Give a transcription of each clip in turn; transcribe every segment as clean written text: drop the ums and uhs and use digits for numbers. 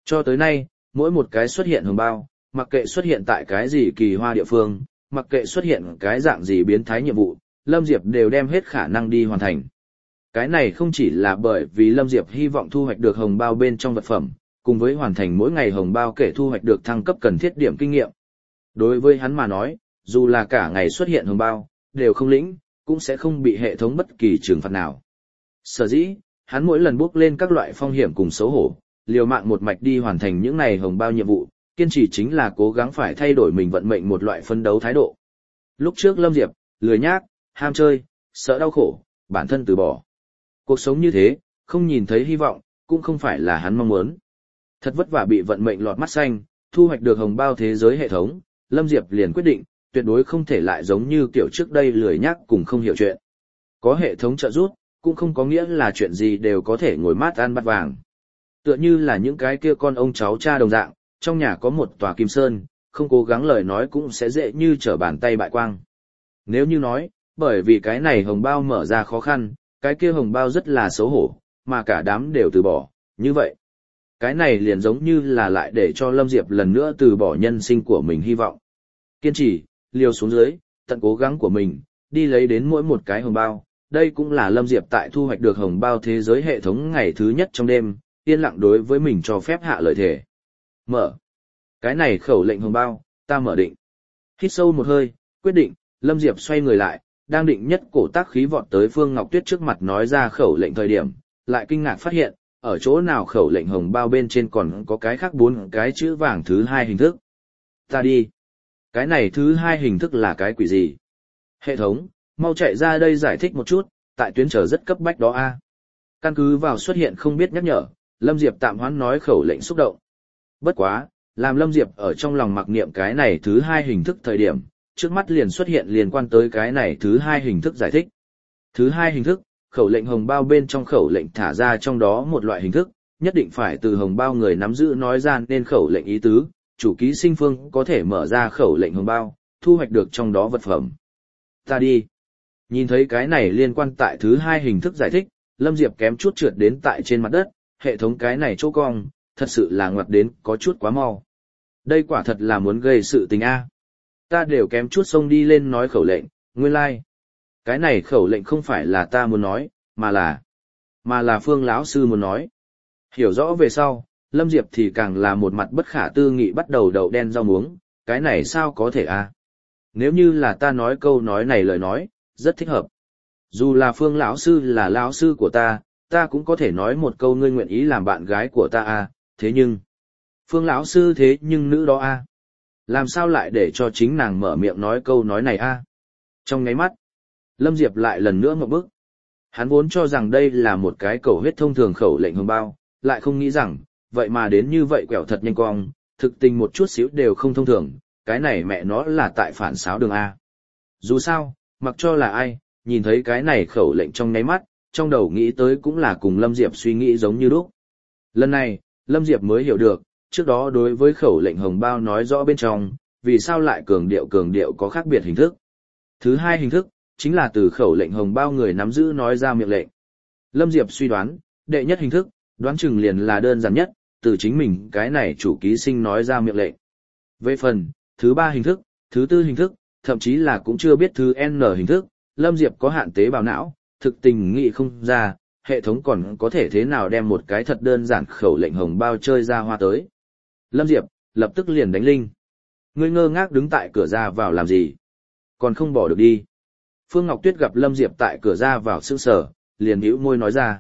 Cho tới nay, mỗi một cái xuất hiện hồng bao, mặc kệ xuất hiện tại cái gì kỳ hoa địa phương, mặc kệ xuất hiện cái dạng gì biến thái nhiệm vụ, Lâm Diệp đều đem hết khả năng đi hoàn thành. Cái này không chỉ là bởi vì Lâm Diệp hy vọng thu hoạch được hồng bao bên trong vật phẩm, cùng với hoàn thành mỗi ngày hồng bao kể thu hoạch được thăng cấp cần thiết điểm kinh nghiệm. Đối với hắn mà nói, dù là cả ngày xuất hiện hồng bao, đều không lĩnh, cũng sẽ không bị hệ thống bất kỳ trừng phạt nào. Sở dĩ, hắn mỗi lần bước lên các loại phong hiểm cùng xấu hổ, liều mạng một mạch đi hoàn thành những này hồng bao nhiệm vụ, kiên trì chính là cố gắng phải thay đổi mình vận mệnh một loại phấn đấu thái độ. Lúc trước Lâm Diệp, lười nhác, ham chơi, sợ đau khổ, bản thân từ bỏ. Cuộc sống như thế, không nhìn thấy hy vọng, cũng không phải là hắn mong muốn. Thật vất vả bị vận mệnh lọt mắt xanh, thu hoạch được hồng bao thế giới hệ thống, Lâm Diệp liền quyết định, tuyệt đối không thể lại giống như kiểu trước đây lười nhác cùng không hiểu chuyện. Có hệ thống trợ giúp, cũng không có nghĩa là chuyện gì đều có thể ngồi mát ăn bát vàng. Tựa như là những cái kia con ông cháu cha đồng dạng, trong nhà có một tòa kim sơn, không cố gắng lời nói cũng sẽ dễ như trở bàn tay bại quang. Nếu như nói, bởi vì cái này hồng bao mở ra khó khăn, cái kia hồng bao rất là xấu hổ, mà cả đám đều từ bỏ, như vậy. Cái này liền giống như là lại để cho Lâm Diệp lần nữa từ bỏ nhân sinh của mình hy vọng. Kiên trì, liều xuống dưới, tận cố gắng của mình, đi lấy đến mỗi một cái hồng bao. Đây cũng là Lâm Diệp tại thu hoạch được hồng bao thế giới hệ thống ngày thứ nhất trong đêm, yên lặng đối với mình cho phép hạ lời thề. Mở. Cái này khẩu lệnh hồng bao, ta mở định. Hít sâu một hơi, quyết định, Lâm Diệp xoay người lại, đang định nhất cổ tác khí vọt tới Phương Ngọc Tuyết trước mặt nói ra khẩu lệnh thời điểm, lại kinh ngạc phát hiện, ở chỗ nào khẩu lệnh hồng bao bên trên còn có cái khác 4 cái chữ vàng thứ 2 hình thức. Ta đi. Cái này thứ 2 hình thức là cái quỷ gì? Hệ thống, mau chạy ra đây giải thích một chút, tại tuyến trở rất cấp bách đó a. Căn cứ vào xuất hiện không biết nhắc nhở, Lâm Diệp tạm hoãn nói khẩu lệnh xúc động. Bất quá, làm Lâm Diệp ở trong lòng mặc niệm cái này thứ 2 hình thức thời điểm, trước mắt liền xuất hiện liên quan tới cái này thứ 2 hình thức giải thích. Thứ 2 hình thức, khẩu lệnh hồng bao bên trong khẩu lệnh thả ra trong đó một loại hình thức, nhất định phải từ hồng bao người nắm giữ nói ra nên khẩu lệnh ý tứ, chủ ký sinh phương có thể mở ra khẩu lệnh hồng bao, thu hoạch được trong đó vật phẩm. Ta đi. Nhìn thấy cái này liên quan tại thứ 2 hình thức giải thích, Lâm Diệp kém chút trượt đến tại trên mặt đất, hệ thống cái này chỗ cong, thật sự là ngoặt đến có chút quá mau. Đây quả thật là muốn gây sự tình a. Ta đều kém chút xông đi lên nói khẩu lệnh, nguyên lai. Cái này khẩu lệnh không phải là ta muốn nói, mà là Phương lão sư muốn nói. Hiểu rõ về sau, Lâm Diệp thì càng là một mặt bất khả tư nghị bắt đầu đậu đen rau muống, cái này sao có thể a? Nếu như là ta nói câu nói này lời nói, rất thích hợp. Dù là Phương lão sư là lão sư của ta cũng có thể nói một câu ngươi nguyện ý làm bạn gái của ta a, thế nhưng Phương lão sư thế nhưng nữ đó a. Làm sao lại để cho chính nàng mở miệng nói câu nói này a? Trong nháy mắt, Lâm Diệp lại lần nữa ngộp bức. Hắn vốn cho rằng đây là một cái cầu huyết thông thường khẩu lệnh hồng bao, lại không nghĩ rằng, vậy mà đến như vậy quẹo thật nhanh cong, thực tình một chút xíu đều không thông thường, cái này mẹ nó là tại phản xáo đường A. Dù sao, mặc cho là ai, nhìn thấy cái này khẩu lệnh trong nháy mắt, trong đầu nghĩ tới cũng là cùng Lâm Diệp suy nghĩ giống như lúc. Lần này, Lâm Diệp mới hiểu được, trước đó đối với khẩu lệnh hồng bao nói rõ bên trong, vì sao lại cường điệu có khác biệt hình thức. Thứ 2 hình thức, chính là từ khẩu lệnh hồng bao người nắm giữ nói ra miệng lệnh. Lâm Diệp suy đoán, đệ nhất hình thức, đoán chừng liền là đơn giản nhất, từ chính mình cái này chủ ký sinh nói ra miệng lệnh. Về phần, thứ 3 hình thức, thứ 4 hình thức, thậm chí là cũng chưa biết thứ N hình thức, Lâm Diệp có hạn tế bào não, thực tình nghĩ không ra, hệ thống còn có thể thế nào đem một cái thật đơn giản khẩu lệnh hồng bao chơi ra hoa tới. Lâm Diệp, lập tức liền đánh linh. Ngươi ngơ ngác đứng tại cửa ra vào làm gì? Còn không bỏ được đi. Phương Ngọc Tuyết gặp Lâm Diệp tại cửa ra vào sững sờ, liền nhíu môi nói ra.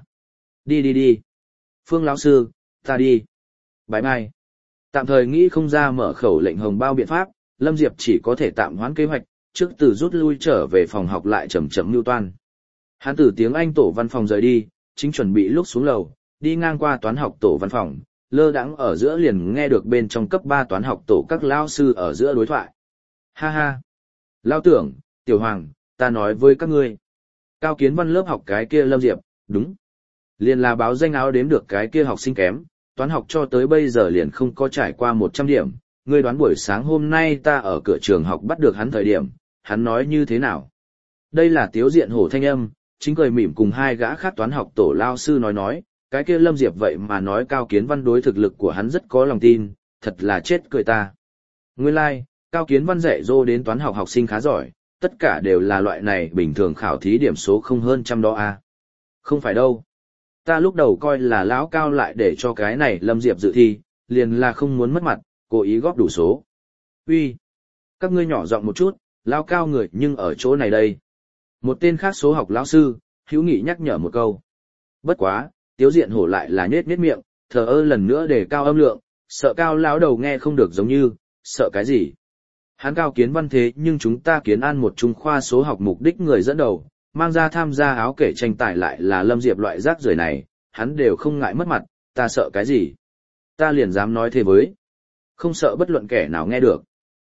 Đi. Phương lão sư, ta đi. Bye bye. Tạm thời nghĩ không ra mở khẩu lệnh hồng bao biện pháp, Lâm Diệp chỉ có thể tạm hoãn kế hoạch, trước từ rút lui trở về phòng học lại chậm mưu toan. Hắn từ tiếng Anh tổ văn phòng rời đi, chính chuẩn bị lúc xuống lầu, đi ngang qua toán học tổ văn phòng, lơ đãng ở giữa liền nghe được bên trong cấp 3 toán học tổ các lao sư ở giữa đối thoại. Ha ha. Lao Tưởng, Tiểu Hoàng, ta nói với các ngươi. Cao Kiến Văn lớp học cái kia Lâm Diệp, đúng. Liền là báo danh áo đếm được cái kia học sinh kém, toán học cho tới bây giờ liền không có trải qua 100 điểm. Ngươi đoán buổi sáng hôm nay ta ở cửa trường học bắt được hắn thời điểm, hắn nói như thế nào? Đây là Tiếu Diện Hổ thanh âm, chính cười mỉm cùng 2 gã khác toán học tổ lao sư nói, Cái kia Lâm Diệp vậy mà nói Cao Kiến Văn đối thực lực của hắn rất có lòng tin, thật là chết cười ta. Nguyên lai, like, Cao Kiến Văn dạy dỗ đến toán học học sinh khá giỏi, tất cả đều là loại này bình thường khảo thí điểm số không hơn trăm đó à. Không phải đâu. Ta lúc đầu coi là lão Cao lại để cho cái này Lâm Diệp dự thi, liền là không muốn mất mặt, cố ý góp đủ số. Uy, các ngươi nhỏ giọng một chút, lão Cao người nhưng ở chỗ này đây. Một tên khác số học lão sư, hữu nghị nhắc nhở một câu. Bất quá, Tiếu Diện Hổ lại là nhếch miệng, thờ ơ lần nữa để cao âm lượng, sợ Cao lão đầu nghe không được giống như, sợ cái gì. Hắn Cao Kiến Văn thế nhưng chúng ta Kiến An một trung khoa số học mục đích người dẫn đầu, mang ra tham gia áo kể tranh tài lại là Lâm Diệp loại rác rưởi này, hắn đều không ngại mất mặt, ta sợ cái gì. Ta liền dám nói thế với. Không sợ bất luận kẻ nào nghe được.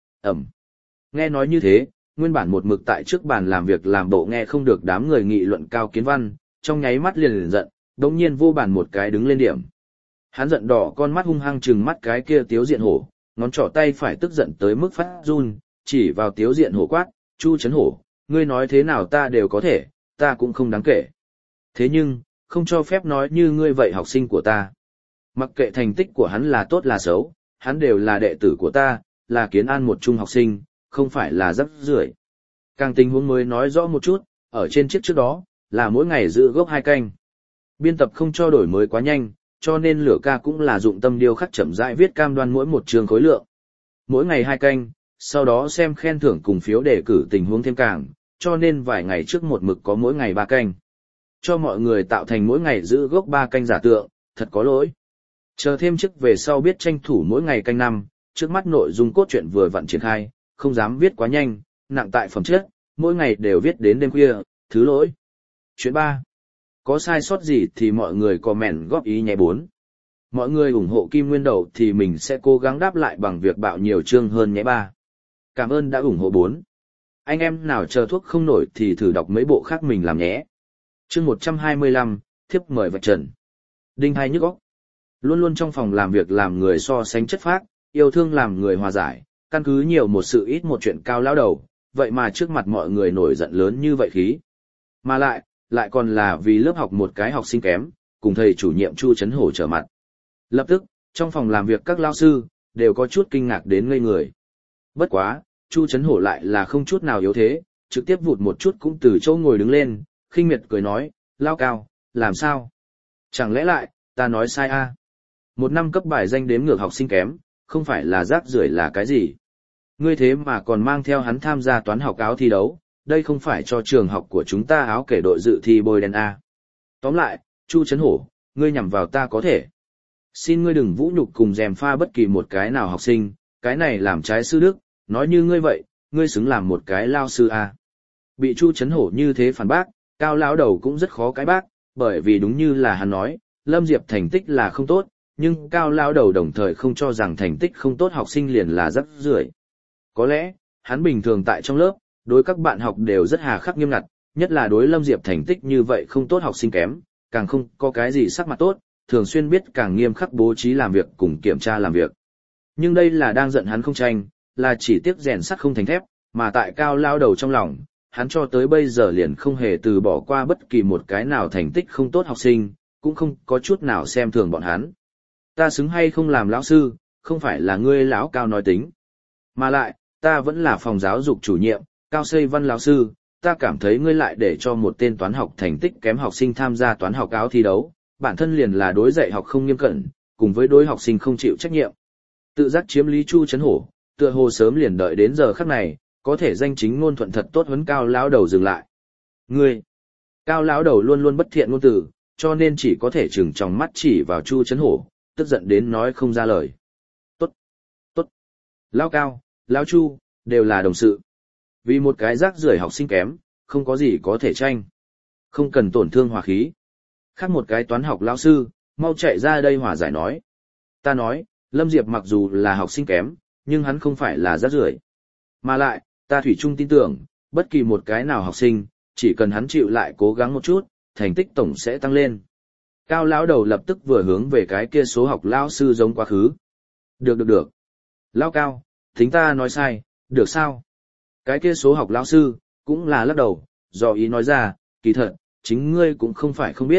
Nghe nói như thế, nguyên bản một mực tại trước bàn làm việc làm bộ nghe không được đám người nghị luận Cao Kiến Văn, trong nháy mắt liền giận, đống nhiên vô bàn một cái đứng lên điểm. Hắn giận đỏ con mắt hung hăng trừng mắt cái kia Tiếu Diện Hổ, ngón trỏ tay phải tức giận tới mức phát run, chỉ vào Tiếu Diện Hổ quát, Chu Trấn Hổ, ngươi nói thế nào ta đều có thể, ta cũng không đáng kể. Thế nhưng, không cho phép nói như ngươi vậy học sinh của ta. Mặc kệ thành tích của hắn là tốt là xấu, hắn đều là đệ tử của ta, là Kiến An một trung học sinh, không phải là rắc rưởi. Càng tình huống mới nói rõ một chút, ở trên chiếc trước đó, là mỗi ngày giữ gốc 2 canh. Biên tập không cho đổi mới quá nhanh, cho nên Lửa Ca cũng là dụng tâm điêu khắc chậm rãi viết cam đoan mỗi một chương khối lượng. Mỗi ngày 2 canh, sau đó xem khen thưởng cùng phiếu đề cử tình huống thêm càng, cho nên vài ngày trước một mực có mỗi ngày 3 canh. Cho mọi người tạo thành mỗi ngày giữ gốc 3 canh giả tượng, thật có lỗi. Chờ thêm chức về sau biết tranh thủ mỗi ngày canh 5, trước mắt nội dung cốt truyện vừa vặn triển khai, không dám viết quá nhanh, nặng tại phẩm chất, mỗi ngày đều viết đến đêm khuya, thứ lỗi. Chuyện 3. Có sai sót gì thì mọi người comment góp ý nhé 4. Mọi người ủng hộ Kim Nguyên Đầu thì mình sẽ cố gắng đáp lại bằng việc bạo nhiều chương hơn nhé 3. Cảm ơn đã ủng hộ 4. Anh em nào chờ thuốc không nổi thì thử đọc mấy bộ khác mình làm nhé. Chương 125, thiếp mời vạch trần. Đinh hai nhức óc. Luôn luôn trong phòng làm việc làm người so sánh chất phác, yêu thương làm người hòa giải, căn cứ nhiều một sự ít một chuyện Cao lão đầu, vậy mà trước mặt mọi người nổi giận lớn như vậy khí. Mà lại còn là vì lớp học một cái học sinh kém, cùng thầy chủ nhiệm Chu Trấn Hổ trở mặt. Lập tức, trong phòng làm việc các lao sư, đều có chút kinh ngạc đến ngây người. Bất quá, Chu Trấn Hổ lại là không chút nào yếu thế, trực tiếp vụt một chút cũng từ chỗ ngồi đứng lên, khinh miệt cười nói, Lao Cao, làm sao? Chẳng lẽ lại, ta nói sai à? Một năm cấp bài danh đếm ngược học sinh kém, không phải là rác rưởi là cái gì? Ngươi thế mà còn mang theo hắn tham gia toán học áo thi đấu, đây không phải cho trường học của chúng ta áo kể đội dự thi bôi đen à? Tóm lại, Chu Trấn Hổ, ngươi nhằm vào ta có thể. Xin ngươi đừng vũ nhục cùng dèm pha bất kỳ một cái nào học sinh, cái này làm trái sư đức, nói như ngươi vậy, ngươi xứng làm một cái lao sư à? Bị Chu Trấn Hổ như thế phản bác, Cao lão đầu cũng rất khó cãi bác, bởi vì đúng như là hắn nói, Lâm Diệp thành tích là không tốt, nhưng Cao lão đầu đồng thời không cho rằng thành tích không tốt học sinh liền là rắc rưởi. Có lẽ, hắn bình thường tại trong lớp, đối các bạn học đều rất hà khắc nghiêm ngặt, nhất là đối Lâm Diệp thành tích như vậy không tốt học sinh kém, càng không có cái gì sắc mặt tốt, thường xuyên biết càng nghiêm khắc bố trí làm việc cùng kiểm tra làm việc. Nhưng đây là đang giận hắn không tranh, là chỉ tiếc rèn sắt không thành thép, mà tại Cao lão đầu trong lòng, hắn cho tới bây giờ liền không hề từ bỏ qua bất kỳ một cái nào thành tích không tốt học sinh, cũng không có chút nào xem thường bọn hắn. Ta xứng hay không làm lão sư, không phải là ngươi lão Cao nói tính. Mà lại, ta vẫn là phòng giáo dục chủ nhiệm, Cao Xây Văn lão sư, ta cảm thấy ngươi lại để cho một tên toán học thành tích kém học sinh tham gia toán học áo thi đấu, bản thân liền là đối dạy học không nghiêm cẩn, cùng với đối học sinh không chịu trách nhiệm. Tự giác chiếm lý Chu Trấn Hổ, tựa hồ sớm liền đợi đến giờ khắc này, có thể danh chính ngôn thuận thật tốt huấn Cao lão đầu dừng lại. Ngươi, Cao lão đầu luôn luôn bất thiện ngôn từ, cho nên chỉ có thể chừng trong mắt chỉ vào Chu Trấn Hổ, tức giận đến nói không ra lời. Tốt, tốt, Lão Cao, Lão Chu, đều là đồng sự. Vì một cái rác rưởi học sinh kém, không có gì có thể tranh. Không cần tổn thương hòa khí. Khác một cái toán học lão sư, mau chạy ra đây hòa giải nói. Ta nói, Lâm Diệp mặc dù là học sinh kém, nhưng hắn không phải là rác rưởi. Mà lại, ta thủy chung tin tưởng, bất kỳ một cái nào học sinh, chỉ cần hắn chịu lại cố gắng một chút, thành tích tổng sẽ tăng lên. Cao lão đầu lập tức vừa hướng về cái kia số học lão sư giống quá khứ. Được. Lão Cao, tính ta nói sai, được sao? Cái kia số học lão sư, cũng là lắc đầu, do ý nói ra, kỳ thật, chính ngươi cũng không phải không biết,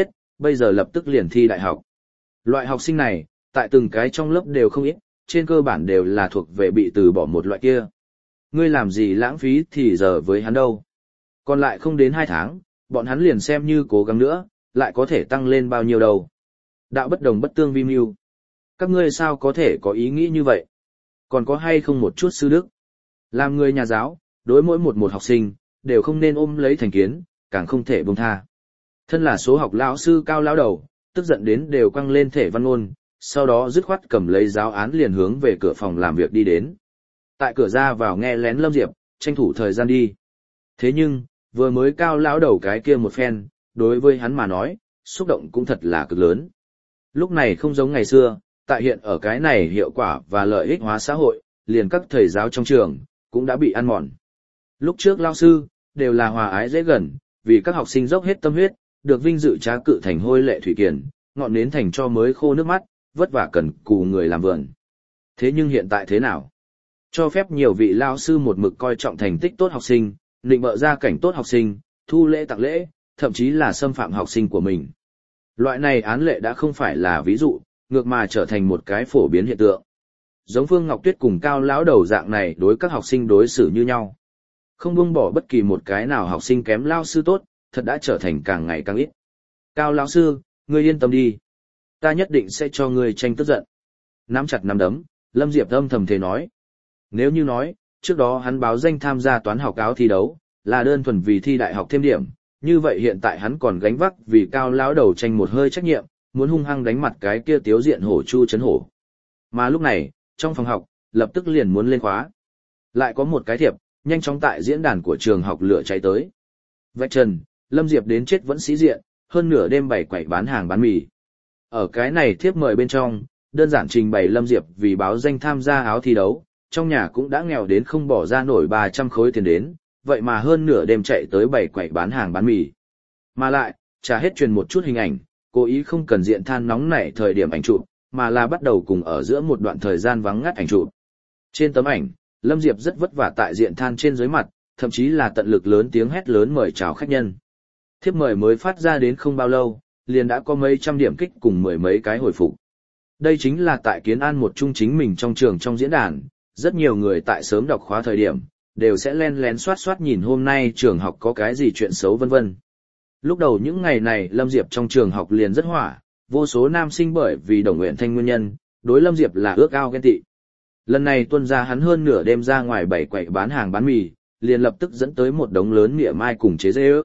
bây giờ lập tức liền thi đại học. Loại học sinh này, tại từng cái trong lớp đều không ít, trên cơ bản đều là thuộc về bị từ bỏ một loại kia. Ngươi làm gì lãng phí thì giờ với hắn đâu. Còn lại không đến 2 tháng, bọn hắn liền xem như cố gắng nữa, lại có thể tăng lên bao nhiêu đâu. Đạo bất đồng bất tương vi mưu. Các ngươi sao có thể có ý nghĩ như vậy? Còn có hay không một chút sư đức? Làm người nhà giáo, đối mỗi một học sinh, đều không nên ôm lấy thành kiến, càng không thể buông tha. Thân là số học lão sư Cao lão đầu, tức giận đến đều quăng lên thể văn ngôn, sau đó dứt khoát cầm lấy giáo án liền hướng về cửa phòng làm việc đi đến. Tại cửa ra vào nghe lén Lâm Diệp, tranh thủ thời gian đi. Thế nhưng, vừa mới Cao lão đầu cái kia một phen, đối với hắn mà nói, xúc động cũng thật là cực lớn. Lúc này không giống ngày xưa, tại hiện ở cái này hiệu quả và lợi ích hóa xã hội, liền các thầy giáo trong trường, cũng đã bị ăn mòn. Lúc trước lao sư, đều là hòa ái dễ gần, vì các học sinh dốc hết tâm huyết, được vinh dự trá cự thành hôi lệ thủy kiền, ngọn nến thành cho mới khô nước mắt, vất vả cần cù người làm vườn. Thế nhưng hiện tại thế nào? Cho phép nhiều vị lao sư một mực coi trọng thành tích tốt học sinh, định bợ gia cảnh tốt học sinh, thu lễ tặng lễ, thậm chí là xâm phạm học sinh của mình. Loại này án lệ đã không phải là ví dụ, ngược mà trở thành một cái phổ biến hiện tượng. Giống Phương Ngọc Tuyết cùng Cao lão đầu dạng này đối các học sinh đối xử như nhau. Không buông bỏ bất kỳ một cái nào học sinh kém lao sư tốt, thật đã trở thành càng ngày càng ít. Cao lão sư, ngươi yên tâm đi. Ta nhất định sẽ cho ngươi tranh tức giận. Nắm chặt nắm đấm, Lâm Diệp âm thầm thề nói. Nếu như nói, trước đó hắn báo danh tham gia toán học áo thi đấu, là đơn thuần vì thi đại học thêm điểm, như vậy hiện tại hắn còn gánh vác vì Cao lão đầu tranh một hơi trách nhiệm, muốn hung hăng đánh mặt cái kia tiếu diện hổ chu chấn hổ. Mà lúc này, trong phòng học, lập tức liền muốn lên khóa. Lại có một cái thiệp, nhanh chóng tại diễn đàn của trường học lửa cháy tới. Vạch trần, Lâm Diệp đến chết vẫn sĩ diện, hơn nửa đêm bày quẩy bán hàng bán mì. Ở cái này thiếp mời bên trong, đơn giản trình bày Lâm Diệp vì báo danh tham gia áo thi đấu, trong nhà cũng đã nghèo đến không bỏ ra nổi 300 khối tiền đến, vậy mà hơn nửa đêm chạy tới bày quẩy bán hàng bán mì. Mà lại, trả hết truyền một chút hình ảnh, cố ý không cần diện than nóng nảy thời điểm ảnh chụp, mà là bắt đầu cùng ở giữa một đoạn thời gian vắng ngắt ảnh chụp. Trên tấm ảnh, Lâm Diệp rất vất vả tại diện than trên dưới mặt, thậm chí là tận lực lớn tiếng hét lớn mời chào khách nhân. Thiếp mời mới phát ra đến không bao lâu, liền đã có mấy trăm điểm kích cùng mười mấy cái hồi phục. Đây chính là tại Kiến An một trung chính mình trong trường trong diễn đàn, rất nhiều người tại sớm đọc khóa thời điểm, đều sẽ len lén soát soát nhìn hôm nay trường học có cái gì chuyện xấu vân vân. Lúc đầu những ngày này Lâm Diệp trong trường học liền rất hỏa, vô số nam sinh bởi vì Đồng Nguyện Thanh nguyên nhân, đối Lâm Diệp là ước ao ghen tị. Lần này tuân ra hắn hơn nửa đêm ra ngoài bày quậy bán hàng bán mì, liền lập tức dẫn tới một đống lớn mỉa mai cùng chế giễu.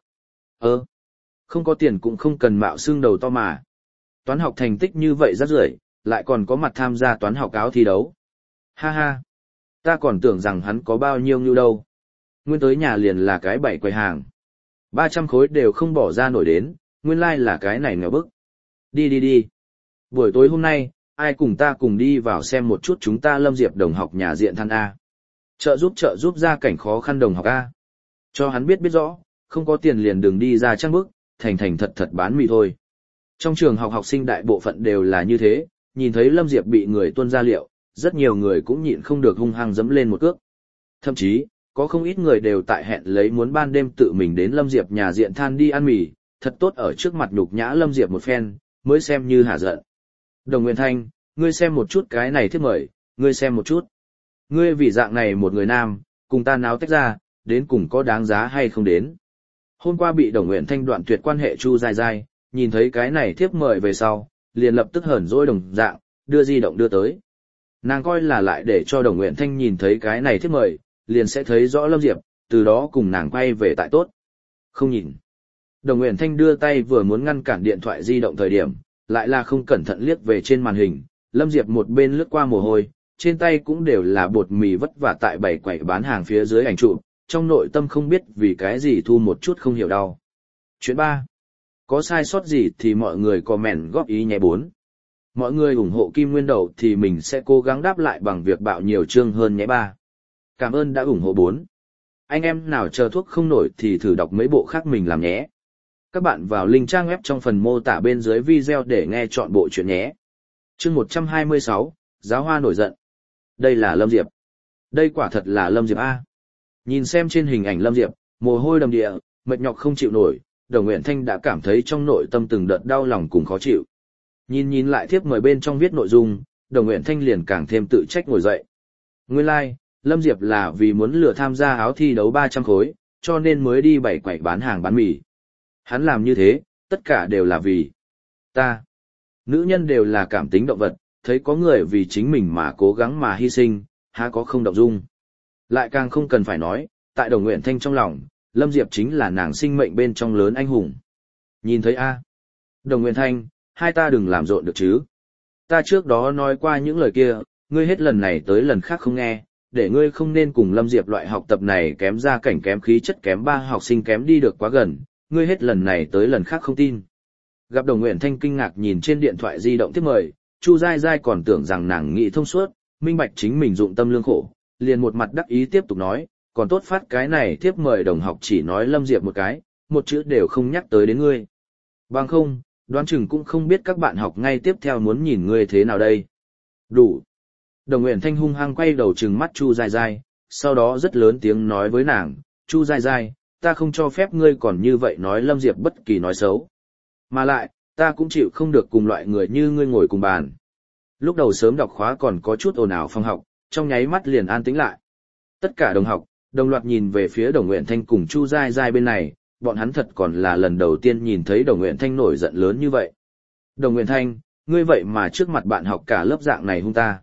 Không có tiền cũng không cần mạo xương đầu to mà. Toán học thành tích như vậy rất rưởi, lại còn có mặt tham gia toán học áo thi đấu. Ha ha, ta còn tưởng rằng hắn có bao nhiêu nhiêu đâu. Nguyên tới nhà liền là cái bày quầy hàng. 300 khối đều không bỏ ra nổi đến, nguyên lai là cái này nghèo bức. Đi. Buổi tối hôm nay, ai cùng ta cùng đi vào xem một chút chúng ta Lâm Diệp đồng học nhà diện than A. Trợ giúp ra cảnh khó khăn đồng học A. Cho hắn biết rõ, không có tiền liền đừng đi ra trang bức, thành thật bán mì thôi. Trong trường học học sinh đại bộ phận đều là như thế, nhìn thấy Lâm Diệp bị người tuân ra liệu, rất nhiều người cũng nhịn không được hung hăng dẫm lên một cước. Thậm chí, có không ít người đều tại hẹn lấy muốn ban đêm tự mình đến Lâm Diệp nhà diện than đi ăn mì, thật tốt ở trước mặt nhục nhã Lâm Diệp một phen, mới xem như hả giận. Đồng Nguyên Thanh, ngươi xem một chút cái này thiết mời, ngươi xem một chút. Ngươi vì dạng này một người nam, cùng ta náo tách ra, đến cùng có đáng giá hay không đến. Hôm qua bị Đồng Nguyện Thanh đoạn tuyệt quan hệ Chu Dài Dài, nhìn thấy cái này thiếp mời về sau, liền lập tức hờn dỗi đồng dạng, đưa di động đưa tới. Nàng coi là lại để cho Đồng Nguyện Thanh nhìn thấy cái này thiếp mời, liền sẽ thấy rõ Lâm Diệp, từ đó cùng nàng quay về tại tốt. Không nhìn. Đồng Nguyện Thanh đưa tay vừa muốn ngăn cản điện thoại di động thời điểm, lại là không cẩn thận liếc về trên màn hình, Lâm Diệp một bên lướt qua mồ hôi, trên tay cũng đều là bột mì vất vả tại bày quẩy bán hàng phía dưới ảnh chụp, trong nội tâm không biết vì cái gì thu một chút không hiểu đau. Chuyện 3. Có sai sót gì thì mọi người comment góp ý nhé 4. Mọi người ủng hộ Kim Nguyên Đầu thì mình sẽ cố gắng đáp lại bằng việc bạo nhiều chương hơn nhé 3. Cảm ơn đã ủng hộ 4. Anh em nào chờ thuốc không nổi thì thử đọc mấy bộ khác mình làm nhé. Các bạn vào link trang web trong phần mô tả bên dưới video để nghe chọn bộ chuyện nhé. Chương 126, Giáo hoa nổi giận. Đây là Lâm Diệp. Đây quả thật là Lâm Diệp A. Nhìn xem trên hình ảnh Lâm Diệp, mồ hôi đầm địa, mệt nhọc không chịu nổi, Đồng Nguyện Thanh đã cảm thấy trong nội tâm từng đợt đau lòng cùng khó chịu. Nhìn lại thiếp mời bên trong viết nội dung, Đồng Nguyện Thanh liền càng thêm tự trách ngồi dậy. Nguyên lai, Lâm Diệp là vì muốn lừa tham gia áo thi đấu 300 khối, cho nên mới đi bày quẩy bán hàng bán mì. Hắn làm như thế, tất cả đều là vì ta. Nữ nhân đều là cảm tính động vật, thấy có người vì chính mình mà cố gắng mà hy sinh, há có không động dung. Lại càng không cần phải nói, tại Đồng Nguyện Thanh trong lòng, Lâm Diệp chính là nàng sinh mệnh bên trong lớn anh hùng. Nhìn thấy a, Đồng Nguyện Thanh, hai ta đừng làm rộn được chứ. Ta trước đó nói qua những lời kia, ngươi hết lần này tới lần khác không nghe, để ngươi không nên cùng Lâm Diệp loại học tập này kém gia cảnh kém khí chất kém ba học sinh kém đi được quá gần, ngươi hết lần này tới lần khác không tin. Gặp Đồng Nguyện Thanh kinh ngạc nhìn trên điện thoại di động tiếp mời, Chu Giai Giai còn tưởng rằng nàng nghĩ thông suốt, minh bạch chính mình dụng tâm lương khổ, liền một mặt đắc ý tiếp tục nói, còn tốt phát cái này tiếp mời đồng học chỉ nói Lâm Diệp một cái, một chữ đều không nhắc tới đến ngươi. Bằng không, đoán chừng cũng không biết các bạn học ngay tiếp theo muốn nhìn ngươi thế nào đây. Đủ. Đồng Nguyện Thanh hung hăng quay đầu trừng mắt Chu Giai Giai, sau đó rất lớn tiếng nói với nàng, Chu Giai Giai, ta không cho phép ngươi còn như vậy nói Lâm Diệp bất kỳ nói xấu. Mà lại, ta cũng chịu không được cùng loại người như ngươi ngồi cùng bàn. Lúc đầu sớm đọc khóa còn có chút ồn ào phòng học, trong nháy mắt liền an tĩnh lại. Tất cả đồng học, đồng loạt nhìn về phía Đồng Nguyện Thanh cùng Chu Giai Giai bên này, bọn hắn thật còn là lần đầu tiên nhìn thấy Đồng Nguyện Thanh nổi giận lớn như vậy. Đồng Nguyện Thanh, ngươi vậy mà trước mặt bạn học cả lớp dạng này hung ta.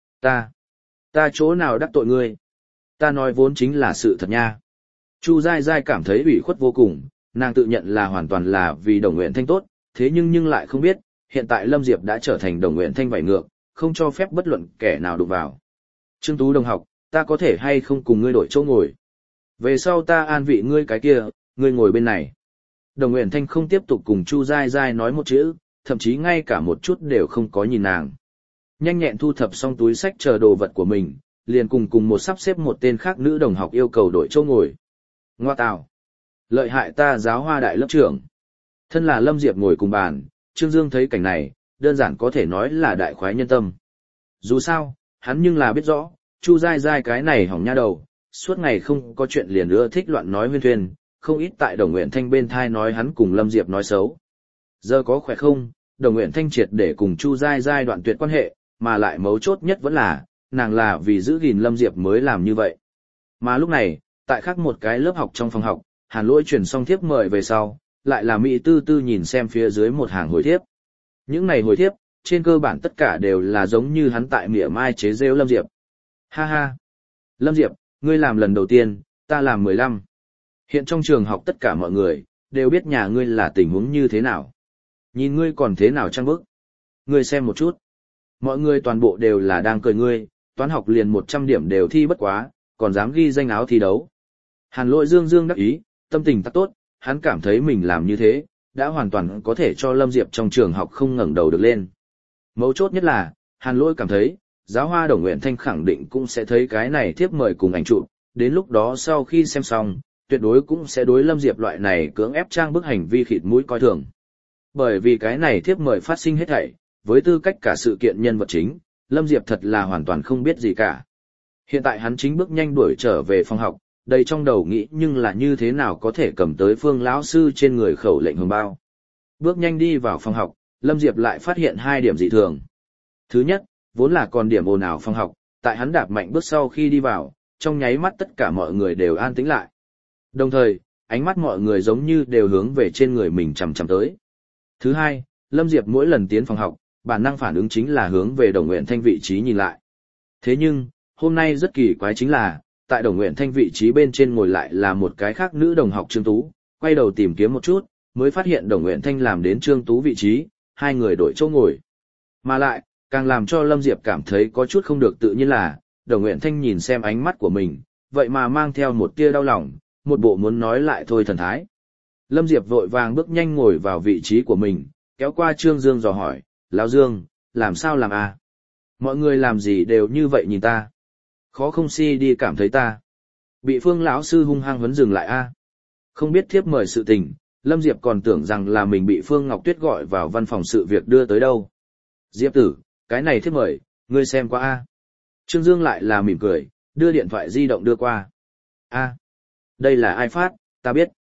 Ta chỗ nào đắc tội ngươi? Ta nói vốn chính là sự thật nha. Chu Giai Giai cảm thấy ủy khuất vô cùng, nàng tự nhận là hoàn toàn là vì Đồng Nguyện Thanh tốt, thế nhưng lại không biết, hiện tại Lâm Diệp đã trở thành Đồng Nguyện Thanh vảy ngược, không cho phép bất luận kẻ nào đụng vào. Trương Tú đồng học, ta có thể hay không cùng ngươi đổi chỗ ngồi? Về sau ta an vị ngươi cái kia, ngươi ngồi bên này. Đồng Nguyện Thanh không tiếp tục cùng Chu Giai Giai nói một chữ, thậm chí ngay cả một chút đều không có nhìn nàng. Nhanh nhẹn thu thập xong túi sách chờ đồ vật của mình, liền cùng một sắp xếp một tên khác nữ đồng học yêu cầu đổi chỗ ngồi. Ngoa tào. Lợi hại ta giáo hoa đại lớp trưởng. Thân là Lâm Diệp ngồi cùng bàn, Trương Dương thấy cảnh này, đơn giản có thể nói là đại khoái nhân tâm. Dù sao, hắn nhưng là biết rõ, Chu Giai Giai cái này hỏng nha đầu, suốt ngày không có chuyện liền ưa thích loạn nói huyên thuyên, không ít tại Đồng Nguyện Thanh bên thai nói hắn cùng Lâm Diệp nói xấu. Giờ có khỏe không, Đồng Nguyện Thanh triệt để cùng Chu Giai Giai đoạn tuyệt quan hệ, mà lại mấu chốt nhất vẫn là, nàng là vì giữ gìn Lâm Diệp mới làm như vậy. Mà lúc này, tại khác một cái lớp học trong phòng học, Hàn Lỗi chuyển xong thiếp mời về sau, lại là Mỹ tư tư nhìn xem phía dưới một hàng hồi thiếp. Những này hồi thiếp, trên cơ bản tất cả đều là giống như hắn tại mỉa mai chế rêu Lâm Diệp. Ha ha! Lâm Diệp, ngươi làm lần đầu tiên, ta làm 15. Hiện trong trường học tất cả mọi người, đều biết nhà ngươi là tình huống như thế nào. Nhìn ngươi còn thế nào trang bức. Ngươi xem một chút. Mọi người toàn bộ đều là đang cười ngươi, toán học liền 100 điểm đều thi bất quá, còn dám ghi danh áo thi đấu. Hàn Lỗi dương dương đắc ý, tâm tình tắc tốt, hắn cảm thấy mình làm như thế, đã hoàn toàn có thể cho Lâm Diệp trong trường học không ngẩng đầu được lên. Mấu chốt nhất là, Hàn Lỗi cảm thấy, giáo hoa Đồng Nguyện Thanh khẳng định cũng sẽ thấy cái này thiếp mời cùng ảnh chụp, đến lúc đó sau khi xem xong, tuyệt đối cũng sẽ đối Lâm Diệp loại này cưỡng ép trang bức hành vi khịt mũi coi thường. Bởi vì cái này thiếp mời phát sinh hết thảy, với tư cách cả sự kiện nhân vật chính, Lâm Diệp thật là hoàn toàn không biết gì cả. Hiện tại hắn chính bước nhanh đuổi trở về phòng học, đầy trong đầu nghĩ nhưng là như thế nào có thể cầm tới Phương lão sư trên người khẩu lệnh hồng bao. Bước nhanh đi vào phòng học, Lâm Diệp lại phát hiện 2 điểm dị thường. Thứ nhất, vốn là còn điểm ồn ào phòng học, tại hắn đạp mạnh bước sau khi đi vào, trong nháy mắt tất cả mọi người đều an tĩnh lại. Đồng thời, ánh mắt mọi người giống như đều hướng về trên người mình chằm chằm tới. Thứ hai, Lâm Diệp mỗi lần tiến phòng học, bản năng phản ứng chính là hướng về Đồng Nguyện Thanh vị trí nhìn lại. Thế nhưng, hôm nay rất kỳ quái chính là, tại Đồng Nguyện Thanh vị trí bên trên ngồi lại là một cái khác nữ đồng học Trương Tú, quay đầu tìm kiếm một chút, mới phát hiện Đồng Nguyện Thanh làm đến Trương Tú vị trí, hai người đổi chỗ ngồi. Mà lại, càng làm cho Lâm Diệp cảm thấy có chút không được tự nhiên là, Đồng Nguyện Thanh nhìn xem ánh mắt của mình, vậy mà mang theo một tia đau lòng, một bộ muốn nói lại thôi thần thái. Lâm Diệp vội vàng bước nhanh ngồi vào vị trí của mình, kéo qua Trương Dương dò hỏi, Lão Dương, làm sao làm à? Mọi người làm gì đều như vậy nhìn ta? Khó không si đi cảm thấy ta. Bị Phương lão sư hung hăng huấn dừng lại a. Không biết thiếp mời sự tình, Lâm Diệp còn tưởng rằng là mình bị Phương Ngọc Tuyết gọi vào văn phòng sự việc đưa tới đâu. Diệp tử, cái này thiếp mời, ngươi xem qua a. Trương Dương lại là mỉm cười, đưa điện thoại di động đưa qua. A, đây là ai phát, ta biết.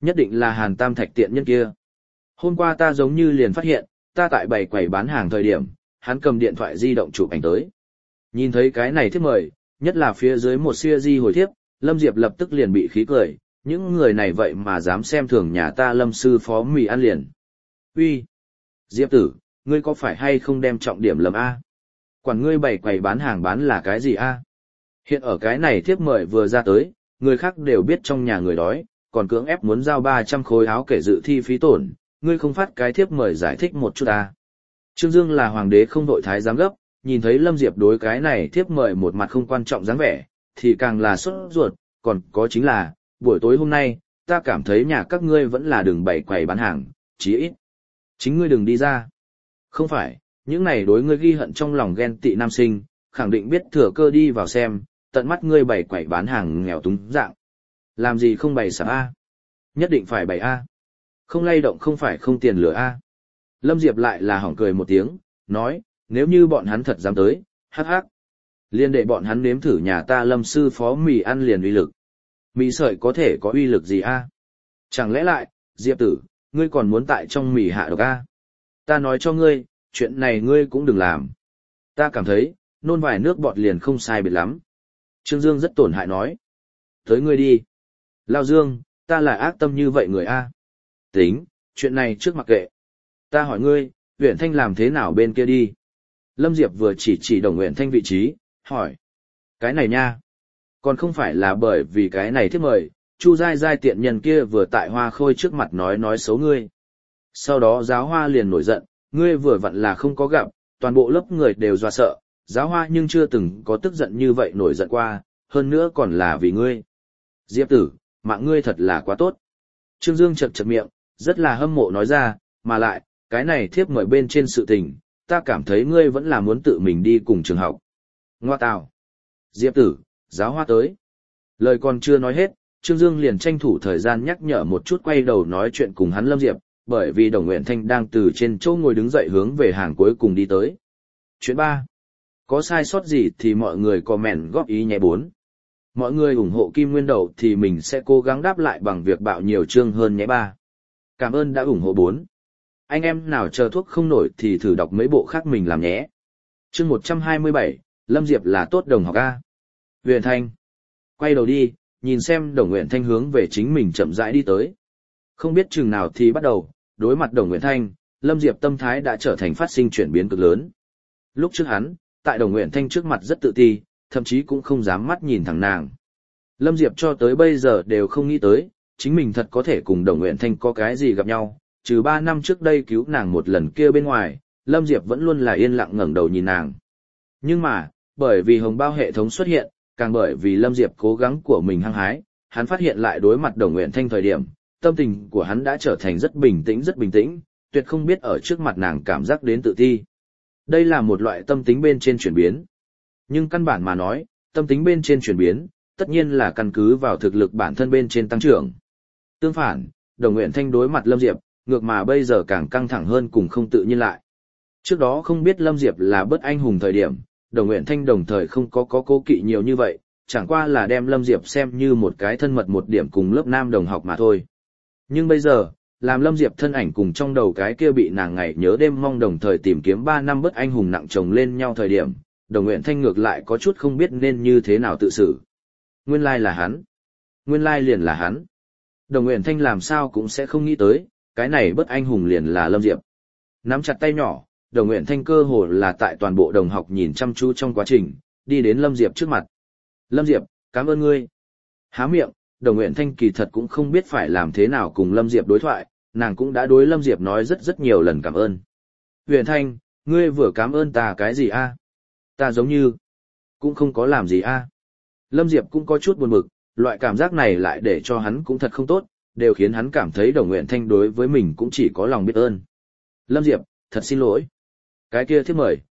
Nhất định là Hàn Tam Thạch tiện nhân kia. Hôm qua ta giống như liền phát hiện, ta tại bày quầy bán hàng thời điểm, hắn cầm điện thoại di động chụp ảnh tới. Nhìn thấy cái này thiếp mời, nhất là phía dưới một di hồi thiếp, Lâm Diệp lập tức liền bị khí cười, những người này vậy mà dám xem thường nhà ta Lâm sư phó mì ăn liền. Uy, Diệp tử, ngươi có phải hay không đem trọng điểm lầm A? Quản ngươi bày quầy bán hàng bán là cái gì A? Hiện ở cái này thiếp mời vừa ra tới, người khác đều biết trong nhà người đói, còn cưỡng ép muốn giao 300 khối áo kể dự thi phí tổn, ngươi không phát cái thiếp mời giải thích một chút A. Trương Dương là hoàng đế không đội thái giám gấp, nhìn thấy Lâm Diệp đối cái này thiếp mời một mặt không quan trọng dáng vẻ, thì càng là sốt ruột, còn có chính là, buổi tối hôm nay, ta cảm thấy nhà các ngươi vẫn là đường bày quầy bán hàng, chí ít. Chính ngươi đừng đi ra. Không phải, những này đối ngươi ghi hận trong lòng ghen tị nam sinh, khẳng định biết thừa cơ đi vào xem, tận mắt ngươi bày quầy bán hàng nghèo túng dạng. Làm gì không bày sạp A? Nhất định phải bày A. Không lay động không phải không tiền lửa A. Lâm Diệp lại là hỏng cười một tiếng, nói, nếu như bọn hắn thật dám tới, hắc hắc. Liên đệ bọn hắn nếm thử nhà ta Lâm sư phó mì ăn liền uy lực. Mì sợi có thể có uy lực gì A? Chẳng lẽ lại, Diệp tử, ngươi còn muốn tại trong mì hạ độc A? Ta nói cho ngươi, chuyện này ngươi cũng đừng làm. Ta cảm thấy, nôn vài nước bọt liền không sai biệt lắm. Trương Dương rất tổn hại nói. Tới ngươi đi. Lao Dương, ta là ác tâm như vậy người A. Tính, chuyện này trước mặc kệ. Ta hỏi ngươi, Uyển Thanh làm thế nào bên kia đi? Lâm Diệp vừa chỉ Đồng Uyển Thanh vị trí, hỏi. Cái này nha. Còn không phải là bởi vì cái này thiếp mời, Chu Giai Giai tiện nhân kia vừa tại Hoa Khôi trước mặt nói xấu ngươi. Sau đó Giáo Hoa liền nổi giận, ngươi vừa vặn là không có gặp, toàn bộ lớp người đều dọa sợ, Giáo Hoa nhưng chưa từng có tức giận như vậy nổi giận qua, hơn nữa còn là vì ngươi. Diệp tử, mạng ngươi thật là quá tốt. Trương Dương chật miệng, rất là hâm mộ nói ra, mà lại, cái này thiếp mời bên trên sự tình, ta cảm thấy ngươi vẫn là muốn tự mình đi cùng trường học. Ngoa tào. Diệp tử, Giáo Hoa tới. Lời còn chưa nói hết, Trương Dương liền tranh thủ thời gian nhắc nhở một chút quay đầu nói chuyện cùng hắn Lâm Diệp, bởi vì Đồng Uyển Thanh đang từ trên chỗ ngồi đứng dậy hướng về hàng cuối cùng đi tới. Chuyện 3. Có sai sót gì thì mọi người comment góp ý nhé 4. Mọi người ủng hộ Kim Nguyên Đậu thì mình sẽ cố gắng đáp lại bằng việc bạo nhiều chương hơn nhé 3. Cảm ơn đã ủng hộ 4. Anh em nào chờ thuốc không nổi thì thử đọc mấy bộ khác mình làm nhé. Chương 127, Lâm Diệp là tốt đồng học A. Uyển Thanh. Quay đầu đi, nhìn xem Đồng Uyển Thanh hướng về chính mình chậm rãi đi tới. Không biết chừng nào thì bắt đầu, đối mặt Đồng Uyển Thanh, Lâm Diệp tâm thái đã trở thành phát sinh chuyển biến cực lớn. Lúc trước hắn, tại Đồng Uyển Thanh trước mặt rất tự ti, thậm chí cũng không dám mắt nhìn thẳng nàng. Lâm Diệp cho tới bây giờ đều không nghĩ tới, chính mình thật có thể cùng Đồng Uyển Thanh có cái gì gặp nhau, trừ 3 năm trước đây cứu nàng một lần kia bên ngoài, Lâm Diệp vẫn luôn là yên lặng ngẩng đầu nhìn nàng. Nhưng mà, bởi vì hồng bao hệ thống xuất hiện, càng bởi vì Lâm Diệp cố gắng của mình hăng hái, hắn phát hiện lại đối mặt Đồng Uyển Thanh thời điểm, tâm tình của hắn đã trở thành rất bình tĩnh, tuyệt không biết ở trước mặt nàng cảm giác đến tự ti. Đây là một loại tâm tính bên trên chuyển biến. Nhưng căn bản mà nói, tâm tính bên trên chuyển biến, tất nhiên là căn cứ vào thực lực bản thân bên trên tăng trưởng. Tương phản, Đồng Uyển Thanh đối mặt Lâm Diệp, ngược mà bây giờ càng căng thẳng hơn cùng không tự nhiên lại. Trước đó không biết Lâm Diệp là bất anh hùng thời điểm, Đồng Uyển Thanh đồng thời không có cố kỵ nhiều như vậy, chẳng qua là đem Lâm Diệp xem như một cái thân mật một điểm cùng lớp nam đồng học mà thôi. Nhưng bây giờ, làm Lâm Diệp thân ảnh cùng trong đầu cái kia bị nàng ngày nhớ đêm mong đồng thời tìm kiếm 3 năm bất anh hùng nặng chồng lên nhau thời điểm, Đồng Uyển Thanh ngược lại có chút không biết nên như thế nào tự xử. Nguyên lai là hắn. Nguyên lai liền là hắn. Đồng Uyển Thanh làm sao cũng sẽ không nghĩ tới, cái này bất anh hùng liền là Lâm Diệp. Nắm chặt tay nhỏ, Đồng Uyển Thanh cơ hồ là tại toàn bộ đồng học nhìn chăm chú trong quá trình, đi đến Lâm Diệp trước mặt. Lâm Diệp, cảm ơn ngươi. Há miệng, Đồng Uyển Thanh kỳ thật cũng không biết phải làm thế nào cùng Lâm Diệp đối thoại, nàng cũng đã đối Lâm Diệp nói rất nhiều lần cảm ơn. Uyển Thanh, ngươi vừa cảm ơn ta cái gì a? Ta giống như cũng không có làm gì a. Lâm Diệp cũng có chút buồn bực, loại cảm giác này lại để cho hắn cũng thật không tốt, đều khiến hắn cảm thấy Đồng Uyển Thanh đối với mình cũng chỉ có lòng biết ơn. Lâm Diệp, thật xin lỗi. Cái kia thiếp mời,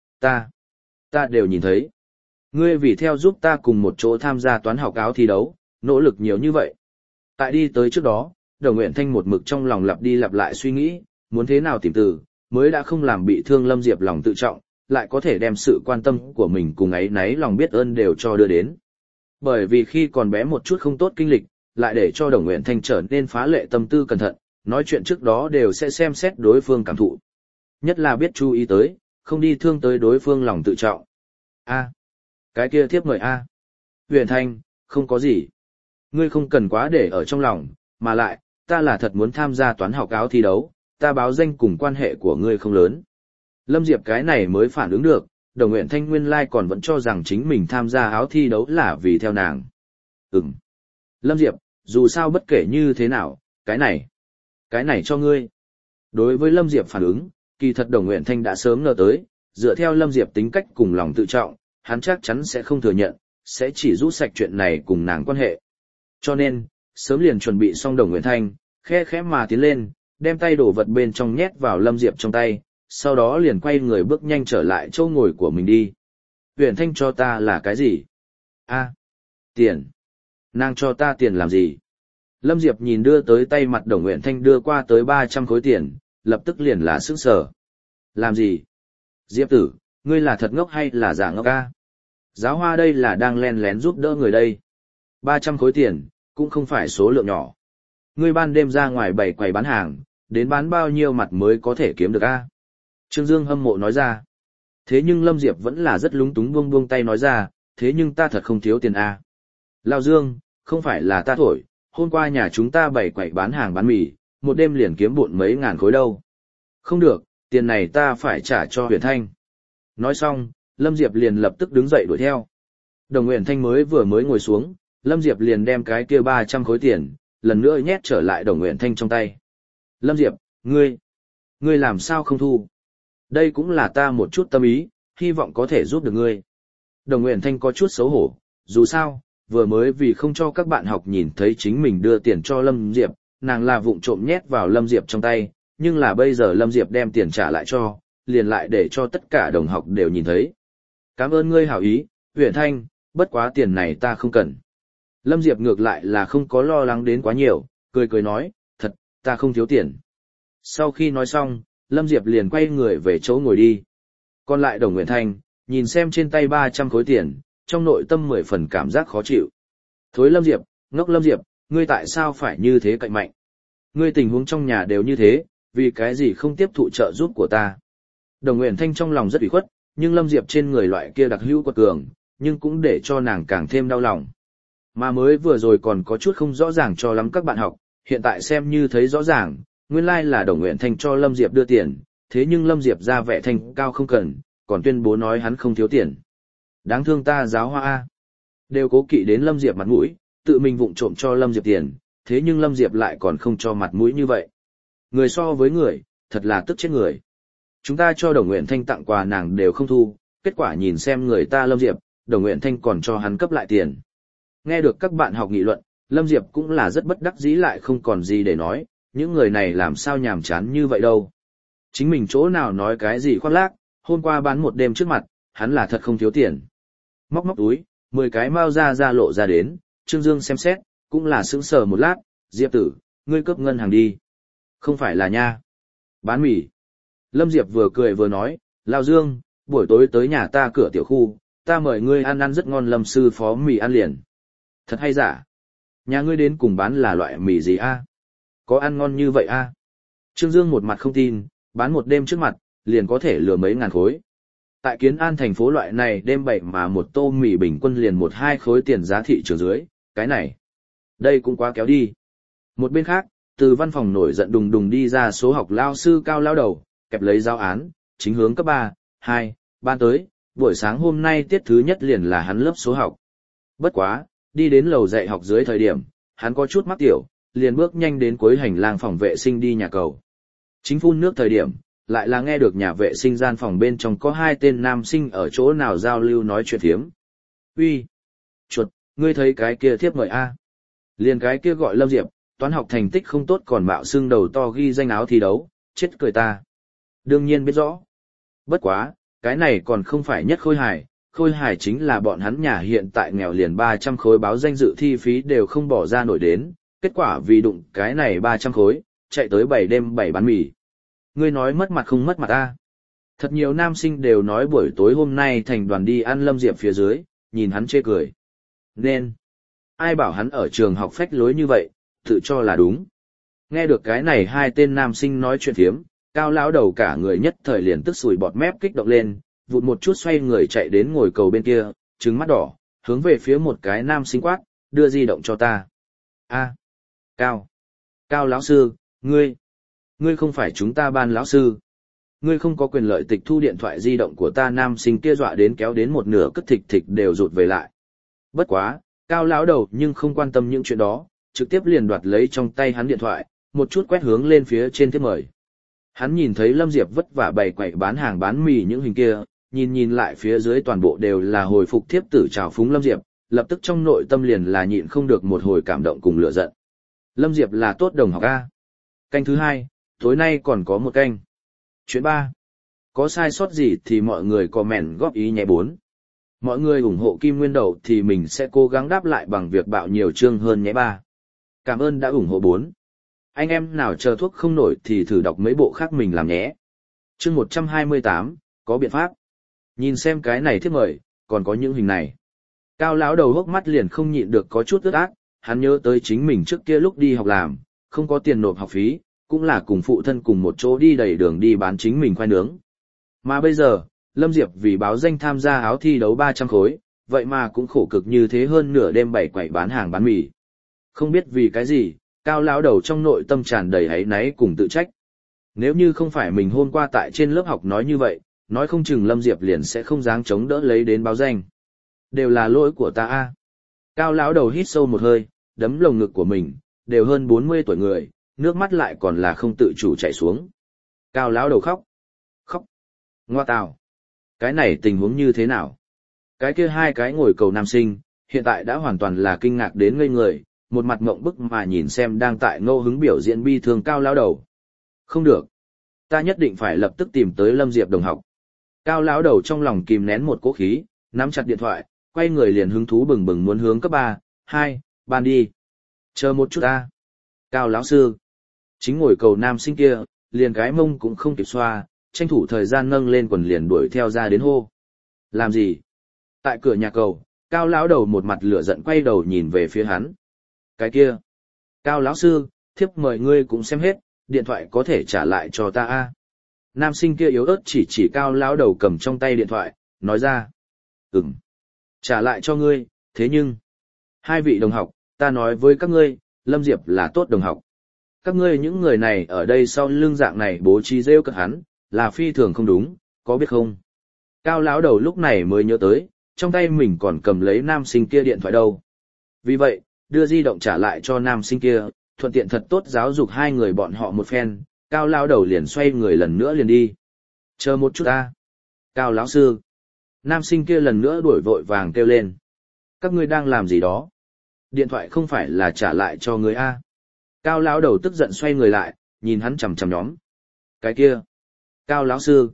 ta đều nhìn thấy. Ngươi vì theo giúp ta cùng một chỗ tham gia toán học áo thi đấu, nỗ lực nhiều như vậy. Tại đi tới trước đó, Đồng Uyển Thanh một mực trong lòng lặp đi lặp lại suy nghĩ, muốn thế nào tìm từ, mới đã không làm bị thương Lâm Diệp lòng tự trọng, lại có thể đem sự quan tâm của mình cùng ấy náy lòng biết ơn đều cho đưa đến. Bởi vì khi còn bé một chút không tốt kinh lịch, lại để cho Đồng Nguyện Thanh trở nên phá lệ tâm tư cẩn thận, nói chuyện trước đó đều sẽ xem xét đối phương cảm thụ. Nhất là biết chú ý tới, không đi thương tới đối phương lòng tự trọng. A, cái kia thiếp mời A. Huyền Thanh, không có gì. Ngươi không cần quá để ở trong lòng, mà lại, ta là thật muốn tham gia toán học áo thi đấu, ta báo danh cùng quan hệ của ngươi không lớn. Lâm Diệp cái này mới phản ứng được, Đồng Nguyện Thanh nguyên lai còn vẫn cho rằng chính mình tham gia áo thi đấu là vì theo nàng. Lâm Diệp, dù sao bất kể như thế nào, cái này cho ngươi. Đối với Lâm Diệp phản ứng, kỳ thật Đồng Nguyện Thanh đã sớm ngờ tới, dựa theo Lâm Diệp tính cách cùng lòng tự trọng, hắn chắc chắn sẽ không thừa nhận, sẽ chỉ rút sạch chuyện này cùng nàng quan hệ. Cho nên, sớm liền chuẩn bị xong Đồng Nguyện Thanh, khẽ khẽ mà tiến lên, đem tay đổ vật bên trong nhét vào Lâm Diệp trong tay, sau đó liền quay người bước nhanh trở lại chỗ ngồi của mình đi. Huyền Thanh cho ta là cái gì? A, tiền. Nàng cho ta tiền làm gì? Lâm Diệp nhìn đưa tới tay mặt Đồng Nguyện Thanh đưa qua tới 300 khối tiền, lập tức liền là sững sờ. Làm gì? Diệp tử, ngươi là thật ngốc hay là giả ngốc a? Giáo hoa đây là đang len lén giúp đỡ người đây. 300 khối tiền, cũng không phải số lượng nhỏ. Ngươi ban đêm ra ngoài bày quầy bán hàng, đến bán bao nhiêu mặt mới có thể kiếm được a? Trương Dương hâm mộ nói ra. Thế nhưng Lâm Diệp vẫn là rất lúng túng buông tay nói ra, thế nhưng ta thật không thiếu tiền a. Lao Dương, không phải là ta thổi, hôm qua nhà chúng ta bày quầy bán hàng bán mì, một đêm liền kiếm bộn mấy ngàn khối đâu. Không được, tiền này ta phải trả cho Huyền Thanh. Nói xong, Lâm Diệp liền lập tức đứng dậy đuổi theo. Đồng Huyền Thanh vừa mới ngồi xuống, Lâm Diệp liền đem cái kia 300 khối tiền, lần nữa nhét trở lại Đồng Huyền Thanh trong tay. Lâm Diệp, ngươi làm sao không thu? Đây cũng là ta một chút tâm ý, hy vọng có thể giúp được ngươi. Đồng Huyền Thanh có chút xấu hổ, dù sao, vừa mới vì không cho các bạn học nhìn thấy chính mình đưa tiền cho Lâm Diệp, nàng là vụng trộm nhét vào Lâm Diệp trong tay, nhưng là bây giờ Lâm Diệp đem tiền trả lại cho, liền lại để cho tất cả đồng học đều nhìn thấy. Cảm ơn ngươi hảo ý, Huyền Thanh, bất quá tiền này ta không cần. Lâm Diệp ngược lại là không có lo lắng đến quá nhiều, cười nói, thật, ta không thiếu tiền. Sau khi nói xong, Lâm Diệp liền quay người về chỗ ngồi đi. Còn lại Đồng Huyền Thanh, nhìn xem trên tay 300 khối tiền, trong nội tâm 10 phần cảm giác khó chịu. Thối Lâm Diệp, ngốc Lâm Diệp, ngươi tại sao phải như thế cạnh mạnh? Ngươi tình huống trong nhà đều như thế, vì cái gì không tiếp thụ trợ giúp của ta? Đồng Huyền Thanh trong lòng rất ủy khuất, nhưng Lâm Diệp trên người loại kia đặc hữu quật cường, nhưng cũng để cho nàng càng thêm đau lòng. Mà mới vừa rồi còn có chút không rõ ràng cho lắm các bạn học, hiện tại xem như thấy rõ ràng, nguyên lai là Đồng Huyền Thanh cho Lâm Diệp đưa tiền, thế nhưng Lâm Diệp ra vẻ thanh cao không cần, còn tuyên bố nói hắn không thiếu tiền. Đáng thương ta giáo hoa A. Đều cố kỵ đến Lâm Diệp mặt mũi, tự mình vụng trộm cho Lâm Diệp tiền, thế nhưng Lâm Diệp lại còn không cho mặt mũi như vậy. Người so với người, thật là tức chết người. Chúng ta cho Đồng Nguyện Thanh tặng quà nàng đều không thu, kết quả nhìn xem người ta Lâm Diệp, Đồng Nguyện Thanh còn cho hắn cấp lại tiền. Nghe được các bạn học nghị luận, Lâm Diệp cũng là rất bất đắc dĩ lại không còn gì để nói, những người này làm sao nhàm chán như vậy đâu. Chính mình chỗ nào nói cái gì khoác lác, hôm qua bán một đêm trước mặt, hắn là thật không thiếu tiền. Móc túi, 10 cái mao ra lộ ra đến, Trương Dương xem xét, cũng là sững sờ một lát, Diệp tử, ngươi cướp ngân hàng đi. Không phải là nha. Bán mì. Lâm Diệp vừa cười vừa nói, Lao Dương, buổi tối tới nhà ta cửa tiểu khu, ta mời ngươi ăn rất ngon Lâm sư phó mì ăn liền. Thật hay giả? Nhà ngươi đến cùng bán là loại mì gì a? Có ăn ngon như vậy a? Trương Dương một mặt không tin, bán một đêm trước mặt, liền có thể lừa mấy ngàn khối. Tại Kiến An thành phố loại này đêm bậy mà một tô mì bình quân liền 1-2 khối tiền giá thị trường dưới, cái này. Đây cũng quá kéo đi. Một bên khác, từ văn phòng nổi giận đùng đùng đi ra số học lao sư cao lao đầu, kẹp lấy giáo án, chính hướng cấp 3, 2, ban tới, buổi sáng hôm nay tiết thứ nhất liền là hắn lớp số học. Bất quá, đi đến lầu dạy học dưới thời điểm, hắn có chút mắc tiểu, liền bước nhanh đến cuối hành lang phòng vệ sinh đi nhà cầu. Chính phun nước thời điểm, lại là nghe được nhà vệ sinh gian phòng bên trong có 2 tên nam sinh ở chỗ nào giao lưu nói chuyện thiếm. Uy, chuột, ngươi thấy cái kia thiếp mời a? Liền cái kia gọi Lâm Diệp, toán học thành tích không tốt còn mạo xưng đầu to ghi danh áo thi đấu, chết cười ta. Đương nhiên biết rõ. Bất quá, cái này còn không phải nhất khôi hài chính là bọn hắn nhà hiện tại nghèo liền 300 khối báo danh dự thi phí đều không bỏ ra nổi đến, kết quả vì đụng cái này 300 khối, chạy tới 7 đêm 7 bán mì. Ngươi nói mất mặt không mất mặt ta. Thật nhiều nam sinh đều nói buổi tối hôm nay thành đoàn đi ăn Lâm Diệp phía dưới, nhìn hắn chê cười. Nên, Ai bảo hắn ở trường học phách lối như vậy, tự cho là đúng. Nghe được cái này hai tên nam sinh nói chuyện thiếm, Cao lão đầu cả người nhất thời liền tức sùi bọt mép kích động lên, vụt một chút xoay người chạy đến ngồi cầu bên kia, trừng mắt đỏ, hướng về phía một cái nam sinh quát, đưa di động cho ta. A, Cao lão sư, ngươi không phải chúng ta ban lão sư. Ngươi không có quyền lợi tịch thu điện thoại di động của ta. Nam sinh kia dọa đến kéo đến một nửa cất thịch thịch đều rụt về lại. Bất quá, Cao lão đầu nhưng không quan tâm những chuyện đó, trực tiếp liền đoạt lấy trong tay hắn điện thoại, một chút quét hướng lên phía trên thiếp mời. Hắn nhìn thấy Lâm Diệp vất vả bày quậy bán hàng bán mì những hình kia, nhìn lại phía dưới toàn bộ đều là hồi phục thiếp tử trào phúng Lâm Diệp, lập tức trong nội tâm liền là nhịn không được một hồi cảm động cùng lửa giận. Lâm Diệp là tốt đồng học A. Canh thứ 2, tối nay còn có một canh. Chuyện 3. Có sai sót gì thì mọi người comment góp ý nhé 4. Mọi người ủng hộ Kim Nguyên Đầu thì mình sẽ cố gắng đáp lại bằng việc bạo nhiều chương hơn nhé 3. Cảm ơn đã ủng hộ 4. Anh em nào chờ thuốc không nổi thì thử đọc mấy bộ khác mình làm nhé. Chương 128, có biện pháp. Nhìn xem cái này thiếp mời, còn có những hình này. Cao lão đầu hốc mắt liền không nhịn được có chút ướt át, hắn nhớ tới chính mình trước kia lúc đi học làm, không có tiền nộp học phí, cũng là cùng phụ thân cùng một chỗ đi đầy đường đi bán chính mình khoai nướng. Mà bây giờ, Lâm Diệp vì báo danh tham gia áo thi đấu 300 khối, vậy mà cũng khổ cực như thế hơn nửa đêm bày quậy bán hàng bán mì. Không biết vì cái gì, Cao lão đầu trong nội tâm tràn đầy áy náy cùng tự trách. Nếu như không phải mình hôm qua tại trên lớp học nói như vậy, nói không chừng Lâm Diệp liền sẽ không dáng chống đỡ lấy đến báo danh. Đều là lỗi của ta a. Cao lão đầu hít sâu một hơi, đấm lồng ngực của mình, đều hơn 40 tuổi người, nước mắt lại còn là không tự chủ chảy xuống. Cao lão đầu khóc. Ngoa tào. Cái này tình huống như thế nào? Cái kia hai cái ngồi cầu nam sinh, hiện tại đã hoàn toàn là kinh ngạc đến ngây người, một mặt ngộng bức mà nhìn xem đang tại ngô hứng biểu diễn bi thương Cao lão đầu. Không được. Ta nhất định phải lập tức tìm tới Lâm Diệp đồng học. Cao lão đầu trong lòng kìm nén một cỗ khí, nắm chặt điện thoại, quay người liền hứng thú bừng bừng muốn hướng cấp 3, 2, ban đi. Chờ một chút ta. Cao lão sư. Chính ngồi cầu nam sinh kia, liền cái mông cũng không kịp xoa, tranh thủ thời gian nâng lên quần liền đuổi theo ra đến hô. Làm gì? Tại cửa nhà cầu, Cao lão đầu một mặt lửa giận quay đầu nhìn về phía hắn. Cái kia. Cao lão sư, thiếp mời ngươi cũng xem hết, điện thoại có thể trả lại cho ta a. Nam sinh kia yếu ớt chỉ Cao lão đầu cầm trong tay điện thoại, nói ra. Trả lại cho ngươi, thế nhưng. Hai vị đồng học, ta nói với các ngươi, Lâm Diệp là tốt đồng học. Các ngươi những người này ở đây sau lưng dạng này bố trí rêu cợt hắn, là phi thường không đúng, có biết không? Cao lão đầu lúc này mới nhớ tới, trong tay mình còn cầm lấy nam sinh kia điện thoại đâu. Vì vậy, đưa di động trả lại cho nam sinh kia, thuận tiện thật tốt giáo dục hai người bọn họ một phen, Cao lão đầu liền xoay người lần nữa liền đi. Chờ một chút ta. Cao lão sư. Nam sinh kia lần nữa đuổi vội vàng kêu lên. Các ngươi đang làm gì đó? Điện thoại không phải là trả lại cho người a? Cao lão đầu tức giận xoay người lại, nhìn hắn chằm chằm nhóm. Cái kia. Cao lão sư,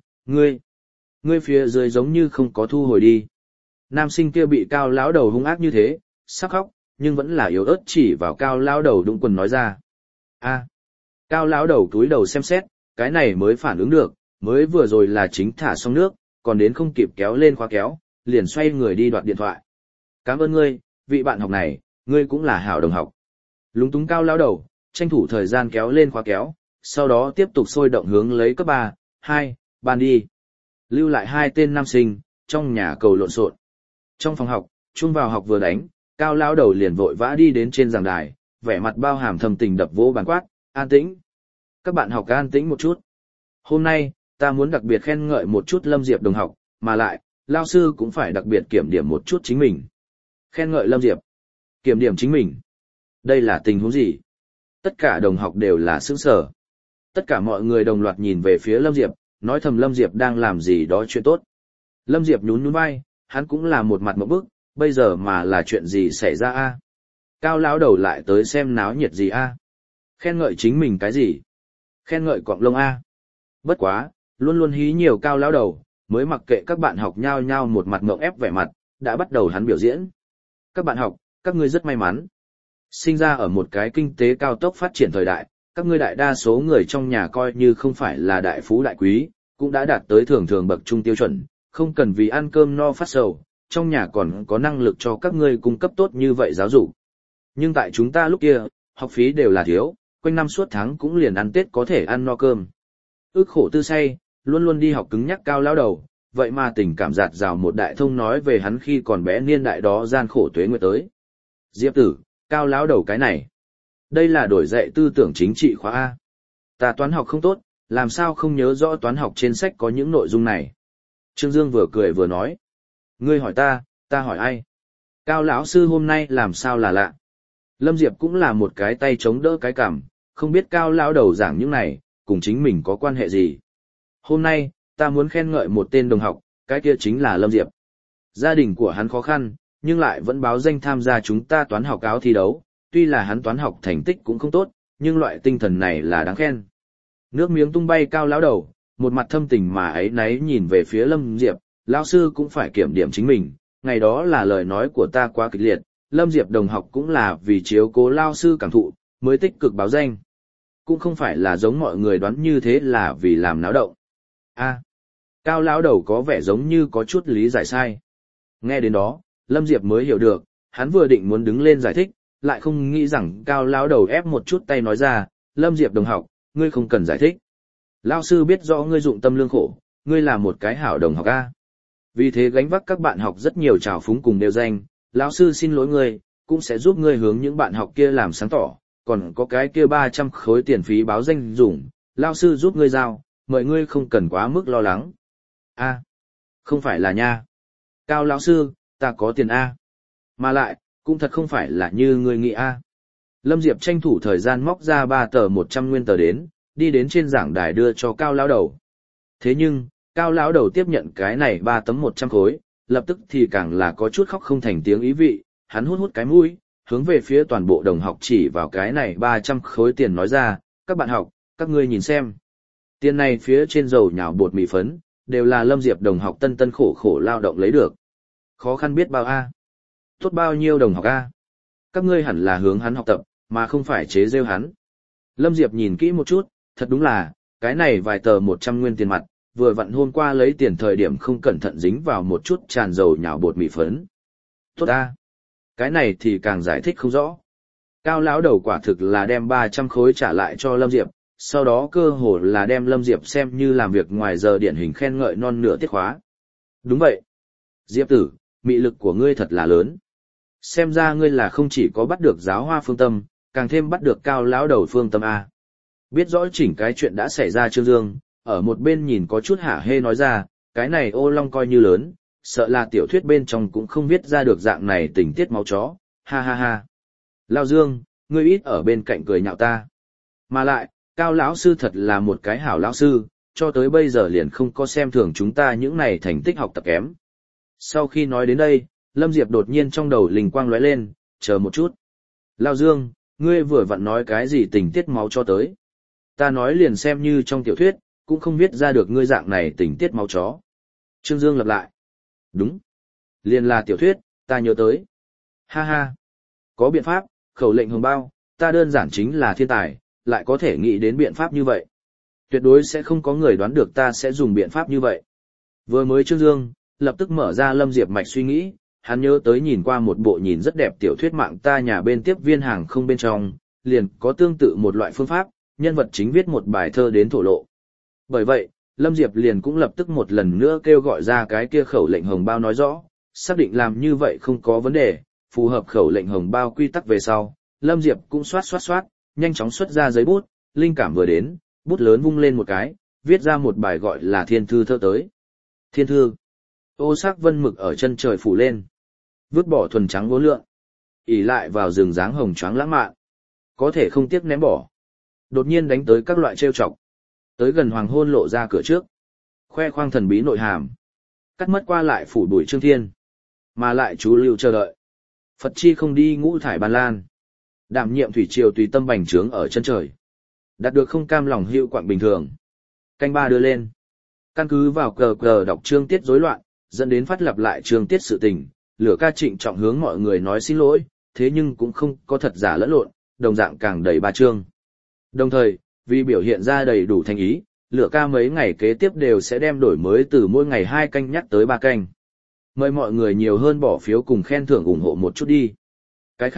ngươi phía dưới giống như không có thu hồi đi. Nam sinh kia bị Cao lão đầu hung ác như thế, sắp khóc, nhưng vẫn là yếu ớt chỉ vào Cao lão đầu đụng quần nói ra. A. Cao lão đầu túi đầu xem xét, cái này mới phản ứng được, mới vừa rồi là chính thả xong nước, còn đến không kịp kéo lên khóa kéo, liền xoay người đi đoạt điện thoại. Cảm ơn ngươi, vị bạn học này, ngươi cũng là hảo đồng học. Lúng túng Cao lão đầu, tranh thủ thời gian kéo lên khóa kéo, sau đó tiếp tục sôi động hướng lấy cấp 3, 2, ban đi. Lưu lại hai tên nam sinh, trong nhà cầu lộn xộn. Trong phòng học, chuông vào học vừa đánh, Cao lão đầu liền vội vã đi đến trên giảng đài, vẻ mặt bao hàm thầm tình đập vỗ bàn quát, an tĩnh. Các bạn học an tĩnh một chút. Hôm nay, ta muốn đặc biệt khen ngợi một chút Lâm Diệp đồng học, mà lại, lao sư cũng phải đặc biệt kiểm điểm một chút chính mình. Khen ngợi Lâm Diệp. Kiểm điểm chính mình. Đây là tình huống gì? Tất cả đồng học đều là sững sờ. Tất cả mọi người đồng loạt nhìn về phía Lâm Diệp, nói thầm Lâm Diệp đang làm gì đó chuyện tốt. Lâm Diệp nhún nhún vai, hắn cũng là một mặt ngộp bức, bây giờ mà là chuyện gì xảy ra a? Cao lão đầu lại tới xem náo nhiệt gì a? Khen ngợi chính mình cái gì? Khen ngợi cọng lông a? Bất quá, luôn luôn hí nhiều Cao lão đầu, mới mặc kệ các bạn học nhao nhao một mặt ngượng ép vẻ mặt, đã bắt đầu hắn biểu diễn. Các bạn học, các ngươi rất may mắn. Sinh ra ở một cái kinh tế cao tốc phát triển thời đại, các ngươi đại đa số người trong nhà coi như không phải là đại phú đại quý, cũng đã đạt tới thường thường bậc trung tiêu chuẩn, không cần vì ăn cơm no phát sầu, trong nhà còn có năng lực cho các ngươi cung cấp tốt như vậy giáo dục. Nhưng tại chúng ta lúc kia, học phí đều là thiếu, quanh năm suốt tháng cũng liền ăn Tết có thể ăn no cơm. Ước khổ tư say, luôn luôn đi học cứng nhắc Cao lão đầu, vậy mà tình cảm dạt dào một đại thông nói về hắn khi còn bé niên đại đó gian khổ tuế nguyệt tới. Diệp tử, Cao lão đầu cái này. Đây là đổi dạy tư tưởng chính trị khóa A. Ta toán học không tốt, làm sao không nhớ rõ toán học trên sách có những nội dung này. Trương Dương vừa cười vừa nói. Ngươi hỏi ta hỏi ai? Cao lão sư hôm nay làm sao là lạ? Lâm Diệp cũng là một cái tay chống đỡ cái cằm, không biết Cao lão đầu giảng những này, cùng chính mình có quan hệ gì. Hôm nay, ta muốn khen ngợi một tên đồng học, cái kia chính là Lâm Diệp. Gia đình của hắn khó khăn, nhưng lại vẫn báo danh tham gia chúng ta toán học áo thi đấu, tuy là hắn toán học thành tích cũng không tốt, nhưng loại tinh thần này là đáng khen. Nước miếng tung bay Cao lão đầu, một mặt thâm tình mà ấy náy nhìn về phía Lâm Diệp, lão sư cũng phải kiểm điểm chính mình, ngày đó là lời nói của ta quá kịch liệt, Lâm Diệp đồng học cũng là vì chiếu cố lão sư cảm thụ, mới tích cực báo danh. Cũng không phải là giống mọi người đoán như thế là vì làm náo động. A, Cao lão đầu có vẻ giống như có chút lý giải sai. Nghe đến đó, Lâm Diệp mới hiểu được, hắn vừa định muốn đứng lên giải thích, lại không nghĩ rằng Cao lão đầu ép một chút tay nói ra, Lâm Diệp đồng học, ngươi không cần giải thích. Lão sư biết rõ ngươi dụng tâm lương khổ, ngươi là một cái hảo đồng học A. Vì thế gánh vác các bạn học rất nhiều trào phúng cùng đều danh, lão sư xin lỗi ngươi, cũng sẽ giúp ngươi hướng những bạn học kia làm sáng tỏ, còn có cái kia 300 khối tiền phí báo danh dùng, lão sư giúp ngươi giao, mời ngươi không cần quá mức lo lắng. A, không phải là nha. Cao lão sư, ta có tiền A. Mà lại, cũng thật không phải là như ngươi nghĩ A. Lâm Diệp tranh thủ thời gian móc ra 3 tờ 100 nguyên tờ đến, đi đến trên giảng đài đưa cho Cao lão đầu. Thế nhưng, Cao lão đầu tiếp nhận cái này 3 tấm 100 khối, lập tức thì càng là có chút khóc không thành tiếng ý vị, hắn hút hút cái mũi, hướng về phía toàn bộ đồng học chỉ vào cái này 300 khối tiền nói ra, các bạn học, các ngươi nhìn xem. Tiền này phía trên dầu nhào bột mì phấn, đều là Lâm Diệp đồng học tân tân khổ khổ lao động lấy được. Khó khăn biết bao A. Tốt bao nhiêu đồng học A. Các ngươi hẳn là hướng hắn học tập, mà không phải chế rêu hắn. Lâm Diệp nhìn kỹ một chút, thật đúng là, cái này vài tờ 100 nguyên tiền mặt, vừa vặn hôm qua lấy tiền thời điểm không cẩn thận dính vào một chút tràn dầu nhào bột mì phấn. Tốt A. Cái này thì càng giải thích không rõ. Cao lão đầu quả thực là đem 300 khối trả lại cho Lâm Diệp, sau đó cơ hồ là đem Lâm Diệp xem như làm việc ngoài giờ điển hình khen ngợi non nửa tiết khóa. Đúng vậy. Diệp tử, mị lực của ngươi thật là lớn. Xem ra ngươi là không chỉ có bắt được giáo hoa phương tâm, càng thêm bắt được Cao lão đầu phương tâm A. Biết rõ chỉnh cái chuyện đã xảy ra Trương Dương, ở một bên nhìn có chút hả hê nói ra, cái này ô long coi như lớn, sợ là tiểu thuyết bên trong cũng không viết ra được dạng này tình tiết máu chó, ha ha ha. Lao Dương, ngươi ít ở bên cạnh cười nhạo ta. Mà lại, Cao lão sư thật là một cái hảo lão sư, cho tới bây giờ liền không có xem thường chúng ta những này thành tích học tập kém. Sau khi nói đến đây, Lâm Diệp đột nhiên trong đầu linh quang lóe lên, chờ một chút. Lao Dương, ngươi vừa vặn nói cái gì tình tiết máu cho tới. Ta nói liền xem như trong tiểu thuyết, cũng không viết ra được ngươi dạng này tình tiết máu chó. Trương Dương lặp lại. Đúng. Liền là tiểu thuyết, ta nhớ tới. Ha ha. Có biện pháp, khẩu lệnh hồng bao, ta đơn giản chính là thiên tài, lại có thể nghĩ đến biện pháp như vậy. Tuyệt đối sẽ không có người đoán được ta sẽ dùng biện pháp như vậy. Vừa mới Trương Dương, lập tức mở ra Lâm Diệp mạch suy nghĩ, hắn nhớ tới nhìn qua một bộ nhìn rất đẹp tiểu thuyết mạng ta nhà bên tiếp viên hàng không bên trong, liền có tương tự một loại phương pháp, nhân vật chính viết một bài thơ đến thổ lộ. Bởi vậy, Lâm Diệp liền cũng lập tức một lần nữa kêu gọi ra cái kia khẩu lệnh hồng bao nói rõ, xác định làm như vậy không có vấn đề, phù hợp khẩu lệnh hồng bao quy tắc về sau, Lâm Diệp cũng xoát, nhanh chóng xuất ra giấy bút, linh cảm vừa đến, bút lớn vung lên một cái, viết ra một bài gọi là thiên thư thơ tới. Thiên thư. Ô sắc vân mực ở chân trời phủ lên. Vứt bỏ thuần trắng vô lượng. ỷ lại vào rừng dáng hồng choáng lãng mạn. Có thể không tiếc ném bỏ. Đột nhiên đánh tới các loại trêu chọc. Tới gần hoàng hôn lộ ra cửa trước. Khoe khoang thần bí nội hàm. Cắt mất qua lại phủ bụi trương thiên. Mà lại chú lưu chờ đợi. Phật chi không đi ngũ thải ban lan. Đảm nhiệm thủy triều tùy tâm bành trướng ở chân trời. Đạt được không cam lòng hữu quạng bình thường. Canh ba đưa lên. Căn cứ vào cờ đọc chương tiết rối loạn, dẫn đến phát lặp lại chương tiết sự tình, Lửa Ca trịnh trọng hướng mọi người nói xin lỗi, thế nhưng cũng không có thật giả lẫn lộn, đồng dạng càng đầy ba chương. Đồng thời, vì biểu hiện ra đầy đủ thành ý, Lửa Ca mấy ngày kế tiếp đều sẽ đem đổi mới từ mỗi ngày 2 canh nhắc tới 3 canh. Mời mọi người nhiều hơn bỏ phiếu cùng khen thưởng ủng hộ một chút đi. Cái khác,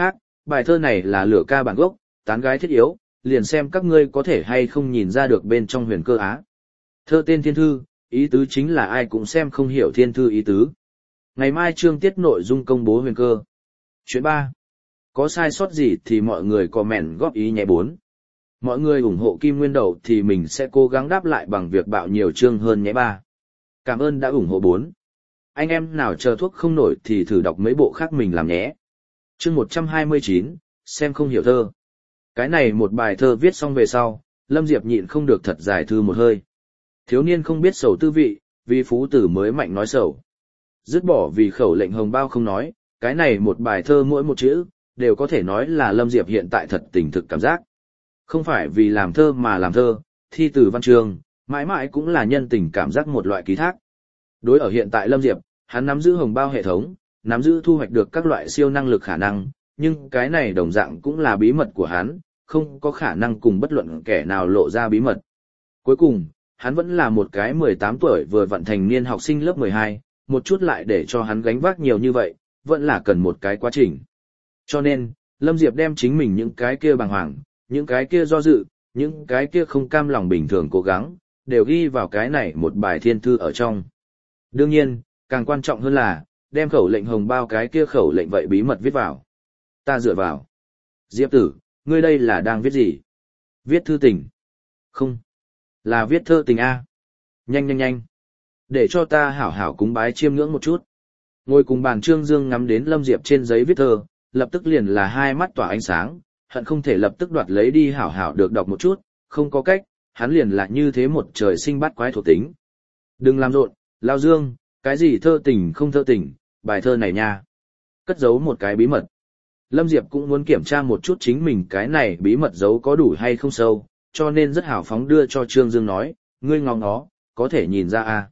Bài thơ này là lửa ca bản gốc, tán gái thiết yếu, liền xem các ngươi có thể hay không nhìn ra được bên trong huyền cơ á. Thơ tên thiên thư, ý tứ chính là ai cũng xem không hiểu thiên thư ý tứ. Ngày mai chương tiết nội dung công bố huyền cơ. Chuyện 3. Có sai sót gì thì mọi người comment góp ý nhé 4. Mọi người ủng hộ Kim Nguyên Đầu thì mình sẽ cố gắng đáp lại bằng việc bạo nhiều chương hơn nhé 3. Cảm ơn đã ủng hộ 4. Anh em nào chờ thuốc không nổi thì thử đọc mấy bộ khác mình làm nhé. Chương 129, xem không hiểu thơ. Cái này một bài thơ viết xong về sau, Lâm Diệp nhịn không được thật dài thư một hơi. Thiếu niên không biết sầu tư vị, vì phú tử mới mạnh nói sầu. Dứt bỏ vì khẩu lệnh hồng bao không nói, cái này một bài thơ mỗi một chữ, đều có thể nói là Lâm Diệp hiện tại thật tình thực cảm giác. Không phải vì làm thơ mà làm thơ, thi từ văn chương, mãi mãi cũng là nhân tình cảm giác một loại ký thác. Đối ở hiện tại Lâm Diệp, hắn nắm giữ hồng bao hệ thống, nắm giữ thu hoạch được các loại siêu năng lực khả năng, nhưng cái này đồng dạng cũng là bí mật của hắn, không có khả năng cùng bất luận kẻ nào lộ ra bí mật. Cuối cùng, hắn vẫn là một cái 18 tuổi vừa vận thành niên học sinh lớp 12, một chút lại để cho hắn gánh vác nhiều như vậy, vẫn là cần một cái quá trình. Cho nên, Lâm Diệp đem chính mình những cái kia bàng hoàng, những cái kia do dự, những cái kia không cam lòng bình thường cố gắng, đều ghi vào cái này một bài thiên thư ở trong. Đương nhiên, càng quan trọng hơn là, đem khẩu lệnh hồng bao cái kia khẩu lệnh vậy bí mật viết vào. Ta dựa vào. Diệp tử, ngươi đây là đang viết gì? Viết thư tình. Không. Là viết thơ tình A. Nhanh nhanh nhanh. Để cho ta hảo hảo cúng bái chiêm ngưỡng một chút. Ngồi cùng bàn Trương Dương ngắm đến Lâm Diệp trên giấy viết thơ, lập tức liền là hai mắt tỏa ánh sáng, hận không thể lập tức đoạt lấy đi hảo hảo được đọc một chút, không có cách, hắn liền là như thế một trời sinh bắt quái thuộc tính. Đừng làm rộn, Lao Dương, cái gì thơ tình không thơ tình, bài thơ này nha. Cất giấu một cái bí mật. Lâm Diệp cũng muốn kiểm tra một chút chính mình cái này bí mật giấu có đủ hay không sâu, cho nên rất hào phóng đưa cho Trương Dương nói, ngươi ngó ngó, có thể nhìn ra à.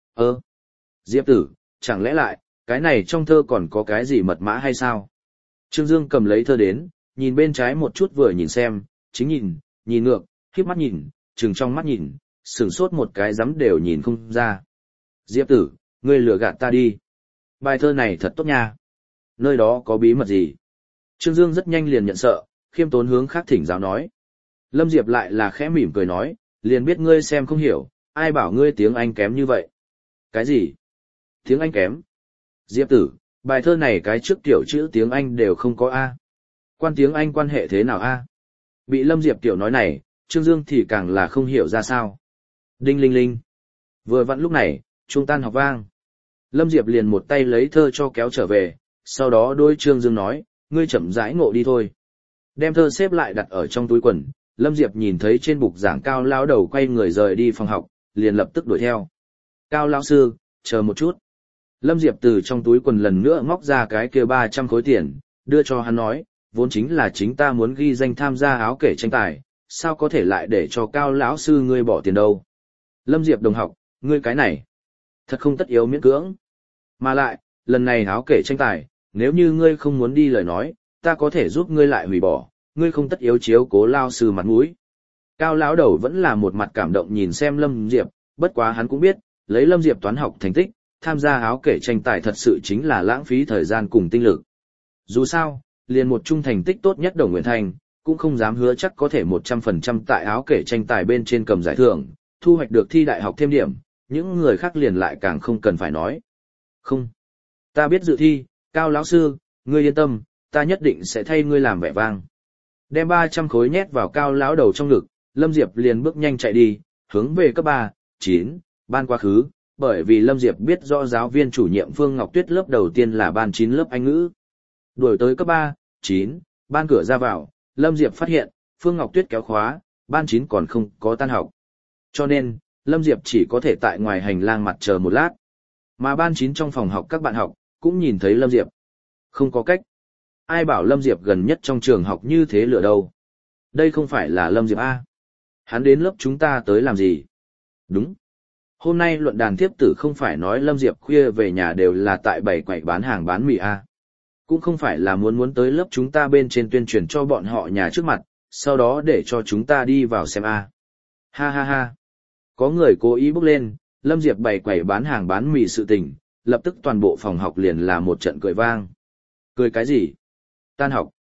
Diệp tử, chẳng lẽ lại, cái này trong thơ còn có cái gì mật mã hay sao? Trương Dương cầm lấy thơ đến, nhìn bên trái một chút vừa nhìn xem, chính nhìn, nhìn ngược, khiếp mắt nhìn, trừng trong mắt nhìn, sửng sốt một cái rắm đều nhìn không ra. Diệp tử, ngươi lừa gạt ta đi. Bài thơ này thật tốt nha. Nơi đó có bí mật gì? Trương Dương rất nhanh liền nhận sợ, khiêm tốn hướng khác thỉnh giáo nói. Lâm Diệp lại là khẽ mỉm cười nói, liền biết ngươi xem không hiểu, ai bảo ngươi tiếng Anh kém như vậy. Cái gì? Tiếng Anh kém? Diệp tử, bài thơ này cái trước tiểu chữ tiếng Anh đều không có A. Quan tiếng Anh quan hệ thế nào A? Bị Lâm Diệp tiểu nói này, Trương Dương thì càng là không hiểu ra sao. Đinh linh linh. Vừa vặn lúc này, chuông tan học vang. Lâm Diệp liền một tay lấy thơ cho kéo trở về, sau đó đôi Trương Dương nói, ngươi chậm rãi ngộ đi thôi. Đem thơ xếp lại đặt ở trong túi quần, Lâm Diệp nhìn thấy trên bục giảng Cao lão đầu quay người rời đi phòng học, liền lập tức đuổi theo. Cao lão sư, chờ một chút. Lâm Diệp từ trong túi quần lần nữa móc ra cái kia 300 khối tiền, đưa cho hắn nói, vốn chính là chính ta muốn ghi danh tham gia áo kể tranh tài, sao có thể lại để cho Cao lão sư ngươi bỏ tiền đâu. Lâm Diệp đồng học, ngươi cái này, thật không tất yếu miễn cưỡng. Mà lại, lần này áo kể tranh tài, nếu như ngươi không muốn đi lời nói, ta có thể giúp ngươi lại hủy bỏ, ngươi không tất yếu chiếu cố lao sư mặt mũi. Cao lão đầu vẫn là một mặt cảm động nhìn xem Lâm Diệp, bất quá hắn cũng biết, lấy Lâm Diệp toán học thành tích, tham gia áo kể tranh tài thật sự chính là lãng phí thời gian cùng tinh lực. Dù sao, liền một chung thành tích tốt nhất Đồng Nguyện Thành, cũng không dám hứa chắc có thể 100% tại áo kể tranh tài bên trên cầm giải thưởng, thu hoạch được thi đại học thêm điểm, những người khác liền lại càng không cần phải nói. Không, ta biết dự thi, Cao lão sư, ngươi yên tâm, ta nhất định sẽ thay ngươi làm vẻ vang. Đem 300 khối nhét vào Cao lão đầu trong ngực, Lâm Diệp liền bước nhanh chạy đi, hướng về cấp 3, 9, ban quá khứ, bởi vì Lâm Diệp biết rõ giáo viên chủ nhiệm Phương Ngọc Tuyết lớp đầu tiên là ban 9 lớp Anh ngữ. Đuổi tới cấp 3, 9, ban cửa ra vào, Lâm Diệp phát hiện, Phương Ngọc Tuyết kéo khóa, ban 9 còn không có tan học. Cho nên, Lâm Diệp chỉ có thể tại ngoài hành lang mặt chờ một lát. Mà ban 9 trong phòng học các bạn học, cũng nhìn thấy Lâm Diệp. Không có cách. Ai bảo Lâm Diệp gần nhất trong trường học như thế lửa đâu. Đây không phải là Lâm Diệp A. Hắn đến lớp chúng ta tới làm gì? Đúng. Hôm nay luận đàn tiếp tử không phải nói Lâm Diệp khuya về nhà đều là tại bày quầy bán hàng bán mì A. Cũng không phải là muốn tới lớp chúng ta bên trên tuyên truyền cho bọn họ nhà trước mặt, sau đó để cho chúng ta đi vào xem A. Ha ha ha. Có người cố ý bốc lên, Lâm Diệp bày quầy bán hàng bán mì sự tình, lập tức toàn bộ phòng học liền là một trận cười vang. Cười cái gì? Tan học.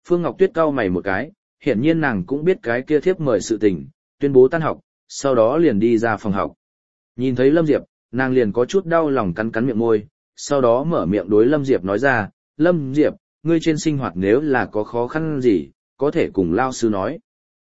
Phương Ngọc Tuyết cau mày một cái, hiển nhiên nàng cũng biết cái kia thiếp mời sự tình, tuyên bố tan học, sau đó liền đi ra phòng học. Nhìn thấy Lâm Diệp, nàng liền có chút đau lòng cắn cắn miệng môi, sau đó mở miệng đối Lâm Diệp nói ra, Lâm Diệp, ngươi trên sinh hoạt nếu là có khó khăn gì, có thể cùng lao sư nói.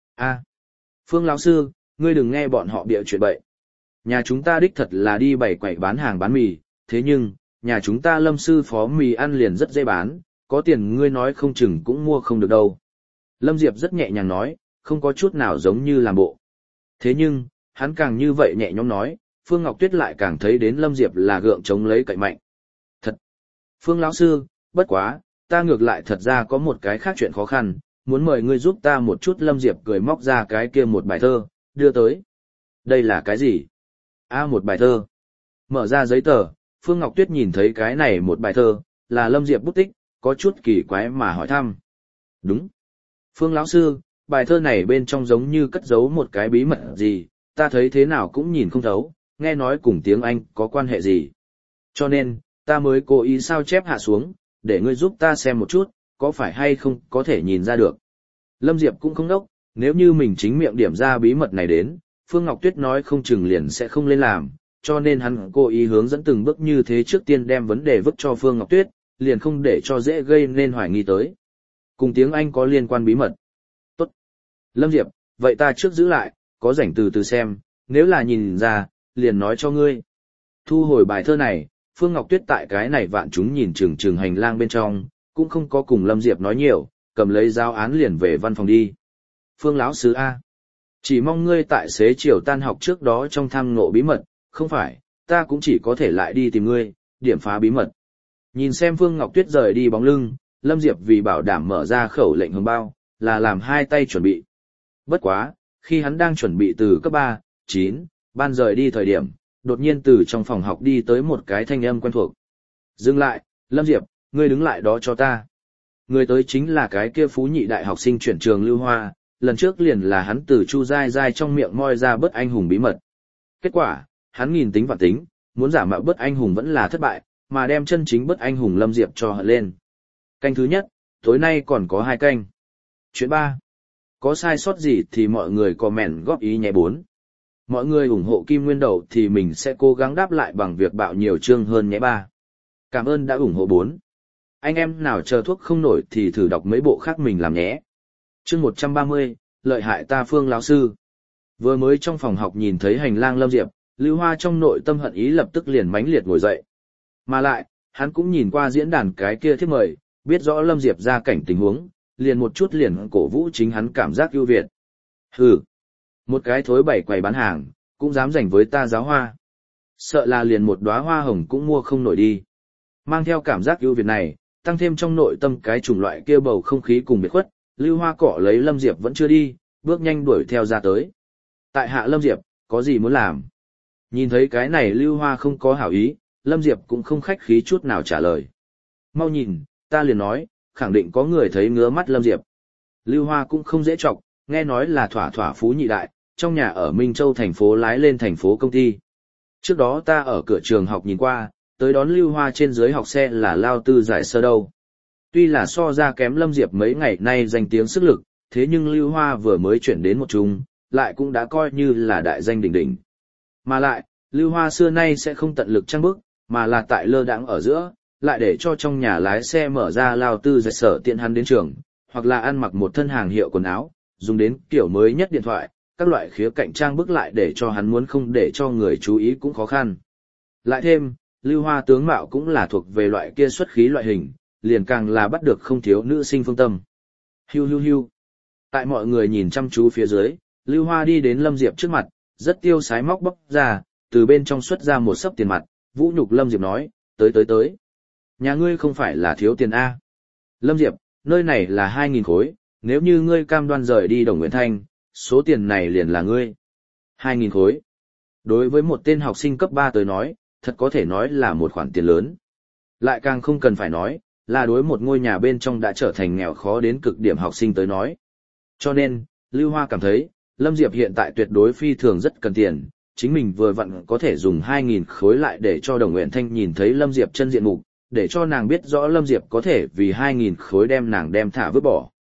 Phương lão sư, ngươi đừng nghe bọn họ bịa chuyện bậy. Nhà chúng ta đích thật là đi bày quậy bán hàng bán mì, thế nhưng, nhà chúng ta Lâm sư phó mì ăn liền rất dễ bán, có tiền ngươi nói không chừng cũng mua không được đâu. Lâm Diệp rất nhẹ nhàng nói, không có chút nào giống như làm bộ. Thế nhưng, hắn càng như vậy nhẹ nhõm nói, Phương Ngọc Tuyết lại càng thấy đến Lâm Diệp là gượng chống lấy cậy mạnh. Thật! Phương lão sư, bất quá, ta ngược lại thật ra có một cái khác chuyện khó khăn, muốn mời ngươi giúp ta một chút. Lâm Diệp cười móc ra cái kia một bài thơ, đưa tới. Đây là cái gì? Một bài thơ. Mở ra giấy tờ, Phương Ngọc Tuyết nhìn thấy cái này một bài thơ, là Lâm Diệp bút tích, có chút kỳ quái mà hỏi thăm. Đúng. Phương lão sư, bài thơ này bên trong giống như cất giấu một cái bí mật gì, ta thấy thế nào cũng nhìn không thấu, nghe nói cùng tiếng Anh có quan hệ gì. Cho nên, ta mới cố ý sao chép hạ xuống, để ngươi giúp ta xem một chút, có phải hay không có thể nhìn ra được. Lâm Diệp cũng không đốc, nếu như mình chính miệng điểm ra bí mật này đến, Phương Ngọc Tuyết nói không chừng liền sẽ không lên làm, cho nên hắn cố ý hướng dẫn từng bước như thế, trước tiên đem vấn đề vứt cho Phương Ngọc Tuyết, liền không để cho dễ gây nên hoài nghi tới. Cùng tiếng Anh có liên quan bí mật. Tốt. Lâm Diệp, vậy ta trước giữ lại, có rảnh từ từ xem, nếu là nhìn ra, liền nói cho ngươi. Thu hồi bài thơ này, Phương Ngọc Tuyết tại cái này vạn chúng nhìn chừng hành lang bên trong, cũng không có cùng Lâm Diệp nói nhiều, cầm lấy giáo án liền về văn phòng đi. Phương lão sư A. Chỉ mong ngươi tại xế chiều tan học trước đó trong tham ngộ bí mật, không phải, ta cũng chỉ có thể lại đi tìm ngươi, điểm phá bí mật. Nhìn xem Phương Ngọc Tuyết rời đi bóng lưng, Lâm Diệp vì bảo đảm mở ra khẩu lệnh hồng bao, là làm hai tay chuẩn bị. Bất quá, khi hắn đang chuẩn bị từ cấp 3, 9, ban rời đi thời điểm, đột nhiên từ trong phòng học đi tới một cái thanh âm quen thuộc. Dừng lại, Lâm Diệp, ngươi đứng lại đó cho ta. Người tới chính là cái kia phú nhị đại học sinh chuyển trường Lưu Hoa, lần trước liền là hắn từ Chu Giai Giai trong miệng moi ra Bất Anh Hùng bí mật. Kết quả, hắn nghìn tính vạn tính, muốn giả mạo Bất Anh Hùng vẫn là thất bại, mà đem chân chính Bất Anh Hùng Lâm Diệp cho hận lên. Canh thứ nhất, tối nay còn có 2 canh. Chuyện 3. Có sai sót gì thì mọi người comment góp ý nhé 4. Mọi người ủng hộ Kim Nguyên Đầu thì mình sẽ cố gắng đáp lại bằng việc bạo nhiều chương hơn nhé 3. Cảm ơn đã ủng hộ 4. Anh em nào chờ thuốc không nổi thì thử đọc mấy bộ khác mình làm nhé. Chương 130, lợi hại ta Phương lão sư. Vừa mới trong phòng học nhìn thấy hành lang Lâm Diệp, Lưu Hoa trong nội tâm hận ý lập tức liền mãnh liệt ngồi dậy. Mà lại, hắn cũng nhìn qua diễn đàn cái kia thiếp mời, biết rõ Lâm Diệp ra cảnh tình huống, liền một chút liền cổ vũ chính hắn cảm giác ưu việt. Hừ, một cái thối bảy quầy bán hàng, cũng dám giành với ta giáo hoa. Sợ là liền một đóa hoa hồng cũng mua không nổi đi. Mang theo cảm giác ưu việt này, tăng thêm trong nội tâm cái chủng loại kia bầu không khí cùng biệt khuất, Lưu Hoa cọ lấy Lâm Diệp vẫn chưa đi, bước nhanh đuổi theo ra tới. Tại hạ Lâm Diệp, có gì muốn làm? Nhìn thấy cái này Lưu Hoa không có hảo ý, Lâm Diệp cũng không khách khí chút nào trả lời. Mau nhìn, ta liền nói, khẳng định có người thấy ngứa mắt Lâm Diệp. Lưu Hoa cũng không dễ chọc, nghe nói là thỏa thỏa phú nhị đại, trong nhà ở Minh Châu thành phố lái lên thành phố công ty. Trước đó ta ở cửa trường học nhìn qua, tới đón Lưu Hoa trên dưới học xe là Lao Tư Giải Sơ đâu. Tuy là so ra kém Lâm Diệp mấy ngày nay danh tiếng sức lực, thế nhưng Lưu Hoa vừa mới chuyển đến một chung, lại cũng đã coi như là đại danh đỉnh đỉnh. Mà lại, Lưu Hoa xưa nay sẽ không tận lực trăng bức, mà là tại lơ đãng ở giữa, lại để cho trong nhà lái xe mở ra Lao Tư Giải Sở tiện hắn đến trường, hoặc là ăn mặc một thân hàng hiệu quần áo, dùng đến kiểu mới nhất điện thoại, các loại khía cạnh trang bức lại để cho hắn muốn không để cho người chú ý cũng khó khăn. Lại thêm, Lưu Hoa tướng mạo cũng là thuộc về loại kia xuất khí loại hình, liền càng là bắt được không thiếu nữ sinh phương tâm. Hiu hiu hiu. Tại mọi người nhìn chăm chú phía dưới, Lưu Hoa đi đến Lâm Diệp trước mặt, rất tiêu sái móc bóc ra, từ bên trong xuất ra một xấp tiền mặt, vũ nhục Lâm Diệp nói, tới. Nhà ngươi không phải là thiếu tiền A. Lâm Diệp, nơi này là 2.000 khối, nếu như ngươi cam đoan rời đi Đồng Nguyễn Thanh, số tiền này liền là ngươi. 2.000 khối. Đối với một tên học sinh cấp 3 tới nói, thật có thể nói là một khoản tiền lớn. Lại càng không cần phải nói, là đối một ngôi nhà bên trong đã trở thành nghèo khó đến cực điểm học sinh tới nói. Cho nên, Lưu Hoa cảm thấy, Lâm Diệp hiện tại tuyệt đối phi thường rất cần tiền, chính mình vừa vặn có thể dùng 2.000 khối lại để cho Đồng Nguyễn Thanh nhìn thấy Lâm Diệp chân diện mục, để cho nàng biết rõ Lâm Diệp có thể vì 2.000 khối đem nàng đem thả vứt bỏ.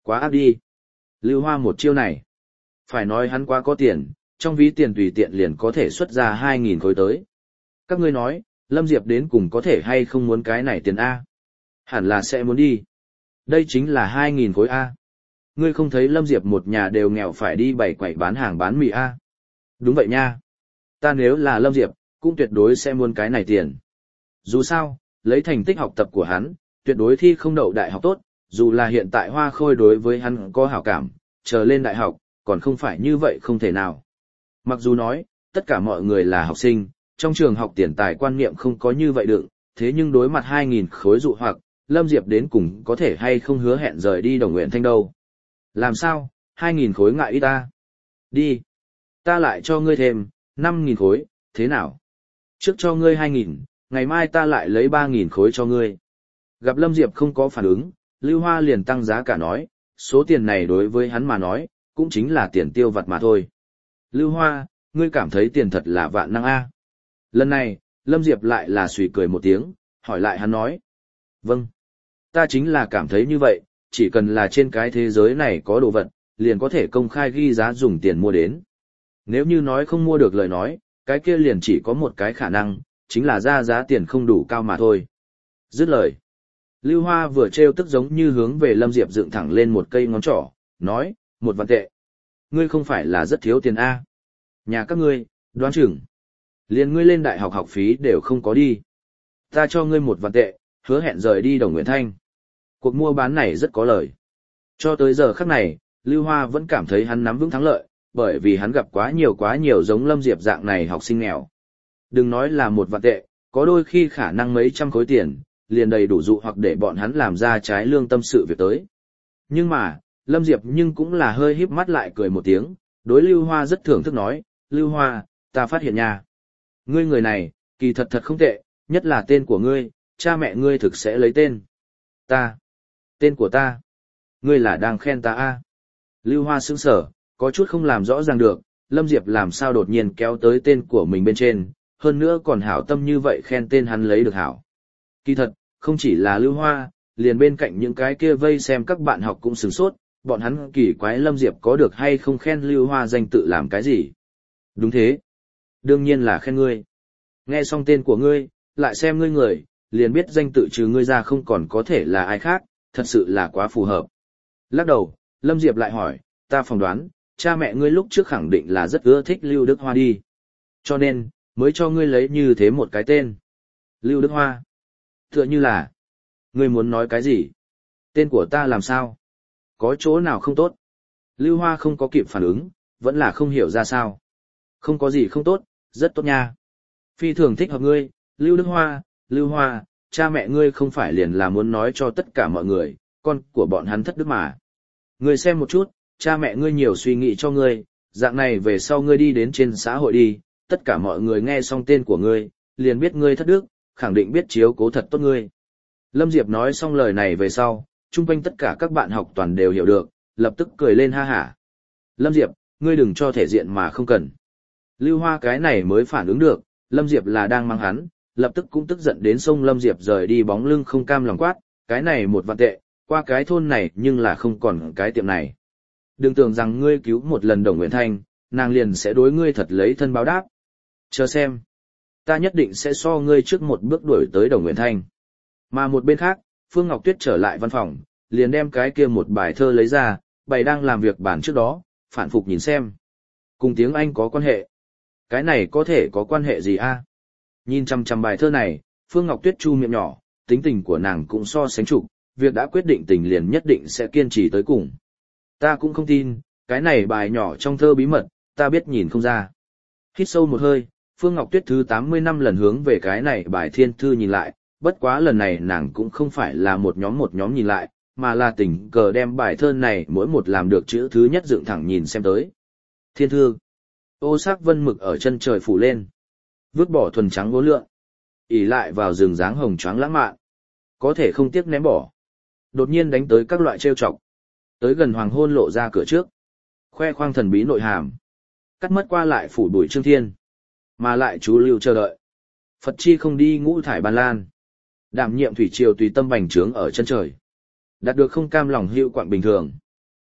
Quá áp đi. Lưu Hoa một chiêu này. Phải nói hắn quá có tiền, trong ví tiền tùy tiện liền có thể xuất ra 2.000 khối tới. Các ngươi nói, Lâm Diệp đến cùng có thể hay không muốn cái này tiền A? Hẳn là sẽ muốn đi. Đây chính là 2.000 khối A. Ngươi không thấy Lâm Diệp một nhà đều nghèo phải đi bày quẩy bán hàng bán mì A. Đúng vậy nha. Ta nếu là Lâm Diệp, cũng tuyệt đối sẽ muốn cái này tiền. Dù sao, lấy thành tích học tập của hắn, tuyệt đối thi không đậu đại học tốt, dù là hiện tại Hoa Khôi đối với hắn có hảo cảm, chờ lên đại học, còn không phải như vậy không thể nào. Mặc dù nói, tất cả mọi người là học sinh, trong trường học tiền tài quan niệm không có như vậy đựng, thế nhưng đối mặt 2.000 khối dụ hoặc, Lâm Diệp đến cùng có thể hay không hứa hẹn rời đi Đồng Nguyện Thanh đâu. Làm sao, 2.000 khối ngại ít ta? Đi. Ta lại cho ngươi thêm 5.000 khối, thế nào? Trước cho ngươi 2.000, ngày mai ta lại lấy 3.000 khối cho ngươi. Gặp Lâm Diệp không có phản ứng, Lưu Hoa liền tăng giá cả nói, số tiền này đối với hắn mà nói, cũng chính là tiền tiêu vặt mà thôi. Lưu Hoa, ngươi cảm thấy tiền thật là vạn năng A. Lần này, Lâm Diệp lại là suy cười một tiếng, hỏi lại hắn nói. Vâng. Ta chính là cảm thấy như vậy, chỉ cần là trên cái thế giới này có đồ vật, liền có thể công khai ghi giá dùng tiền mua đến. Nếu như nói không mua được lời nói, cái kia liền chỉ có một cái khả năng, chính là ra giá tiền không đủ cao mà thôi. Dứt lời. Lưu Hoa vừa trêu tức giống như hướng về Lâm Diệp dựng thẳng lên một cây ngón trỏ, nói, 1 vạn tệ. Ngươi không phải là rất thiếu tiền A. Nhà các ngươi, đoán chừng. Liền ngươi lên đại học học phí đều không có đi. Ta cho ngươi 1 vạn tệ, hứa hẹn rời đi Đồng Nguyện Thanh. Cuộc mua bán này rất có lời. Cho tới giờ khắc này, Lưu Hoa vẫn cảm thấy hắn nắm vững thắng lợi, bởi vì hắn gặp quá nhiều giống Lâm Diệp dạng này học sinh nghèo. Đừng nói là 1 vạn tệ, có đôi khi khả năng mấy trăm khối tiền, liền đầy đủ dụ hoặc để bọn hắn làm ra trái lương tâm sự việc tới. Nhưng mà, Lâm Diệp nhưng cũng là hơi híp mắt lại cười một tiếng, đối Lưu Hoa rất thưởng thức nói, Lưu Hoa, ta phát hiện nha. Ngươi người này, kỳ thật thật không tệ, nhất là tên của ngươi, cha mẹ ngươi thực sẽ lấy tên. Ta. Tên của ta. Ngươi là đang khen ta a? Lưu Hoa sững sờ, có chút không làm rõ ràng được, Lâm Diệp làm sao đột nhiên kéo tới tên của mình bên trên, hơn nữa còn hảo tâm như vậy khen tên hắn lấy được hảo. Kỳ thật, không chỉ là Lưu Hoa, liền bên cạnh những cái kia vây xem các bạn học cũng sửng sốt, bọn hắn kỳ quái Lâm Diệp có được hay không khen Lưu Hoa danh tự làm cái gì. Đúng thế. Đương nhiên là khen ngươi. Nghe xong tên của ngươi, lại xem ngươi người, liền biết danh tự trừ ngươi ra không còn có thể là ai khác, thật sự là quá phù hợp. Lắc đầu, Lâm Diệp lại hỏi, ta phỏng đoán, cha mẹ ngươi lúc trước khẳng định là rất ưa thích Lưu Đức Hoa đi. Cho nên, mới cho ngươi lấy như thế một cái tên. Lưu Đức Hoa. Tựa như là, ngươi muốn nói cái gì? Tên của ta làm sao? Có chỗ nào không tốt? Lưu Hoa không có kịp phản ứng, vẫn là không hiểu ra sao. Không có gì không tốt, rất tốt nha. Phi thường thích hợp ngươi, Lưu Đức Hoa, Lưu Hoa, cha mẹ ngươi không phải liền là muốn nói cho tất cả mọi người, con của bọn hắn thất đức mà. Ngươi xem một chút, cha mẹ ngươi nhiều suy nghĩ cho ngươi, dạng này về sau ngươi đi đến trên xã hội đi, tất cả mọi người nghe xong tên của ngươi, liền biết ngươi thất đức, khẳng định biết chiếu cố thật tốt ngươi. Lâm Diệp nói xong lời này về sau, chung quanh tất cả các bạn học toàn đều hiểu được, lập tức cười lên ha hả. Lâm Diệp, ngươi đừng cho thể diện mà không cần. Lưu Hoa cái này mới phản ứng được, Lâm Diệp là đang mang hắn, lập tức cũng tức giận đến sông Lâm Diệp rời đi bóng lưng không cam lòng quát, cái này 1 vạn tệ, qua cái thôn này nhưng là không còn cái tiệm này. Đừng tưởng rằng ngươi cứu một lần Đồng Nguyện Thanh, nàng liền sẽ đối ngươi thật lấy thân báo đáp. Chờ xem. Ta nhất định sẽ so ngươi trước một bước đuổi tới Đồng Nguyện Thanh. Mà một bên khác, Phương Ngọc Tuyết trở lại văn phòng, liền đem cái kia một bài thơ lấy ra, bày đang làm việc bản trước đó, phản phục nhìn xem. Cùng tiếng Anh có quan hệ. Cái này có thể có quan hệ gì a? Nhìn chăm chăm bài thơ này, Phương Ngọc Tuyết chu miệng nhỏ, tính tình của nàng cũng so sánh trục, việc đã quyết định tình liền nhất định sẽ kiên trì tới cùng. Ta cũng không tin, cái này bài nhỏ trong thơ bí mật, ta biết nhìn không ra. Hít sâu một hơi, Phương Ngọc Tuyết thứ 80 năm lần hướng về cái này bài thiên thư nhìn lại, bất quá lần này nàng cũng không phải là một nhóm nhìn lại, mà là tình cờ đem bài thơ này mỗi một làm được chữ thứ nhất dựng thẳng nhìn xem tới. Thiên thư. Ô sắc vân mực ở chân trời phủ lên. Vứt bỏ thuần trắng vô lượng. ỷ lại vào rừng dáng hồng choáng lãng mạn. Có thể không tiếc ném bỏ. Đột nhiên đánh tới các loại trêu chọc. Tới gần hoàng hôn lộ ra cửa trước. Khoe khoang thần bí nội hàm. Cắt mất qua lại phủ bụi trương thiên. Mà lại chú lưu chờ đợi. Phật chi không đi ngũ thải ban lan. Đảm nhiệm thủy triều tùy tâm bành trướng ở chân trời. Đạt được không cam lòng hữu quạng bình thường.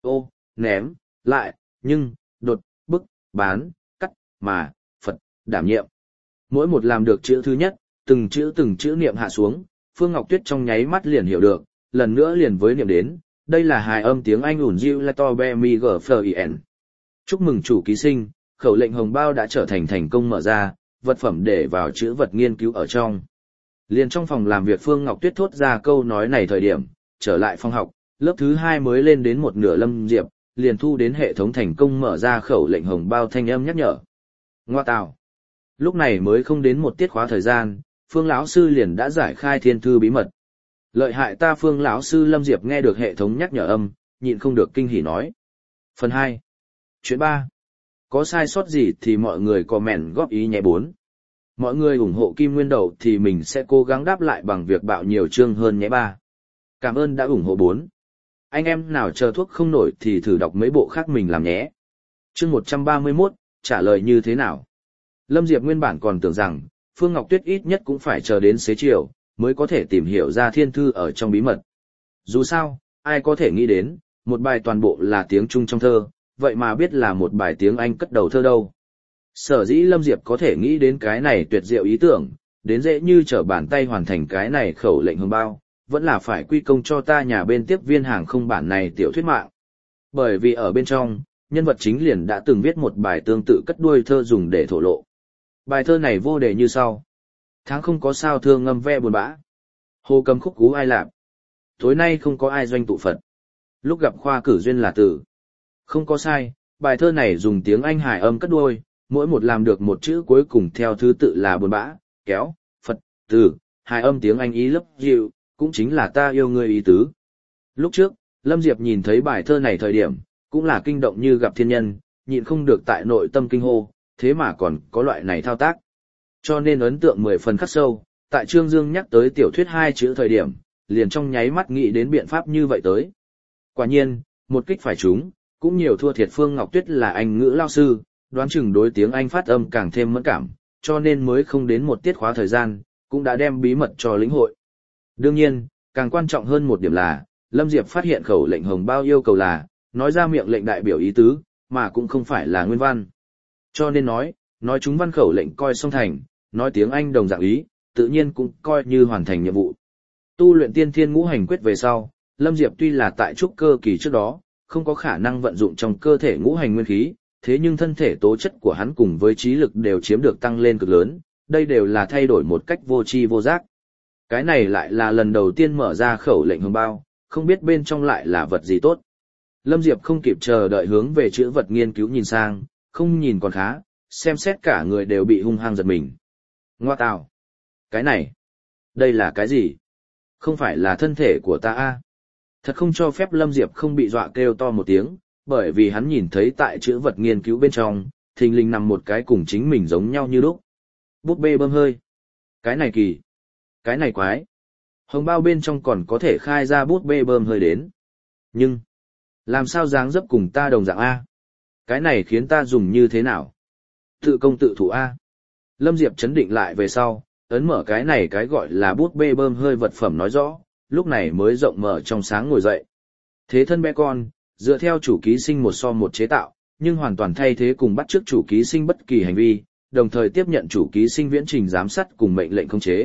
ô, ném, lại, nhưng, đột, bức, bán, cắt, mà, Phật, đảm nhiệm. Mỗi một làm được chữ thứ nhất, từng chữ niệm hạ xuống, Phương Ngọc Tuyết trong nháy mắt liền hiểu được, lần nữa liền với niệm đến, đây là hài âm tiếng Anh ủn diu la to be mi gờ phờ ien. Chúc mừng chủ ký sinh, khẩu lệnh hồng bao đã trở thành thành công mở ra, vật phẩm để vào chữ vật nghiên cứu ở trong. Liền trong phòng làm việc Phương Ngọc Tuyết thốt ra câu nói này thời điểm, trở lại phòng học, lớp thứ 2 mới lên đến một nửa Lâm Diệp, liền thu đến hệ thống thành công mở ra khẩu lệnh hồng bao thanh âm nhắc nhở. Ngoa tào. Lúc này mới không đến một tiết khóa thời gian, Phương lão sư liền đã giải khai thiên thư bí mật. Lợi hại ta. Phương lão sư Lâm Diệp nghe được hệ thống nhắc nhở âm, nhịn không được kinh hỉ nói. Phần 2. Chuyện 3. Có sai sót gì thì mọi người comment góp ý nhé. 4. Mọi người ủng hộ Kim Nguyên Đầu thì mình sẽ cố gắng đáp lại bằng việc bạo nhiều chương hơn nhé. 3. Cảm ơn đã ủng hộ. 4. Anh em nào chờ thuốc không nổi thì thử đọc mấy bộ khác mình làm nhé. Chương 131, trả lời như thế nào? Lâm Diệp nguyên bản còn tưởng rằng, Phương Ngọc Tuyết ít nhất cũng phải chờ đến xế chiều, mới có thể tìm hiểu ra thiên thư ở trong bí mật. Dù sao, ai có thể nghĩ đến, một bài toàn bộ là tiếng Trung trong thơ, vậy mà biết là một bài tiếng Anh cất đầu thơ đâu. Sở dĩ Lâm Diệp có thể nghĩ đến cái này tuyệt diệu ý tưởng, đến dễ như trở bàn tay hoàn thành cái này khẩu lệnh hồng bao, vẫn là phải quy công cho ta nhà bên tiếp viên hàng không bản này tiểu thuyết mạng. Bởi vì ở bên trong, nhân vật chính liền đã từng viết một bài tương tự cất đuôi thơ dùng để thổ lộ. Bài thơ này vô đề như sau. Tháng không có sao thương ngâm ve buồn bã. Hồ cầm khúc cú ai lạp. Tối nay không có ai doanh tụ Phật. Lúc gặp khoa cử duyên là tử. Không có sai, bài thơ này dùng tiếng Anh hài âm cất đuôi, mỗi một làm được một chữ cuối cùng theo thứ tự là buồn bã, kéo, Phật, tử, hài âm tiếng Anh ý lấp dịu, cũng chính là ta yêu ngươi ý tứ. Lúc trước, Lâm Diệp nhìn thấy bài thơ này thời điểm, cũng là kinh động như gặp thiên nhân, nhịn không được tại nội tâm kinh hô, thế mà còn có loại này thao tác. Cho nên ấn tượng 10 phần khắc sâu, tại Trương Dương nhắc tới tiểu thuyết 2 chữ thời điểm, liền trong nháy mắt nghĩ đến biện pháp như vậy tới. Quả nhiên, một kích phải trúng, cũng nhiều thua thiệt Phương Ngọc Tuyết là Anh ngữ lao sư, đoán chừng đối tiếng Anh phát âm càng thêm mẫn cảm, cho nên mới không đến một tiết khóa thời gian, cũng đã đem bí mật cho lĩnh hội. Đương nhiên, càng quan trọng hơn một điểm là, Lâm Diệp phát hiện khẩu lệnh hồng bao yêu cầu là, nói ra miệng lệnh đại biểu ý tứ, mà cũng không phải là nguyên văn. Cho nên nói chúng văn khẩu lệnh coi xong thành, nói tiếng Anh đồng dạng ý, tự nhiên cũng coi như hoàn thành nhiệm vụ. Tu luyện tiên thiên ngũ hành quyết về sau, Lâm Diệp tuy là tại trúc cơ kỳ trước đó, không có khả năng vận dụng trong cơ thể ngũ hành nguyên khí, thế nhưng thân thể tố chất của hắn cùng với trí lực đều chiếm được tăng lên cực lớn, đây đều là thay đổi một cách vô tri vô giác. Cái này lại là lần đầu tiên mở ra khẩu lệnh hồng bao, không biết bên trong lại là vật gì tốt. Lâm Diệp không kịp chờ đợi hướng về chữ vật nghiên cứu nhìn sang, không nhìn còn khá, xem xét cả người đều bị hung hăng giật mình. Ngoa tào! Cái này! Đây là cái gì? Không phải là thân thể của ta a? Thật không cho phép Lâm Diệp không bị dọa kêu to một tiếng, bởi vì hắn nhìn thấy tại chữ vật nghiên cứu bên trong, thình lình nằm một cái cùng chính mình giống nhau như lúc. Búp bê bơm hơi. Cái này kỳ. Cái này quái. Hồng bao bên trong còn có thể khai ra bút bê bơm hơi đến. Nhưng, làm sao dáng dấp cùng ta đồng dạng A? Cái này khiến ta dùng như thế nào? Tự công tự thủ A. Lâm Diệp chấn định lại về sau, ấn mở cái này cái gọi là bút bê bơm hơi vật phẩm nói rõ, lúc này mới rộng mở trong sáng ngồi dậy. Thế thân bé con, dựa theo chủ ký sinh một so một chế tạo, nhưng hoàn toàn thay thế cùng bắt chước chủ ký sinh bất kỳ hành vi, đồng thời tiếp nhận chủ ký sinh viễn trình giám sát cùng mệnh lệnh khống chế.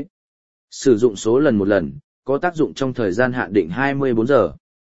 Sử dụng số lần một lần, có tác dụng trong thời gian hạn định 24 giờ.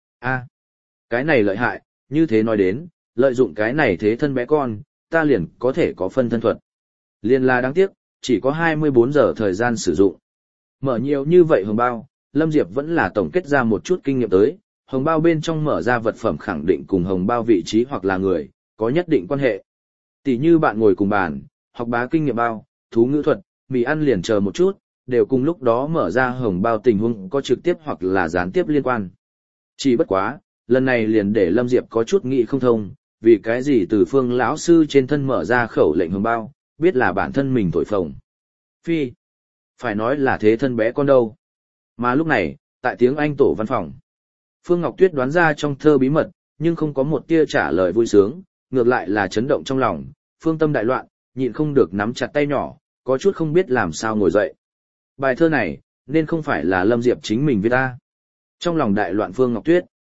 Cái này lợi hại, như thế nói đến, lợi dụng cái này thế thân bé con, ta liền có thể có phân thân thuật. Liền là đáng tiếc, chỉ có 24 giờ thời gian sử dụng. Mở nhiều như vậy hồng bao, Lâm Diệp vẫn là tổng kết ra một chút kinh nghiệm tới, hồng bao bên trong mở ra vật phẩm khẳng định cùng hồng bao vị trí hoặc là người, có nhất định quan hệ. Tỷ như bạn ngồi cùng bàn, học bá kinh nghiệm bao, thú ngữ thuật, mì ăn liền chờ một chút, đều cùng lúc đó mở ra hồng bao tình huống có trực tiếp hoặc là gián tiếp liên quan. Chỉ bất quá, lần này liền để Lâm Diệp có chút nghĩ không thông, vì cái gì từ Phương lão sư trên thân mở ra khẩu lệnh hồng bao, biết là bản thân mình thổi phồng. Phi, phải nói là thế thân bé con đâu. Mà lúc này, tại tiếng Anh tổ văn phòng, Phương Ngọc Tuyết đoán ra trong thơ bí mật, nhưng không có một tia trả lời vui sướng, ngược lại là chấn động trong lòng, phương tâm đại loạn, nhịn không được nắm chặt tay nhỏ, có chút không biết làm sao ngồi dậy. Bài thơ này, nên không phải là Lâm Diệp chính mình viết ta. Trong lòng đại loạn Phương Ngọc Tuyết,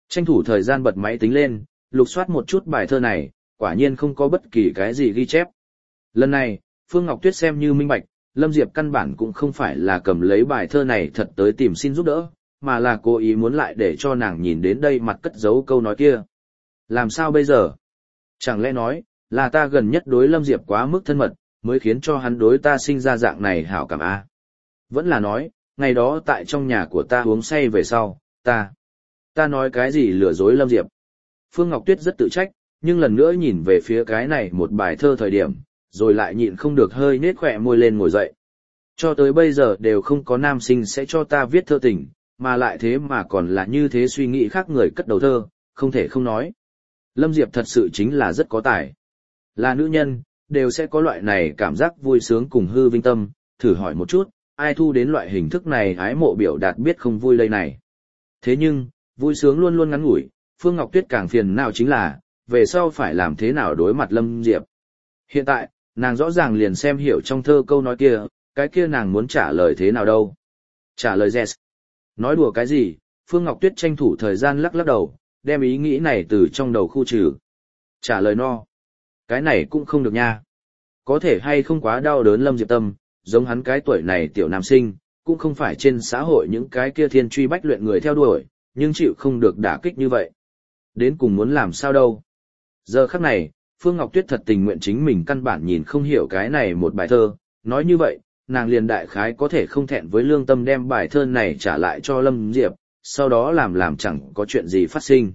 Tranh thủ thời gian bật máy tính lên, lục soát một chút bài thơ này, quả nhiên không có bất kỳ cái gì ghi chép. Lần này, Phương Ngọc Tuyết xem như minh bạch, Lâm Diệp căn bản cũng không phải là cầm lấy bài thơ này thật tới tìm xin giúp đỡ, mà là cố ý muốn lại để cho nàng nhìn đến đây mặt cất giấu câu nói kia. Làm sao bây giờ? Chẳng lẽ nói, là ta gần nhất đối Lâm Diệp quá mức thân mật, mới khiến cho hắn đối ta sinh ra dạng này hảo cảm a? Vẫn là nói, ngày đó tại trong nhà của ta uống say về sau, ta nói cái gì lừa dối Lâm Diệp? Phương Ngọc Tuyết rất tự trách, nhưng lần nữa nhìn về phía cái này một bài thơ thời điểm, rồi lại nhịn không được hơi nết khỏe môi lên ngồi dậy. Cho tới bây giờ đều không có nam sinh sẽ cho ta viết thơ tình, mà lại thế mà còn là như thế suy nghĩ khác người cất đầu thơ, không thể không nói. Lâm Diệp thật sự chính là rất có tài. Là nữ nhân, đều sẽ có loại này cảm giác vui sướng cùng hư vinh tâm, thử hỏi một chút, ai thu đến loại hình thức này ái mộ biểu đạt biết không vui lây này. Thế nhưng, vui sướng luôn luôn ngắn ngủi, Phương Ngọc Tuyết càng phiền não chính là, về sau phải làm thế nào đối mặt Lâm Diệp. Hiện tại, nàng rõ ràng liền xem hiểu trong thơ câu nói kia, cái kia nàng muốn trả lời thế nào đâu. Trả lời yes. Nói đùa cái gì, Phương Ngọc Tuyết tranh thủ thời gian lắc lắc đầu, đem ý nghĩ này từ trong đầu khu trừ. Trả lời no. Cái này cũng không được nha. Có thể hay không quá đau đớn Lâm Diệp tâm, giống hắn cái tuổi này tiểu nam sinh, cũng không phải trên xã hội những cái kia thiên truy bách luyện người theo đuổi, nhưng chịu không được đả kích như vậy. Đến cùng muốn làm sao đâu. Giờ khắc này, Phương Ngọc Tuyết thật tình nguyện chính mình căn bản nhìn không hiểu cái này một bài thơ, nói như vậy, nàng liền đại khái có thể không thẹn với lương tâm đem bài thơ này trả lại cho Lâm Diệp, sau đó làm chẳng có chuyện gì phát sinh.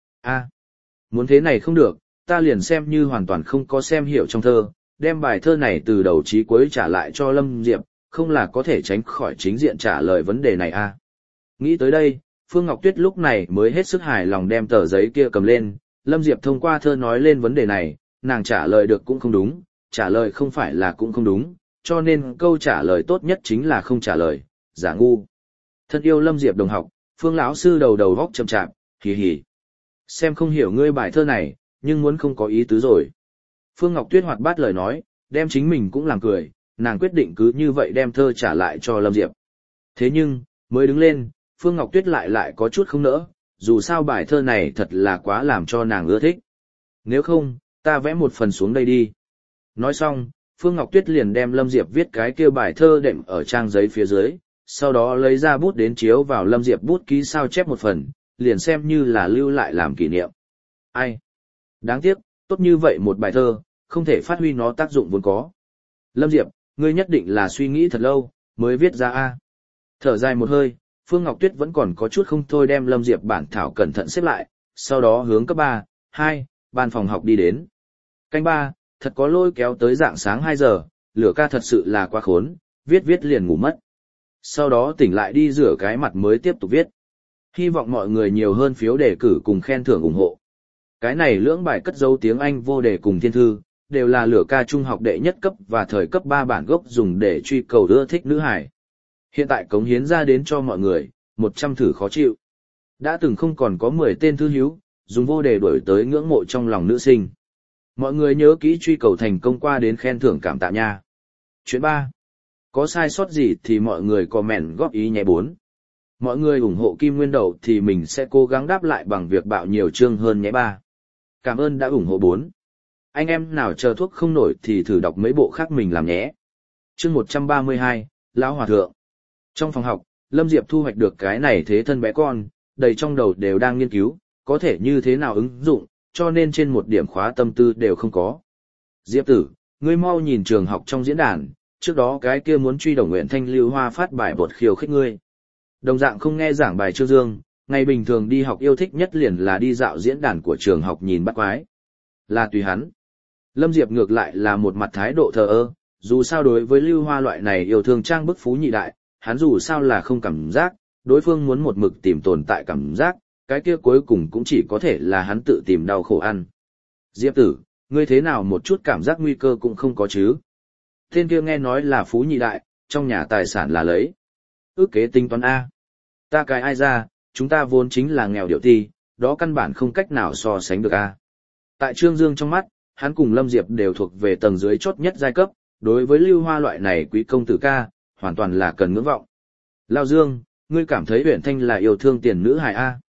Muốn thế này không được, ta liền xem như hoàn toàn không có xem hiểu trong thơ, đem bài thơ này từ đầu chí cuối trả lại cho Lâm Diệp, không là có thể tránh khỏi chính diện trả lời vấn đề này Nghĩ tới đây, Phương Ngọc Tuyết lúc này mới hết sức hài lòng đem tờ giấy kia cầm lên, Lâm Diệp thông qua thơ nói lên vấn đề này, nàng trả lời được cũng không đúng, trả lời không phải là cũng không đúng, cho nên câu trả lời tốt nhất chính là không trả lời, giả ngu. Thân yêu Lâm Diệp đồng học, Phương lão sư đầu góc chậm chạp, hì hì. Xem không hiểu ngươi bài thơ này, nhưng muốn không có ý tứ rồi. Phương Ngọc Tuyết hoạt bát lời nói, đem chính mình cũng làm cười, nàng quyết định cứ như vậy đem thơ trả lại cho Lâm Diệp. Thế nhưng, mới đứng lên, Phương Ngọc Tuyết lại có chút không nỡ, dù sao bài thơ này thật là quá làm cho nàng ưa thích. Nếu không, ta vẽ một phần xuống đây đi. Nói xong, Phương Ngọc Tuyết liền đem Lâm Diệp viết cái kia bài thơ đệm ở trang giấy phía dưới, sau đó lấy ra bút đến chiếu vào Lâm Diệp bút ký sao chép một phần, liền xem như là lưu lại làm kỷ niệm. Ai? Đáng tiếc, tốt như vậy một bài thơ, không thể phát huy nó tác dụng vốn có. Lâm Diệp, ngươi nhất định là suy nghĩ thật lâu, mới viết ra Thở dài một hơi, Phương Ngọc Tuyết vẫn còn có chút không thôi đem Lâm Diệp bản thảo cẩn thận xếp lại, sau đó hướng cấp 3, 2, ban phòng học đi đến. Canh 3, thật có lôi kéo tới dạng sáng 2 giờ, lửa ca thật sự là quá khốn, viết liền ngủ mất. Sau đó tỉnh lại đi rửa cái mặt mới tiếp tục viết. Hy vọng mọi người nhiều hơn phiếu đề cử cùng khen thưởng ủng hộ. Cái này lưỡng bài cất dấu tiếng Anh vô đề cùng thiên thư, đều là lửa ca trung học đệ nhất cấp và thời cấp 3 bản gốc dùng để truy cầu ưa thích nữ hải. Hiện tại cống hiến ra đến cho mọi người, 100 thử khó chịu. Đã từng không còn có 10 tên thư hiếu, dùng vô đề đuổi tới ngưỡng mộ trong lòng nữ sinh. Mọi người nhớ kỹ truy cầu thành công qua đến khen thưởng cảm tạ nha. Chuyện 3. Có sai sót gì thì mọi người comment góp ý nhé 4. Mọi người ủng hộ Kim Nguyên Đậu thì mình sẽ cố gắng đáp lại bằng việc bạo nhiều chương hơn nhé 3. Cảm ơn đã ủng hộ 4. Anh em nào chờ thuốc không nổi thì thử đọc mấy bộ khác mình làm nhé. Chương 132, Lão Hòa Thượng. Trong phòng học, Lâm Diệp thu hoạch được cái này thế thân bé con, đầy trong đầu đều đang nghiên cứu, có thể như thế nào ứng dụng, cho nên trên một điểm khóa tâm tư đều không có. Diệp tử, ngươi mau nhìn trường học trong diễn đàn, trước đó cái kia muốn truy Đồng Nguyện Thanh Lưu Hoa phát bài bột khiêu khích ngươi. Đồng dạng không nghe giảng bài Trương Dương, ngày bình thường đi học yêu thích nhất liền là đi dạo diễn đàn của trường học nhìn bắt quái. Là tùy hắn. Lâm Diệp ngược lại là một mặt thái độ thờ ơ, dù sao đối với Lưu Hoa loại này yêu thương trang bức phú nhị đại, hắn dù sao là không cảm giác, đối phương muốn một mực tìm tồn tại cảm giác, cái kia cuối cùng cũng chỉ có thể là hắn tự tìm đau khổ ăn. Diệp tử, ngươi thế nào một chút cảm giác nguy cơ cũng không có chứ? Tên kia nghe nói là phú nhị đại, trong nhà tài sản là lấy. Ước kế tính toán A. Ta cái ai ra, chúng ta vốn chính là nghèo điệu ti, đó căn bản không cách nào so sánh được A. Tại Trương Dương trong mắt, hắn cùng Lâm Diệp đều thuộc về tầng dưới chốt nhất giai cấp, đối với Lưu Hoa loại này quý công tử ca, hoàn toàn là cần ngưỡng vọng. Lao Dương, ngươi cảm thấy Uyển Thanh là yêu thương tiền nữ hài A.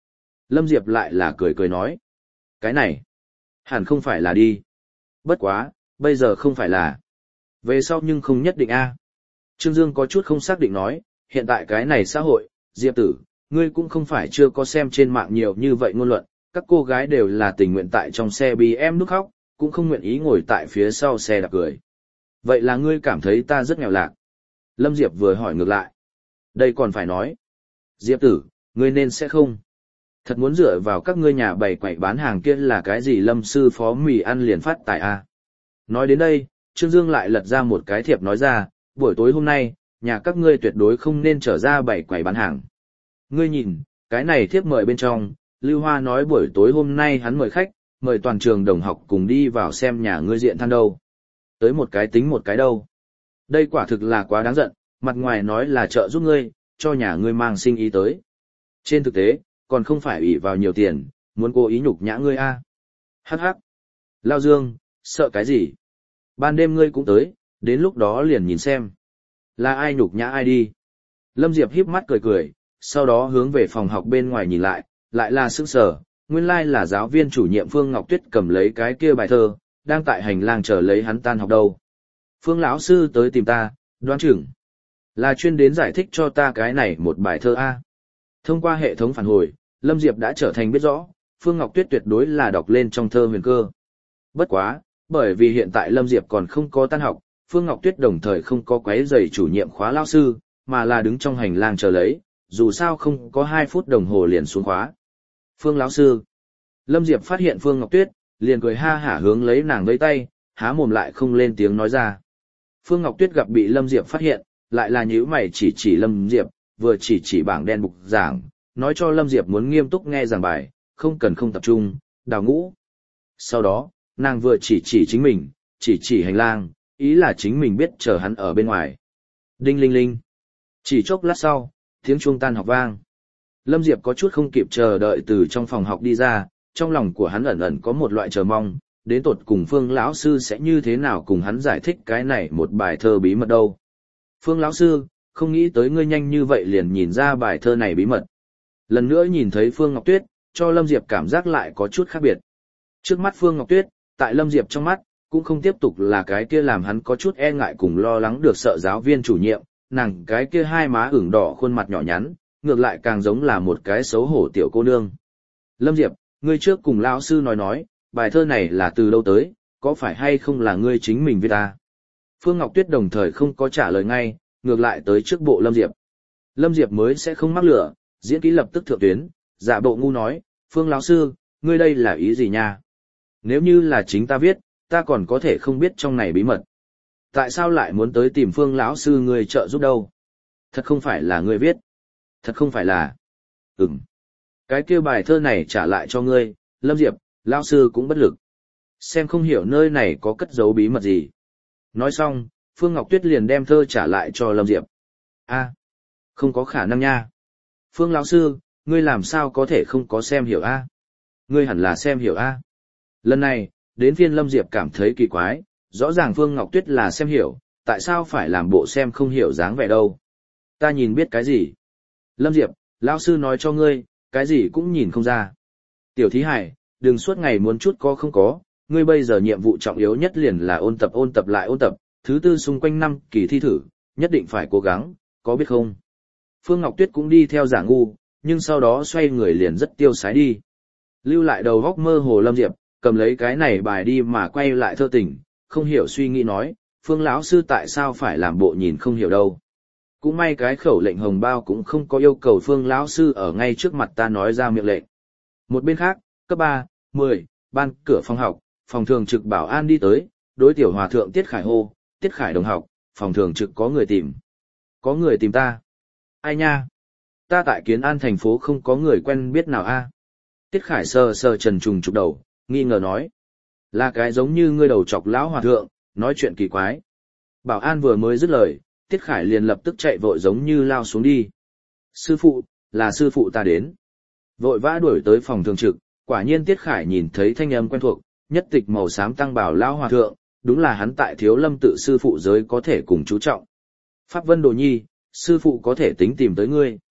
Lâm Diệp lại là cười cười nói. Cái này, hẳn không phải là đi. Bất quá, bây giờ không phải là. Về sau nhưng không nhất định a. Trương Dương có chút không xác định nói, hiện tại cái này xã hội, Diệp tử, ngươi cũng không phải chưa có xem trên mạng nhiều như vậy ngôn luận, các cô gái đều là tình nguyện tại trong xe bí em nút khóc, cũng không nguyện ý ngồi tại phía sau xe đạp cười. Vậy là ngươi cảm thấy ta rất nghèo lạc. Lâm Diệp vừa hỏi ngược lại. Đây còn phải nói. Diệp tử, ngươi nên sẽ không. Thật muốn dựa vào các ngươi nhà bày quậy bán hàng kia là cái gì Lâm sư phó mì ăn liền phát tài a. Nói đến đây, Trương Dương lại lật ra một cái thiệp nói ra, buổi tối hôm nay, nhà các ngươi tuyệt đối không nên trở ra bày quậy bán hàng. Ngươi nhìn, cái này thiếp mời bên trong, Lưu Hoa nói buổi tối hôm nay hắn mời khách, mời toàn trường đồng học cùng đi vào xem nhà ngươi diện than đâu. Tới một cái tính một cái đâu. Đây quả thực là quá đáng giận, mặt ngoài nói là trợ giúp ngươi, cho nhà ngươi mang sinh ý tới. Trên thực tế, còn không phải ủy vào nhiều tiền, muốn cố ý nhục nhã ngươi a. Hắc hắc. Lao Dương, sợ cái gì? Ban đêm ngươi cũng tới, đến lúc đó liền nhìn xem. Là ai nhục nhã ai đi. Lâm Diệp híp mắt cười cười, sau đó hướng về phòng học bên ngoài nhìn lại là sững sờ, nguyên lai là giáo viên chủ nhiệm Phương Ngọc Tuyết cầm lấy cái kia bài thơ, đang tại hành lang chờ lấy hắn tan học đâu. Phương lão sư tới tìm ta, đoán chừng là chuyên đến giải thích cho ta cái này một bài thơ a. Thông qua hệ thống phản hồi, Lâm Diệp đã trở thành biết rõ, Phương Ngọc Tuyết tuyệt đối là đọc lên trong thơ huyền cơ. Bất quá, bởi vì hiện tại Lâm Diệp còn không có tan học, Phương Ngọc Tuyết đồng thời không có quấy rầy chủ nhiệm khóa lao sư, mà là đứng trong hành lang chờ lấy, dù sao không có 2 phút đồng hồ liền xuống khóa. Phương lão sư. Lâm Diệp phát hiện Phương Ngọc Tuyết, liền cười ha hả hướng lấy nàng vẫy tay, há mồm lại không lên tiếng nói ra. Phương Ngọc Tuyết gặp bị Lâm Diệp phát hiện, lại là nhíu mày chỉ Lâm Diệp, vừa chỉ bảng đen bục giảng, nói cho Lâm Diệp muốn nghiêm túc nghe giảng bài, không cần không tập trung, đào ngũ. Sau đó, nàng vừa chỉ chính mình, chỉ hành lang, ý là chính mình biết chờ hắn ở bên ngoài. Đinh linh linh. Chỉ chốc lát sau, tiếng chuông tan học vang. Lâm Diệp có chút không kịp chờ đợi từ trong phòng học đi ra, trong lòng của hắn ẩn ẩn có một loại chờ mong, đến tột cùng Phương lão sư sẽ như thế nào cùng hắn giải thích cái này một bài thơ bí mật đâu. Phương lão sư, không nghĩ tới ngươi nhanh như vậy liền nhìn ra bài thơ này bí mật. Lần nữa nhìn thấy Phương Ngọc Tuyết, cho Lâm Diệp cảm giác lại có chút khác biệt. Trước mắt Phương Ngọc Tuyết, tại Lâm Diệp trong mắt, cũng không tiếp tục là cái kia làm hắn có chút e ngại cùng lo lắng được sợ giáo viên chủ nhiệm, nàng cái kia hai má ửng đỏ khuôn mặt nhỏ nhắn, ngược lại càng giống là một cái xấu hổ tiểu cô nương. Lâm Diệp, ngươi trước cùng lão sư nói, bài thơ này là từ đâu tới, có phải hay không là ngươi chính mình viết ta? Phương Ngọc Tuyết đồng thời không có trả lời ngay, ngược lại tới trước bộ Lâm Diệp. Lâm Diệp mới sẽ không mắc lửa, diễn kỹ lập tức thượng tuyến, giả bộ ngu nói, Phương lão sư, ngươi đây là ý gì nha? Nếu như là chính ta viết, ta còn có thể không biết trong này bí mật. Tại sao lại muốn tới tìm Phương lão sư ngươi trợ giúp đâu? Thật không phải là ngươi viết. Thật không phải là. Cái kia bài thơ này trả lại cho ngươi, Lâm Diệp, lão sư cũng bất lực. Xem không hiểu nơi này có cất giấu bí mật gì. Nói xong, Phương Ngọc Tuyết liền đem thơ trả lại cho Lâm Diệp. Không có khả năng nha. Phương lão sư, ngươi làm sao có thể không có xem hiểu a? Ngươi hẳn là xem hiểu a. Lần này, đến phiên Lâm Diệp cảm thấy kỳ quái, rõ ràng Phương Ngọc Tuyết là xem hiểu, tại sao phải làm bộ xem không hiểu dáng vẻ đâu. Ta nhìn biết cái gì? Lâm Diệp, lão sư nói cho ngươi, cái gì cũng nhìn không ra. Tiểu thí hải, đừng suốt ngày muốn chút có không có, ngươi bây giờ nhiệm vụ trọng yếu nhất liền là ôn tập lại ôn tập, thứ tư xung quanh 5 kỳ thi thử, nhất định phải cố gắng, có biết không? Phương Ngọc Tuyết cũng đi theo giả ngu, nhưng sau đó xoay người liền rất tiêu sái đi. Lưu lại đầu góc mơ hồ Lâm Diệp, cầm lấy cái này bài đi mà quay lại thơ tình, không hiểu suy nghĩ nói, Phương lão sư tại sao phải làm bộ nhìn không hiểu đâu. Cũng may cái khẩu lệnh hồng bao cũng không có yêu cầu Phương lão sư ở ngay trước mặt ta nói ra miệng lệnh. Một bên khác, cấp 3, 10, ban cửa phòng học, phòng thường trực bảo an đi tới, đối tiểu hòa thượng Tiết Khải hô, Tiết Khải đồng học, phòng thường trực có người tìm. Có người tìm ta. Ai nha? Ta tại Kiến An thành phố không có người quen biết nào a. Tiết Khải sờ trần trùng trục đầu, nghi ngờ nói. Là cái giống như ngươi đầu chọc lão hòa thượng, nói chuyện kỳ quái. Bảo an vừa mới dứt lời, Tiết Khải liền lập tức chạy vội giống như lao xuống đi. Sư phụ, là sư phụ ta đến. Vội vã đuổi tới phòng thường trực, quả nhiên Tiết Khải nhìn thấy thanh âm quen thuộc, nhất tịch màu xám tăng bảo lão hòa thượng, đúng là hắn tại Thiếu Lâm tự sư phụ giới có thể cùng chú trọng. Pháp Vân Đồ Nhi, sư phụ có thể tính tìm tới ngươi.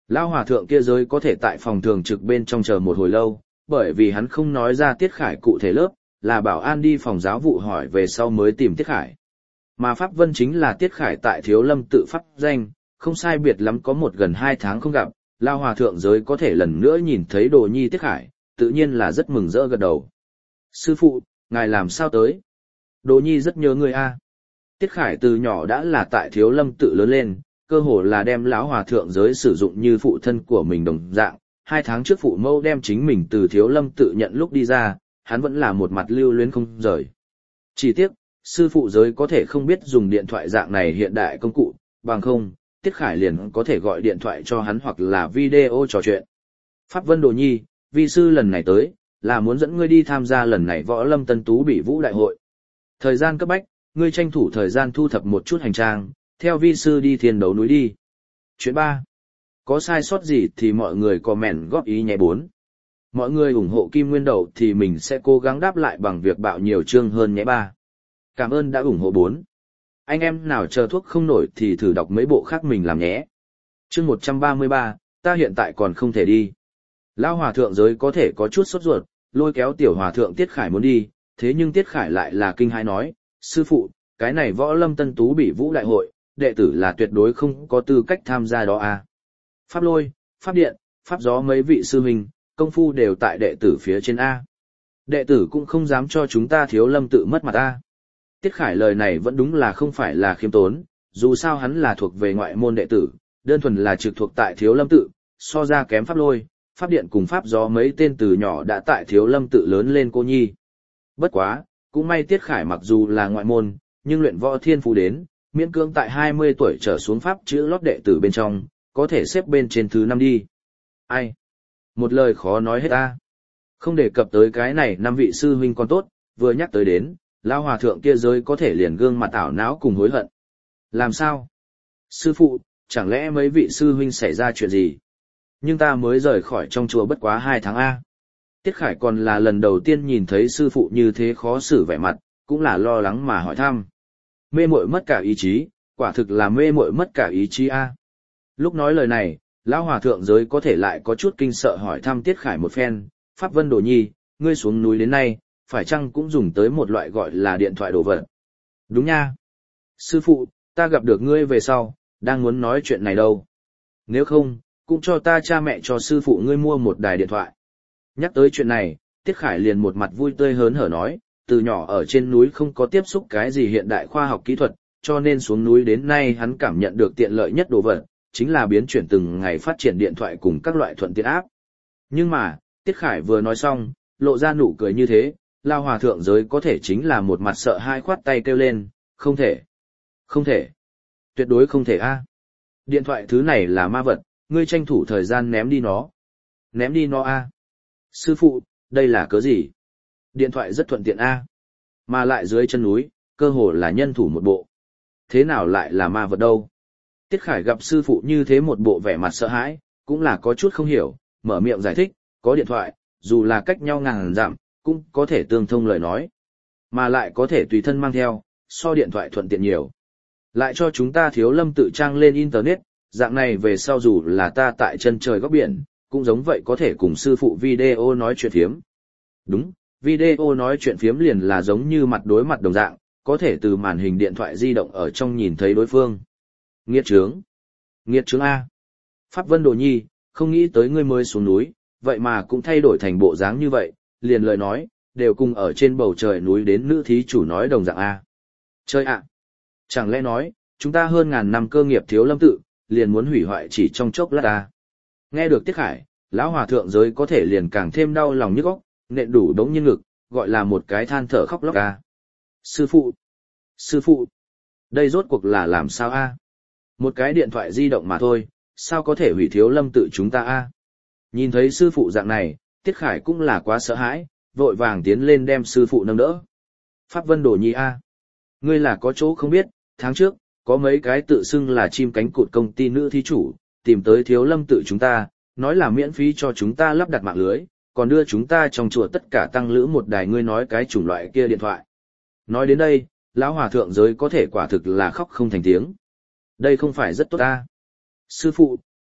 Lão hòa thượng kia giới có thể tại phòng thường trực bên trong chờ một hồi lâu, bởi vì hắn không nói ra Tiết Khải cụ thể lớp, là bảo an đi phòng giáo vụ hỏi về sau mới tìm Tiết Khải. Mà Pháp Vân chính là Tiết Khải tại Thiếu Lâm tự pháp danh, không sai biệt lắm có gần 2 tháng không gặp, Lão hòa thượng giới có thể lần nữa nhìn thấy Đồ Nhi Tiết Khải, tự nhiên là rất mừng rỡ gật đầu. Sư phụ, ngài làm sao tới? Đồ Nhi rất nhớ người a. Tiết Khải từ nhỏ đã là tại Thiếu Lâm tự lớn lên, cơ hồ là đem lão hòa thượng giới sử dụng như phụ thân của mình đồng dạng. 2 tháng trước phụ mẫu đem chính mình từ Thiếu Lâm tự nhận lúc đi ra, hắn vẫn là một mặt lưu luyến không rời. Chỉ tiếc, sư phụ giới có thể không biết dùng điện thoại dạng này hiện đại công cụ, bằng không, Tiết Khải liền có thể gọi điện thoại cho hắn hoặc là video trò chuyện. Pháp Vân Đồ Nhi, vi sư lần này tới, là muốn dẫn ngươi đi tham gia lần này Võ Lâm Tân Tú Bỉ Vũ Đại hội. Thời gian cấp bách, ngươi tranh thủ thời gian thu thập một chút hành trang, theo vi sư đi Thiên Đấu núi đi. Chuyện 3. Có sai sót gì thì mọi người comment góp ý nhé 4. Mọi người ủng hộ Kim Nguyên Đậu thì mình sẽ cố gắng đáp lại bằng việc bạo nhiều chương hơn nhé 3. Cảm ơn đã ủng hộ 4. Anh em nào chờ thuốc không nổi thì thử đọc mấy bộ khác mình làm nhé. Chương 133, ta hiện tại còn không thể đi. Lão hòa thượng giới có thể có chút sốt ruột, lôi kéo tiểu hòa thượng Tiết Khải muốn đi, thế nhưng Tiết Khải lại là kinh hãi nói, sư phụ, cái này Võ Lâm Tân Tú Bỉ Vũ Đại hội, đệ tử là tuyệt đối không có tư cách tham gia đó à. Pháp Lôi, Pháp Điện, Pháp Gió mấy vị sư huynh, công phu đều tại đệ tử phía trên A. Đệ tử cũng không dám cho chúng ta Thiếu Lâm tự mất mặt A. Tiết Khải lời này vẫn đúng là không phải là khiêm tốn, dù sao hắn là thuộc về ngoại môn đệ tử, đơn thuần là trực thuộc tại Thiếu Lâm tự, so ra kém Pháp Lôi, Pháp Điện cùng Pháp Gió mấy tên từ nhỏ đã tại Thiếu Lâm tự lớn lên cô nhi. Bất quá, cũng may Tiết Khải mặc dù là ngoại môn, nhưng luyện võ thiên phú đến, miễn cưỡng tại 20 tuổi trở xuống Pháp chữ lót đệ tử bên trong, có thể xếp bên trên thứ 5 đi. Ai? Một lời khó nói hết ta. Không đề cập tới cái này 5 vị sư huynh còn tốt, vừa nhắc tới đến, lão hòa thượng kia giới có thể liền gương mặt ảo não cùng hối hận. Làm sao? Sư phụ, chẳng lẽ mấy vị sư huynh xảy ra chuyện gì? Nhưng ta mới rời khỏi trong chùa bất quá 2 tháng A. Tiết Khải còn là lần đầu tiên nhìn thấy sư phụ như thế khó xử vẻ mặt, cũng là lo lắng mà hỏi thăm. Mê muội mất cả ý chí, quả thực là mê muội mất cả ý chí A. Lúc nói lời này, lão hòa thượng giới có thể lại có chút kinh sợ hỏi thăm Tiết Khải một phen, Pháp Vân Đồ Nhi, ngươi xuống núi đến nay, phải chăng cũng dùng tới một loại gọi là điện thoại đồ vật? Đúng nha. Sư phụ, ta gặp được ngươi về sau, đang muốn nói chuyện này đâu. Nếu không, cũng cho ta cha mẹ cho sư phụ ngươi mua một đài điện thoại. Nhắc tới chuyện này, Tiết Khải liền một mặt vui tươi hớn hở nói, từ nhỏ ở trên núi không có tiếp xúc cái gì hiện đại khoa học kỹ thuật, cho nên xuống núi đến nay hắn cảm nhận được tiện lợi nhất đồ vật, chính là biến chuyển từng ngày phát triển điện thoại cùng các loại thuận tiện áp. Nhưng mà, Tiết Khải vừa nói xong, lộ ra nụ cười như thế, lao hòa thượng giới có thể chính là một mặt sợ hai khoát tay kêu lên, không thể, không thể, tuyệt đối không thể a. Điện thoại thứ này là ma vật, ngươi tranh thủ thời gian ném đi nó. Ném đi nó a. Sư phụ, đây là cớ gì? Điện thoại rất thuận tiện a. Mà lại dưới chân núi, cơ hồ là nhân thủ một bộ. Thế nào lại là ma vật đâu? Tiết Khải gặp sư phụ như thế một bộ vẻ mặt sợ hãi, cũng là có chút không hiểu, mở miệng giải thích, có điện thoại, dù là cách nhau ngàn dặm, cũng có thể tương thông lời nói. Mà lại có thể tùy thân mang theo, so điện thoại thuận tiện nhiều. Lại cho chúng ta Thiếu Lâm tự trang lên Internet, dạng này về sau dù là ta tại chân trời góc biển, cũng giống vậy có thể cùng sư phụ video nói chuyện phiếm. Đúng, video nói chuyện phiếm liền là giống như mặt đối mặt đồng dạng, có thể từ màn hình điện thoại di động ở trong nhìn thấy đối phương. Nghiệt trướng. Nghiệt trướng A. Pháp Vân Đồ Nhi, không nghĩ tới ngươi mới xuống núi, vậy mà cũng thay đổi thành bộ dáng như vậy, liền lời nói, đều cùng ở trên bầu trời núi đến nữ thí chủ nói đồng dạng A. Chơi ạ. Chẳng lẽ nói, chúng ta hơn ngàn năm cơ nghiệp Thiếu Lâm tự, liền muốn hủy hoại chỉ trong chốc lát A. Nghe được Tiết Khải, lão hòa thượng giới có thể liền càng thêm đau lòng nhức óc, nện đủ đống nhiên ngực, gọi là một cái than thở khóc lóc A. Sư phụ. Sư phụ. Đây rốt cuộc là làm sao A? Một cái điện thoại di động mà thôi, sao có thể hủy Thiếu Lâm tự chúng ta A? Nhìn thấy sư phụ dạng này, Tiết Khải cũng là quá sợ hãi, vội vàng tiến lên đem sư phụ nâng đỡ. Pháp Vân Đồ Nhi A. Ngươi là có chỗ không biết, tháng trước, có mấy cái tự xưng là chim cánh cụt công ty nữ thí chủ, tìm tới Thiếu Lâm tự chúng ta, nói là miễn phí cho chúng ta lắp đặt mạng lưới, còn đưa chúng ta trong chùa tất cả tăng lữ một đài ngươi nói cái chủng loại kia điện thoại. Nói đến đây, lão hòa thượng giới có thể quả thực là khóc không thành tiếng. Đây không phải rất tốt ta. Sư phụ,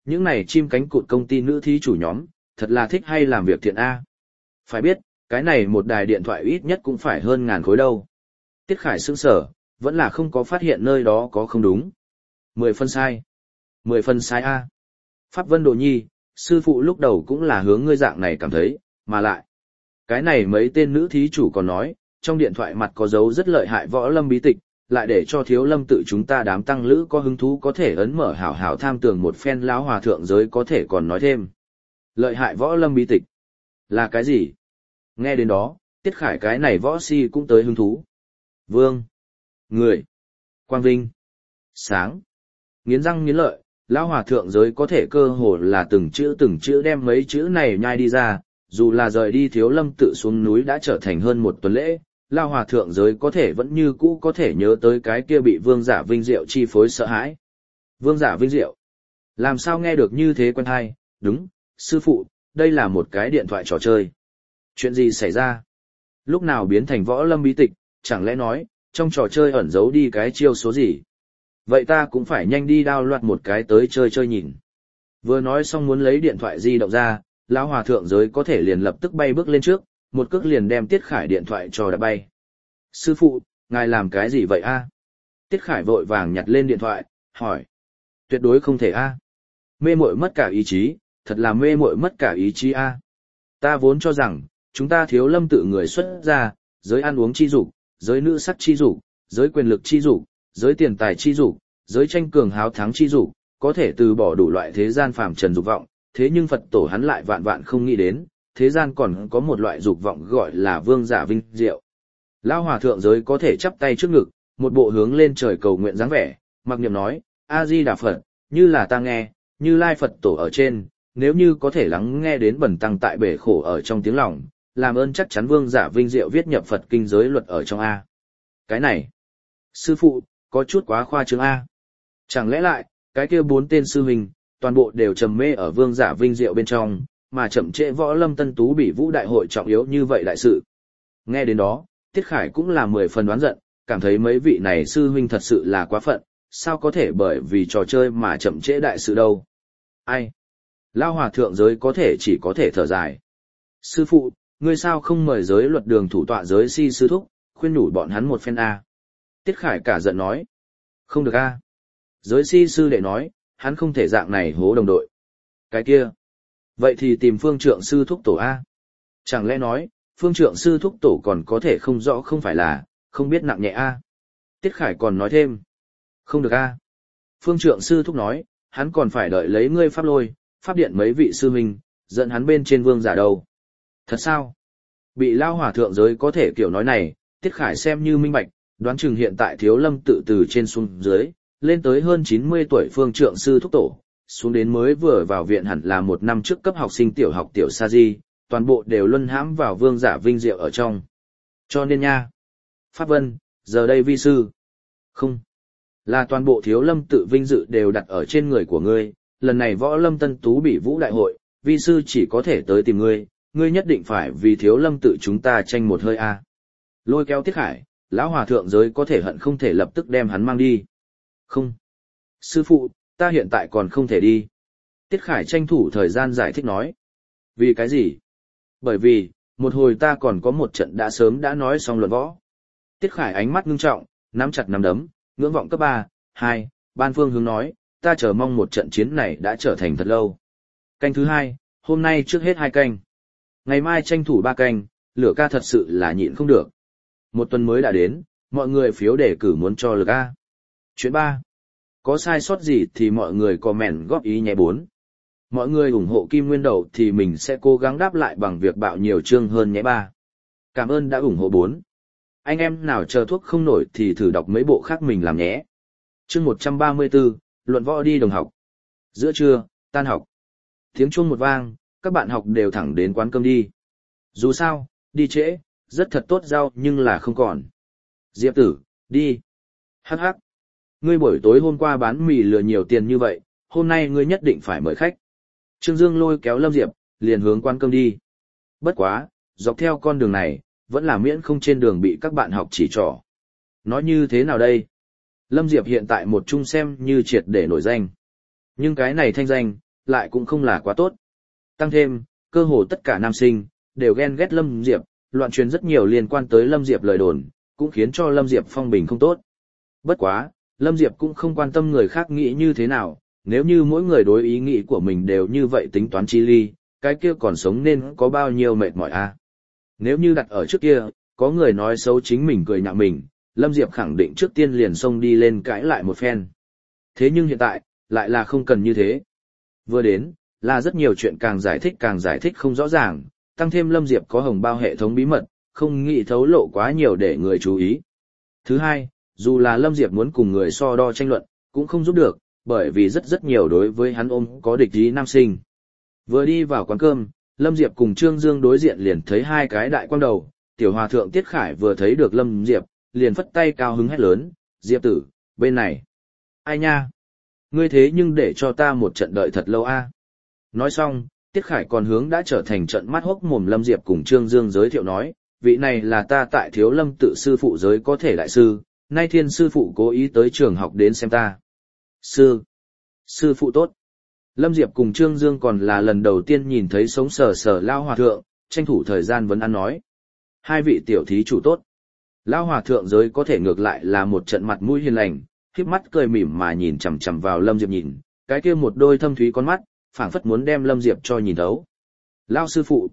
những này chim cánh cụt công ty nữ thí chủ nhóm, thật là thích hay làm việc thiện A. Phải biết, cái này một đài điện thoại ít nhất cũng phải hơn 1000 khối đâu. Tiết Khải sững sờ, vẫn là không có phát hiện nơi đó có không đúng. 10 phân sai. 10 phân sai A. Pháp Vân Đồ Nhi, sư phụ lúc đầu cũng là hướng ngươi dạng này cảm thấy, mà lại. Cái này mấy tên nữ thí chủ còn nói, trong điện thoại mặt có dấu rất lợi hại võ lâm bí tịch, lại để cho thiếu lâm tự chúng ta đám tăng lữ có hứng thú có thể ấn mở hảo hảo tham tường một phen lão hòa thượng giới có thể còn nói thêm. Lợi hại võ lâm bí tịch. Là cái gì? Nghe đến đó, Tiết Khải cái này võ si cũng tới hứng thú. Vương. Người. Quang Vinh. Sáng. Nghiến răng nghiến lợi, lão hòa thượng giới có thể cơ hồ là từng chữ đem mấy chữ này nhai đi ra, dù là rời đi thiếu lâm tự xuống núi đã trở thành hơn một tuần lễ, lão hòa thượng giới có thể vẫn như cũ có thể nhớ tới cái kia bị Vương Giả Vinh Diệu chi phối sợ hãi. Vương Giả Vinh Diệu. Làm sao nghe được như thế quen tai? Đúng, sư phụ, đây là một cái điện thoại trò chơi. Chuyện gì xảy ra? Lúc nào biến thành võ lâm bí tịch, chẳng lẽ nói, trong trò chơi ẩn giấu đi cái chiêu số gì? Vậy ta cũng phải nhanh đi download một cái tới chơi chơi nhìn. Vừa nói xong muốn lấy điện thoại di động ra, lão hòa thượng giới có thể liền lập tức bay bước lên trước, một cước liền đem Tiết Khải điện thoại cho đã bay. Sư phụ, ngài làm cái gì vậy a? Tiết Khải vội vàng nhặt lên điện thoại, hỏi. Tuyệt đối không thể a. Mê muội mất cả ý chí, thật là mê muội mất cả ý chí a. Ta vốn cho rằng, chúng ta thiếu lâm tự người xuất gia, giới ăn uống chi dục, giới nữ sắc chi dục, giới quyền lực chi dục, giới tiền tài chi dục, giới tranh cường háo thắng chi dục, có thể từ bỏ đủ loại thế gian phàm trần dục vọng, thế nhưng Phật tổ hắn lại vạn vạn không nghĩ đến, thế gian còn có một loại dục vọng gọi là Vương Giả Vinh Diệu. Lão hòa thượng giới có thể chắp tay trước ngực, một bộ hướng lên trời cầu nguyện dáng vẻ, mặc niệm nói, A Di Đà Phật, như là ta nghe, Như Lai Phật tổ ở trên, nếu như có thể lắng nghe đến bần tăng tại bể khổ ở trong tiếng lòng, làm ơn chắc chắn Vương Giả Vinh Diệu viết nhập Phật kinh giới luật ở trong A. Cái này, sư phụ, có chút quá khoa trương A. Chẳng lẽ lại, cái kia 4 tên sư huynh, toàn bộ đều trầm mê ở Vương Giả Vinh Diệu bên trong, mà chậm trễ võ lâm tân tú bỉ vũ đại hội trọng yếu như vậy đại sự. Nghe đến đó, Tiết Khải cũng là 10 phần đoán giận, cảm thấy mấy vị này sư huynh thật sự là quá phận, sao có thể bởi vì trò chơi mà chậm trễ đại sự đâu. Ai? Lao hòa thượng giới chỉ có thể thở dài. Sư phụ, ngươi sao không mời giới luật đường thủ tọa giới si sư thúc, khuyên nhủ bọn hắn một phen A. Tiết Khải cả giận nói. Không được A. Giới si sư đệ nói, hắn không thể dạng này hố đồng đội. Cái kia. Vậy thì tìm phương trượng sư thúc tổ A. Chẳng lẽ nói, phương trượng sư thúc tổ còn có thể không rõ không phải là, không biết nặng nhẹ A. Tiết Khải còn nói thêm. Không được A. Phương trượng sư thúc nói, hắn còn phải đợi lấy ngươi pháp lôi, pháp điện mấy vị sư huynh, dẫn hắn bên trên vương giả đâu. Thật sao? Bị lao hòa thượng giới có thể kiểu nói này, Tiết Khải xem như minh bạch, đoán chừng hiện tại thiếu lâm tự từ trên xuống dưới, lên tới hơn 90 tuổi phương trượng sư thúc tổ, xuống đến mới vừa vào viện hẳn là 1 năm trước cấp học sinh tiểu học tiểu sa di, toàn bộ đều luân hãm vào Vương Giả Vinh Diệu ở trong. Cho nên nha. Pháp Vân, giờ đây vi sư. Không. Là toàn bộ thiếu lâm tự vinh dự đều đặt ở trên người của ngươi, lần này võ lâm tân tú bỉ vũ đại hội, vi sư chỉ có thể tới tìm ngươi, ngươi nhất định phải vì thiếu lâm tự chúng ta tranh một hơi a. Lôi kéo Tiết Khải, lão hòa thượng giới có thể hận không thể lập tức đem hắn mang đi. Không. Sư phụ, ta hiện tại còn không thể đi. Tiết Khải tranh thủ thời gian giải thích nói. Vì cái gì? Bởi vì, một hồi ta còn có một trận đã sớm đã nói xong luận võ. Tiết Khải ánh mắt ngưng trọng, nắm chặt nắm đấm, ngưỡng vọng cấp 3, 2, ban phương hướng nói, ta chờ mong một trận chiến này đã trở thành thật lâu. Canh thứ 2, hôm nay trước hết 2 canh. Ngày mai tranh thủ 3 canh, lửa ca thật sự là nhịn không được. Một tuần mới đã đến, mọi người phiếu đề cử muốn cho lửa ca. Chuyện 3. Có sai sót gì thì mọi người comment góp ý nhé 4. Mọi người ủng hộ Kim Nguyên Đầu thì mình sẽ cố gắng đáp lại bằng việc bạo nhiều chương hơn nhé 3. Cảm ơn đã ủng hộ 4. Anh em nào chờ thuốc không nổi thì thử đọc mấy bộ khác mình làm nhé. Chương 134, luận võ đi đồng học. Giữa trưa, tan học. Tiếng chuông một vang, các bạn học đều thẳng đến quán cơm đi. Dù sao, đi trễ, rất thật tốt rau nhưng là không còn. Diệp Tử, đi. Hắc hắc. Ngươi buổi tối hôm qua bán mì lừa nhiều tiền như vậy, hôm nay ngươi nhất định phải mời khách. Trương Dương lôi kéo Lâm Diệp, liền hướng quán cơm đi. Bất quá, dọc theo con đường này, vẫn là miễn không trên đường bị các bạn học chỉ trỏ. Nói như thế nào đây? Lâm Diệp hiện tại một chung xem như triệt để nổi danh. Nhưng cái này thanh danh, lại cũng không là quá tốt. Tăng thêm, cơ hồ tất cả nam sinh, đều ghen ghét Lâm Diệp, loạn truyền rất nhiều liên quan tới Lâm Diệp lời đồn, cũng khiến cho Lâm Diệp phong bình không tốt. Bất quá, Lâm Diệp cũng không quan tâm người khác nghĩ như thế nào, nếu như mỗi người đối ý nghĩ của mình đều như vậy tính toán chi ly, cái kia còn sống nên có bao nhiêu mệt mỏi a. Nếu như đặt ở trước kia, có người nói xấu chính mình cười nhạo mình, Lâm Diệp khẳng định trước tiên liền xông đi lên cãi lại một phen. Thế nhưng hiện tại, lại là không cần như thế. Vừa đến, là rất nhiều chuyện càng giải thích không rõ ràng, tăng thêm Lâm Diệp có hồng bao hệ thống bí mật, không nghĩ thấu lộ quá nhiều để người chú ý. Thứ hai, dù là Lâm Diệp muốn cùng người so đo tranh luận, cũng không giúp được, bởi vì rất nhiều đối với hắn ôm có địch ý nam sinh. Vừa đi vào quán cơm, Lâm Diệp cùng Trương Dương đối diện liền thấy hai cái đại quang đầu, tiểu hòa thượng Tiết Khải vừa thấy được Lâm Diệp, liền phất tay cao hứng hét lớn, Diệp tử, bên này. Ai nha? Ngươi thế nhưng để cho ta một trận đợi thật lâu a. Nói xong, Tiết Khải còn hướng đã trở thành trận mắt hốc mồm Lâm Diệp cùng Trương Dương giới thiệu nói, vị này là ta tại Thiếu Lâm tự sư phụ giới có thể đại sư, nay thiên sư phụ cố ý tới trường học đến xem ta. Sư phụ tốt. Lâm Diệp cùng Trương Dương còn là lần đầu tiên nhìn thấy sống sờ sờ Lao Hòa Thượng, tranh thủ thời gian vấn ăn nói. Hai vị tiểu thí chủ tốt. Lao Hòa Thượng giới có thể ngược lại là một trận mặt mũi hiền lành, khiếp mắt cười mỉm mà nhìn chằm chằm vào Lâm Diệp nhìn, cái kia một đôi thâm thúy con mắt, phảng phất muốn đem Lâm Diệp cho nhìn thấu. Lao sư phụ,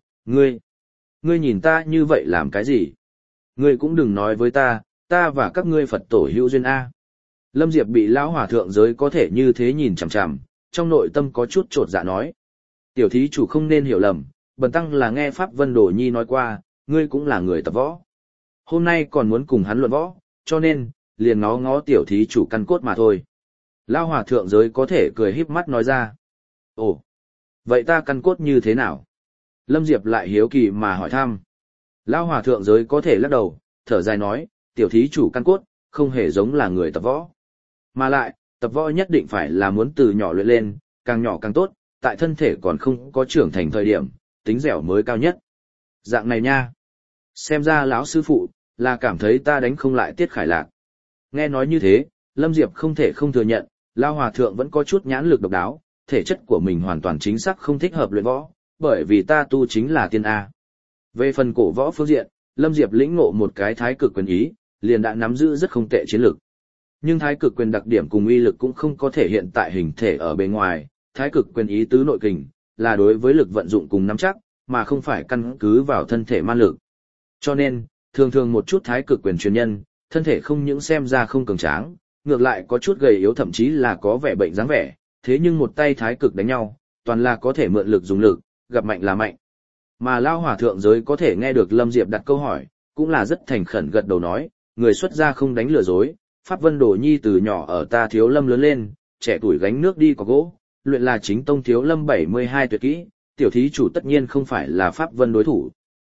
ngươi nhìn ta như vậy làm cái gì? Ngươi cũng đừng nói với ta và các ngươi Phật tổ hữu duyên A. Lâm Diệp bị Lão Hòa Thượng giới có thể như thế nhìn chằm chằm, trong nội tâm có chút chột dạ nói. Tiểu thí chủ không nên hiểu lầm, bần tăng là nghe Pháp Vân Đồ Nhi nói qua, ngươi cũng là người tập võ. Hôm nay còn muốn cùng hắn luận võ, cho nên, liền ngó ngó tiểu thí chủ căn cốt mà thôi. Lão Hòa Thượng giới có thể cười híp mắt nói ra. Ồ, vậy ta căn cốt như thế nào? Lâm Diệp lại hiếu kỳ mà hỏi thăm. Lão Hòa Thượng giới có thể lắc đầu, thở dài nói, tiểu thí chủ căn cốt, không hề giống là người tập võ. Mà lại, tập võ nhất định phải là muốn từ nhỏ luyện lên, càng nhỏ càng tốt, tại thân thể còn không có trưởng thành thời điểm, tính dẻo mới cao nhất. Dạng này nha. Xem ra lão sư phụ, là cảm thấy ta đánh không lại Tiết Khải Lạc. Nghe nói như thế, Lâm Diệp không thể không thừa nhận, Lão Hòa Thượng vẫn có chút nhãn lực độc đáo, thể chất của mình hoàn toàn chính xác không thích hợp luyện võ, bởi vì ta tu chính là tiên A. Về phần cổ võ phương diện, Lâm Diệp lĩnh ngộ một cái thái cực quyền ý, liền đã nắm giữ rất không tệ chiến lực. Nhưng thái cực quyền đặc điểm cùng uy lực cũng không có thể hiện tại hình thể ở bên ngoài, thái cực quyền ý tứ nội kình, là đối với lực vận dụng cùng nắm chắc, mà không phải căn cứ vào thân thể man lực. Cho nên, thường một chút thái cực quyền truyền nhân, thân thể không những xem ra không cường tráng, ngược lại có chút gầy yếu thậm chí là có vẻ bệnh dáng vẻ, thế nhưng một tay thái cực đánh nhau, toàn là có thể mượn lực dùng lực, gặp mạnh là mạnh. Mà Lão Hòa Thượng giới có thể nghe được Lâm Diệp đặt câu hỏi, cũng là rất thành khẩn gật đầu nói, người xuất gia không đánh lừa dối, Pháp Vân Đồ Nhi từ nhỏ ở ta Thiếu Lâm lớn lên, trẻ tuổi gánh nước đi có gỗ, luyện là chính tông Thiếu Lâm 72 tuyệt kỹ, tiểu thí chủ tất nhiên không phải là Pháp Vân đối thủ.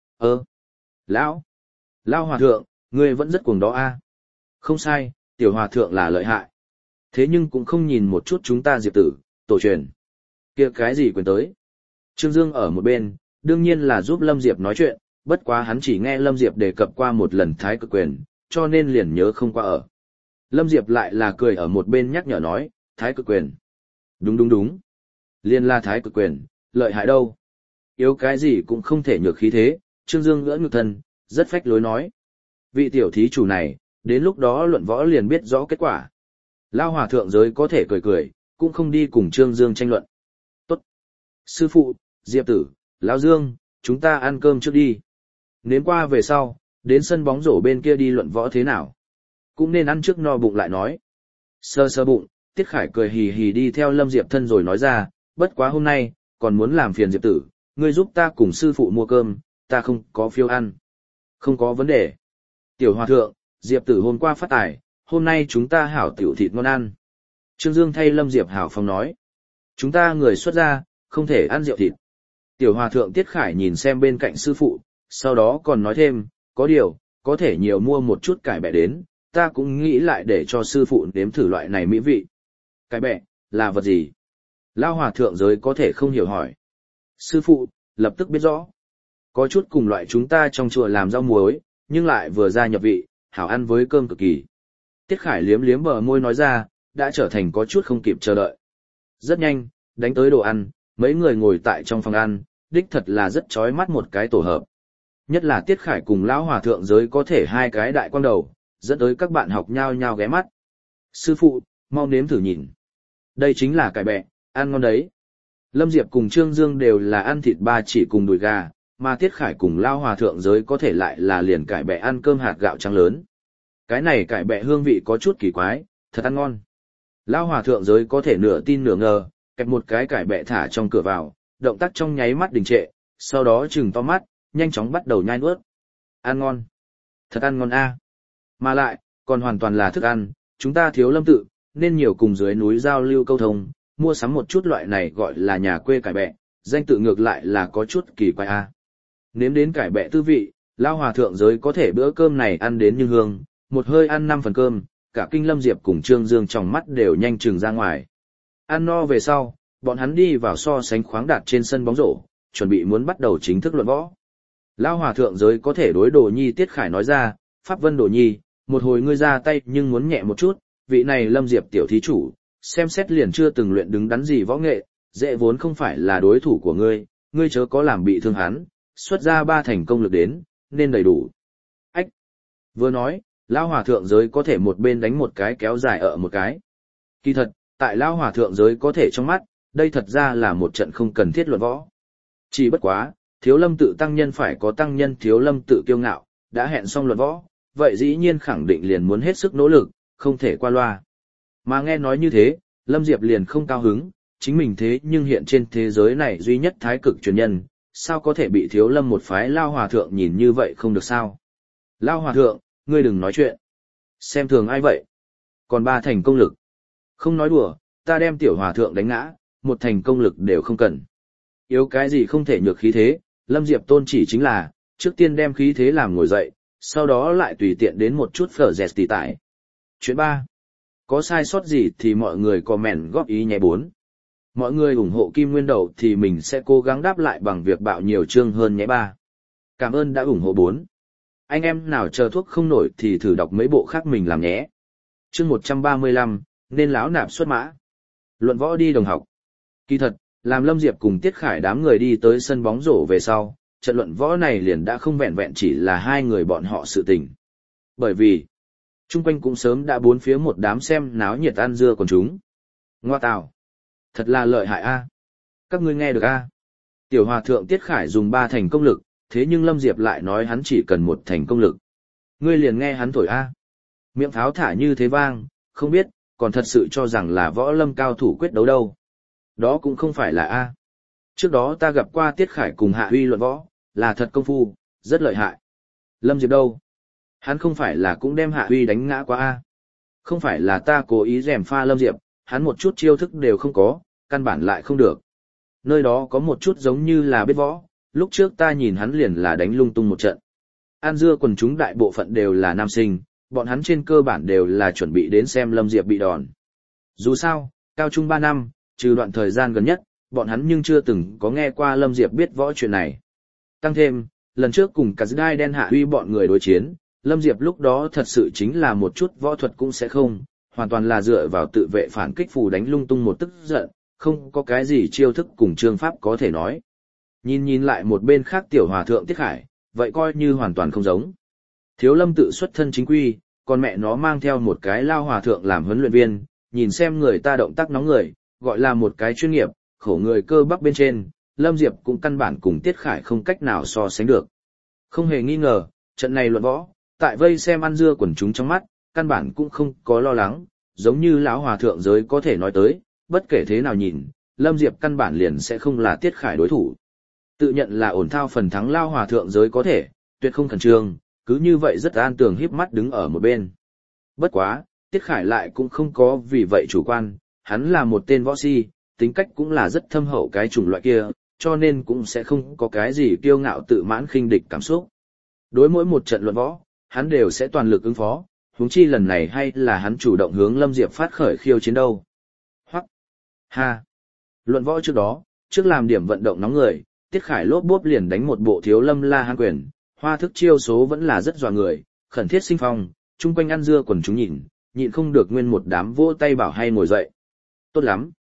Lão Hòa Thượng, ngươi vẫn rất cuồng đó a. Không sai, tiểu Hòa Thượng là lợi hại. Thế nhưng cũng không nhìn một chút chúng ta Diệp tử, tổ truyền. Kia cái gì quyền tới? Trương Dương ở một bên, đương nhiên là giúp Lâm Diệp nói chuyện, bất quá hắn chỉ nghe Lâm Diệp đề cập qua một lần thái cực quyền, cho nên liền nhớ không qua ở. Lâm Diệp lại là cười ở một bên nhắc nhở nói, thái cực quyền. Đúng. Liên là thái cực quyền, lợi hại đâu. Yếu cái gì cũng không thể nhược khí thế, Trương Dương ngỡ ngực thân, rất phách lối nói. Vị tiểu thí chủ này, đến lúc đó luận võ liền biết rõ kết quả. Lão Hòa Thượng giới có thể cười, cũng không đi cùng Trương Dương tranh luận. Tốt. Sư phụ, Diệp tử, Lão Dương, chúng ta ăn cơm trước đi. Nếm qua về sau, đến sân bóng rổ bên kia đi luận võ thế nào. Cũng nên ăn trước no bụng lại nói. Sơ bụng, Tiết Khải cười hì hì đi theo Lâm Diệp thân rồi nói ra, bất quá hôm nay, còn muốn làm phiền Diệp tử, ngươi giúp ta cùng sư phụ mua cơm, ta không có phiếu ăn. Không có vấn đề. Tiểu Hòa Thượng, Diệp tử hôm qua phát tài, hôm nay chúng ta hảo tiểu thịt ngon ăn. Trương Dương thay Lâm Diệp hảo phong nói. Chúng ta người xuất gia, không thể ăn rượu thịt. Tiểu Hòa Thượng Tiết Khải nhìn xem bên cạnh sư phụ, sau đó còn nói thêm, có điều, có thể nhiều mua một chút cải bẹ đến, ta cũng nghĩ lại để cho sư phụ nếm thử loại này mỹ vị. Cải bẹ, là vật gì? Lão Hòa Thượng giới có thể không hiểu hỏi. Sư phụ, lập tức biết rõ. Có chút cùng loại chúng ta trong chùa làm rau muối, nhưng lại vừa ra nhập vị, hảo ăn với cơm cực kỳ. Tiết Khải liếm bờ môi nói ra, đã trở thành có chút không kịp chờ đợi. Rất nhanh, đánh tới đồ ăn, mấy người ngồi tại trong phòng ăn, đích thật là rất chói mắt một cái tổ hợp. Nhất là Tiết Khải cùng lão hòa thượng giới có thể hai cái đại quang đầu, dẫn tới các bạn học nhao nhao ghé mắt. Sư phụ, mau nếm thử nhìn. Đây chính là cải bẹ, ăn ngon đấy. Lâm Diệp cùng Trương Dương đều là ăn thịt ba chỉ cùng đùi gà, mà Tiết Khải cùng lão hòa thượng giới có thể lại là liền cải bẹ ăn cơm hạt gạo trắng lớn. Cái này cải bẹ hương vị có chút kỳ quái, thật ăn ngon. Lão hòa thượng giới có thể nửa tin nửa ngờ, kẹp một cái cải bẹ thả trong cửa vào, động tác trong nháy mắt đình trệ, sau đó trừng to mắt, nhanh chóng bắt đầu nhai nuốt. Ăn ngon. Thật ăn ngon a. Mà lại, còn hoàn toàn là thức ăn, chúng ta thiếu Lâm tự, nên nhiều cùng dưới núi giao lưu câu thông, mua sắm một chút loại này gọi là nhà quê cải bẹ, danh tự ngược lại là có chút kỳ quái a. Nếm đến cải bẹ tư vị, lão hòa thượng giới có thể bữa cơm này ăn đến như hương, một hơi ăn 5 phần cơm, cả kinh Lâm Diệp cùng Trương Dương trong mắt đều nhanh chừng ra ngoài. Ăn no về sau, bọn hắn đi vào so sánh khoáng đạt trên sân bóng rổ, chuẩn bị muốn bắt đầu chính thức luận võ. Lão hòa thượng giới có thể đối Đồ Nhi Tiết Khải nói ra, Pháp Vân Đồ Nhi, một hồi ngươi ra tay nhưng muốn nhẹ một chút, vị này Lâm Diệp tiểu thí chủ, xem xét liền chưa từng luyện đứng đắn gì võ nghệ, dễ vốn không phải là đối thủ của ngươi chớ có làm bị thương hắn, xuất ra 3 thành công lực đến, nên đầy đủ. Ách! Vừa nói, lão hòa thượng giới có thể một bên đánh một cái kéo dài ở một cái. Kỳ thật, tại lão hòa thượng giới có thể trong mắt, đây thật ra là một trận không cần thiết luận võ. Chỉ bất quá, thiếu Lâm tự tăng nhân phải có tăng nhân thiếu Lâm tự kiêu ngạo, đã hẹn xong luận võ, vậy dĩ nhiên khẳng định liền muốn hết sức nỗ lực, không thể qua loa. Mà nghe nói như thế, Lâm Diệp liền không cao hứng, chính mình thế nhưng hiện trên thế giới này duy nhất thái cực truyền nhân, sao có thể bị thiếu Lâm một phái lao hòa thượng nhìn như vậy không được sao? Lao hòa thượng, ngươi đừng nói chuyện. Xem thường ai vậy? Còn 3 thành công lực. Không nói đùa, ta đem tiểu hòa thượng đánh ngã, 1 thành công lực đều không cần. Yếu cái gì không thể nhược khí thế, Lâm Diệp tôn chỉ chính là, trước tiên đem khí thế làm ngồi dậy, sau đó lại tùy tiện đến một chút phở dẹt tỉ tải. Chuyện 3. Có sai sót gì thì mọi người comment góp ý nhé 4. Mọi người ủng hộ Kim Nguyên Đầu thì mình sẽ cố gắng đáp lại bằng việc bạo nhiều chương hơn nhé 3. Cảm ơn đã ủng hộ 4. Anh em nào chờ thuốc không nổi thì thử đọc mấy bộ khác mình làm nhé. Chương 135, nên láo nạp xuất mã. Luận võ đi đồng học. Kỳ thật, làm Lâm Diệp cùng Tiết Khải đám người đi tới sân bóng rổ về sau, trận luận võ này liền đã không vẹn vẹn chỉ là hai người bọn họ sự tình. Bởi vì, chung quanh cũng sớm đã bốn phía một đám xem náo nhiệt ăn dưa còn chúng. Ngoa tào, thật là lợi hại a. Các ngươi nghe được a? Tiểu hòa thượng Tiết Khải dùng 3 thành công lực, thế nhưng Lâm Diệp lại nói hắn chỉ cần 1 thành công lực. Ngươi liền nghe hắn thổi a. Miệng pháo thả như thế vang, không biết, còn thật sự cho rằng là võ lâm cao thủ quyết đấu đâu. Đó cũng không phải là a. Trước đó ta gặp qua Tiết Khải cùng Hạ Huy luận võ, là thật công phu, rất lợi hại. Lâm Diệp đâu? Hắn không phải là cũng đem Hạ Huy đánh ngã qua a. Không phải là ta cố ý rèm pha Lâm Diệp, hắn một chút chiêu thức đều không có, căn bản lại không được. Nơi đó có một chút giống như là biết võ, lúc trước ta nhìn hắn liền là đánh lung tung một trận. An dưa quần chúng đại bộ phận đều là nam sinh, bọn hắn trên cơ bản đều là chuẩn bị đến xem Lâm Diệp bị đòn. Dù sao, cao trung 3 năm, trừ đoạn thời gian gần nhất, bọn hắn nhưng chưa từng có nghe qua Lâm Diệp biết võ chuyện này. Tăng thêm, lần trước cùng cả Gai đen Hạ Huy bọn người đối chiến, Lâm Diệp lúc đó thật sự chính là một chút võ thuật cũng sẽ không, hoàn toàn là dựa vào tự vệ phản kích phù đánh lung tung một tức giận, không có cái gì chiêu thức cùng chương pháp có thể nói. Nhìn lại một bên khác tiểu hòa thượng Tiết Khải, vậy coi như hoàn toàn không giống. Thiếu Lâm tự xuất thân chính quy, còn mẹ nó mang theo một cái lao hòa thượng làm huấn luyện viên, nhìn xem người ta động tác nóng người, gọi là một cái chuyên nghiệp, khổ người cơ bắp bên trên, Lâm Diệp cũng căn bản cùng Tiết Khải không cách nào so sánh được. Không hề nghi ngờ, trận này luận võ, tại vây xem ăn dưa quần chúng trong mắt, căn bản cũng không có lo lắng, giống như lão hòa thượng giới có thể nói tới, bất kể thế nào nhìn, Lâm Diệp căn bản liền sẽ không là Tiết Khải đối thủ. Tự nhận là ổn thao phần thắng lao hòa thượng giới có thể, tuyệt không khẩn trương, cứ như vậy rất an tường híp mắt đứng ở một bên. Bất quá, Tiết Khải lại cũng không có vì vậy chủ quan, hắn là một tên võ si, tính cách cũng là rất thâm hậu cái chủng loại kia, cho nên cũng sẽ không có cái gì kiêu ngạo tự mãn khinh địch cảm xúc. Đối mỗi một trận luận võ, hắn đều sẽ toàn lực ứng phó, huống chi lần này hay là hắn chủ động hướng Lâm Diệp phát khởi khiêu chiến đâu. Hoặc, ha, luận võ trước đó, trước làm điểm vận động nóng người, Tiết Khải lốp bốp liền đánh một bộ thiếu lâm la hán quyền, hoa thức chiêu số vẫn là rất dọa người, khẩn thiết sinh phong, chung quanh ăn dưa quần chúng nhịn không được nguyên một đám vỗ tay bảo hay ngồi dậy. Tốt lắm.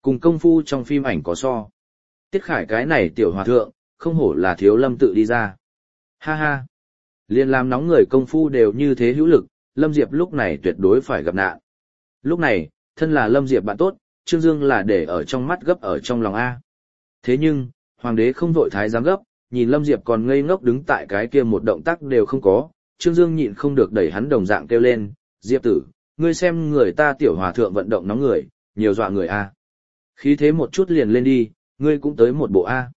Cùng công phu trong phim ảnh có so. Tiết Khải cái này tiểu hòa thượng, không hổ là Thiếu Lâm tự đi ra. Ha ha. Liên làm nóng người công phu đều như thế hữu lực, Lâm Diệp lúc này tuyệt đối phải gặp nạn. Lúc này, thân là Lâm Diệp bạn tốt, Trương Dương là để ở trong mắt gấp ở trong lòng A. Thế nhưng, Hoàng đế không vội thái giám gấp, nhìn Lâm Diệp còn ngây ngốc đứng tại cái kia một động tác đều không có, Trương Dương nhịn không được đẩy hắn đồng dạng kêu lên, Diệp tử, ngươi xem người ta tiểu hòa thượng vận động nóng người, nhiều dọa người A. Khí thế một chút liền lên đi, ngươi cũng tới một bộ A.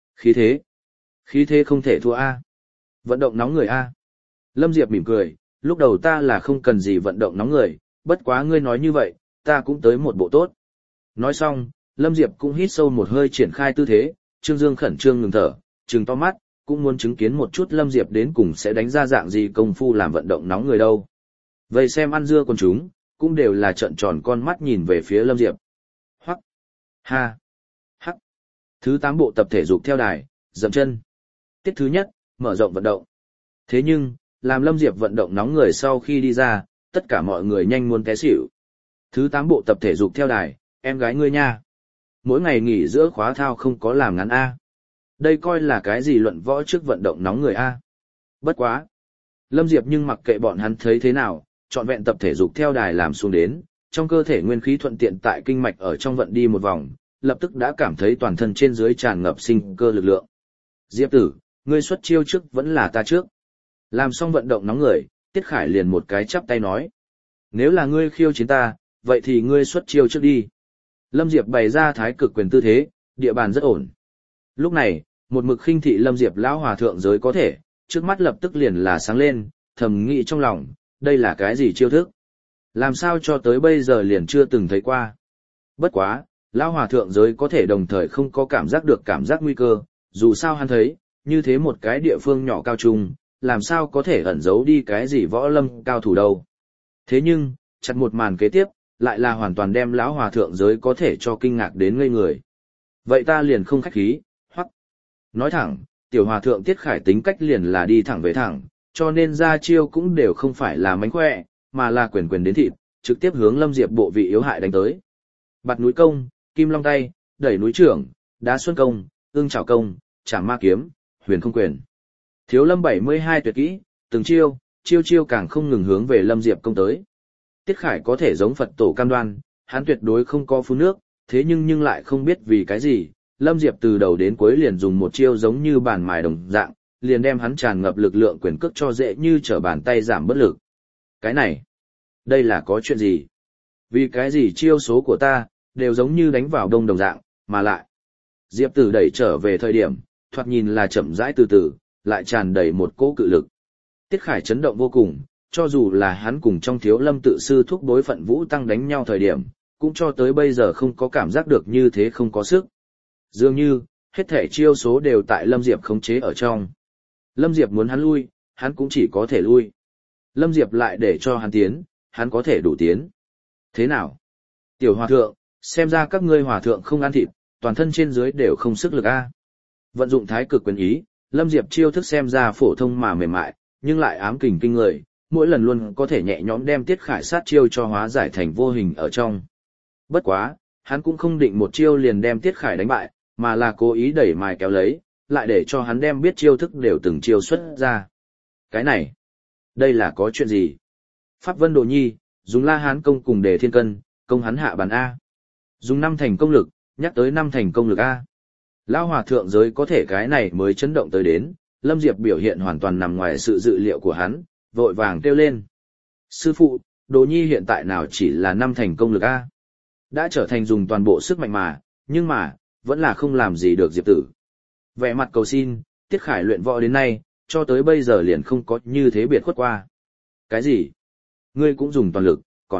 Khí thế không thể thua A. Vận động nóng người A. Lâm Diệp mỉm cười, lúc đầu ta là không cần gì vận động nóng người, bất quá ngươi nói như vậy, ta cũng tới một bộ tốt. Nói xong, Lâm Diệp cũng hít sâu một hơi triển khai tư thế, Trương Dương khẩn trương ngừng thở, trừng to mắt, cũng muốn chứng kiến một chút Lâm Diệp đến cùng sẽ đánh ra dạng gì công phu làm vận động nóng người đâu. Vậy xem ăn dưa con chúng, cũng đều là trợn tròn con mắt nhìn về phía Lâm Diệp. Hoắc, ha, hắc. Thứ 8 bộ tập thể dục theo đài, dậm chân. Tiết thứ nhất, mở rộng vận động. Thế nhưng, làm Lâm Diệp vận động nóng người sau khi đi ra, tất cả mọi người nhanh muốn té xỉu. Thứ 8 bộ tập thể dục theo đài, em gái ngươi nha. Mỗi ngày nghỉ giữa khóa thao không có làm ngắn A. Đây coi là cái gì luận võ trước vận động nóng người A. Bất quá. Lâm Diệp nhưng mặc kệ bọn hắn thấy thế nào, trọn vẹn tập thể dục theo đài làm xuống đến, trong cơ thể nguyên khí thuận tiện tại kinh mạch ở trong vận đi một vòng, lập tức đã cảm thấy toàn thân trên dưới tràn ngập sinh cơ lực lượng. Diệp tử, ngươi xuất chiêu trước vẫn là ta trước. Làm xong vận động nóng người, Tiết Khải liền một cái chắp tay nói. Nếu là ngươi khiêu chiến ta, vậy thì ngươi xuất chiêu trước đi. Lâm Diệp bày ra thái cực quyền tư thế, địa bàn rất ổn. Lúc này, một mực khinh thị Lâm Diệp lão hòa thượng giới có thể, trước mắt lập tức liền là sáng lên, thầm nghĩ trong lòng, đây là cái gì chiêu thức? Làm sao cho tới bây giờ liền chưa từng thấy qua? Bất quá, lão hòa thượng giới có thể đồng thời không có cảm giác được cảm giác nguy cơ, dù sao hắn thấy, như thế một cái địa phương nhỏ cao trung, làm sao có thể ẩn giấu đi cái gì võ lâm cao thủ đâu. Thế nhưng, chặt một màn kế tiếp, lại là hoàn toàn đem lão hòa thượng giới có thể cho kinh ngạc đến ngây người. Vậy ta liền không khách khí, hoắc. Nói thẳng, tiểu hòa thượng Tiết Khải tính cách liền là đi thẳng về thẳng, cho nên ra chiêu cũng đều không phải là mánh khỏe, mà là quyền quyền đến thịt, trực tiếp hướng Lâm Diệp bộ vị yếu hại đánh tới. Bạt núi công, kim long tay, đẩy núi trưởng, đá xuân công, ương chảo công, chảm ma kiếm, huyền không quyền. Thiếu Lâm 72 tuyệt kỹ, từng chiêu, chiêu càng không ngừng hướng về Lâm Diệp công tới. Tiết Khải có thể giống Phật tổ cam đoan, hắn tuyệt đối không có phun nước, thế nhưng lại không biết vì cái gì, Lâm Diệp từ đầu đến cuối liền dùng một chiêu giống như bàn mài đồng dạng, liền đem hắn tràn ngập lực lượng quyền cước cho dễ như trở bàn tay giảm bất lực. Cái này, đây là có chuyện gì? Vì cái gì chiêu số của ta, đều giống như đánh vào đông đồng dạng, mà lại. Diệp Tử đẩy trở về thời điểm, thoạt nhìn là chậm rãi từ từ, lại tràn đầy một cỗ cự lực. Tiết Khải chấn động vô cùng, cho dù là hắn cùng trong Thiếu Lâm tự sư thúc đối phận Vũ Tăng đánh nhau thời điểm, cũng cho tới bây giờ không có cảm giác được như thế không có sức. Dường như, hết thể chiêu số đều tại Lâm Diệp khống chế ở trong. Lâm Diệp muốn hắn lui, hắn cũng chỉ có thể lui. Lâm Diệp lại để cho hắn tiến, hắn có thể đủ tiến. Thế nào? Tiểu hòa thượng, xem ra các ngươi hòa thượng không ăn thịt, toàn thân trên dưới đều không sức lực a. Vận dụng thái cực quyền ý, Lâm Diệp chiêu thức xem ra phổ thông mà mềm mại, nhưng lại ám kình kinh người, mỗi lần luôn có thể nhẹ nhõm đem Tiết Khải sát chiêu cho hóa giải thành vô hình ở trong. Bất quá, hắn cũng không định một chiêu liền đem Tiết Khải đánh bại, mà là cố ý đẩy mài kéo lấy, lại để cho hắn đem biết chiêu thức đều từng chiêu xuất ra. Cái này, đây là có chuyện gì? Pháp Vân Đồ Nhi, dùng La Hán công cùng Đề Thiên Cân, công hắn hạ bàn A. Dùng 5 thành công lực, nhắc tới 5 thành công lực A. Lão hòa thượng giới có thể cái này mới chấn động tới đến, Lâm Diệp biểu hiện hoàn toàn nằm ngoài sự dự liệu của hắn, vội vàng kêu lên. Sư phụ, Đồ Nhi hiện tại nào chỉ là 5 thành công lực A. Đã trở thành dùng toàn bộ sức mạnh mà, nhưng mà, vẫn là không làm gì được Diệp Tử. Vẻ mặt cầu xin, Tiết Khải luyện võ đến nay, cho tới bây giờ liền không có như thế biệt khuất qua. Cái gì? Ngươi cũng dùng toàn lực,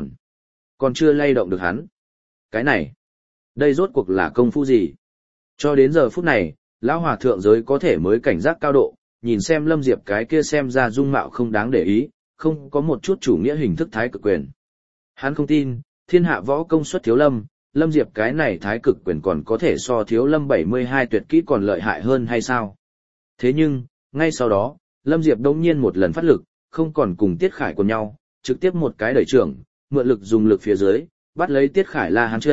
còn chưa lay động được hắn. Cái này, đây rốt cuộc là công phu gì? Cho đến giờ phút này, lão hòa thượng giới có thể mới cảnh giác cao độ, nhìn xem Lâm Diệp cái kia xem ra dung mạo không đáng để ý, không có một chút chủ nghĩa hình thức thái cực quyền. Hắn không tin, thiên hạ võ công xuất Thiếu Lâm, Lâm Diệp cái này thái cực quyền còn có thể so Thiếu Lâm 72 tuyệt kỹ còn lợi hại hơn hay sao? Thế nhưng, ngay sau đó, Lâm Diệp đột nhiên một lần phát lực, không còn cùng Tiết Khải cùng nhau, trực tiếp một cái đẩy trưởng, mượn lực dùng lực phía dưới, bắt lấy Tiết Khải La Hán chân,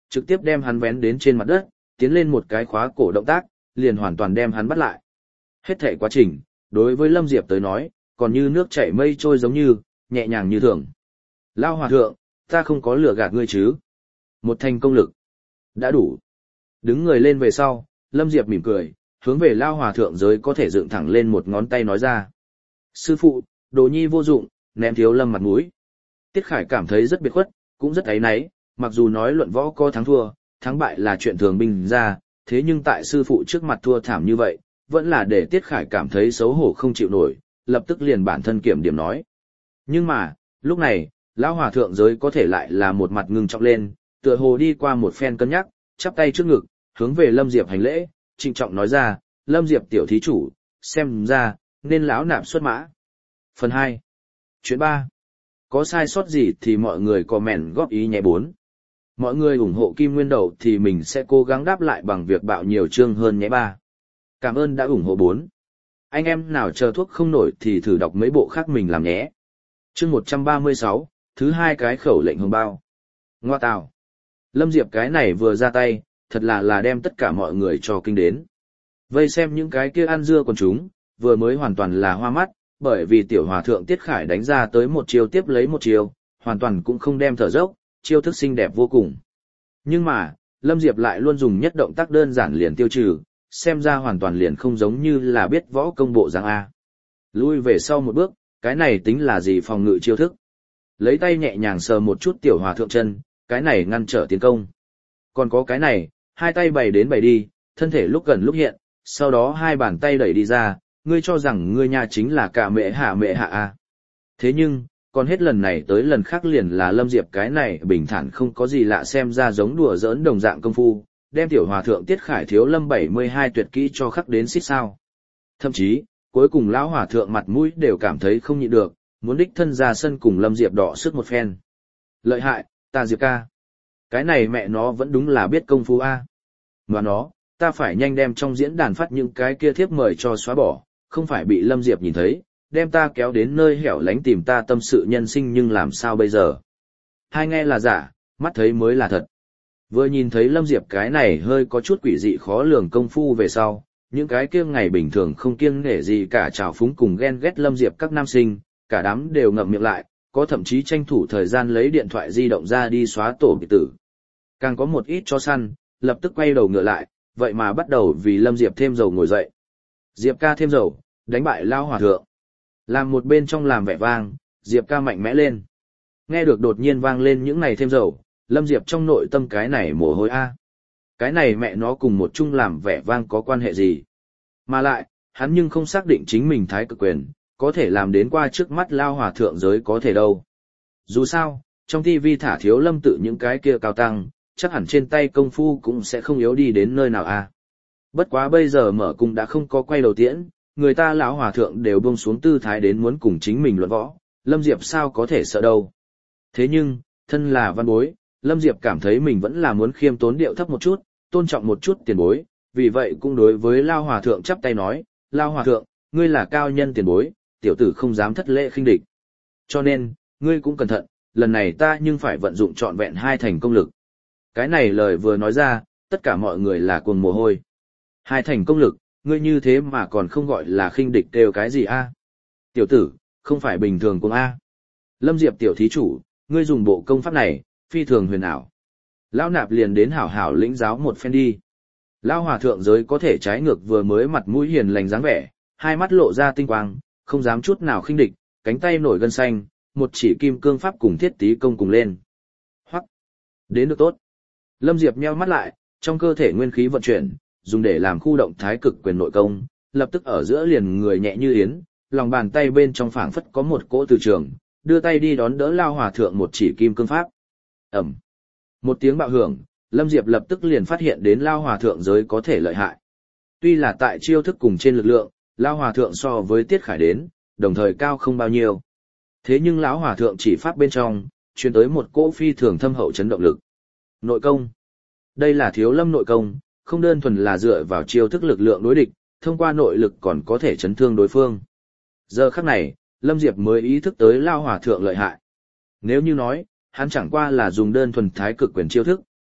trực tiếp đem hắn vén đến trên mặt đất, tiến lên một cái khóa cổ động tác, liền hoàn toàn đem hắn bắt lại. Hết thảy quá trình, đối với Lâm Diệp tới nói, còn như nước chảy mây trôi giống như, nhẹ nhàng như thường. Lao hòa thượng, ta không có lừa gạt ngươi chứ. Một thành công lực. Đã đủ. Đứng người lên về sau, Lâm Diệp mỉm cười, hướng về Lao hòa thượng giới có thể dựng thẳng lên một ngón tay nói ra. Sư phụ, đồ nhi vô dụng, ném Thiếu Lâm mặt mũi. Tiết Khải cảm thấy rất biệt khuất, cũng rất áy náy, mặc dù nói luận võ có thắng thua, thắng bại là chuyện thường bình ra, thế nhưng tại sư phụ trước mặt thua thảm như vậy, vẫn là để Tiết Khải cảm thấy xấu hổ không chịu nổi, lập tức liền bản thân kiểm điểm nói. Nhưng mà, lúc này, Lão hòa thượng giới có thể lại là một mặt ngưng trọng lên, tựa hồ đi qua một phen cân nhắc, chắp tay trước ngực, hướng về Lâm Diệp hành lễ, trịnh trọng nói ra, Lâm Diệp tiểu thí chủ, xem ra, nên lão nạp xuất mã. Phần 2. Chuyện 3. Có sai sót gì thì mọi người comment góp ý nhé 4. Mọi người ủng hộ Kim Nguyên Đầu thì mình sẽ cố gắng đáp lại bằng việc bạo nhiều chương hơn nhé 3. Cảm ơn đã ủng hộ 4. Anh em nào chờ thuốc không nổi thì thử đọc mấy bộ khác mình làm nhé. Chương 136, thứ hai cái khẩu lệnh hồng bao. Ngoa tào. Lâm Diệp cái này vừa ra tay, thật là đem tất cả mọi người cho kinh đến. Vây xem những cái kia ăn dưa còn chúng, vừa mới hoàn toàn là hoa mắt, bởi vì tiểu hòa thượng Tiết Khải đánh ra tới một chiêu tiếp lấy một chiêu, hoàn toàn cũng không đem thở dốc, chiêu thức xinh đẹp vô cùng. Nhưng mà, Lâm Diệp lại luôn dùng nhất động tác đơn giản liền tiêu trừ, xem ra hoàn toàn liền không giống như là biết võ công bộ dáng A. Lui về sau một bước, cái này tính là gì phòng ngự chiêu thức. Lấy tay nhẹ nhàng sờ một chút tiểu hòa thượng chân, cái này ngăn trở tiến công. Còn có cái này, hai tay bày đến bày đi, thân thể lúc gần lúc hiện, sau đó hai bàn tay đẩy đi ra, ngươi cho rằng ngươi nhà chính là cả mẹ hạ A. Thế nhưng, còn hết lần này tới lần khác liền là Lâm Diệp cái này bình thản không có gì lạ xem ra giống đùa giỡn đồng dạng công phu, đem tiểu hòa thượng Tiết Khải Thiếu Lâm 72 tuyệt kỹ cho khắc đến xít sao. Thậm chí, cuối cùng lão hòa thượng mặt mũi đều cảm thấy không nhịn được, muốn đích thân ra sân cùng Lâm Diệp đọ sức một phen. Lợi hại, ta Diệp ca. Cái này mẹ nó vẫn đúng là biết công phu A. Mà nó, ta phải nhanh đem trong diễn đàn phát những cái kia thiếp mời cho xóa bỏ, không phải bị Lâm Diệp nhìn thấy, đem ta kéo đến nơi hẻo lánh tìm ta tâm sự nhân sinh nhưng làm sao bây giờ. Hai nghe là giả, mắt thấy mới là thật. Vừa nhìn thấy Lâm Diệp cái này hơi có chút quỷ dị khó lường công phu về sau, những cái kia ngày bình thường không kiêng nể gì cả trào phúng cùng ghen ghét Lâm Diệp các nam sinh, cả đám đều ngậm miệng lại, có thậm chí tranh thủ thời gian lấy điện thoại di động ra đi xóa tổ biệt tử. Càng có một ít chó săn, lập tức quay đầu ngựa lại, vậy mà bắt đầu vì Lâm Diệp thêm dầu ngồi dậy. Diệp ca thêm dầu, đánh bại lao hòa thượng. Làm một bên trong làm vẻ vang, Diệp ca mạnh mẽ lên. Nghe được đột nhiên vang lên những này thêm dầu, Lâm Diệp trong nội tâm cái này mồ hôi A. Cái này mẹ nó cùng một chung làm vẻ vang có quan hệ gì. Mà lại, hắn nhưng không xác định chính mình thái cực quyền, có thể làm đến qua trước mắt lao hòa thượng giới có thể đâu. Dù sao, trong TV thả Thiếu Lâm tự những cái kia cao tăng, chắc hẳn trên tay công phu cũng sẽ không yếu đi đến nơi nào A. Bất quá bây giờ mở cung đã không có quay đầu tiễn, người ta lão hòa thượng đều buông xuống tư thái đến muốn cùng chính mình luận võ, Lâm Diệp sao có thể sợ đâu. Thế nhưng, thân là văn bối, Lâm Diệp cảm thấy mình vẫn là muốn khiêm tốn điệu thấp một chút, tôn trọng một chút tiền bối, vì vậy cũng đối với Lao Hòa Thượng chắp tay nói, Lao Hòa Thượng, ngươi là cao nhân tiền bối, tiểu tử không dám thất lễ khinh địch. Cho nên, ngươi cũng cẩn thận, lần này ta nhưng phải vận dụng trọn vẹn hai thành công lực. Cái này lời vừa nói ra, tất cả mọi người là cuồng mồ hôi. Hai thành công lực, ngươi như thế mà còn không gọi là khinh địch đều cái gì a? Tiểu tử, không phải bình thường cuồng a. Lâm Diệp tiểu thí chủ, ngươi dùng bộ công pháp này, phi thường huyền ảo. Lão nạp liền đến hảo hảo lĩnh giáo một phen đi. Lão hòa thượng giới có thể trái ngược vừa mới mặt mũi hiền lành dáng vẻ, hai mắt lộ ra tinh quang, không dám chút nào khinh địch, cánh tay nổi gân xanh, một chỉ kim cương pháp cùng thiết tí công cùng lên. Hoắc, đến được tốt. Lâm Diệp nheo mắt lại, trong cơ thể nguyên khí vận chuyển, dùng để làm khu động thái cực quyền nội công, lập tức ở giữa liền người nhẹ như yến, lòng bàn tay bên trong phảng phất có một cỗ từ trường, đưa tay đi đón đỡ Lao hòa thượng một chỉ kim cương pháp. Ầm. Một tiếng bạo hưởng, Lâm Diệp lập tức liền phát hiện đến Lao hòa thượng giới có thể lợi hại. Tuy là tại chiêu thức cùng trên lực lượng, Lao hòa thượng so với Tiết Khải đến, đồng thời cao không bao nhiêu. Thế nhưng lão hòa thượng chỉ pháp bên trong, truyền tới một cỗ phi thường thâm hậu chấn động lực. Nội công. Đây là Thiếu Lâm nội công, không đơn thuần là dựa vào chiêu thức lực lượng đối địch, thông qua nội lực còn có thể chấn thương đối phương. Giờ khắc này, Lâm Diệp mới ý thức tới Lao hòa thượng lợi hại. Nếu như nói, hắn chẳng qua là dùng đơn thuần thái cực quyền chiêu thức,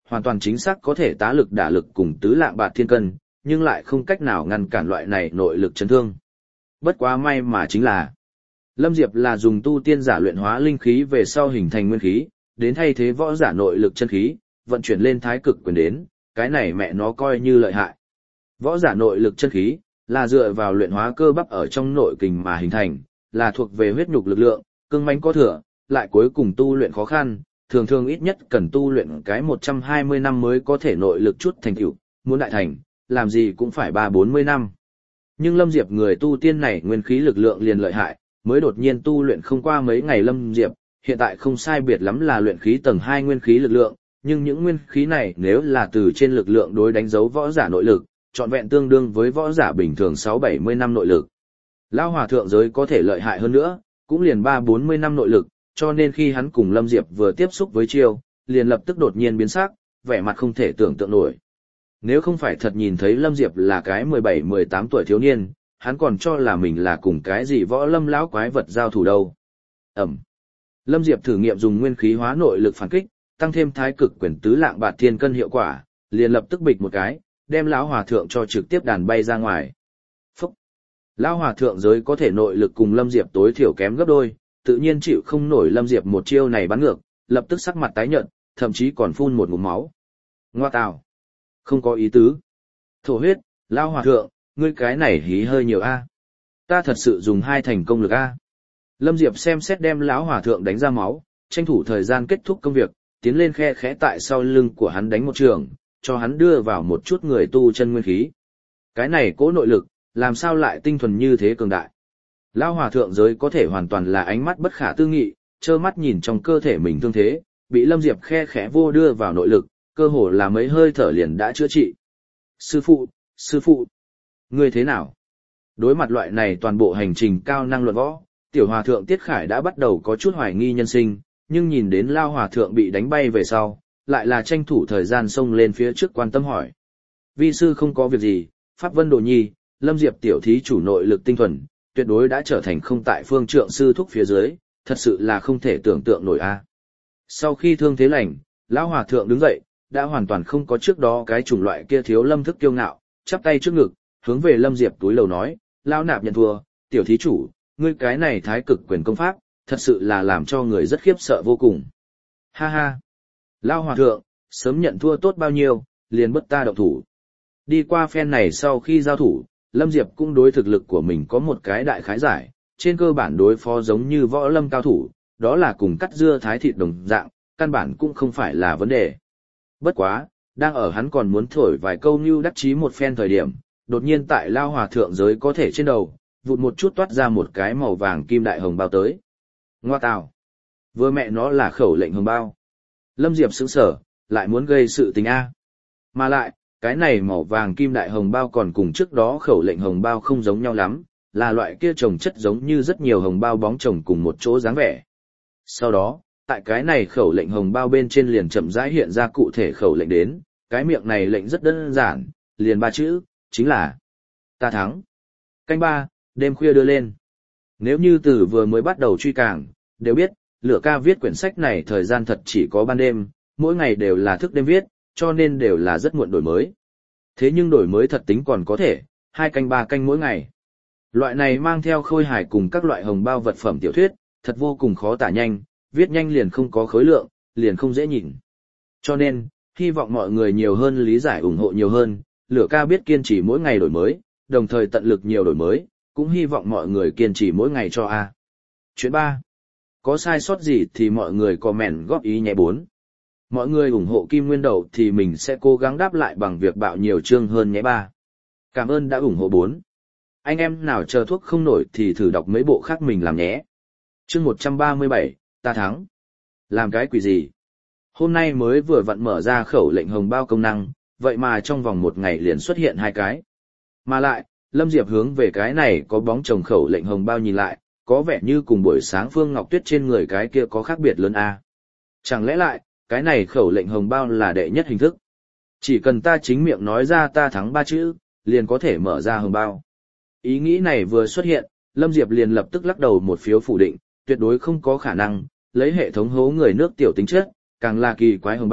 hoàn toàn chính xác có thể tá lực đả lực cùng tứ lạng bạt thiên cân, nhưng lại không cách nào ngăn cản loại này nội lực chấn thương. Bất quá may mà chính là, Lâm Diệp là dùng tu tiên giả luyện hóa linh khí về sau hình thành nguyên khí, đến thay thế võ giả nội lực chân khí, vận chuyển lên thái cực quyền đến, cái này mẹ nó coi như lợi hại. Võ giả nội lực chân khí, là dựa vào luyện hóa cơ bắp ở trong nội kình mà hình thành, là thuộc về huyết nhục lực lượng, cương mãnh có thừa, lại cuối cùng tu luyện khó khăn, thường thường ít nhất cần tu luyện cái 120 năm mới có thể nội lực chút thành tựu, muốn đại thành, làm gì cũng phải 3-40 năm. Nhưng Lâm Diệp người tu tiên này nguyên khí lực lượng liền lợi hại, mới đột nhiên tu luyện không qua mấy ngày Lâm Diệp, hiện tại không sai biệt lắm là luyện khí tầng 2 nguyên khí lực lượng, nhưng những nguyên khí này nếu là từ trên lực lượng đối đánh dấu võ giả nội lực, trọn vẹn tương đương với võ giả bình thường 6-70 năm nội lực. Lão hòa thượng giới có thể lợi hại hơn nữa, cũng liền 3-40 năm nội lực, cho nên khi hắn cùng Lâm Diệp vừa tiếp xúc với chiêu, liền lập tức đột nhiên biến sắc, vẻ mặt không thể tưởng tượng nổi. Nếu không phải thật nhìn thấy Lâm Diệp là cái 17-18 tuổi thiếu niên, hắn còn cho là mình là cùng cái gì võ lâm lão quái vật giao thủ đâu. Ẩm. Lâm Diệp thử nghiệm dùng nguyên khí hóa nội lực phản kích, tăng thêm thái cực quyền tứ lạng bạt thiên cân hiệu quả, liền lập tức bịch một cái, đem lão hòa thượng cho trực tiếp đàn bay ra ngoài. Phúc. Lão hòa thượng giới có thể nội lực cùng Lâm Diệp tối thiểu kém gấp đôi, tự nhiên chịu không nổi Lâm Diệp một chiêu này bắn ngược, lập tức sắc mặt tái nhợt, thậm chí còn phun một ngụm máu. Ngoa tào. Không có ý tứ. Thổ huyết, lão hòa thượng, ngươi cái này hí hơi nhiều a. Ta thật sự dùng 2 thành công lực a. Lâm Diệp xem xét đem lão hòa thượng đánh ra máu, tranh thủ thời gian kết thúc công việc, tiến lên khe khẽ tại sau lưng của hắn đánh một trường, cho hắn đưa vào một chút người tu chân nguyên khí. Cái này cố nội lực, làm sao lại tinh thuần như thế cường đại. Lão hòa thượng giới có thể hoàn toàn là ánh mắt bất khả tư nghị, trơ mắt nhìn trong cơ thể mình thương thế, bị Lâm Diệp khe khẽ vô đưa vào nội lực, cơ hồ là mấy hơi thở liền đã chữa trị. Sư phụ, ngươi thế nào? Đối mặt loại này toàn bộ hành trình cao năng luận võ, tiểu hòa thượng Tiết Khải đã bắt đầu có chút hoài nghi nhân sinh, nhưng nhìn đến Lao hòa thượng bị đánh bay về sau, lại là tranh thủ thời gian xông lên phía trước quan tâm hỏi. Vi sư không có việc gì, Pháp Vân Đồ Nhi, Lâm Diệp tiểu thí chủ nội lực tinh thuần, tuyệt đối đã trở thành không tại phương trượng sư thúc phía dưới, thật sự là không thể tưởng tượng nổi a. Sau khi thương thế lành, Lão hòa thượng đứng dậy, đã hoàn toàn không có trước đó cái chủng loại kia thiếu lâm thức kiêu ngạo, chắp tay trước ngực, hướng về Lâm Diệp túi lầu nói, Lão nạp nhận thua, tiểu thí chủ, ngươi cái này thái cực quyền công pháp, thật sự là làm cho người rất khiếp sợ vô cùng. Ha ha! Lão hòa thượng, sớm nhận thua tốt bao nhiêu, liền bất ta động thủ. Đi qua phen này sau khi giao thủ, Lâm Diệp cũng đối thực lực của mình có một cái đại khái giải, trên cơ bản đối phó giống như võ lâm cao thủ, đó là cùng cắt dưa thái thịt đồng dạng, căn bản cũng không phải là vấn đề. Bất quá, đang ở hắn còn muốn thổi vài câu như đắc chí một phen thời điểm, đột nhiên tại Lao hòa thượng giới có thể trên đầu, vụt một chút toát ra một cái màu vàng kim đại hồng bao tới. Ngoa tào! Vừa mẹ nó là khẩu lệnh hồng bao. Lâm Diệp sững sở, lại muốn gây sự tình A. Mà lại, cái này màu vàng kim đại hồng bao còn cùng trước đó khẩu lệnh hồng bao không giống nhau lắm, là loại kia trồng chất giống như rất nhiều hồng bao bóng chồng cùng một chỗ dáng vẻ. Sau đó, tại cái này khẩu lệnh hồng bao bên trên liền chậm rãi hiện ra cụ thể khẩu lệnh đến, cái miệng này lệnh rất đơn giản, liền 3 chữ, chính là ta thắng. Canh 3, đêm khuya đưa lên. Nếu như từ vừa mới bắt đầu truy càng, đều biết, Lửa Ca viết quyển sách này thời gian thật chỉ có ban đêm, mỗi ngày đều là thức đêm viết, cho nên đều là rất muộn đổi mới. Thế nhưng đổi mới thật tính còn có thể, 2 canh 3 canh mỗi ngày. Loại này mang theo khôi hài cùng các loại hồng bao vật phẩm tiểu thuyết, thật vô cùng khó tả nhanh, viết nhanh liền không có khối lượng, liền không dễ nhìn. Cho nên, hy vọng mọi người nhiều hơn lý giải ủng hộ nhiều hơn, Lửa Ca biết kiên trì mỗi ngày đổi mới, đồng thời tận lực nhiều đổi mới, cũng hy vọng mọi người kiên trì mỗi ngày cho A. Chuyện 3. Có sai sót gì thì mọi người comment góp ý nhé 4. Mọi người ủng hộ Kim Nguyên Đầu thì mình sẽ cố gắng đáp lại bằng việc bạo nhiều chương hơn nhé 3. Cảm ơn đã ủng hộ 4. Anh em nào chờ thuốc không nổi thì thử đọc mấy bộ khác mình làm nhé. Chương 137, ta thắng. Làm cái quỷ gì? Hôm nay mới vừa vặn mở ra khẩu lệnh hồng bao công năng, vậy mà trong vòng 1 ngày liền xuất hiện 2 cái. Mà lại, Lâm Diệp hướng về cái này có bóng chồng khẩu lệnh hồng bao nhìn lại, có vẻ như cùng buổi sáng Phương Ngọc Tuyết trên người cái kia có khác biệt lớn a. Chẳng lẽ lại, cái này khẩu lệnh hồng bao là đệ nhất hình thức? Chỉ cần ta chính miệng nói ra ta thắng 3 chữ, liền có thể mở ra hồng bao. Ý nghĩ này vừa xuất hiện, Lâm Diệp liền lập tức lắc đầu một phiếu phủ định, tuyệt đối không có khả năng, lấy hệ thống hố người nước tiểu tính chất, càng là kỳ quái hồng bao,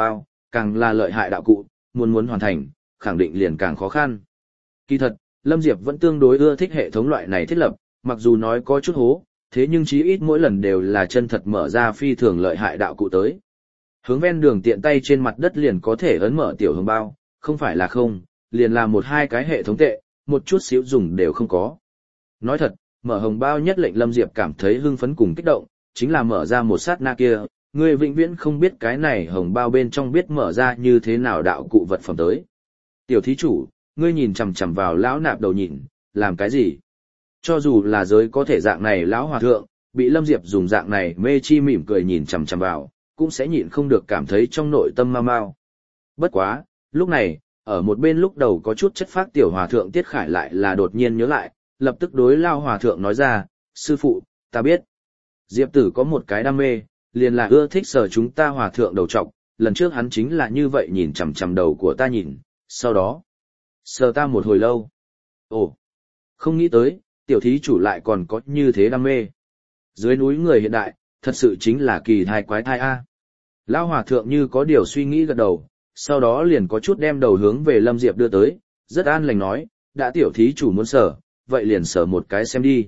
càng là lợi hại đạo cụ, muốn hoàn thành, khẳng định liền càng khó khăn. Kỳ thật, Lâm Diệp vẫn tương đối ưa thích hệ thống loại này thiết lập, mặc dù nói có chút hố, thế nhưng chí ít mỗi lần đều là chân thật mở ra phi thường lợi hại đạo cụ tới. Hướng ven đường tiện tay trên mặt đất liền có thể ấn mở tiểu hồng bao, không phải là không, liền là một hai cái hệ thống tệ, một chút xíu dùng đều không có. Nói thật, mở hồng bao nhất lệnh Lâm Diệp cảm thấy hưng phấn cùng kích động, chính là mở ra một sát na kia, người vĩnh viễn không biết cái này hồng bao bên trong biết mở ra như thế nào đạo cụ vật phẩm tới. Tiểu thí chủ, ngươi nhìn chằm chằm vào lão nạp đầu nhìn, làm cái gì? Cho dù là giới có thể dạng này lão hòa thượng, bị Lâm Diệp dùng dạng này mê chi mỉm cười nhìn chằm chằm vào, cũng sẽ nhịn không được cảm thấy trong nội tâm mau mau. Bất quá, lúc này, ở một bên lúc đầu có chút chất phác tiểu hòa thượng Tiết Khải lại là đột nhiên nhớ lại, lập tức đối lao hòa thượng nói ra, sư phụ, ta biết. Diệp tử có một cái đam mê, liền là ưa thích sờ chúng ta hòa thượng đầu trọc, lần trước hắn chính là như vậy nhìn chằm chằm đầu của ta nhìn, sau đó, sờ ta một hồi lâu. Ồ, không nghĩ tới, tiểu thí chủ lại còn có như thế đam mê. Dưới núi người hiện đại, thật sự chính là kỳ thai quái thai A. Lão hòa thượng như có điều suy nghĩ gật đầu, sau đó liền có chút đem đầu hướng về Lâm Diệp đưa tới, rất an lành nói, đã tiểu thí chủ muốn sờ, vậy liền sờ một cái xem đi.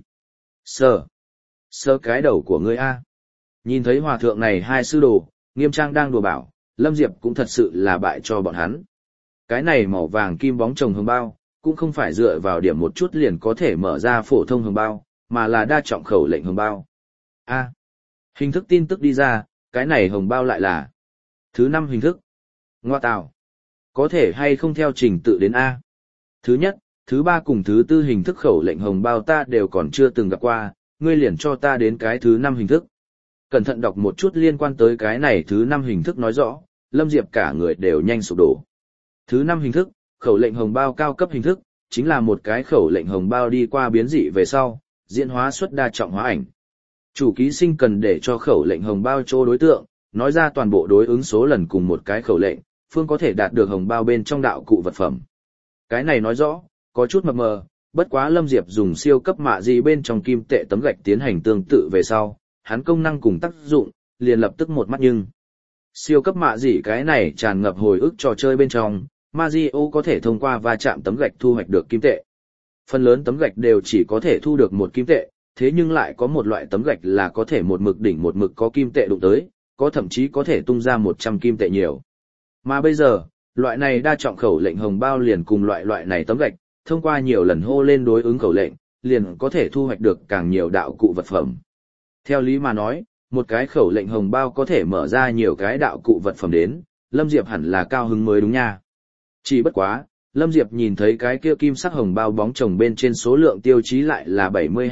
Sờ cái đầu của ngươi A. Nhìn thấy hòa thượng này hai sư đồ, nghiêm trang đang đùa bảo, Lâm Diệp cũng thật sự là bại cho bọn hắn. Cái này màu vàng kim bóng chồng hồng bao, cũng không phải dựa vào điểm một chút liền có thể mở ra phổ thông hồng bao, mà là đa trọng khẩu lệnh hồng bao. A. Hình thức tin tức đi ra, cái này hồng bao lại là thứ 5 hình thức. Ngoa tạo. Có thể hay không theo trình tự đến A. Thứ nhất, thứ 3 cùng thứ 4 hình thức khẩu lệnh hồng bao ta đều còn chưa từng gặp qua, ngươi liền cho ta đến cái thứ 5 hình thức. Cẩn thận đọc một chút liên quan tới cái này thứ 5 hình thức nói rõ, Lâm Diệp cả người đều nhanh sụp đổ. Thứ 5 hình thức, khẩu lệnh hồng bao cao cấp hình thức, chính là một cái khẩu lệnh hồng bao đi qua biến dị về sau, diễn hóa xuất đa trọng hóa ảnh. Chủ ký sinh cần để cho khẩu lệnh hồng bao chỗ đối tượng, nói ra toàn bộ đối ứng số lần cùng một cái khẩu lệnh, phương có thể đạt được hồng bao bên trong đạo cụ vật phẩm. Cái này nói rõ, có chút mập mờ, bất quá Lâm Diệp dùng siêu cấp mạ gì bên trong kim tệ tấm gạch tiến hành tương tự về sau, hắn công năng cùng tác dụng, liền lập tức một mắt nhưng. Siêu cấp mạ gì cái này tràn ngập hồi ức trò chơi bên trong, Mario có thể thông qua va chạm tấm gạch thu hoạch được kim tệ. Phần lớn tấm gạch đều chỉ có thể thu được một kim tệ, thế nhưng lại có một loại tấm gạch là có thể một mực đỉnh một mực có kim tệ đụng tới, có thậm chí có thể tung ra 100 kim tệ nhiều. Mà bây giờ, loại này đa trọng khẩu lệnh hồng bao liền cùng loại này tấm gạch, thông qua nhiều lần hô lên đối ứng khẩu lệnh, liền có thể thu hoạch được càng nhiều đạo cụ vật phẩm. Theo lý mà nói, một cái khẩu lệnh hồng bao có thể mở ra nhiều cái đạo cụ vật phẩm đến, Lâm Diệp hẳn là cao hứng mới đúng nha. Chỉ bất quá, Lâm Diệp nhìn thấy cái kia kim sắc hồng bao bóng chồng bên trên số lượng tiêu chí lại là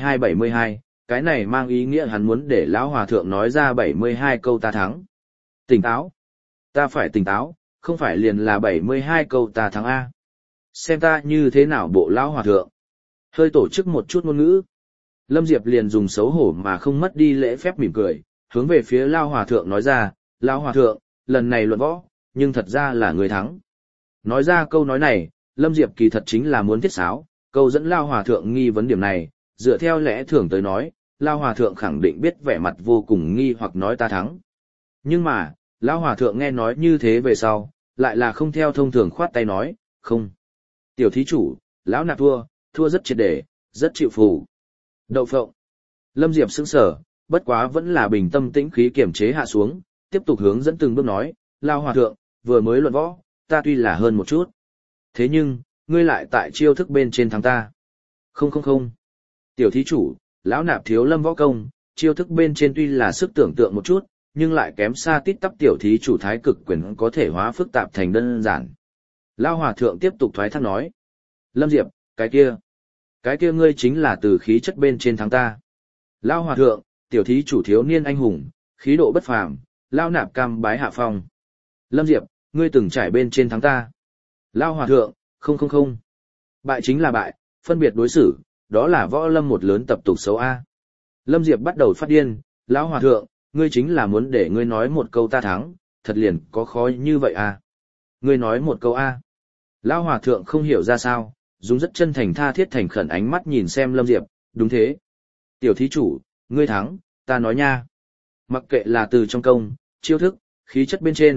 72, cái này mang ý nghĩa hắn muốn để lão hòa thượng nói ra 72 câu ta thắng. Tỉnh táo. Ta phải tỉnh táo, không phải liền là 72 câu ta thắng A. Xem ta như thế nào bộ lão hòa thượng. Hơi tổ chức một chút ngôn ngữ. Lâm Diệp liền dùng xấu hổ mà không mất đi lễ phép mỉm cười, hướng về phía lão hòa thượng nói ra, lão hòa thượng, lần này luận võ, nhưng thật ra là người thắng. Nói ra câu nói này, Lâm Diệp kỳ thật chính là muốn thiết sáo, câu dẫn Lao Hòa Thượng nghi vấn điểm này, dựa theo lẽ thường tới nói, Lao Hòa Thượng khẳng định biết vẻ mặt vô cùng nghi hoặc nói ta thắng. Nhưng mà, Lão Hòa Thượng nghe nói như thế về sau, lại là không theo thông thường khoát tay nói, không. Tiểu thí chủ, Lão nạp thua rất triệt để, rất chịu phù. Đậu phộng. Lâm Diệp sững sờ, bất quá vẫn là bình tâm tĩnh khí kiểm chế hạ xuống, tiếp tục hướng dẫn từng bước nói, Lao Hòa Thượng, vừa mới luận võ, ta tuy là hơn một chút. Thế nhưng, ngươi lại tại chiêu thức bên trên thắng ta. Không. Tiểu thí chủ, lão nạp thiếu Lâm võ công, chiêu thức bên trên tuy là sức tưởng tượng một chút, nhưng lại kém xa tít tắp tiểu thí chủ thái cực quyền có thể hóa phức tạp thành đơn giản. Lão hòa thượng tiếp tục thoái thác nói. Lâm Diệp, cái kia ngươi chính là từ khí chất bên trên thắng ta. Lão hòa thượng, tiểu thí chủ thiếu niên anh hùng, khí độ bất phàm, lão nạp cam bái hạ phong. Lâm Diệp, ngươi từng trải bên trên thắng ta. Lao hòa thượng, không. Bại chính là bại, phân biệt đối xử, đó là võ lâm một lớn tập tục xấu A. Lâm Diệp bắt đầu phát điên, Lão hòa thượng, ngươi chính là muốn để ngươi nói một câu ta thắng, thật liền có khó như vậy A. Ngươi nói một câu A. Lão hòa thượng không hiểu ra sao, dùng rất chân thành tha thiết thành khẩn ánh mắt nhìn xem Lâm Diệp, đúng thế. Tiểu thí chủ, ngươi thắng, ta nói nha. Mặc kệ là từ trong công, chiêu thức, khí chất bên trên,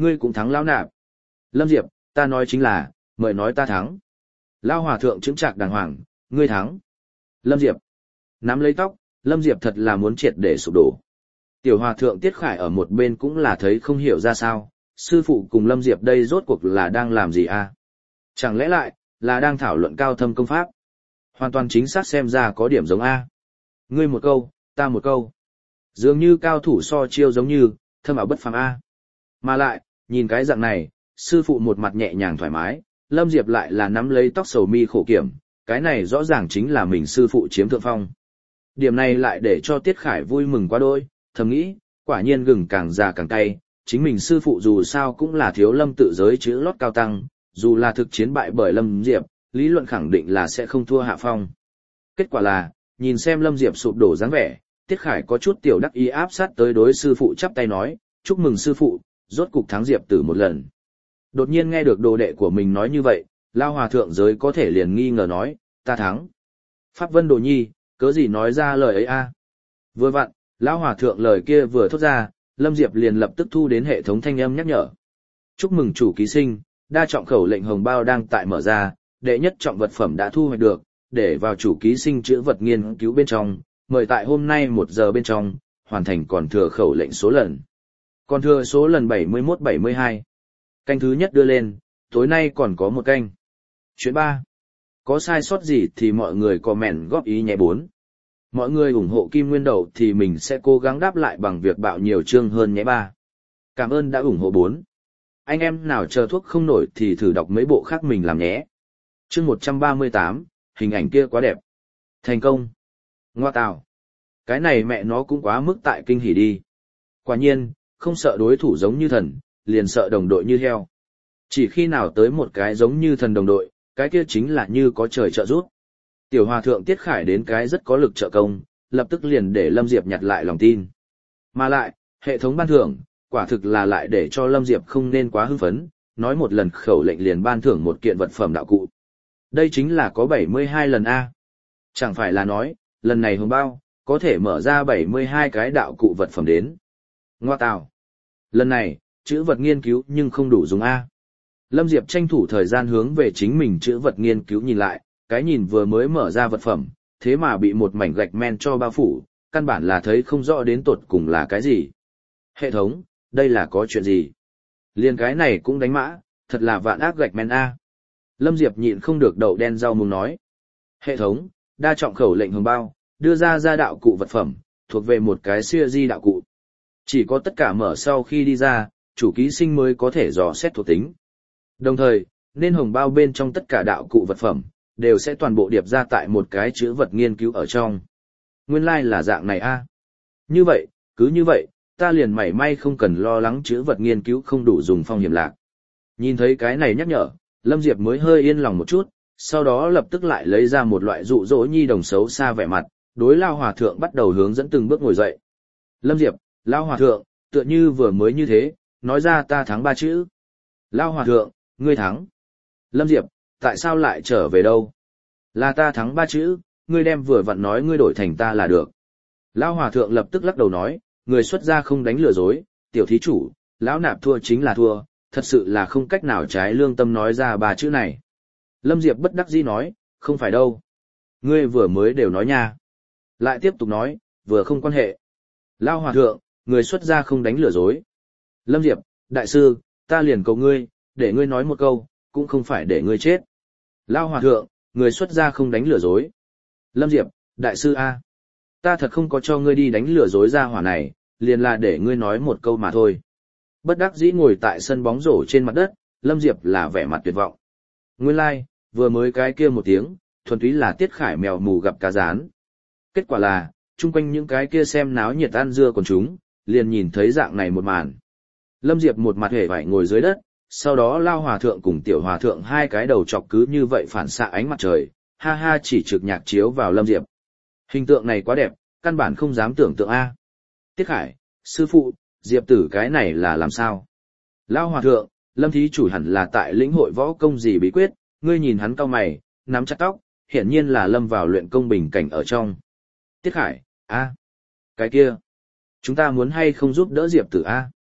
ngươi cũng thắng lão nạp. Lâm Diệp, ta nói chính là, mời nói ta thắng. Lão hòa thượng chứng trạc đàng hoàng, ngươi thắng. Lâm Diệp, nắm lấy tóc, Lâm Diệp thật là muốn triệt để sụp đổ. Tiểu hòa thượng Tiết Khải ở một bên cũng là thấy không hiểu ra sao, sư phụ cùng Lâm Diệp đây rốt cuộc là đang làm gì a? Chẳng lẽ lại, là đang thảo luận cao thâm công pháp? Hoàn toàn chính xác xem ra có điểm giống A. Ngươi một câu, ta một câu. Dường như cao thủ so chiêu giống như, thâm ảo bất phàm A. Mà lại, nhìn cái dạng này, sư phụ một mặt nhẹ nhàng thoải mái, Lâm Diệp lại là nắm lấy tóc sầu mi khổ kiểm, cái này rõ ràng chính là mình sư phụ chiếm thượng phong. Điểm này lại để cho Tiết Khải vui mừng quá đôi, thầm nghĩ, quả nhiên gừng càng già càng cay, chính mình sư phụ dù sao cũng là thiếu lâm tự giới chữ lót cao tăng, dù là thực chiến bại bởi Lâm Diệp, lý luận khẳng định là sẽ không thua hạ phong. Kết quả là, nhìn xem Lâm Diệp sụp đổ dáng vẻ, Tiết Khải có chút tiểu đắc ý áp sát tới đối sư phụ chắp tay nói, chúc mừng sư phụ, rốt cục thắng Diệp Tử một lần. Đột nhiên nghe được đồ đệ của mình nói như vậy, Lao Hòa Thượng giới có thể liền nghi ngờ nói, ta thắng. Pháp Vân Đồ Nhi, cớ gì nói ra lời ấy a? Vừa vặn, Lão Hòa Thượng lời kia vừa thốt ra, Lâm Diệp liền lập tức thu đến hệ thống thanh âm nhắc nhở. Chúc mừng chủ ký sinh, đa trọng khẩu lệnh hồng bao đang tại mở ra, đệ nhất trọng vật phẩm đã thu hoạch được, để vào chủ ký sinh chữ vật nghiên cứu bên trong, mời tại hôm nay 1 giờ bên trong, hoàn thành còn thừa khẩu lệnh số lần. Còn thừa số lần 71-72. Canh thứ nhất đưa lên, tối nay còn có một canh. Chuyện 3. Có sai sót gì thì mọi người comment góp ý nhé 4. Mọi người ủng hộ Kim Nguyên Đầu thì mình sẽ cố gắng đáp lại bằng việc bạo nhiều chương hơn nhé 3. Cảm ơn đã ủng hộ 4. Anh em nào chờ thuốc không nổi thì thử đọc mấy bộ khác mình làm nhé. Chương 138, hình ảnh kia quá đẹp. Thành công. Ngoa tào. Cái này mẹ nó cũng quá mức tại kinh hỉ đi. Quả nhiên, không sợ đối thủ giống như thần, liền sợ đồng đội như heo. Chỉ khi nào tới một cái giống như thần đồng đội, cái kia chính là như có trời trợ giúp. Tiểu hòa thượng Tiết Khải đến cái rất có lực trợ công, lập tức liền để Lâm Diệp nhặt lại lòng tin. Mà lại, hệ thống ban thưởng, quả thực là lại để cho Lâm Diệp không nên quá hưng phấn, nói một lần khẩu lệnh liền ban thưởng một kiện vật phẩm đạo cụ. Đây chính là có 72 lần A. Chẳng phải là nói, lần này hồng bao, có thể mở ra 72 cái đạo cụ vật phẩm đến. Ngoa tào. Lần này, chữ vật nghiên cứu nhưng không đủ dùng A. Lâm Diệp tranh thủ thời gian hướng về chính mình chữ vật nghiên cứu nhìn lại, cái nhìn vừa mới mở ra vật phẩm, thế mà bị một mảnh gạch men cho bao phủ, căn bản là thấy không rõ đến tột cùng là cái gì. Hệ thống, đây là có chuyện gì? Liên cái này cũng đánh mã, thật là vạn ác gạch men A. Lâm Diệp nhịn không được đậu đen rau muống nói. Hệ thống, đa trọng khẩu lệnh hồng bao, đưa ra đạo cụ vật phẩm, thuộc về một cái series đạo cụ. Chỉ có tất cả mở sau khi đi ra, chủ ký sinh mới có thể dò xét thuộc tính. Đồng thời, nên hồng bao bên trong tất cả đạo cụ vật phẩm, đều sẽ toàn bộ điệp ra tại một cái chữ vật nghiên cứu ở trong. Nguyên lai là dạng này A. Như vậy, cứ như vậy, ta liền mảy may không cần lo lắng chữ vật nghiên cứu không đủ dùng phong hiểm lạc. Nhìn thấy cái này nhắc nhở, Lâm Diệp mới hơi yên lòng một chút, sau đó lập tức lại lấy ra một loại dụ dỗ nhi đồng xấu xa vẻ mặt, đối Lao Hòa Thượng bắt đầu hướng dẫn từng bước ngồi dậy. Lâm Diệp, Lao Hòa Thượng, tựa như vừa mới như thế, nói ra ta thắng 3 chữ. Lao Hòa Thượng, ngươi thắng. Lâm Diệp, tại sao lại trở về đâu? Là ta thắng 3 chữ, ngươi đem vừa vặn nói ngươi đổi thành ta là được. Lao Hòa Thượng lập tức lắc đầu nói, người xuất gia không đánh lừa dối, tiểu thí chủ, lão nạp thua chính là thua, thật sự là không cách nào trái lương tâm nói ra 3 chữ này. Lâm Diệp bất đắc dĩ nói, không phải đâu. Ngươi vừa mới đều nói nha. Lại tiếp tục nói, vừa không quan hệ. Lao Hòa Thượng, người xuất gia không đánh lừa dối. Lâm Diệp, đại sư, ta liền cầu ngươi, để ngươi nói một câu, cũng không phải để ngươi chết. Lao Hòa Thượng, người xuất gia không đánh lừa dối. Lâm Diệp, đại sư A. Ta thật không có cho ngươi đi đánh lừa dối ra hỏa này, liền là để ngươi nói một câu mà thôi. Bất đắc dĩ ngồi tại sân bóng rổ trên mặt đất, Lâm Diệp là vẻ mặt tuyệt vọng. Nguyên lai, vừa mới cái kia một tiếng, thuần túy là Tiết Khải mèo mù gặp cá rán. Kết quả là, chung quanh những cái kia xem náo nhiệt ăn dưa còn chúng, liền nhìn thấy dạng này một màn. Lâm Diệp một mặt hề vải ngồi dưới đất, sau đó Lao Hòa Thượng cùng Tiểu Hòa Thượng hai cái đầu chọc cứ như vậy phản xạ ánh mặt trời, ha ha chỉ trực nhạc chiếu vào Lâm Diệp. Hình tượng này quá đẹp, căn bản không dám tưởng tượng A. Tiết Khải, sư phụ, Diệp Tử cái này là làm sao? Lao Hòa Thượng, Lâm thí chủ hẳn là tại lĩnh hội võ công gì bí quyết, ngươi nhìn hắn cau mày, nắm chặt tóc, hiển nhiên là lâm vào luyện công bình cảnh ở trong. Tiết Khải, A. Cái kia. Chúng ta muốn hay không giúp đỡ Diệp Tử A.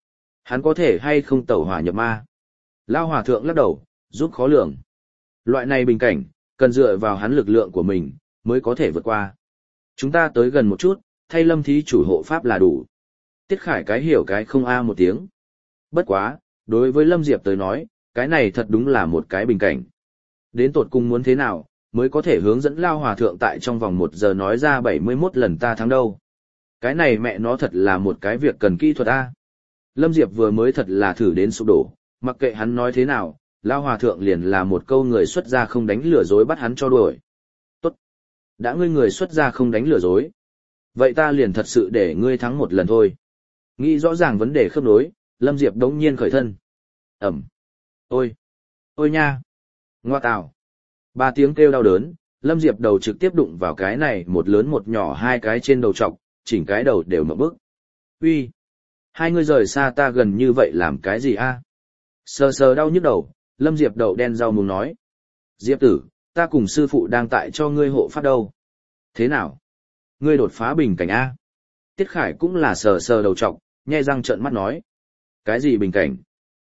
Hắn có thể hay không tẩu hỏa nhập ma? Lao hòa thượng lắc đầu, giúp khó lường. Loại này bình cảnh, cần dựa vào hắn lực lượng của mình, mới có thể vượt qua. Chúng ta tới gần một chút, thay Lâm thí chủ hộ pháp là đủ. Tiết Khải cái hiểu cái không a một tiếng. Bất quá, đối với Lâm Diệp tới nói, cái này thật đúng là một cái bình cảnh. Đến tột cùng muốn thế nào, mới có thể hướng dẫn Lao hòa thượng tại trong vòng 1 giờ nói ra 71 lần ta thắng đâu. Cái này mẹ nó thật là một cái việc cần kỹ thuật a. Lâm Diệp vừa mới thật là thử đến sụp đổ, mặc kệ hắn nói thế nào, Lao hòa thượng liền là một câu người xuất gia không đánh lừa dối bắt hắn cho đuổi. Tốt. Đã ngươi người xuất gia không đánh lừa dối. Vậy ta liền thật sự để ngươi thắng một lần thôi. Nghĩ rõ ràng vấn đề khớp nối, Lâm Diệp đống nhiên khởi thân. Ẩm. Ôi. Ôi nha. Ngoa tào. 3 tiếng kêu đau đớn, Lâm Diệp đầu trực tiếp đụng vào cái này một lớn một nhỏ 2 cái trên đầu trọc, chỉnh cái đầu đều mở bức. Uy. Hai ngươi rời xa ta gần như vậy làm cái gì a? Sờ sờ đau nhức đầu, Lâm Diệp đầu đen rau muống nói. Diệp tử, ta cùng sư phụ đang tại cho ngươi hộ pháp đâu. Thế nào? Ngươi đột phá bình cảnh a? Tiết Khải cũng là sờ sờ đầu trọc, nhe răng trợn mắt nói. Cái gì bình cảnh?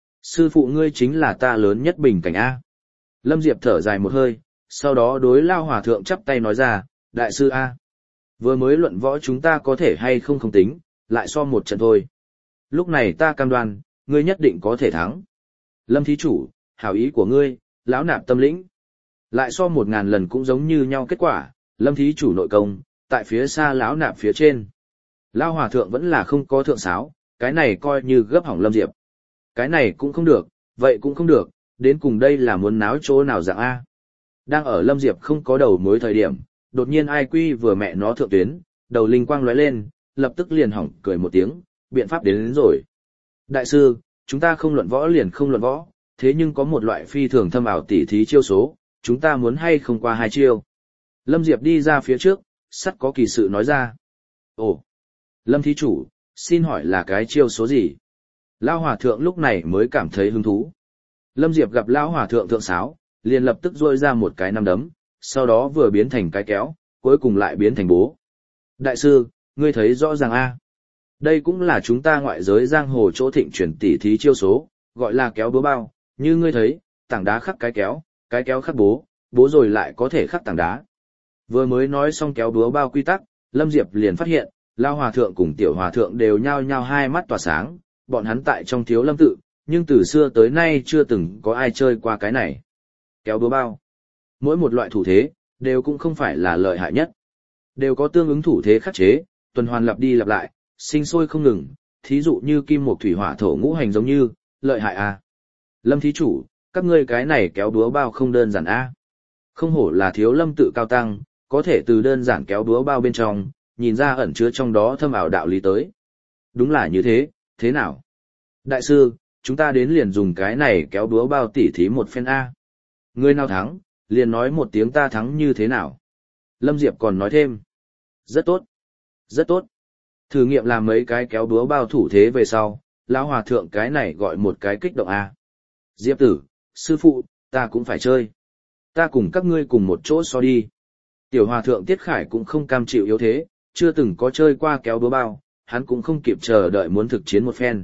Sư phụ ngươi chính là ta lớn nhất bình cảnh a. Lâm Diệp thở dài một hơi, sau đó đối Lao hòa thượng chắp tay nói ra, đại sư a. Vừa mới luận võ chúng ta có thể hay không không tính, lại so một trận thôi. Lúc này ta cam đoan, ngươi nhất định có thể thắng. Lâm thí chủ, hảo ý của ngươi, lão nạp tâm lĩnh. Lại so 1000 lần cũng giống như nhau kết quả, Lâm thí chủ nội công, tại phía xa lão nạp phía trên. Lao hòa thượng vẫn là không có thượng sáo, cái này coi như gấp hỏng Lâm Diệp. Cái này cũng không được, vậy cũng không được, đến cùng đây là muốn náo chỗ nào dạng A. Đang ở Lâm Diệp không có đầu mối thời điểm, đột nhiên ai quy vừa mẹ nó thượng tuyến, đầu linh quang lóe lên, lập tức liền hỏng cười một tiếng, biện pháp đến rồi. Đại sư, chúng ta không luận võ liền không luận võ, thế nhưng có một loại phi thường thâm ảo tỉ thí chiêu số, chúng ta muốn hay không qua 2 chiêu. Lâm Diệp đi ra phía trước, sắt có kỳ sự nói ra. Ồ, Lâm thí chủ, xin hỏi là cái chiêu số gì? Lão hòa thượng lúc này mới cảm thấy hứng thú. Lâm Diệp gặp Lão hòa thượng thượng sáo, liền lập tức rôi ra một cái nắm đấm, sau đó vừa biến thành cái kéo, cuối cùng lại biến thành bố. Đại sư, ngươi thấy rõ ràng a? Đây cũng là chúng ta ngoại giới giang hồ chỗ thịnh chuyển tỉ thí chiêu số, gọi là kéo búa bao, như ngươi thấy, tảng đá khắc cái kéo khắc bố, bố rồi lại có thể khắc tảng đá. Vừa mới nói xong kéo búa bao quy tắc, Lâm Diệp liền phát hiện, Lao hòa thượng cùng tiểu hòa thượng đều nhao nhao hai mắt tỏa sáng, bọn hắn tại trong Thiếu Lâm tự, nhưng từ xưa tới nay chưa từng có ai chơi qua cái này. Kéo búa bao. Mỗi một loại thủ thế, đều cũng không phải là lợi hại nhất. Đều có tương ứng thủ thế khắc chế, tuần hoàn lặp đi lặp lại, sinh sôi không ngừng, thí dụ như kim mộc thủy hỏa thổ ngũ hành giống như, lợi hại a. Lâm thí chủ, các ngươi cái này kéo búa bao không đơn giản a. Không hổ là Thiếu Lâm tự cao tăng, có thể từ đơn giản kéo búa bao bên trong, nhìn ra ẩn chứa trong đó thâm ảo đạo lý tới. Đúng là như thế, thế nào? Đại sư, chúng ta đến liền dùng cái này kéo búa bao tỉ thí một phen a. Người nào thắng, liền nói một tiếng ta thắng như thế nào. Lâm Diệp còn nói thêm. Rất tốt. Rất tốt. Thử nghiệm làm mấy cái kéo búa bao thủ thế về sau, lão hòa thượng cái này gọi một cái kích động a. Diệp tử, sư phụ, ta cũng phải chơi. Ta cùng các ngươi cùng một chỗ so đi. Tiểu hòa thượng Tiết Khải cũng không cam chịu yếu thế, chưa từng có chơi qua kéo búa bao, hắn cũng không kịp chờ đợi muốn thực chiến một phen.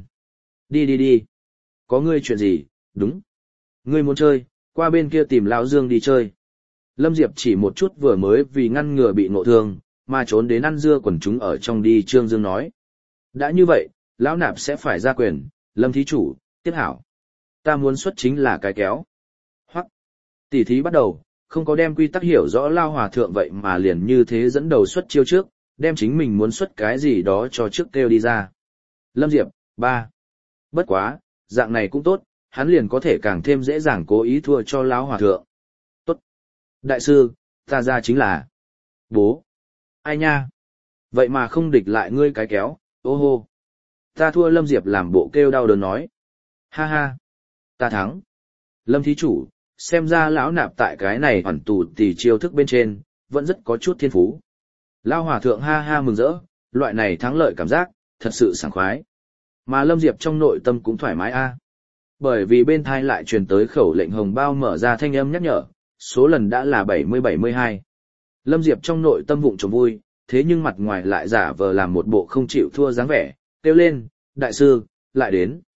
Đi. Có ngươi chuyện gì, đúng. Ngươi muốn chơi, qua bên kia tìm lão Dương đi chơi. Lâm Diệp chỉ một chút vừa mới vì ngăn ngừa bị ngộ thương, mà trốn đến ăn dưa quần chúng ở trong đi Trương Dương nói. Đã như vậy, lão nạp sẽ phải ra quyền, Lâm thí chủ, Tiết hảo. Ta muốn xuất chính là cái kéo. Hoặc, tỉ thí bắt đầu, không có đem quy tắc hiểu rõ Lao hòa thượng vậy mà liền như thế dẫn đầu xuất chiêu trước, đem chính mình muốn xuất cái gì đó cho trước kêu đi ra. Lâm Diệp, 3. Bất quá, dạng này cũng tốt, hắn liền có thể càng thêm dễ dàng cố ý thua cho lão hòa thượng. Tốt. Đại sư, ta ra chính là bố. Ai nha? Vậy mà không địch lại ngươi cái kéo, ô hô. Ta thua. Lâm Diệp làm bộ kêu đau đớn nói. Ha ha. Ta thắng. Lâm thí chủ, xem ra lão nạp tại cái này hoàn tù tỉ chiêu thức bên trên, vẫn rất có chút thiên phú. Lão hòa thượng ha ha mừng rỡ, loại này thắng lợi cảm giác, thật sự sảng khoái. Mà Lâm Diệp trong nội tâm cũng thoải mái a. Bởi vì bên thai lại truyền tới khẩu lệnh hồng bao mở ra thanh âm nhắc nhở, số lần đã là 70-72. Lâm Diệp trong nội tâm vụng trộm vui, thế nhưng mặt ngoài lại giả vờ làm một bộ không chịu thua dáng vẻ, kêu lên, đại sư, lại đến.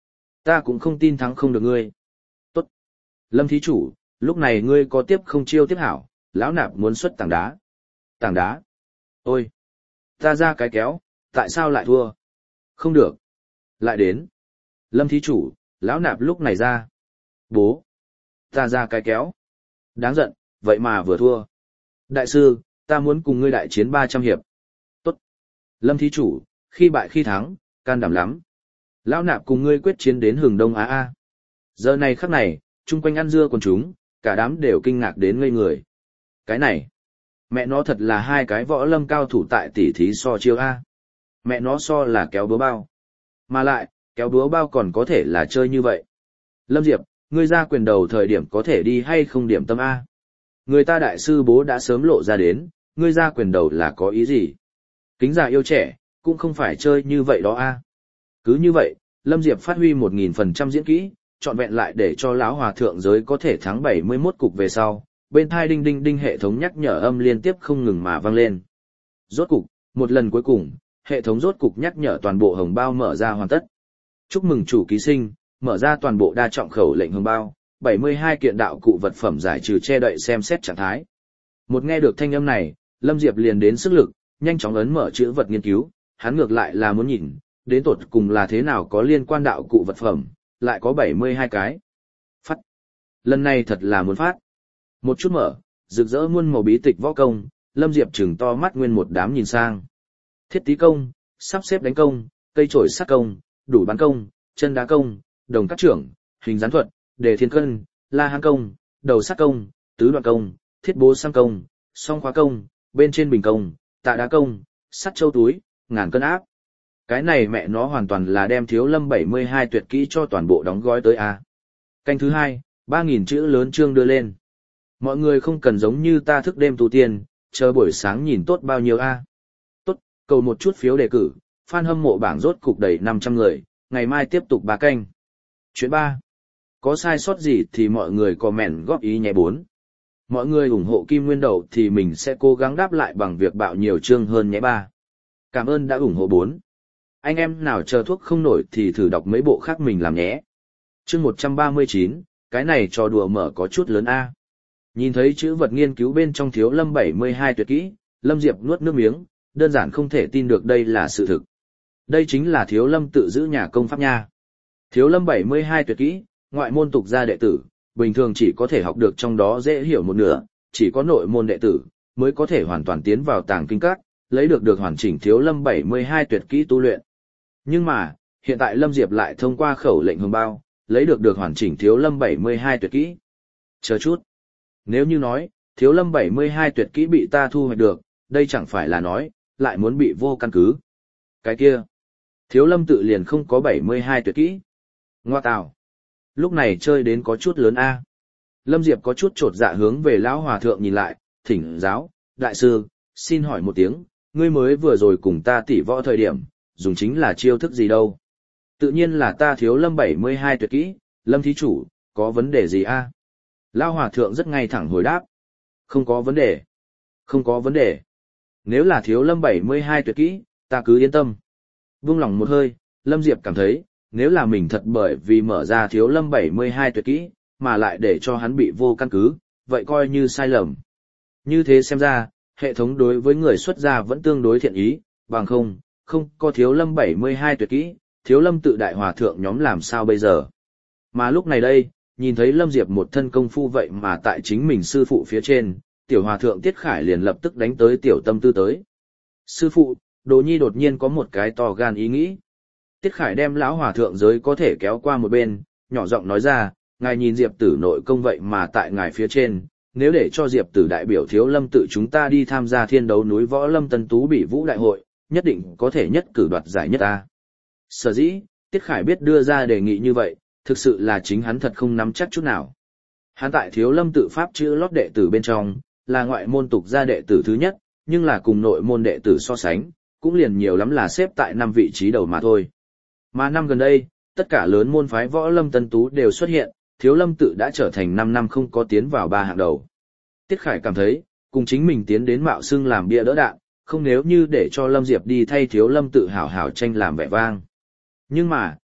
Ta cũng không tin thắng không được ngươi. Tốt. Lâm thí chủ, lúc này ngươi có tiếp không chiêu tiếp hảo, lão nạp muốn xuất tảng đá. Tảng đá? Ôi! Ta ra cái kéo, tại sao lại thua? Không được. Lại đến. Lâm thí chủ, lão nạp lúc này ra. Bố! Ta ra cái kéo. Đáng giận, vậy mà vừa thua. Đại sư, ta muốn cùng ngươi đại chiến 300 hiệp. Tốt. Lâm thí chủ, khi bại khi thắng, can đảm lắm. Lão nạp cùng ngươi quyết chiến đến hừng đông á a. Giờ này khắc này, chung quanh ăn dưa quần chúng, cả đám đều kinh ngạc đến ngây người. Cái này, mẹ nó thật là hai cái võ lâm cao thủ tại tỷ thí so chiêu a. Mẹ nó so là kéo búa bao. Mà lại, kéo búa bao còn có thể là chơi như vậy. Lâm Diệp, ngươi ra quyền đầu thời điểm có thể đi hay không điểm tâm a? Người ta đại sư bố đã sớm lộ ra đến, ngươi ra quyền đầu là có ý gì? Kính già yêu trẻ, cũng không phải chơi như vậy đó a. Cứ như vậy, Lâm Diệp phát huy 1000% diễn kỹ, trọn vẹn lại để cho lão hòa thượng giới có thể thắng 71 cục về sau, bên thai đinh đinh đinh hệ thống nhắc nhở âm liên tiếp không ngừng mà vang lên. Rốt cục, một lần cuối cùng, hệ thống rốt cục nhắc nhở toàn bộ hồng bao mở ra hoàn tất. Chúc mừng chủ ký sinh, mở ra toàn bộ đa trọng khẩu lệnh hồng bao, 72 kiện đạo cụ vật phẩm giải trừ che đậy xem xét trạng thái. Một nghe được thanh âm này, Lâm Diệp liền đến sức lực, nhanh chóng ấn mở chữ vật nghiên cứu, hắn ngược lại là muốn nhìn, đến tột cùng là thế nào có liên quan đạo cụ vật phẩm, lại có 72 cái. Phát. Lần này thật là muốn phát. Một chút mở, rực rỡ muôn màu bí tịch võ công, Lâm Diệp trừng to mắt nguyên một đám nhìn sang. Thiết tí công, sắp xếp đánh công, cây trổi sát công, đủ bắn công, chân đá công, đồng cắt trưởng, hình gián thuật, đề thiên cân, la hán công, đầu sát công, tứ đoạn công, thiết bố sang công, song khóa công, bên trên bình công, tạ đá công, sắt châu túi, ngàn cân áp. Cái này mẹ nó hoàn toàn là đem Thiếu Lâm 72 tuyệt kỹ cho toàn bộ đóng gói tới a. Canh thứ 2, 3000 chữ lớn chương đưa lên. Mọi người không cần giống như ta thức đêm tu tiên, chờ buổi sáng nhìn tốt bao nhiêu a. Tốt, cầu một chút phiếu đề cử, fan hâm mộ bảng rốt cục đầy 500 người, ngày mai tiếp tục 3 canh. Chuyện 3. Có sai sót gì thì mọi người comment góp ý nhé 4. Mọi người ủng hộ Kim Nguyên Đậu thì mình sẽ cố gắng đáp lại bằng việc bạo nhiều chương hơn nhé 3. Cảm ơn đã ủng hộ 4. Anh em nào chờ thuốc không nổi thì thử đọc mấy bộ khác mình làm nhé. Chương 139, cái này trò đùa mở có chút lớn a. Nhìn thấy chữ vật nghiên cứu bên trong Thiếu Lâm 72 tuyệt kỹ, Lâm Diệp nuốt nước miếng, đơn giản không thể tin được đây là sự thực. Đây chính là Thiếu Lâm tự giữ nhà công pháp nha. Thiếu Lâm 72 tuyệt kỹ, ngoại môn tục gia đệ tử, bình thường chỉ có thể học được trong đó dễ hiểu một nửa, chỉ có nội môn đệ tử mới có thể hoàn toàn tiến vào tàng kinh các, lấy được hoàn chỉnh Thiếu Lâm 72 tuyệt kỹ tu luyện. Nhưng mà, hiện tại Lâm Diệp lại thông qua khẩu lệnh hồng bao, lấy được hoàn chỉnh Thiếu Lâm 72 tuyệt kỹ. Chờ chút. Nếu như nói, Thiếu Lâm 72 tuyệt kỹ bị ta thu hoạch được, đây chẳng phải là nói, lại muốn bị vô căn cứ. Cái kia, Thiếu Lâm tự liền không có 72 tuyệt kỹ. Ngoa tào. Lúc này chơi đến có chút lớn a. Lâm Diệp có chút chột dạ hướng về lão hòa thượng nhìn lại, thỉnh giáo, đại sư, xin hỏi một tiếng, ngươi mới vừa rồi cùng ta tỉ võ thời điểm, dùng chính là chiêu thức gì đâu? Tự nhiên là ta Thiếu Lâm 72 tuyệt kỹ, Lâm thí chủ, có vấn đề gì a? Lão hòa thượng rất ngay thẳng hồi đáp. Không có vấn đề. Không có vấn đề. Nếu là Thiếu Lâm 72 tuyệt kỹ, ta cứ yên tâm. Buông lòng một hơi, Lâm Diệp cảm thấy, nếu là mình thật bởi vì mở ra Thiếu Lâm 72 tuyệt kỹ, mà lại để cho hắn bị vô căn cứ, vậy coi như sai lầm. Như thế xem ra, hệ thống đối với người xuất gia vẫn tương đối thiện ý, bằng không có Thiếu Lâm 72 tuyệt kỹ, Thiếu Lâm tự đại hòa thượng nhóm làm sao bây giờ. Mà lúc này đây, nhìn thấy Lâm Diệp một thân công phu vậy mà tại chính mình sư phụ phía trên, tiểu hòa thượng Tiết Khải liền lập tức đánh tới tiểu tâm tư tới. Sư phụ, Đồ Nhi đột nhiên có một cái to gan ý nghĩ. Tiết Khải đem lão hòa thượng giới có thể kéo qua một bên, nhỏ giọng nói ra, ngài nhìn Diệp tử nội công vậy mà tại ngài phía trên, nếu để cho Diệp tử đại biểu Thiếu Lâm tự chúng ta đi tham gia thiên đấu núi võ lâm tân tú bỉ vũ đại hội, nhất định có thể nhất cử đoạt giải nhất ta. Sở dĩ, Tiết Khải biết đưa ra đề nghị như vậy, thực sự là chính hắn thật không nắm chắc chút nào. Hắn tại Thiếu Lâm tự pháp chữ lót đệ tử bên trong, là ngoại môn tục gia đệ tử thứ nhất, nhưng là cùng nội môn đệ tử so sánh, cũng liền nhiều lắm là xếp tại 5 vị trí đầu mà thôi. Mà năm gần đây, tất cả lớn môn phái võ lâm tân tú đều xuất hiện, Thiếu Lâm tự đã trở thành 5 năm không có tiến vào 3 hạng đầu. Tiết Khải cảm thấy, cùng chính mình tiến đến mạo xưng làm bia đỡ đạn, không nếu như để cho Lâm Diệp đi thay Thiếu Lâm tự hảo hảo tranh làm vẻ vang. Nhưng mà,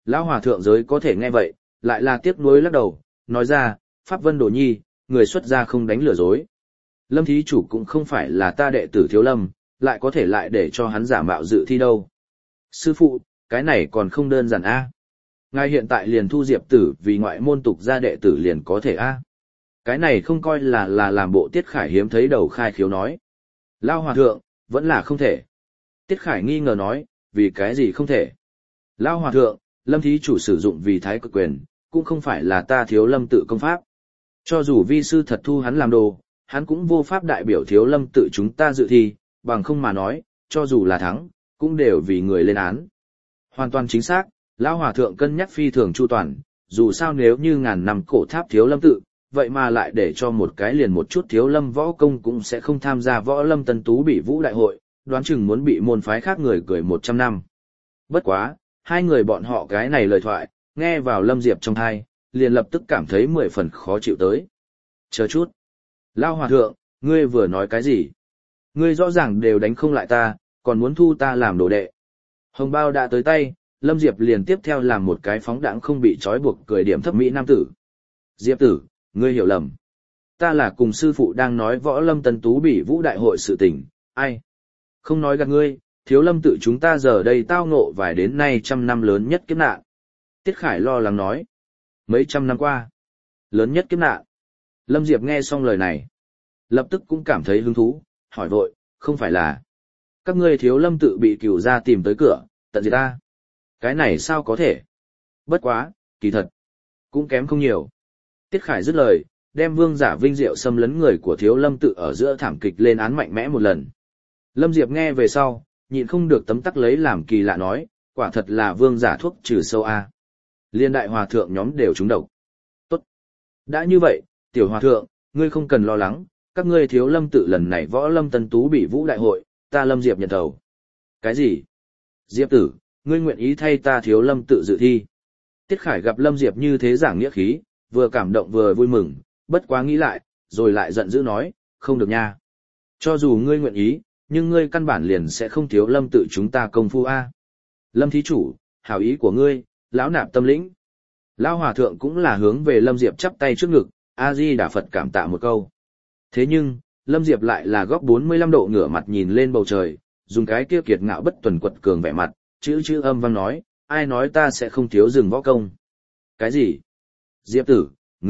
Lão hòa thượng giới có thể nghe vậy, lại là tiếc nuối lắc đầu, nói ra, Pháp Vân Đồ Nhi, người xuất gia không đánh lừa dối. Lâm thí chủ cũng không phải là ta đệ tử Thiếu Lâm, lại có thể lại để cho hắn giả mạo dự thi đâu. Sư phụ, cái này còn không đơn giản a. Ngài hiện tại liền thu Diệp Tử vì ngoại môn tục gia đệ tử liền có thể a. Cái này không coi là làm bộ Tiết Khải hiếm thấy đầu khai khiếu nói. Lao hòa thượng, vẫn là không thể. Tiết Khải nghi ngờ nói, vì cái gì không thể. Lao hòa thượng, Lâm thí chủ sử dụng vì thái cực quyền, cũng không phải là ta Thiếu Lâm tự công pháp. Cho dù vi sư thật thu hắn làm đồ, hắn cũng vô pháp đại biểu Thiếu Lâm tự chúng ta dự thi, bằng không mà nói, cho dù là thắng, cũng đều vì người lên án. Hoàn toàn chính xác, Lão hòa thượng cân nhắc phi thường chu toàn, dù sao nếu như ngàn năm cổ tháp Thiếu Lâm tự, vậy mà lại để cho một cái liền một chút Thiếu Lâm võ công cũng sẽ không tham gia võ lâm tân tú bị vũ đại hội, đoán chừng muốn bị môn phái khác người cười 100 năm. Bất quá, hai người bọn họ cái này lời thoại, nghe vào Lâm Diệp trong tai, liền lập tức cảm thấy 10 phần khó chịu tới. Chờ chút. Lão hòa thượng, ngươi vừa nói cái gì? Ngươi rõ ràng đều đánh không lại ta, còn muốn thu ta làm đồ đệ. Hồng bao đã tới tay, Lâm Diệp liền tiếp theo làm một cái phóng đãng không bị trói buộc cười điểm thấp mỹ nam tử. Diệp tử, ngươi hiểu lầm. Ta là cùng sư phụ đang nói võ lâm tân tú bỉ vũ đại hội sự tình, ai? Không nói gạt ngươi, Thiếu Lâm tự chúng ta giờ đây tao ngộ vài đến nay 100 năm lớn nhất kiếp nạn. Tiết Khải lo lắng nói. Mấy trăm năm qua, lớn nhất kiếp nạn. Lâm Diệp nghe xong lời này, lập tức cũng cảm thấy hứng thú, hỏi vội, không phải là các ngươi Thiếu Lâm tự bị cửu gia tìm tới cửa, tận diệt ta. Cái này sao có thể? Bất quá, kỳ thật, cũng kém không nhiều. Tiết Khải dứt lời, đem Vương Giả Vinh Diệu xâm lấn người của Thiếu Lâm tự ở giữa thảm kịch lên án mạnh mẽ một lần. Lâm Diệp nghe về sau, nhịn không được tấm tắc lấy làm kỳ lạ nói, quả thật là Vương Giả thuốc trừ sâu a. Liên đại hòa thượng nhóm đều trúng độc. Tốt. Đã như vậy, tiểu hòa thượng, ngươi không cần lo lắng, các ngươi Thiếu Lâm tự lần này võ lâm tân tú bị vũ đại hội, ta Lâm Diệp nhận thầu. Cái gì? Diệp tử, ngươi nguyện ý thay ta Thiếu Lâm tự dự thi. Tiết Khải gặp Lâm Diệp như thế giảng nghĩa khí, vừa cảm động vừa vui mừng, bất quá nghĩ lại, rồi lại giận dữ nói, không được nha. Cho dù ngươi nguyện ý, nhưng ngươi căn bản liền sẽ không Thiếu Lâm tự chúng ta công phu a. Lâm thí chủ, hảo ý của ngươi, lão nạp tâm lĩnh. Lão hòa thượng cũng là hướng về Lâm Diệp chắp tay trước ngực, A Di Đà Phật cảm tạ một câu. Thế nhưng, Lâm Diệp lại là góc 45 độ ngửa mặt nhìn lên bầu trời, dùng cái kia kiệt ngạo bất tuần quật cường vẻ mặt, chữ âm vang nói, ai nói ta sẽ không thiếu rừng võ công. Cái gì? Diệp tử,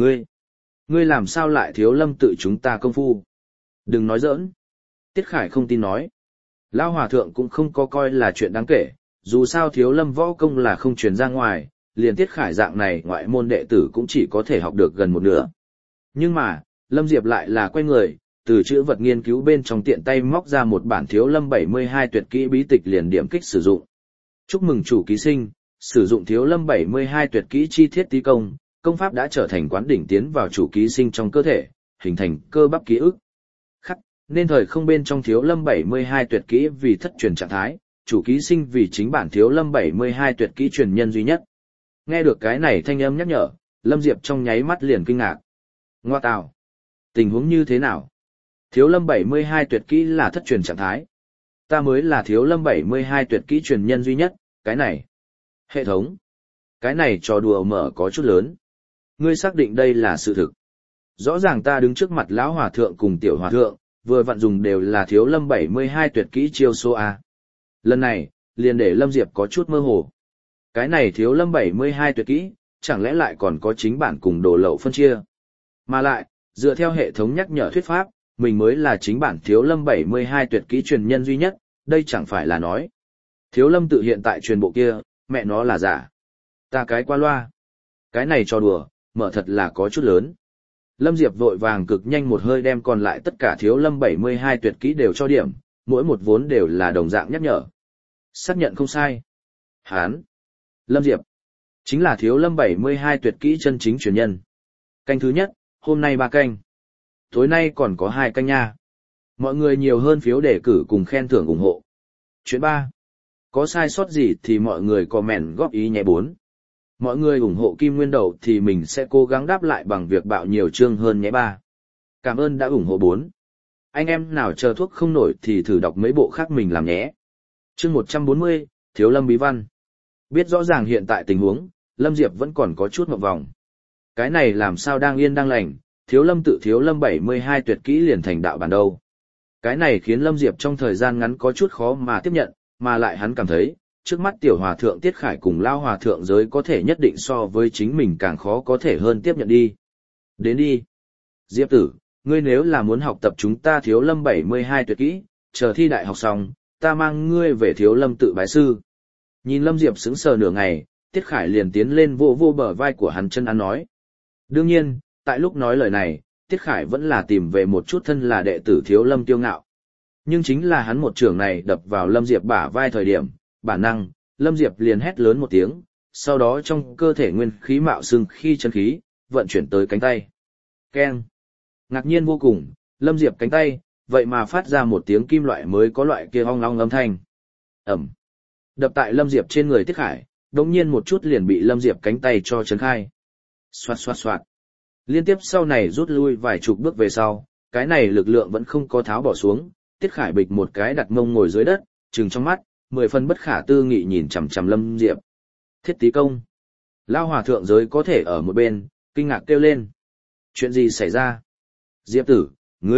ngươi làm sao lại Thiếu Lâm tự chúng ta công phu? Đừng nói giỡn. Tiết Khải không tin nói. Lão hòa thượng cũng không có coi là chuyện đáng kể, dù sao Thiếu Lâm võ công là không truyền ra ngoài, liền Tiết Khải dạng này ngoại môn đệ tử cũng chỉ có thể học được gần một nửa. Nhưng mà, Lâm Diệp lại là quay người, từ chữ vật nghiên cứu bên trong tiện tay móc ra một bản Thiếu Lâm 72 tuyệt kỹ bí tịch liền điểm kích sử dụng. Chúc mừng chủ ký sinh, sử dụng Thiếu Lâm 72 tuyệt kỹ chi thiết tí công, công pháp đã trở thành quán đỉnh tiến vào chủ ký sinh trong cơ thể, hình thành cơ bắp ký ức. Khắc, nên thời không bên trong Thiếu Lâm 72 tuyệt kỹ vì thất truyền trạng thái, chủ ký sinh vì chính bản Thiếu Lâm 72 tuyệt kỹ truyền nhân duy nhất. Nghe được cái này thanh âm nhắc nhở, Lâm Diệp trong nháy mắt liền kinh ngạc. Ngoa tào, tình huống như thế nào? Thiếu Lâm 72 tuyệt kỹ là thất truyền trạng thái. Ta mới là Thiếu Lâm 72 tuyệt kỹ truyền nhân duy nhất, cái này. Hệ thống. Cái này trò đùa mở có chút lớn. Ngươi xác định đây là sự thực. Rõ ràng ta đứng trước mặt lão hòa thượng cùng tiểu hòa thượng, vừa vặn dùng đều là Thiếu Lâm 72 tuyệt kỹ chiêu số A. Lần này, liền để Lâm Diệp có chút mơ hồ. Cái này Thiếu Lâm 72 tuyệt kỹ, chẳng lẽ lại còn có chính bản cùng đồ lậu phân chia. Mà lại, dựa theo hệ thống nhắc nhở thuyết pháp, mình mới là chính bản Thiếu Lâm 72 tuyệt kỹ truyền nhân duy nhất, đây chẳng phải là nói. Thiếu Lâm tự hiện tại truyền bộ kia, mẹ nó là giả. Ta cái qua loa. Cái này trò đùa, mở thật là có chút lớn. Lâm Diệp vội vàng cực nhanh một hơi đem còn lại tất cả Thiếu Lâm 72 tuyệt kỹ đều cho điểm, mỗi một vốn đều là đồng dạng nhắc nhở. Xác nhận không sai. Hán. Lâm Diệp. Chính là Thiếu Lâm 72 tuyệt kỹ chân chính truyền nhân. Canh thứ nhất, hôm nay 3 canh. Tối nay còn có 2 canh nha. Mọi người nhiều hơn phiếu đề cử cùng khen thưởng ủng hộ. Chuyện 3. Có sai sót gì thì mọi người comment góp ý nhé 4. Mọi người ủng hộ Kim Nguyên Đầu thì mình sẽ cố gắng đáp lại bằng việc bạo nhiều chương hơn nhé 3. Cảm ơn đã ủng hộ 4. Anh em nào chờ thuốc không nổi thì thử đọc mấy bộ khác mình làm nhé. Chương 140, Thiếu Lâm Bí Văn. Biết rõ ràng hiện tại tình huống, Lâm Diệp vẫn còn có chút ngượng vòng. Cái này làm sao đang yên đang lành, thiếu lâm tự thiếu lâm 72 tuyệt kỹ liền thành đạo bản đâu. Cái này khiến Lâm Diệp trong thời gian ngắn có chút khó mà tiếp nhận, mà lại hắn cảm thấy, trước mắt tiểu hòa thượng Tiết Khải cùng lao hòa thượng giới có thể nhất định so với chính mình càng khó có thể hơn tiếp nhận đi. Đến đi. Diệp tử, ngươi nếu là muốn học tập chúng ta thiếu lâm 72 tuyệt kỹ, chờ thi đại học xong, ta mang ngươi về thiếu lâm tự bái sư. Nhìn Lâm Diệp sững sờ nửa ngày, Tiết Khải liền tiến lên vô vô bờ vai của hắn chân ăn nói. Đương nhiên, tại lúc nói lời này, Tiết Khải vẫn là tìm về một chút thân là đệ tử thiếu lâm tiêu ngạo. Nhưng chính là hắn một trường này đập vào Lâm Diệp bả vai thời điểm, bản năng, Lâm Diệp liền hét lớn một tiếng, sau đó trong cơ thể nguyên khí mạo xưng khi chân khí, vận chuyển tới cánh tay. Keng. Ngạc nhiên vô cùng, Lâm Diệp cánh tay, vậy mà phát ra một tiếng kim loại mới có loại kia ong long âm thanh. Ẩm. Đập tại Lâm Diệp trên người Tiết Khải, đống nhiên một chút liền bị Lâm Diệp cánh tay cho chấn khai. Xoạt xoạt xoạt. Liên tiếp sau này rút lui vài chục bước về sau, cái này lực lượng vẫn không có tháo bỏ xuống, Tiết Khải bịch một cái đặt mông ngồi dưới đất, trừng trong mắt, 10 phần bất khả tư nghị nhìn chằm chằm Lâm Diệp. Thiết tí công. Lao hòa thượng giới có thể ở một bên, kinh ngạc kêu lên. Chuyện gì xảy ra? Diệp tử,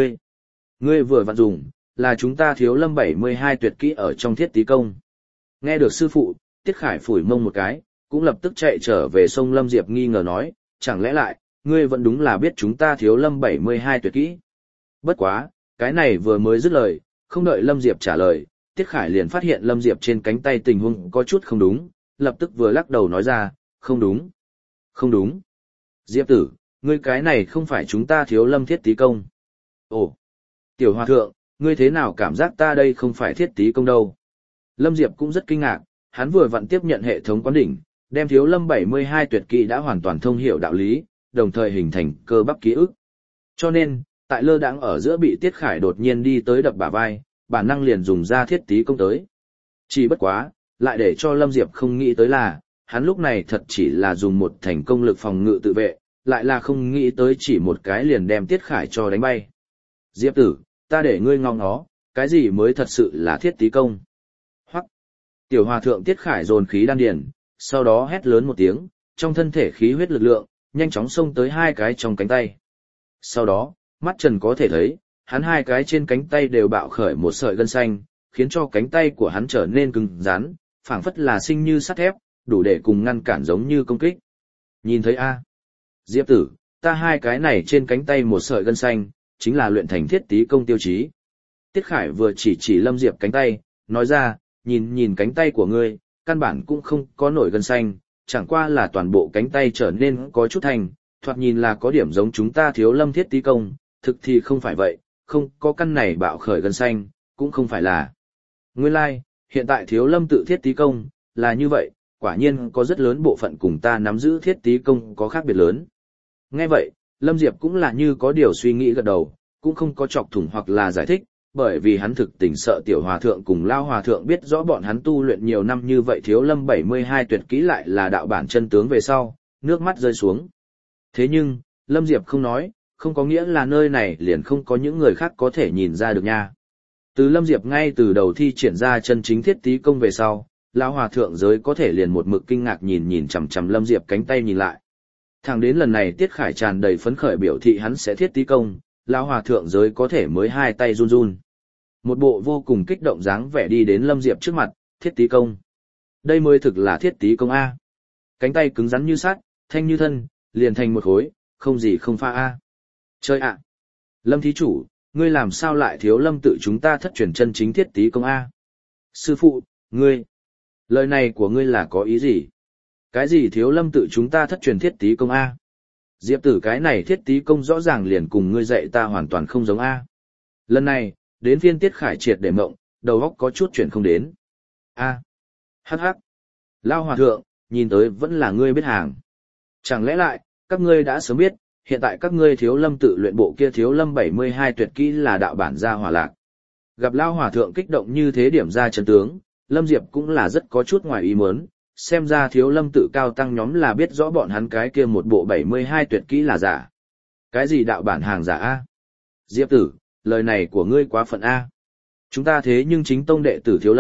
ngươi vừa vặn dùng, là chúng ta thiếu lâm 72 tuyệt kỹ ở trong thiết tí công. Nghe được sư phụ, Tiết Khải phủi mông một cái, cũng lập tức chạy trở về sông Lâm Diệp nghi ngờ nói, chẳng lẽ lại, ngươi vẫn đúng là biết chúng ta thiếu lâm 72 tuyệt kỹ. Bất quá, cái này vừa mới dứt lời, không đợi Lâm Diệp trả lời, Tiết Khải liền phát hiện Lâm Diệp trên cánh tay tình huống có chút không đúng, lập tức vừa lắc đầu nói ra, không đúng. Không đúng. Diệp tử, ngươi cái này không phải chúng ta thiếu lâm thiết tí công. Ồ, tiểu hòa thượng, ngươi thế nào cảm giác ta đây không phải thiết tí công đâu. Lâm Diệp cũng rất kinh ngạc, hắn vừa vặn tiếp nhận hệ thống quán đỉnh, đem thiếu lâm 72 tuyệt kỹ đã hoàn toàn thông hiểu đạo lý, đồng thời hình thành cơ bắp ký ức. Cho nên, tại lơ đãng ở giữa bị Tiết Khải đột nhiên đi tới đập bả vai, bản năng liền dùng ra thiết tí công tới. Chỉ bất quá, lại để cho Lâm Diệp không nghĩ tới là, hắn lúc này thật chỉ là dùng một thành công lực phòng ngự tự vệ, lại là không nghĩ tới chỉ một cái liền đem Tiết Khải cho đánh bay. Diệp tử, ta để ngươi ngóng nó, cái gì mới thật sự là thiết tí công. Hoắc. Tiểu hòa thượng Tiết Khải dồn khí đan điền, sau đó hét lớn một tiếng, trong thân thể khí huyết lực lượng, nhanh chóng xông tới hai cái trong cánh tay. Sau đó, mắt trần có thể thấy, hắn hai cái trên cánh tay đều bạo khởi một sợi gân xanh, khiến cho cánh tay của hắn trở nên cứng rắn, phảng phất là sinh như sắt thép, đủ để cùng ngăn cản giống như công kích. Nhìn thấy a, Diệp tử, ta hai cái này trên cánh tay một sợi gân xanh, chính là luyện thành thiết tí công tiêu chí. Tiết Khải vừa chỉ Lâm Diệp cánh tay, nói ra, nhìn cánh tay của ngươi, căn bản cũng không có nổi gân xanh, chẳng qua là toàn bộ cánh tay trở nên có chút thành, thoạt nhìn là có điểm giống chúng ta thiếu lâm thiết tí công, thực thì không phải vậy, không có căn này bạo khởi gân xanh, cũng không phải là. Nguyên lai, hiện tại thiếu lâm tự thiết tí công, là như vậy, quả nhiên có rất lớn bộ phận cùng ta nắm giữ thiết tí công có khác biệt lớn. Nghe vậy, Lâm Diệp cũng là như có điều suy nghĩ gật đầu, cũng không có chọc thủng hoặc là giải thích, bởi vì hắn thực tình sợ tiểu hòa thượng cùng lao hòa thượng biết rõ bọn hắn tu luyện nhiều năm như vậy thiếu lâm 72 tuyệt kỹ lại là đạo bản chân tướng về sau, nước mắt rơi xuống. Thế nhưng, Lâm Diệp không nói, không có nghĩa là nơi này liền không có những người khác có thể nhìn ra được nha. Từ Lâm Diệp ngay từ đầu thi triển ra chân chính thiết tí công về sau, lão hòa thượng giới có thể liền một mực kinh ngạc nhìn chằm chằm Lâm Diệp cánh tay nhìn lại. Thẳng đến lần này Tiết Khải tràn đầy phấn khởi biểu thị hắn sẽ thiết tí công, lão hòa thượng giới có thể mới hai tay run run. Một bộ vô cùng kích động dáng vẻ đi đến Lâm Diệp trước mặt, thiết tí công. Đây mới thực là thiết tí công A. Cánh tay cứng rắn như sắt, thanh như thân, liền thành một khối, không gì không pha A. Chơi ạ! Lâm thí chủ, ngươi làm sao lại thiếu lâm tự chúng ta thất truyền chân chính thiết tí công A? Sư phụ, ngươi! Lời này của ngươi là có ý gì? Cái gì thiếu lâm tự chúng ta thất truyền thiết tí công A? Diệp tử cái này thiết tí công rõ ràng liền cùng ngươi dạy ta hoàn toàn không giống A. Lần này, đến phiên Tiết Khải triệt để mộng, đầu óc có chút chuyển không đến. A. Hắc hắc. Lao hòa thượng, nhìn tới vẫn là ngươi biết hàng. Chẳng lẽ lại, các ngươi đã sớm biết, hiện tại các ngươi thiếu lâm tự luyện bộ kia thiếu lâm 72 tuyệt kỹ là đạo bản gia hỏa lạc. Gặp Lao hòa thượng kích động như thế điểm ra chân tướng, Lâm Diệp cũng là rất có chút ngoài ý muốn, xem ra thiếu lâm tự cao tăng nhóm là biết rõ bọn hắn cái kia một bộ 72 tuyệt kỹ là giả. Cái gì đạo bản hàng giả A? Diệp tử, lời này của ngươi quá phận A. Chúng ta thế nhưng chính tông đệ tử thiếu lâm,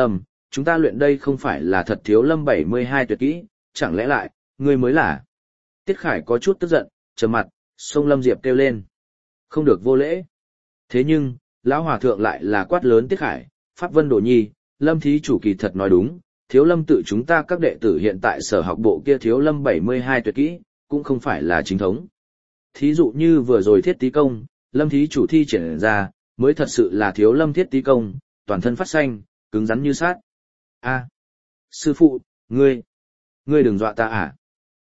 chúng ta luyện đây không phải là thật thiếu lâm 72 tuyệt kỹ, chẳng lẽ lại, ngươi mới là. Tiết Khải có chút tức giận, trầm mặt, xông Lâm Diệp kêu lên. Không được vô lễ. Thế nhưng, lão hòa thượng lại là quát lớn Tiết Khải, Pháp Vân Đồ Nhi, Lâm thí chủ kỳ thật nói đúng, thiếu lâm tự chúng ta các đệ tử hiện tại sở học bộ kia thiếu lâm 72 tuyệt kỹ, cũng không phải là chính thống. Thí dụ như vừa rồi thiết tí công, Lâm thí chủ thi triển ra, mới thật sự là thiếu lâm thiết tí công, toàn thân phát xanh, cứng rắn như sát. A, sư phụ, ngươi đừng dọa ta à?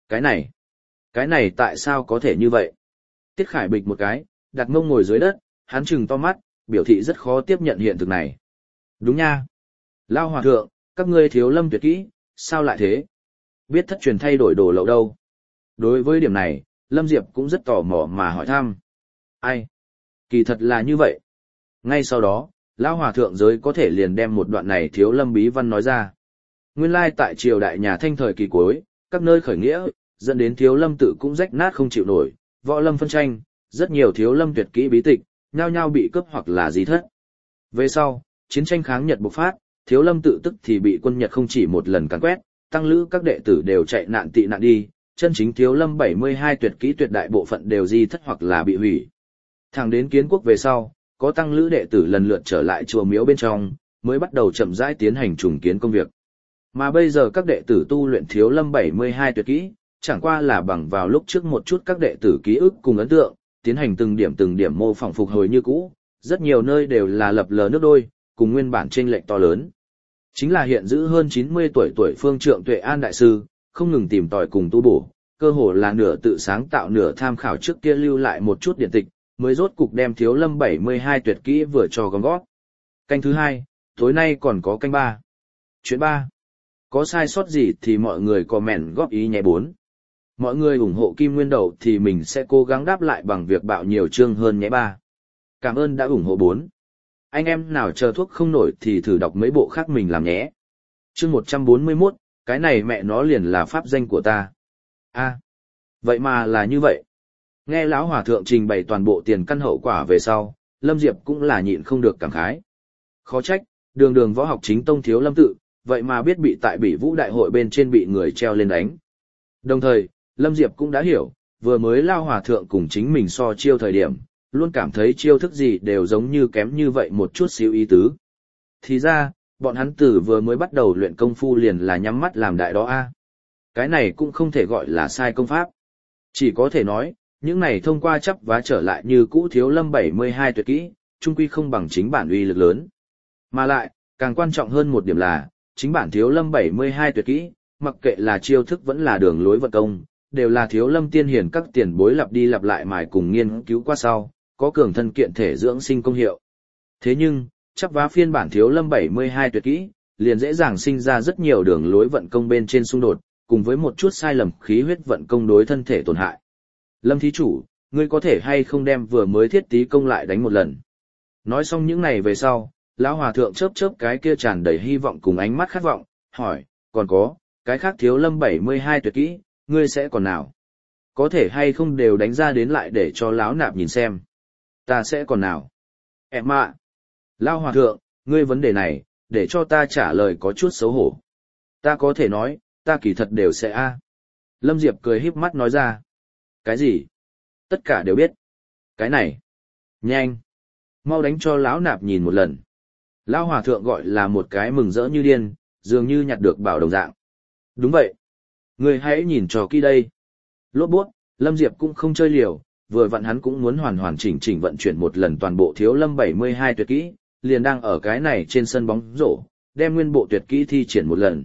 Cái này tại sao có thể như vậy? Tiết Khải bịch một cái, đặt mông ngồi dưới đất, hắn trừng to mắt, biểu thị rất khó tiếp nhận hiện thực này. Đúng nha. Lao hòa thượng, các ngươi thiếu lâm tuyệt kỹ, sao lại thế? Biết thất truyền thay đổi đồ lậu đâu? Đối với điểm này, Lâm Diệp cũng rất tò mò mà hỏi thăm. Ai? Kỳ thật là như vậy. Ngay sau đó, Lão hòa thượng giới có thể liền đem một đoạn này thiếu lâm bí văn nói ra. Nguyên lai tại triều đại nhà Thanh thời kỳ cuối, các nơi khởi nghĩa, dẫn đến thiếu lâm tự cũng rách nát không chịu nổi, võ lâm phân tranh, rất nhiều thiếu lâm tuyệt kỹ bí tịch, nhao nhao bị cướp hoặc là di thất. Về sau, chiến tranh kháng Nhật bộc phát, thiếu lâm tự tức thì bị quân Nhật không chỉ một lần càn quét, tăng lữ các đệ tử đều chạy nạn tị nạn đi, chân chính thiếu lâm 72 tuyệt kỹ tuyệt đại bộ phận đều di thất hoặc là bị hủy. Thẳng đến kiến quốc về sau, có tăng lữ đệ tử lần lượt trở lại chùa miếu bên trong, mới bắt đầu chậm rãi tiến hành trùng kiến công việc. Mà bây giờ các đệ tử tu luyện thiếu lâm 72 tuyệt kỹ, chẳng qua là bằng vào lúc trước một chút các đệ tử ký ức cùng ấn tượng, tiến hành từng điểm mô phỏng phục hồi như cũ, rất nhiều nơi đều là lập lờ nước đôi, cùng nguyên bản chênh lệch to lớn. Chính là hiện giữ hơn 90 tuổi phương trượng Tuệ An đại sư, không ngừng tìm tòi cùng tu bổ, cơ hồ là nửa tự sáng tạo nửa tham khảo trước kia lưu lại một chút điển tịch, mới rốt cục đem thiếu lâm 72 tuyệt kỹ vừa cho gom gót. Canh thứ 2, tối nay còn có canh 3. Chuyện 3. Có sai sót gì thì mọi người comment góp ý nhé 4. Mọi người ủng hộ Kim Nguyên Đậu thì mình sẽ cố gắng đáp lại bằng việc bạo nhiều chương hơn nhé 3. Cảm ơn đã ủng hộ 4. Anh em nào chờ thuốc không nổi thì thử đọc mấy bộ khác mình làm nhé. Chương 141, cái này mẹ nó liền là pháp danh của ta. A, vậy mà là như vậy. Nghe lão hòa thượng trình bày toàn bộ tiền căn hậu quả về sau, Lâm Diệp cũng là nhịn không được cảm khái. Khó trách, đường võ học chính tông thiếu lâm tự, vậy mà biết bị tại Bỉ Vũ đại hội bên trên bị người treo lên đánh. Đồng thời, Lâm Diệp cũng đã hiểu, vừa mới lao hòa thượng cùng chính mình so chiêu thời điểm, luôn cảm thấy chiêu thức gì đều giống như kém như vậy một chút xíu ý tứ. Thì ra, bọn hắn tử vừa mới bắt đầu luyện công phu liền là nhắm mắt làm đại đó a. Cái này cũng không thể gọi là sai công pháp. Chỉ có thể nói, những này thông qua chấp vá trở lại như cũ thiếu lâm 72 tuyệt kỹ, chung quy không bằng chính bản uy lực lớn. Mà lại, càng quan trọng hơn một điểm là, chính bản thiếu lâm 72 tuyệt kỹ, mặc kệ là chiêu thức vẫn là đường lối vận công, đều là thiếu lâm tiên hiền các tiền bối lặp đi lặp lại mài cùng nghiên cứu qua sau, có cường thân kiện thể dưỡng sinh công hiệu. Thế nhưng, chấp vá phiên bản thiếu lâm 72 tuyệt kỹ, liền dễ dàng sinh ra rất nhiều đường lối vận công bên trên xung đột, cùng với một chút sai lầm khí huyết vận công đối thân thể tổn hại. Lâm thí chủ, ngươi có thể hay không đem vừa mới thiết tí công lại đánh một lần. Nói xong những này về sau, lão hòa thượng chớp chớp cái kia tràn đầy hy vọng cùng ánh mắt khát vọng, hỏi, còn có, cái khác thiếu lâm 72 tuyệt kỹ, ngươi sẽ còn nào? Có thể hay không đều đánh ra đến lại để cho lão nạp nhìn xem. Ta sẽ còn nào? Em ạ! Lão hòa thượng, ngươi vấn đề này, để cho ta trả lời có chút xấu hổ. Ta có thể nói, ta kỳ thật đều sẽ a. Lâm Diệp cười híp mắt nói ra. Cái gì? Tất cả đều biết. Cái này. Nhanh. Mau đánh cho lão nạp nhìn một lần. Lão hòa thượng gọi là một cái mừng rỡ như điên, dường như nhặt được bảo đồng dạng. Đúng vậy. Người hãy nhìn cho kỹ đây. Lốt buốt, Lâm Diệp cũng không chơi liều, vừa vặn hắn cũng muốn hoàn chỉnh vận chuyển một lần toàn bộ thiếu lâm 72 tuyệt kỹ, liền đang ở cái này trên sân bóng rổ, đem nguyên bộ tuyệt kỹ thi triển một lần.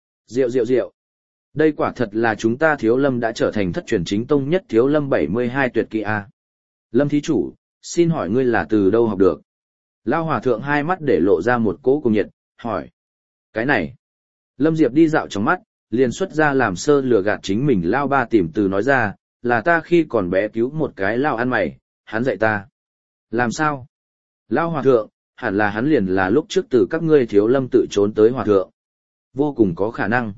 Rượu. Đây quả thật là chúng ta thiếu lâm đã trở thành thất truyền chính tông nhất thiếu lâm 72 tuyệt kỹ a. Lâm thí chủ, xin hỏi ngươi là từ đâu học được? Lao hòa thượng hai mắt để lộ ra một cỗ cùng nhiệt, hỏi. Cái này. Lâm Diệp đi dạo trong mắt, liền xuất ra làm sơ lừa gạt chính mình Lao ba tìm từ nói ra, là ta khi còn bé cứu một cái Lao ăn mày, hắn dạy ta. Làm sao? Lao hòa thượng, hẳn là hắn liền là lúc trước từ các ngươi thiếu lâm tự trốn tới hòa thượng. Vô cùng có khả năng.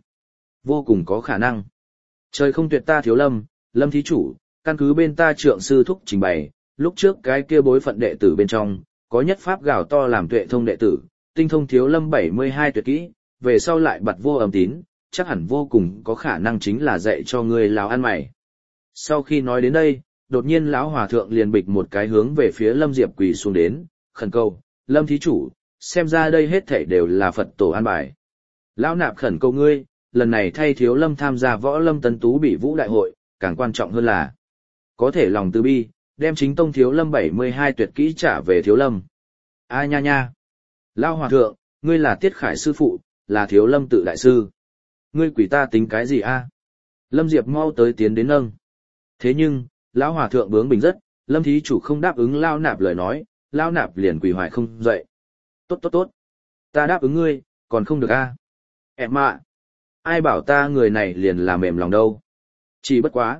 Trời không tuyệt ta thiếu lâm, Lâm thí chủ, căn cứ bên ta trượng sư thúc trình bày, lúc trước cái kia bối phận đệ tử bên trong, có nhất pháp gào to làm tuệ thông đệ tử, tinh thông thiếu lâm 72 tuyệt kỹ, về sau lại bật vô âm tín, chắc hẳn vô cùng có khả năng chính là dạy cho ngươi láo ăn mày. Sau khi nói đến đây, đột nhiên lão hòa thượng liền bịch một cái hướng về phía Lâm Diệp quỳ xuống đến, khẩn cầu, Lâm thí chủ, xem ra đây hết thảy đều là Phật tổ an bài. Lão nạp khẩn cầu ngươi, lần này thay Thiếu Lâm tham gia võ lâm tân tú bỉ vũ đại hội, càng quan trọng hơn là có thể lòng từ bi, đem chính tông Thiếu Lâm 72 tuyệt kỹ trả về Thiếu Lâm. A nha nha! Lão hòa thượng, ngươi là Tiết Khải sư phụ, là Thiếu Lâm tự đại sư. Ngươi quỷ ta tính cái gì a? Lâm Diệp mau tới tiến đến nâng. Thế nhưng, lão hòa thượng bướng bỉnh rất, Lâm thí chủ không đáp ứng Lão nạp lời nói, Lão nạp liền quỳ hoài không dậy. Tốt tốt tốt. Ta đáp ứng ngươi, còn không được a? Em ạ! Ai bảo ta người này liền là mềm lòng đâu. Chỉ bất quá,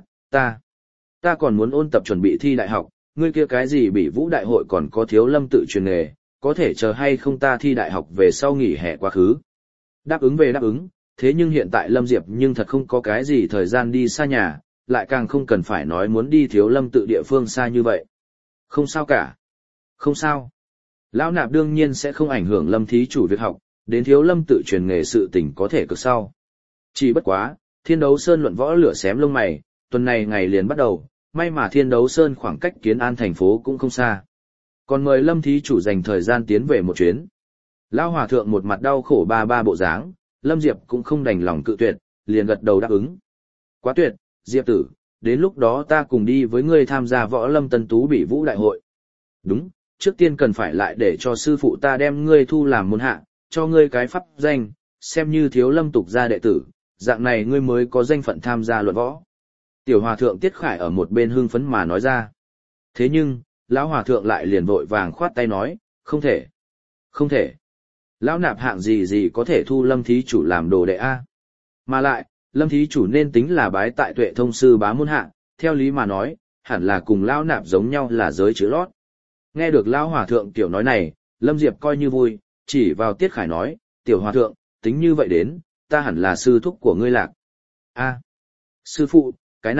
ta còn muốn ôn tập chuẩn bị thi đại học, ngươi kia cái gì bỉ vũ đại hội còn có Thiếu Lâm tự truyền nghề, có thể chờ hay không ta thi đại học về sau nghỉ hè quá khứ. Đáp ứng về đáp ứng, thế nhưng hiện tại Lâm Diệp nhưng thật không có cái gì thời gian đi xa nhà, lại càng không cần phải nói muốn đi Thiếu Lâm tự địa phương xa như vậy. Không sao cả. Không sao. Lão nạp đương nhiên sẽ không ảnh hưởng Lâm thí chủ việc học, đến Thiếu Lâm tự truyền nghề sự tình có thể cực sau. Chỉ bất quá, Thiên Đấu Sơn luận võ lửa xém lông mày, tuần này ngày liền bắt đầu, may mà Thiên Đấu Sơn khoảng cách Kiến An thành phố cũng không xa. Còn mời Lâm thí chủ dành thời gian tiến về một chuyến. Lão hòa thượng một mặt đau khổ ba bộ dáng, Lâm Diệp cũng không đành lòng cự tuyệt, liền gật đầu đáp ứng. Quá tuyệt, Diệp tử, đến lúc đó ta cùng đi với ngươi tham gia võ lâm tân tú bỉ vũ đại hội. Đúng, trước tiên cần phải lại để cho sư phụ ta đem ngươi thu làm môn hạ, cho ngươi cái pháp danh, xem như Thiếu Lâm tục gia đệ tử, dạng này ngươi mới có danh phận tham gia luận võ. Tiểu hòa thượng Tiết Khải ở một bên hưng phấn mà nói ra. Thế nhưng, lão hòa thượng lại liền vội vàng khoát tay nói, không thể. Không thể. Lão nạp hạng gì có thể thu Lâm thí chủ làm đồ đệ a? Mà lại, Lâm thí chủ nên tính là bái tại Tuệ Thông sư bá môn hạ, theo lý mà nói, hẳn là cùng lão nạp giống nhau là giới chữ lót. Nghe được lão hòa thượng tiểu nói này, Lâm Diệp coi như vui, chỉ vào Tiết Khải nói, tiểu hòa thượng, tính như vậy đến, ta hẳn là sư thúc của ngươi lạc. A, sư phụ, cái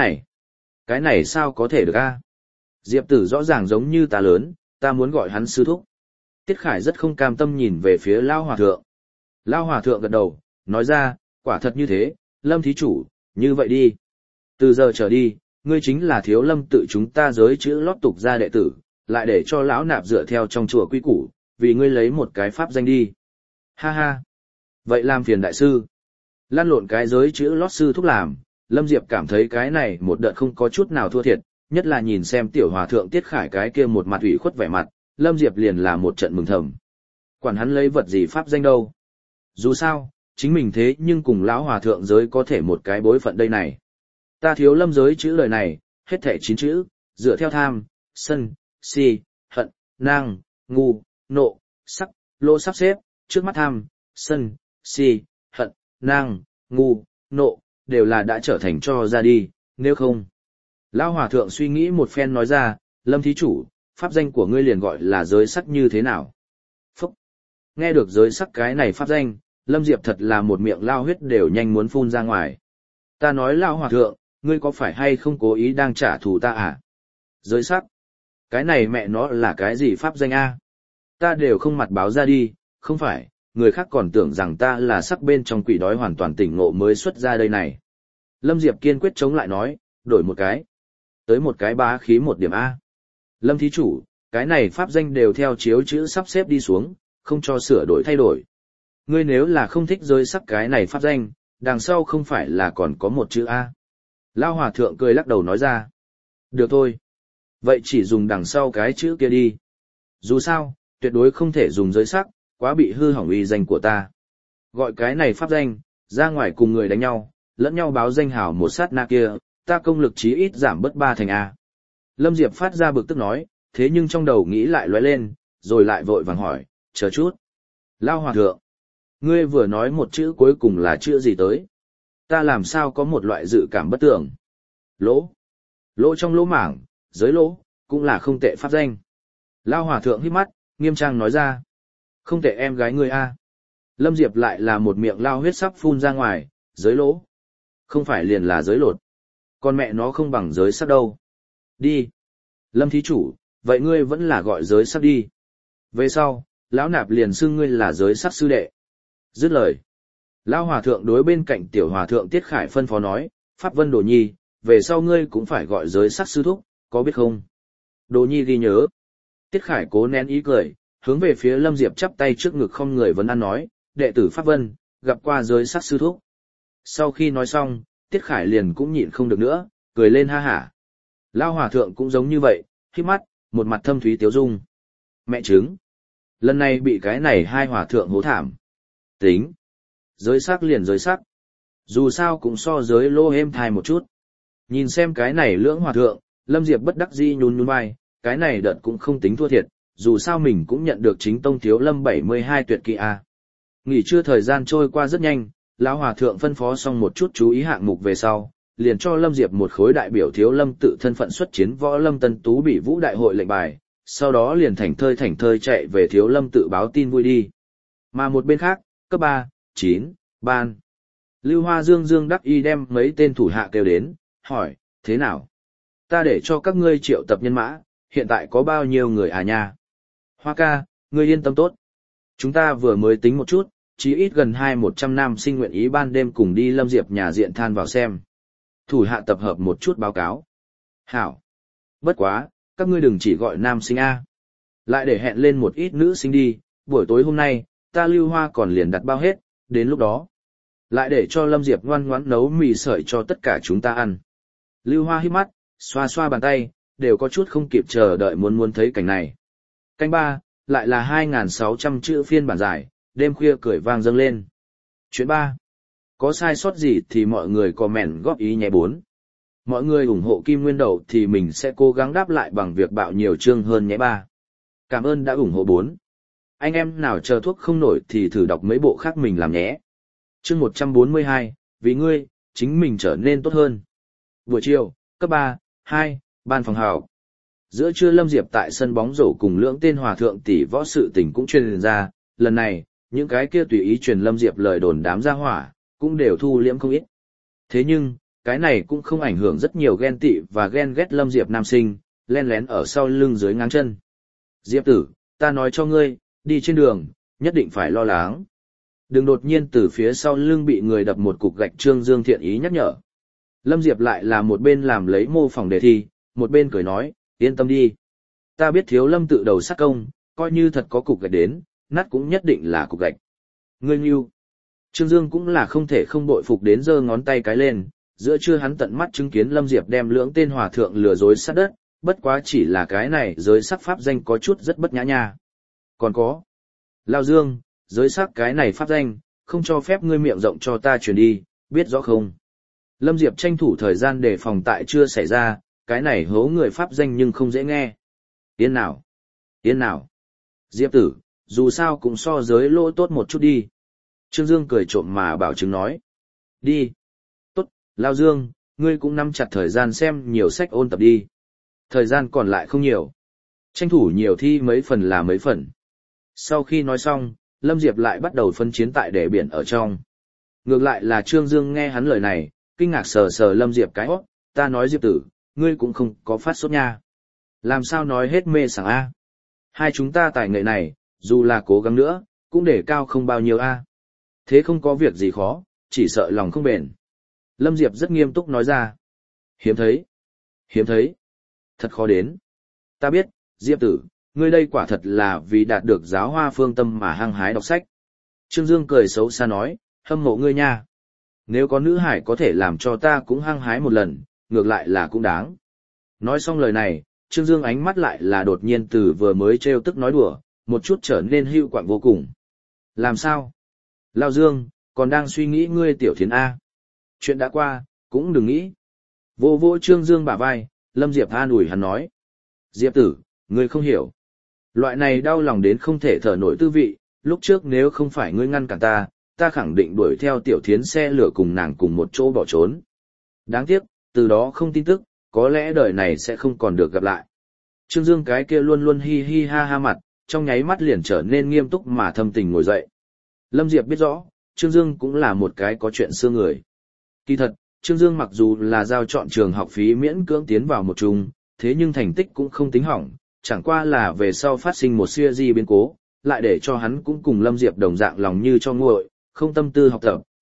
này sao có thể được a? Diệp tử rõ ràng giống như ta lớn, ta muốn gọi hắn sư thúc. Tiết Khải rất không cam tâm nhìn về phía Lão hòa thượng. Lão hòa thượng gật đầu, nói ra, quả thật như thế, Lâm thí chủ, như vậy đi. Từ giờ trở đi, ngươi chính là Thiếu Lâm tự chúng ta giới chữ lót tục gia đệ tử, lại để cho lão nạp dựa theo trong chùa quy củ, vì ngươi lấy một cái pháp danh đi. Ha ha. Vậy làm phiền đại sư. Lăn lộn cái giới chữ lót sư thúc làm, Lâm Diệp cảm thấy cái này một đợt không có chút nào thua thiệt, nhất là nhìn xem tiểu hòa thượng Tiết Khải cái kia một mặt ủy khuất vẻ mặt, Lâm Diệp liền là một trận mừng thầm. Quản hắn lấy vật gì pháp danh đâu. Dù sao, chính mình thế nhưng cùng lão hòa thượng giới có thể một cái bối phận đây này. Ta Thiếu Lâm giới chữ lời này, hết thảy 9 chữ, dựa theo tham, sân, si, hận, nang, ngu, nộ, sắc, lô sắp xếp, trước mắt tham, sân, si, hận, nang, ngu, nộ, đều là đã trở thành cho ra đi, nếu không. Lão hòa thượng suy nghĩ một phen nói ra, Lâm thí chủ, pháp danh của ngươi liền gọi là giới sắc như thế nào? Phúc! Nghe được giới sắc cái này pháp danh, Lâm Diệp thật là một miệng lao huyết đều nhanh muốn phun ra ngoài. Ta nói lão hòa thượng, ngươi có phải hay không cố ý đang trả thù ta à? Giới sắc? Cái này mẹ nó là cái gì pháp danh a? Ta đều không mặt báo ra đi, không phải, người khác còn tưởng rằng ta là sắc bên trong quỷ đói hoàn toàn tỉnh ngộ mới xuất ra đây này. Lâm Diệp kiên quyết chống lại nói, đổi một cái. Tới một cái bá khí một điểm A. Lâm thí chủ, cái này pháp danh đều theo chiếu chữ sắp xếp đi xuống, không cho sửa đổi thay đổi. Ngươi nếu là không thích giới sắc cái này pháp danh, đằng sau không phải là còn có một chữ A. Lão hòa thượng cười lắc đầu nói ra. Được thôi. Vậy chỉ dùng đằng sau cái chữ kia đi. Dù sao, tuyệt đối không thể dùng giới sắc, quá bị hư hỏng uy danh của ta. Gọi cái này pháp danh, ra ngoài cùng người đánh nhau, lẫn nhau báo danh hào một sát na kia, ta công lực chí ít giảm bớt 3 thành A. Lâm Diệp phát ra bực tức nói, thế nhưng trong đầu nghĩ lại lóe lên, rồi lại vội vàng hỏi, chờ chút. Lão hòa thượng, ngươi vừa nói một chữ cuối cùng là chữ gì tới? Ta làm sao có một loại dự cảm bất tưởng? Lỗ. Lỗ trong lỗ mảng, giới lỗ, cũng là không tệ pháp danh. Lão hòa thượng hít mắt, nghiêm trang nói ra. Không tệ em gái ngươi A. Lâm Diệp lại là một miệng lao huyết sắp phun ra ngoài, giới lỗ. Không phải liền là giới lột. Con mẹ nó không bằng giới sắc đâu. Đi. Lâm thí chủ, vậy ngươi vẫn là gọi giới sắc đi. Về sau, lão nạp liền xưng ngươi là giới sắc sư đệ. Dứt lời. Lão hòa thượng đối bên cạnh tiểu hòa thượng Tiết Khải phân phó nói, Pháp Vân Đồ Nhi, về sau ngươi cũng phải gọi giới sắc sư thúc, có biết không? Đồ Nhi ghi nhớ. Tiết Khải cố nén ý cười, hướng về phía Lâm Diệp chắp tay trước ngực không người vấn an nói, đệ tử Pháp Vân, gặp qua giới sắc sư thúc. Sau khi nói xong, Tiết Khải liền cũng nhịn không được nữa, cười lên ha hả. Lão hòa thượng cũng giống như vậy, khép mắt, một mặt thâm thúy tiếu dung. Mẹ chứng. Lần này bị cái này hai hòa thượng hố thảm. Tính. Giới sắc liền giới sắc. Dù sao cũng so giới lô êm thai một chút. Nhìn xem cái này lưỡng hòa thượng, Lâm Diệp bất đắc dĩ nhún nhún vai, cái này đợt cũng không tính thua thiệt, dù sao mình cũng nhận được chính tông thiếu lâm 72 tuyệt kỹ A. Nghỉ trưa thời gian trôi qua rất nhanh, lão hòa thượng phân phó xong một chút chú ý hạng mục về sau, liền cho Lâm Diệp một khối đại biểu thiếu lâm tự thân phận xuất chiến võ lâm tân tú bị vũ đại hội lệnh bài, sau đó liền thảnh thơi chạy về thiếu lâm tự báo tin vui đi. Mà một bên khác, cấp 3, 9, ban. Lưu Hoa Dương đắc y đem mấy tên thủ hạ kêu đến, hỏi, thế nào? Ta để cho các ngươi triệu tập nhân mã, hiện tại có bao nhiêu người à nha? Hoa ca, ngươi yên tâm tốt. Chúng ta vừa mới tính một chút, chí ít gần 200-100 nam sinh nguyện ý ban đêm cùng đi Lâm Diệp nhà diện than vào xem. Thủ hạ tập hợp một chút báo cáo. Hảo. Bất quá, các ngươi đừng chỉ gọi nam sinh A. Lại để hẹn lên một ít nữ sinh đi, buổi tối hôm nay, ta Lưu Hoa còn liền đặt bao hết, đến lúc đó. Lại để cho Lâm Diệp ngoan ngoãn nấu mì sợi cho tất cả chúng ta ăn. Lưu Hoa hít mắt, xoa xoa bàn tay, đều có chút không kịp chờ đợi muốn thấy cảnh này. Canh 3, lại là 2.600 chữ phiên bản dài, đêm khuya cười vang dâng lên. Chuyện 3. Có sai sót gì thì mọi người comment góp ý nhé 4. Mọi người ủng hộ Kim Nguyên Đầu thì mình sẽ cố gắng đáp lại bằng việc bạo nhiều chương hơn nhé 3. Cảm ơn đã ủng hộ 4. Anh em nào chờ thuốc không nổi thì thử đọc mấy bộ khác mình làm nhé. Chương 142, vì ngươi, chính mình trở nên tốt hơn. Buổi chiều, cấp 3, 2, ban phòng hào. Giữa trưa Lâm Diệp tại sân bóng rổ cùng lưỡng tên hòa thượng tỷ võ sự tình cũng truyền ra, lần này, những cái kia tùy ý truyền Lâm Diệp lời đồn đám ra hỏa, cũng đều thu liễm không ít. Thế nhưng, cái này cũng không ảnh hưởng rất nhiều ghen tị và ghen ghét Lâm Diệp nam sinh, len lén ở sau lưng dưới ngang chân. Diệp tử, ta nói cho ngươi, đi trên đường, nhất định phải lo lắng. Đừng đột nhiên từ phía sau lưng bị người đập một cục gạch. Trương Dương thiện ý nhắc nhở. Lâm Diệp lại là một bên làm lấy mô phỏng đề thi, một bên cười nói, yên tâm đi. Ta biết thiếu lâm tự đầu sát công, coi như thật có cục gạch đến, nát cũng nhất định là cục gạch. Ngươi nghiêu. Trương Dương cũng là không thể không bội phục đến giơ ngón tay cái lên, giữa trưa hắn tận mắt chứng kiến Lâm Diệp đem lưỡng tên hòa thượng lừa dối sát đất, bất quá chỉ là cái này giới sắc pháp danh có chút rất bất nhã nha. Còn có. Lao Dương, giới sắc cái này pháp danh, không cho phép ngươi miệng rộng cho ta truyền đi, biết rõ không? Lâm Diệp tranh thủ thời gian để phòng tại chưa xảy ra, cái này hố người pháp danh nhưng không dễ nghe. Yên nào? Yên nào? Diệp tử, dù sao cũng so giới lỗ tốt một chút đi. Trương Dương cười trộm mà bảo chứng nói. Đi. Tốt, Lao Dương, ngươi cũng nắm chặt thời gian xem nhiều sách ôn tập đi. Thời gian còn lại không nhiều. Tranh thủ nhiều thi mấy phần là mấy phần. Sau khi nói xong, Lâm Diệp lại bắt đầu phân chiến tại để biển ở trong. Ngược lại là Trương Dương nghe hắn lời này, kinh ngạc sờ sờ Lâm Diệp cái hót, ta nói Diệp tử, ngươi cũng không có phát sốt nha. Làm sao nói hết mê sảng A. Hai chúng ta tài nghệ này, dù là cố gắng nữa, cũng để cao không bao nhiêu A. Thế không có việc gì khó, chỉ sợ lòng không bền. Lâm Diệp rất nghiêm túc nói ra. Hiếm thấy. Hiếm thấy. Thật khó đến. Ta biết, Diệp tử, ngươi đây quả thật là vì đạt được giáo hoa phương tâm mà hăng hái đọc sách. Trương Dương cười xấu xa nói, hâm mộ ngươi nha. Nếu có nữ hải có thể làm cho ta cũng hăng hái một lần, ngược lại là cũng đáng. Nói xong lời này, Trương Dương ánh mắt lại là đột nhiên từ vừa mới trêu tức nói đùa, một chút trở nên hữu quạng vô cùng. Làm sao? Lao Dương, còn đang suy nghĩ ngươi tiểu thiến A. Chuyện đã qua, cũng đừng nghĩ. Vô vô Trương Dương bả vai, Lâm Diệp an ủi hắn nói. Diệp tử, ngươi không hiểu. Loại này đau lòng đến không thể thở nổi tư vị, lúc trước nếu không phải ngươi ngăn cản ta, ta khẳng định đuổi theo tiểu thiến xe lửa cùng nàng cùng một chỗ bỏ trốn. Đáng tiếc, từ đó không tin tức, có lẽ đời này sẽ không còn được gặp lại. Trương Dương cái kia luôn luôn hi hi ha ha mặt, trong nháy mắt liền trở nên nghiêm túc mà thâm tình ngồi dậy. Lâm Diệp biết rõ, Trương Dương cũng là một cái có chuyện xưa người. Kỳ thật, Trương Dương mặc dù là giao chọn trường học phí miễn cưỡng tiến vào một trung, thế nhưng thành tích cũng không tính hỏng, chẳng qua là về sau phát sinh một siêu di biến cố, lại để cho hắn cũng cùng Lâm Diệp đồng dạng lòng như cho nguội, không tâm tư học tập,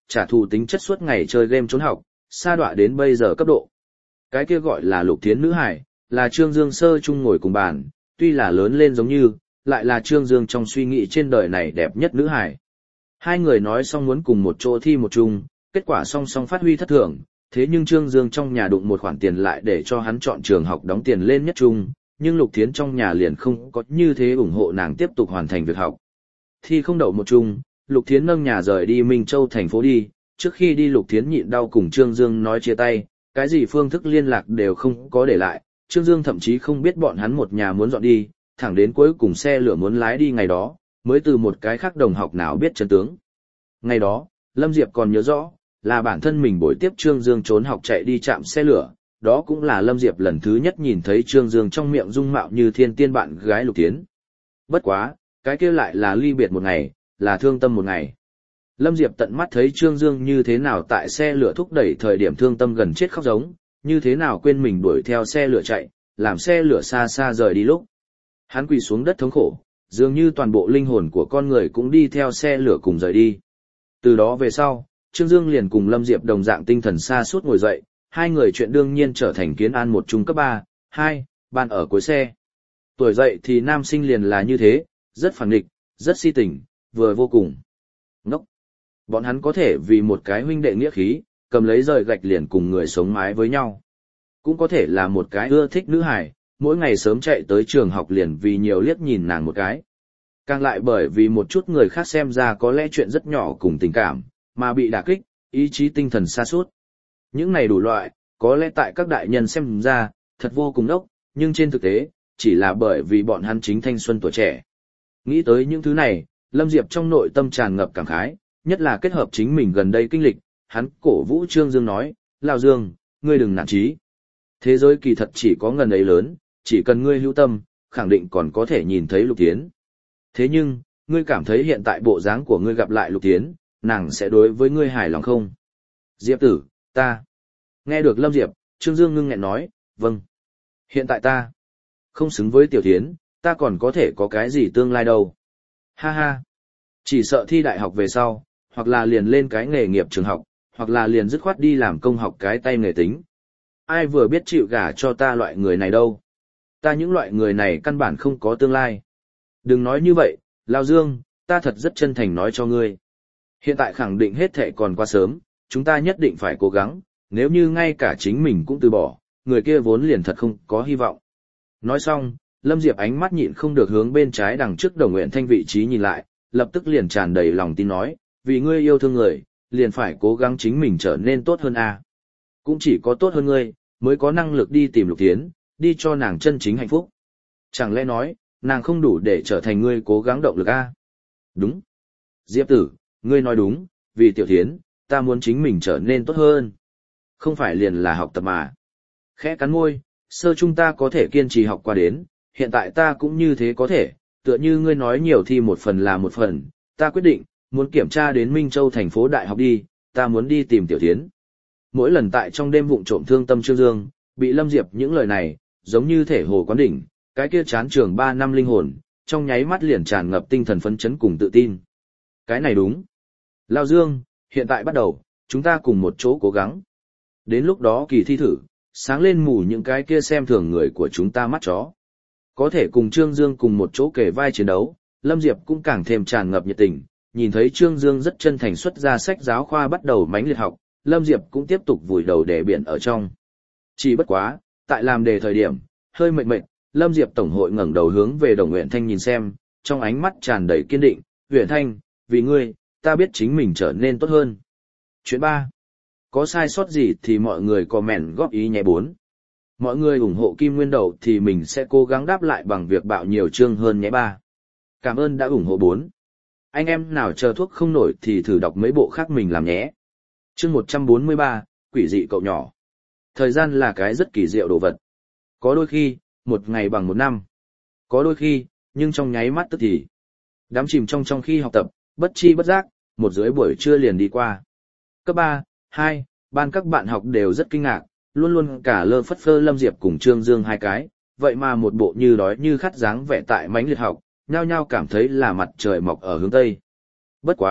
trả thù tính chất suốt ngày chơi game trốn học, sa đọa đến bây giờ cấp độ. Cái kia gọi là Lục Thiến nữ hải, là Trương Dương sơ chung ngồi cùng bàn, tuy là lớn lên giống như, lại là Trương Dương trong suy nghĩ trên đời này đẹp nhất nữ hải. Hai người nói xong muốn cùng một chỗ thi một chung, kết quả song song phát huy thất thường, thế nhưng Trương Dương trong nhà đụng một khoản tiền lại để cho hắn chọn trường học đóng tiền lên nhất chung, nhưng Lục Thiến trong nhà liền không có như thế ủng hộ nàng tiếp tục hoàn thành việc học. Thi không đậu một chung, Lục Thiến nâng nhà rời đi Minh Châu thành phố đi, trước khi đi Lục Thiến nhịn đau cùng Trương Dương nói chia tay, cái gì phương thức liên lạc đều không có để lại, Trương Dương thậm chí không biết bọn hắn một nhà muốn dọn đi, thẳng đến cuối cùng xe lửa muốn lái đi ngày đó, mới từ một cái khác đồng học nào biết chân tướng. Ngày đó, Lâm Diệp còn nhớ rõ, là bản thân mình buổi tiếp Trương Dương trốn học chạy đi chạm xe lửa, đó cũng là Lâm Diệp lần thứ nhất nhìn thấy Trương Dương trong miệng dung mạo như thiên tiên bạn gái Lục Thiến. Bất quá, cái kia lại là ly biệt một ngày, là thương tâm một ngày. Lâm Diệp tận mắt thấy Trương Dương như thế nào tại xe lửa thúc đẩy thời điểm thương tâm gần chết khóc giống, như thế nào quên mình đuổi theo xe lửa chạy, làm xe lửa xa xa rời đi lúc. Hắn quỳ xuống đất thống khổ, dường như toàn bộ linh hồn của con người cũng đi theo xe lửa cùng rời đi. Từ đó về sau, Trương Dương liền cùng Lâm Diệp đồng dạng tinh thần xa suốt ngồi dậy, hai người chuyện đương nhiên trở thành kiến an một trung cấp 3, 2, ban ở cuối xe. Tuổi dậy thì nam sinh liền là như thế, rất phản nghịch, rất si tình, vừa vô cùng ngốc. Bọn hắn có thể vì một cái huynh đệ nghĩa khí, cầm lấy rời gạch liền cùng người sống mái với nhau. Cũng có thể là một cái ưa thích nữ hài, mỗi ngày sớm chạy tới trường học liền vì nhiều liếc nhìn nàng một cái. Càng lại bởi vì một chút người khác xem ra có lẽ chuyện rất nhỏ cùng tình cảm, mà bị đả kích, ý chí tinh thần sa sút. Những này đủ loại, có lẽ tại các đại nhân xem ra, thật vô cùng đốc, nhưng trên thực tế, chỉ là bởi vì bọn hắn chính thanh xuân tuổi trẻ. Nghĩ tới những thứ này, Lâm Diệp trong nội tâm tràn ngập cảm khái, nhất là kết hợp chính mình gần đây kinh lịch, hắn cổ vũ Trương Dương nói, Lão Dương, ngươi đừng nản chí. Thế giới kỳ thật chỉ có ngần ấy lớn, chỉ cần ngươi hữu tâm, khẳng định còn có thể nhìn thấy Lục Thiến. Thế nhưng, ngươi cảm thấy hiện tại bộ dáng của ngươi gặp lại Lục Thiến, nàng sẽ đối với ngươi hài lòng không? Diệp tử, ta. Nghe được Lâm Diệp, Trương Dương ngưng nghẹn nói, vâng. Hiện tại ta không xứng với Tiểu Thiến, ta còn có thể có cái gì tương lai đâu. Ha ha. Chỉ sợ thi đại học về sau, hoặc là liền lên cái nghề nghiệp trường học, hoặc là liền dứt khoát đi làm công học cái tay nghề tính. Ai vừa biết chịu gả cho ta loại người này đâu. Ta những loại người này căn bản không có tương lai. Đừng nói như vậy, Lão Dương, ta thật rất chân thành nói cho ngươi. Hiện tại khẳng định hết thệ còn quá sớm, chúng ta nhất định phải cố gắng, nếu như ngay cả chính mình cũng từ bỏ, người kia vốn liền thật không có hy vọng. Nói xong, Lâm Diệp ánh mắt nhịn không được hướng bên trái đằng trước Đồng Nguyện Thanh vị trí nhìn lại, lập tức liền tràn đầy lòng tin nói, vì ngươi yêu thương người, liền phải cố gắng chính mình trở nên tốt hơn a. Cũng chỉ có tốt hơn ngươi, mới có năng lực đi tìm Lục Thiến, đi cho nàng chân chính hạnh phúc. Chẳng lẽ nói, nàng không đủ để trở thành ngươi cố gắng động lực a? Đúng. Diệp tử, ngươi nói đúng, vì Tiểu Thiến, ta muốn chính mình trở nên tốt hơn. Không phải liền là học tập mà. Khẽ cắn môi, sơ chung ta có thể kiên trì học qua đến, hiện tại ta cũng như thế có thể, tựa như ngươi nói nhiều thi một phần là một phần, ta quyết định, muốn kiểm tra đến Minh Châu thành phố đại học đi, ta muốn đi tìm Tiểu Thiến. Mỗi lần tại trong đêm vụng trộm thương tâm Trương Dương, bị Lâm Diệp những lời này, giống như thể hồ quán đỉnh, cái kia chán trường 3 năm linh hồn, trong nháy mắt liền tràn ngập tinh thần phấn chấn cùng tự tin. Cái này đúng. Lão Dương, hiện tại bắt đầu, chúng ta cùng một chỗ cố gắng. Đến lúc đó kỳ thi thử, sáng lên mù những cái kia xem thường người của chúng ta mắt chó. Có thể cùng Trương Dương cùng một chỗ kề vai chiến đấu, Lâm Diệp cũng càng thêm tràn ngập nhiệt tình, nhìn thấy Trương Dương rất chân thành xuất ra sách giáo khoa bắt đầu mãnh liệt học, Lâm Diệp cũng tiếp tục vùi đầu đề biển ở trong. Chỉ bất quá, tại làm đề thời điểm, hơi mệt mệt, Lâm Diệp tổng hội ngẩng đầu hướng về Đồng Uyển Thanh nhìn xem, trong ánh mắt tràn đầy kiên định, "Uyển Thanh, vì ngươi, ta biết chính mình trở nên tốt hơn." Chuyện 3. Có sai sót gì thì mọi người comment góp ý nhé 4. Mọi người ủng hộ Kim Nguyên Đậu thì mình sẽ cố gắng đáp lại bằng việc bạo nhiều chương hơn nhé 3. Cảm ơn đã ủng hộ 4. Anh em nào chờ thuốc không nổi thì thử đọc mấy bộ khác mình làm nhé. Chương 143, quỷ dị cậu nhỏ. Thời gian là cái rất kỳ diệu đồ vật. Có đôi khi, một ngày bằng một năm. Có đôi khi, nhưng trong nháy mắt tức thì. Đắm chìm trong khi học tập, bất chi bất giác, một dưới buổi trưa liền đi qua. Cấp 3, 2, ban các bạn học đều rất kinh ngạc, luôn luôn cả lơ phất phơ Lâm Diệp cùng Trương Dương hai cái, vậy mà một bộ như đói như khát dáng vẻ tại mánh liệt học, nhao nhao cảm thấy là mặt trời mọc ở hướng Tây. Bất quá,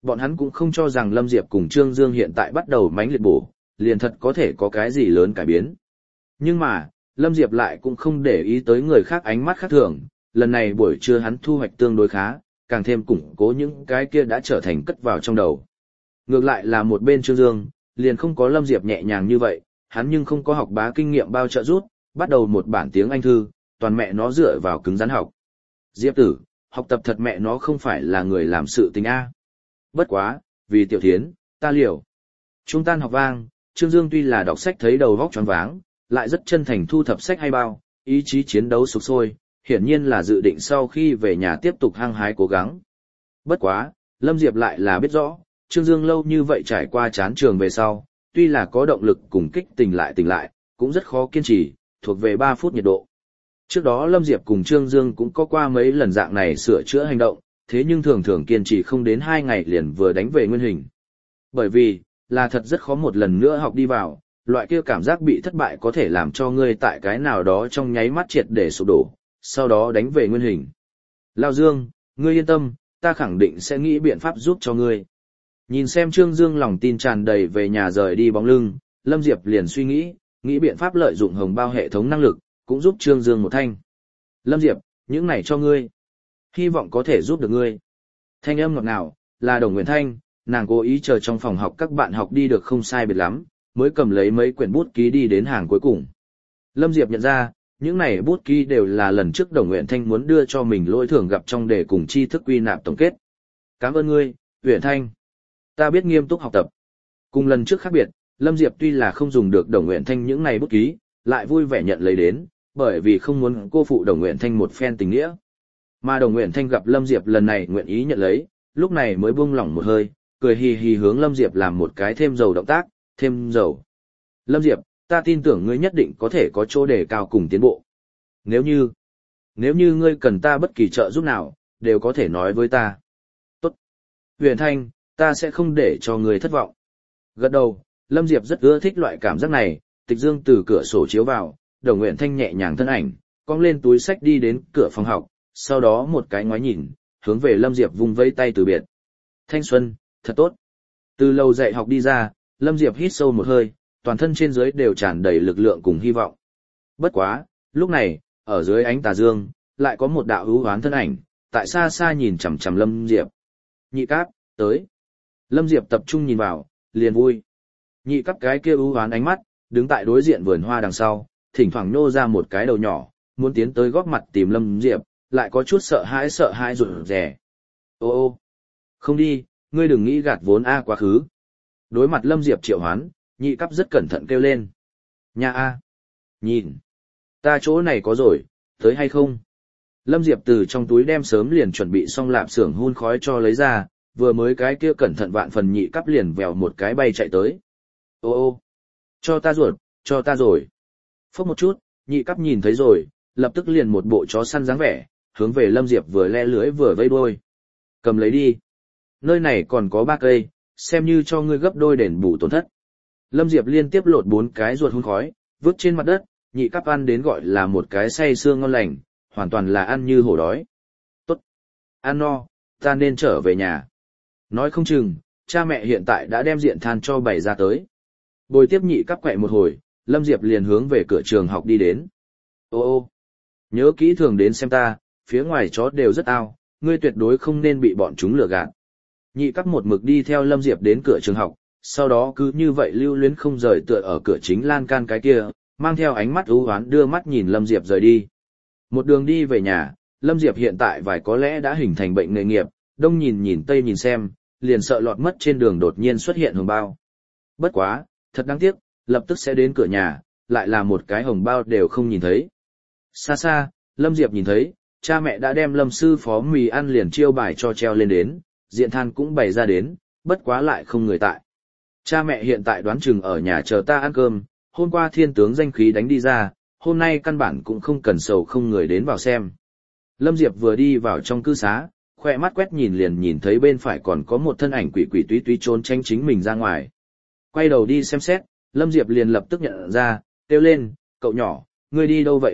Bọn hắn cũng không cho rằng Lâm Diệp cùng Trương Dương hiện tại bắt đầu mãnh liệt bổ, liền thật có thể có cái gì lớn cải biến. Nhưng mà, Lâm Diệp lại cũng không để ý tới người khác ánh mắt khác thường, lần này buổi trưa hắn thu hoạch tương đối khá, càng thêm củng cố những cái kia đã trở thành cất vào trong đầu. Ngược lại là một bên Trương Dương, liền không có Lâm Diệp nhẹ nhàng như vậy, hắn nhưng không có học bá kinh nghiệm bao trợ rút, bắt đầu một bản tiếng Anh thư, toàn mẹ nó dựa vào cứng rắn học. Diệp tử, học tập thật mẹ nó không phải là người làm sự tình A. Bất quá, vì Tiểu Thiến, ta liều. Trung tan học vang, Trương Dương tuy là đọc sách thấy đầu vóc choáng váng, lại rất chân thành thu thập sách hay bao, ý chí chiến đấu sục sôi, hiển nhiên là dự định sau khi về nhà tiếp tục hăng hái cố gắng. Bất quá, Lâm Diệp lại là biết rõ, Trương Dương lâu như vậy trải qua chán trường về sau, tuy là có động lực cùng kích tỉnh lại, cũng rất khó kiên trì, thuộc về 3 phút nhiệt độ. Trước đó Lâm Diệp cùng Trương Dương cũng có qua mấy lần dạng này sửa chữa hành động, thế nhưng thường thường kiên trì không đến 2 ngày liền vừa đánh về nguyên hình. Bởi vì, là thật rất khó một lần nữa học đi vào, loại kia cảm giác bị thất bại có thể làm cho ngươi tại cái nào đó trong nháy mắt triệt để sụp đổ, sau đó đánh về nguyên hình. Lao Dương, ngươi yên tâm, ta khẳng định sẽ nghĩ biện pháp giúp cho ngươi. Nhìn xem Trương Dương lòng tin tràn đầy về nhà rời đi bóng lưng, Lâm Diệp liền suy nghĩ biện pháp lợi dụng hồng bao hệ thống năng lực, cũng giúp Trương Dương một thanh. Lâm Diệp, những này cho ngươi. Hy vọng có thể giúp được ngươi. Thanh âm ngọt ngào, là Đồng Nguyễn Thanh, nàng cố ý chờ trong phòng học các bạn học đi được không sai biệt lắm, mới cầm lấy mấy quyển bút ký đi đến hàng cuối cùng. Lâm Diệp nhận ra, những này bút ký đều là lần trước Đồng Nguyễn Thanh muốn đưa cho mình lỗi thưởng gặp trong đề cùng tri thức quy nạp tổng kết. Cảm ơn ngươi, Nguyễn Thanh. Ta biết nghiêm túc học tập. Cùng lần trước khác biệt, Lâm Diệp tuy là không dùng được Đồng Nguyễn Thanh những này bút ký, lại vui vẻ nhận lấy đến, bởi vì không muốn cô phụ Đồng Nguyễn Thanh một phen tình nghĩa. Mà Đồng Nguyễn Thanh gặp Lâm Diệp lần này nguyện ý nhận lấy, lúc này mới buông lỏng một hơi, cười hì hì hướng Lâm Diệp làm một cái thêm dầu động tác, thêm dầu. Lâm Diệp, ta tin tưởng ngươi nhất định có thể có chỗ đề cao cùng tiến bộ. Nếu như ngươi cần ta bất kỳ trợ giúp nào, đều có thể nói với ta. Tốt. Huyền Thanh, ta sẽ không để cho ngươi thất vọng. Gật đầu, Lâm Diệp rất ưa thích loại cảm giác này, Tịch Dương từ cửa sổ chiếu vào, Đồng Nguyễn Thanh nhẹ nhàng thân ảnh, cong lên túi sách đi đến cửa phòng học, sau đó một cái ngoái nhìn, hướng về Lâm Diệp vung vẫy tay từ biệt. Thanh xuân, thật tốt. Từ lầu dạy học đi ra, Lâm Diệp hít sâu một hơi, toàn thân trên dưới đều tràn đầy lực lượng cùng hy vọng. Bất quá, lúc này, ở dưới ánh tà dương, lại có một đạo hữu hoán thân ảnh, tại xa xa nhìn chằm chằm Lâm Diệp. Nhị Cáp, tới. Lâm Diệp tập trung nhìn vào, liền vui. Nhị Cáp cái kia hữu hoán ánh mắt, đứng tại đối diện vườn hoa đằng sau, thỉnh thoảng nô ra một cái đầu nhỏ, muốn tiến tới góp mặt tìm Lâm Diệp, lại có chút sợ hãi rụt rè. Ô, không đi, ngươi đừng nghĩ gạt vốn quá khứ. Đối mặt Lâm Diệp triệu hoán, Nhị Cáp rất cẩn thận kêu lên. Nhà nhìn, ta chỗ này có rồi, tới hay không? Lâm Diệp từ trong túi đem sớm liền chuẩn bị xong lạp xưởng hun khói cho lấy ra, vừa mới cái kia cẩn thận vạn phần Nhị Cáp liền vèo một cái bay chạy tới. Ô, cho ta ruột, cho ta rồi. Phốc một chút, Nhị Cáp nhìn thấy rồi, lập tức liền một bộ chó săn dáng vẻ, hướng về Lâm Diệp vừa le lưới vừa vây đuôi. Cầm lấy đi. Nơi này còn có 3 cây, xem như cho ngươi gấp đôi đền bù tổn thất. Lâm Diệp liên tiếp lột 4 cái ruột hun khói, vứt trên mặt đất, Nhị Cáp ăn đến gọi là một cái say sưa ngon lành, hoàn toàn là ăn như hổ đói. Tốt. Ăn no, ta nên trở về nhà. Nói không chừng, cha mẹ hiện tại đã đem diện than cho bày ra tới. Bồi tiếp Nhị Cáp quậy một hồi, Lâm Diệp liền hướng về cửa trường học đi đến. Ô, nhớ kỹ thường đến xem ta, phía ngoài chó đều rất ao, ngươi tuyệt đối không nên bị bọn chúng lừa gạt. Nhị Cáp một mực đi theo Lâm Diệp đến cửa trường học, sau đó cứ như vậy lưu luyến không rời tựa ở cửa chính lan can cái kia, mang theo ánh mắt u hoán đưa mắt nhìn Lâm Diệp rời đi. Một đường đi về nhà, Lâm Diệp hiện tại vài có lẽ đã hình thành bệnh nghề nghiệp, đông nhìn nhìn tây nhìn xem, liền sợ lọt mất trên đường đột nhiên xuất hiện hồng bao. Bất quá, thật đáng tiếc, lập tức sẽ đến cửa nhà, lại là một cái hồng bao đều không nhìn thấy. Xa xa, Lâm Diệp nhìn thấy, cha mẹ đã đem Lâm sư phó mì ăn liền chiêu bài cho treo lên đến, diện than cũng bày ra đến, bất quá lại không người tại. Cha mẹ hiện tại đoán chừng ở nhà chờ ta ăn cơm, hôm qua thiên tướng danh khí đánh đi ra, hôm nay căn bản cũng không cần sầu không người đến vào xem. Lâm Diệp vừa đi vào trong cư xá, khoe mắt quét nhìn liền nhìn thấy bên phải còn có một thân ảnh quỷ quỷ túy túy trốn tranh chính mình ra ngoài. Quay đầu đi xem xét, Lâm Diệp liền lập tức nhận ra, kêu lên, cậu nhỏ, ngươi đi đâu vậy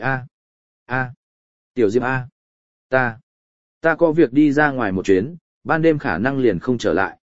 Tiểu Diệp ta có việc đi ra ngoài một chuyến, ban đêm khả năng liền không trở lại.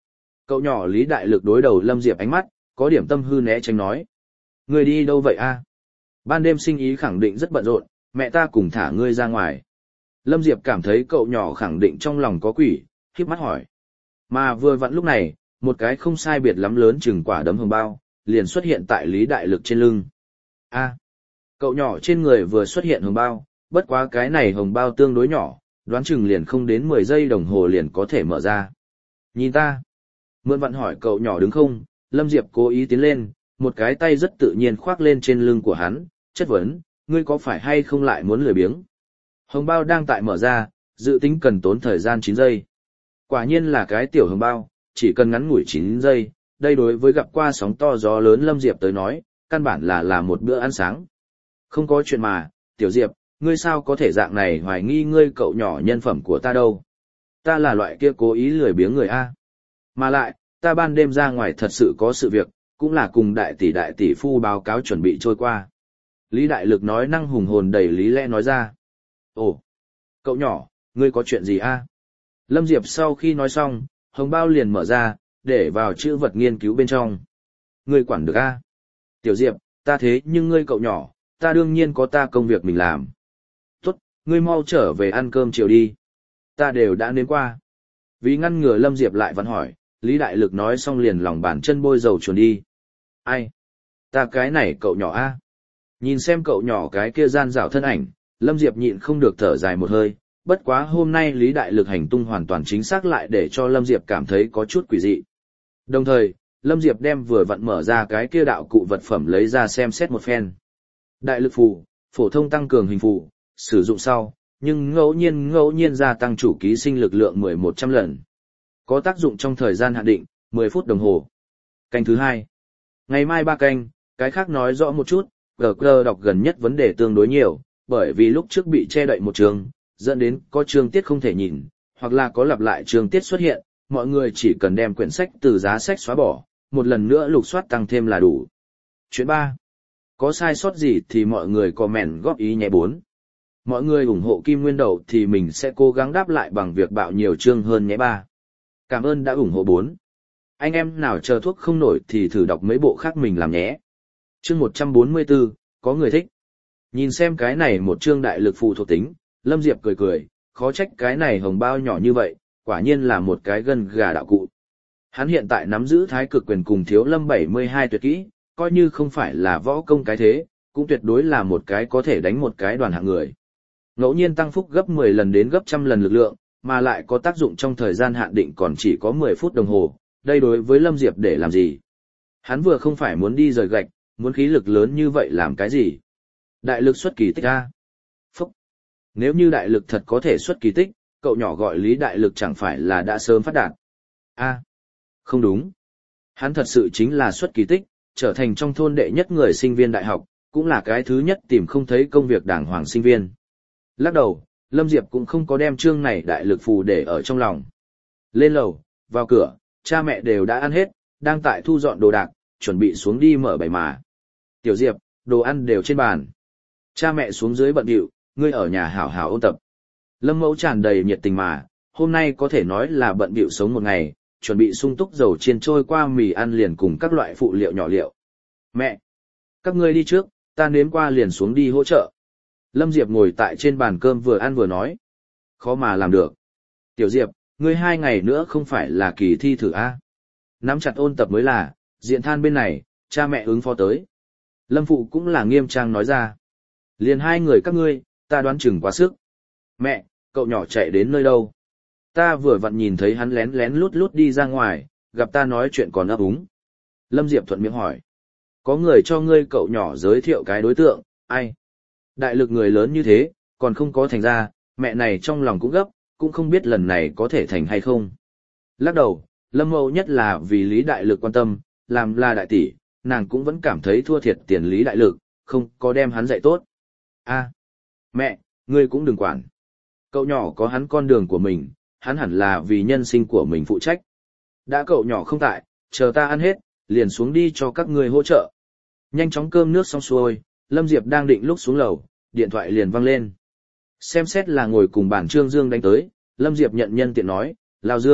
Cậu nhỏ Lý Đại Lực đối đầu Lâm Diệp ánh mắt, có điểm tâm hư né tránh nói. Ngươi đi đâu vậy a? Ban đêm sinh ý khẳng định rất bận rộn, mẹ ta cùng thả ngươi ra ngoài. Lâm Diệp cảm thấy cậu nhỏ khẳng định trong lòng có quỷ, khép mắt hỏi. Mà vừa vặn lúc này, một cái không sai biệt lắm lớn chừng quả đấm hồng bao, liền xuất hiện tại Lý Đại Lực trên lưng. A, cậu nhỏ trên người vừa xuất hiện hồng bao, bất quá cái này hồng bao tương đối nhỏ, đoán chừng liền không đến 10 giây đồng hồ liền có thể mở ra. Nhìn ta. Mượn vặn hỏi cậu nhỏ đứng không, Lâm Diệp cố ý tiến lên, một cái tay rất tự nhiên khoác lên trên lưng của hắn, chất vấn, ngươi có phải hay không lại muốn lười biếng? Hồng bao đang tại mở ra, dự tính cần tốn thời gian 9 giây. Quả nhiên là cái tiểu hồng bao, chỉ cần ngắn ngủi 9 giây, đây đối với gặp qua sóng to gió lớn Lâm Diệp tới nói, căn bản là một bữa ăn sáng. Không có chuyện mà, Tiểu Diệp, ngươi sao có thể dạng này hoài nghi ngươi cậu nhỏ nhân phẩm của ta đâu? Ta là loại kia cố ý lười biếng người A. Mà lại, ta ban đêm ra ngoài thật sự có sự việc, cũng là cùng đại tỷ phu báo cáo chuẩn bị trôi qua. Lý Đại Lực nói năng hùng hồn đầy lý lẽ nói ra. Ồ, cậu nhỏ, ngươi có chuyện gì A? Lâm Diệp sau khi nói xong, hồng bao liền mở ra, để vào chữ vật nghiên cứu bên trong. Ngươi quản được A? Tiểu Diệp, ta thế nhưng ngươi cậu nhỏ, ta đương nhiên có ta công việc mình làm. Tốt, ngươi mau trở về ăn cơm chiều đi. Ta đều đã nếm qua. Vì ngăn ngừa Lâm Diệp lại vẫn hỏi, Lý Đại Lực nói xong liền lòng bàn chân bôi dầu chuồn đi. Ai? Ta cái này cậu nhỏ A. Nhìn xem cậu nhỏ cái kia gian dảo thân ảnh, Lâm Diệp nhịn không được thở dài một hơi, bất quá hôm nay Lý Đại Lực hành tung hoàn toàn chính xác lại để cho Lâm Diệp cảm thấy có chút quỷ dị. Đồng thời, Lâm Diệp đem vừa vặn mở ra cái kia đạo cụ vật phẩm lấy ra xem xét một phen. Đại lực phù, phổ thông tăng cường hình phù, sử dụng sau, nhưng ngẫu nhiên gia tăng chủ ký sinh lực lượng 1100 lần. Có tác dụng trong thời gian hạn định, 10 phút đồng hồ. Canh thứ 2. Ngày mai 3 canh, cái khác nói rõ một chút, GG đọc gần nhất vấn đề tương đối nhiều, bởi vì lúc trước bị che đậy một trường, dẫn đến có chương tiết không thể nhìn, hoặc là có lặp lại chương tiết xuất hiện, mọi người chỉ cần đem quyển sách từ giá sách xóa bỏ, một lần nữa lục soát tăng thêm là đủ. Chuyện 3. Có sai sót gì thì mọi người comment góp ý nhé 4. Mọi người ủng hộ Kim Nguyên Đầu thì mình sẽ cố gắng đáp lại bằng việc bạo nhiều chương hơn nhé 3. Cảm ơn đã ủng hộ 4. Anh em nào chờ thuốc không nổi thì thử đọc mấy bộ khác mình làm nhé. Chương 144, có người thích. Nhìn xem cái này một chương đại lực phù thuộc tính, Lâm Diệp cười cười, khó trách cái này hồng bao nhỏ như vậy, quả nhiên là một cái gân gà đạo cụ. Hắn hiện tại nắm giữ thái cực quyền cùng Thiếu Lâm 72 tuyệt kỹ, coi như không phải là võ công cái thế, cũng tuyệt đối là một cái có thể đánh một cái đoàn hạng người. Ngẫu nhiên tăng phúc gấp 10 lần đến gấp trăm lần lực lượng, mà lại có tác dụng trong thời gian hạn định còn chỉ có 10 phút đồng hồ, đây đối với Lâm Diệp để làm gì? Hắn vừa không phải muốn đi rời gạch, muốn khí lực lớn như vậy làm cái gì? Đại lực xuất kỳ tích a. Phúc. Nếu như đại lực thật có thể xuất kỳ tích, cậu nhỏ gọi Lý Đại Lực chẳng phải là đã sớm phát đạt. A. Không đúng. Hắn thật sự chính là xuất kỳ tích, trở thành trong thôn đệ nhất người sinh viên đại học, cũng là cái thứ nhất tìm không thấy công việc đàng hoàng sinh viên. Lắc đầu, Lâm Diệp cũng không có đem chương này đại lực phù để ở trong lòng. Lên lầu, vào cửa, cha mẹ đều đã ăn hết, đang tại thu dọn đồ đạc, chuẩn bị xuống đi mở bày mà. Tiểu Diệp, đồ ăn đều trên bàn. Cha mẹ xuống dưới bận điệu, ngươi ở nhà hảo hảo ôn tập. Lâm Mẫu tràn đầy nhiệt tình mà, hôm nay có thể nói là bận bịu sống một ngày, chuẩn bị sung túc dầu chiên trôi qua mì ăn liền cùng các loại phụ liệu nhỏ liệu. Mẹ! Các ngươi đi trước, ta nếm qua liền xuống đi hỗ trợ. Lâm Diệp ngồi tại trên bàn cơm vừa ăn vừa nói. Khó mà làm được. Tiểu Diệp, ngươi 2 ngày nữa không phải là kỳ thi thử A. Nắm chặt ôn tập mới là, diện than bên này, cha mẹ ứng phó tới. Lâm Phụ cũng là nghiêm trang nói ra. Liền 2 người các ngươi, ta đoán chừng quá sức. Mẹ, cậu nhỏ chạy đến nơi đâu? Ta vừa vặn nhìn thấy hắn lén lén lút lút đi ra ngoài, gặp ta nói chuyện còn ấp úng. Lâm Diệp thuận miệng hỏi. Có người cho ngươi cậu nhỏ giới thiệu cái đối tượng, ai? Đại lực người lớn như thế, còn không có thành ra, mẹ này trong lòng cũng gấp, cũng không biết lần này có thể thành hay không. Lắc đầu, Lâm Mẫu nhất là vì Lý Đại Lực quan tâm, làm là đại tỷ, nàng cũng vẫn cảm thấy thua thiệt tiền Lý Đại Lực, không có đem hắn dạy tốt. A, mẹ, ngươi cũng đừng quản. Cậu nhỏ có hắn con đường của mình, hắn hẳn là vì nhân sinh của mình phụ trách. Đã cậu nhỏ không tại, chờ ta ăn hết, liền xuống đi cho các ngươi hỗ trợ. Nhanh chóng cơm nước xong xuôi, Lâm Diệp đang định lúc xuống lầu, điện thoại liền vang lên. Xem xét là ngồi cùng bàn Trương Dương đánh tới, Lâm Diệp nhận nhân tiện nói, Lao Dương,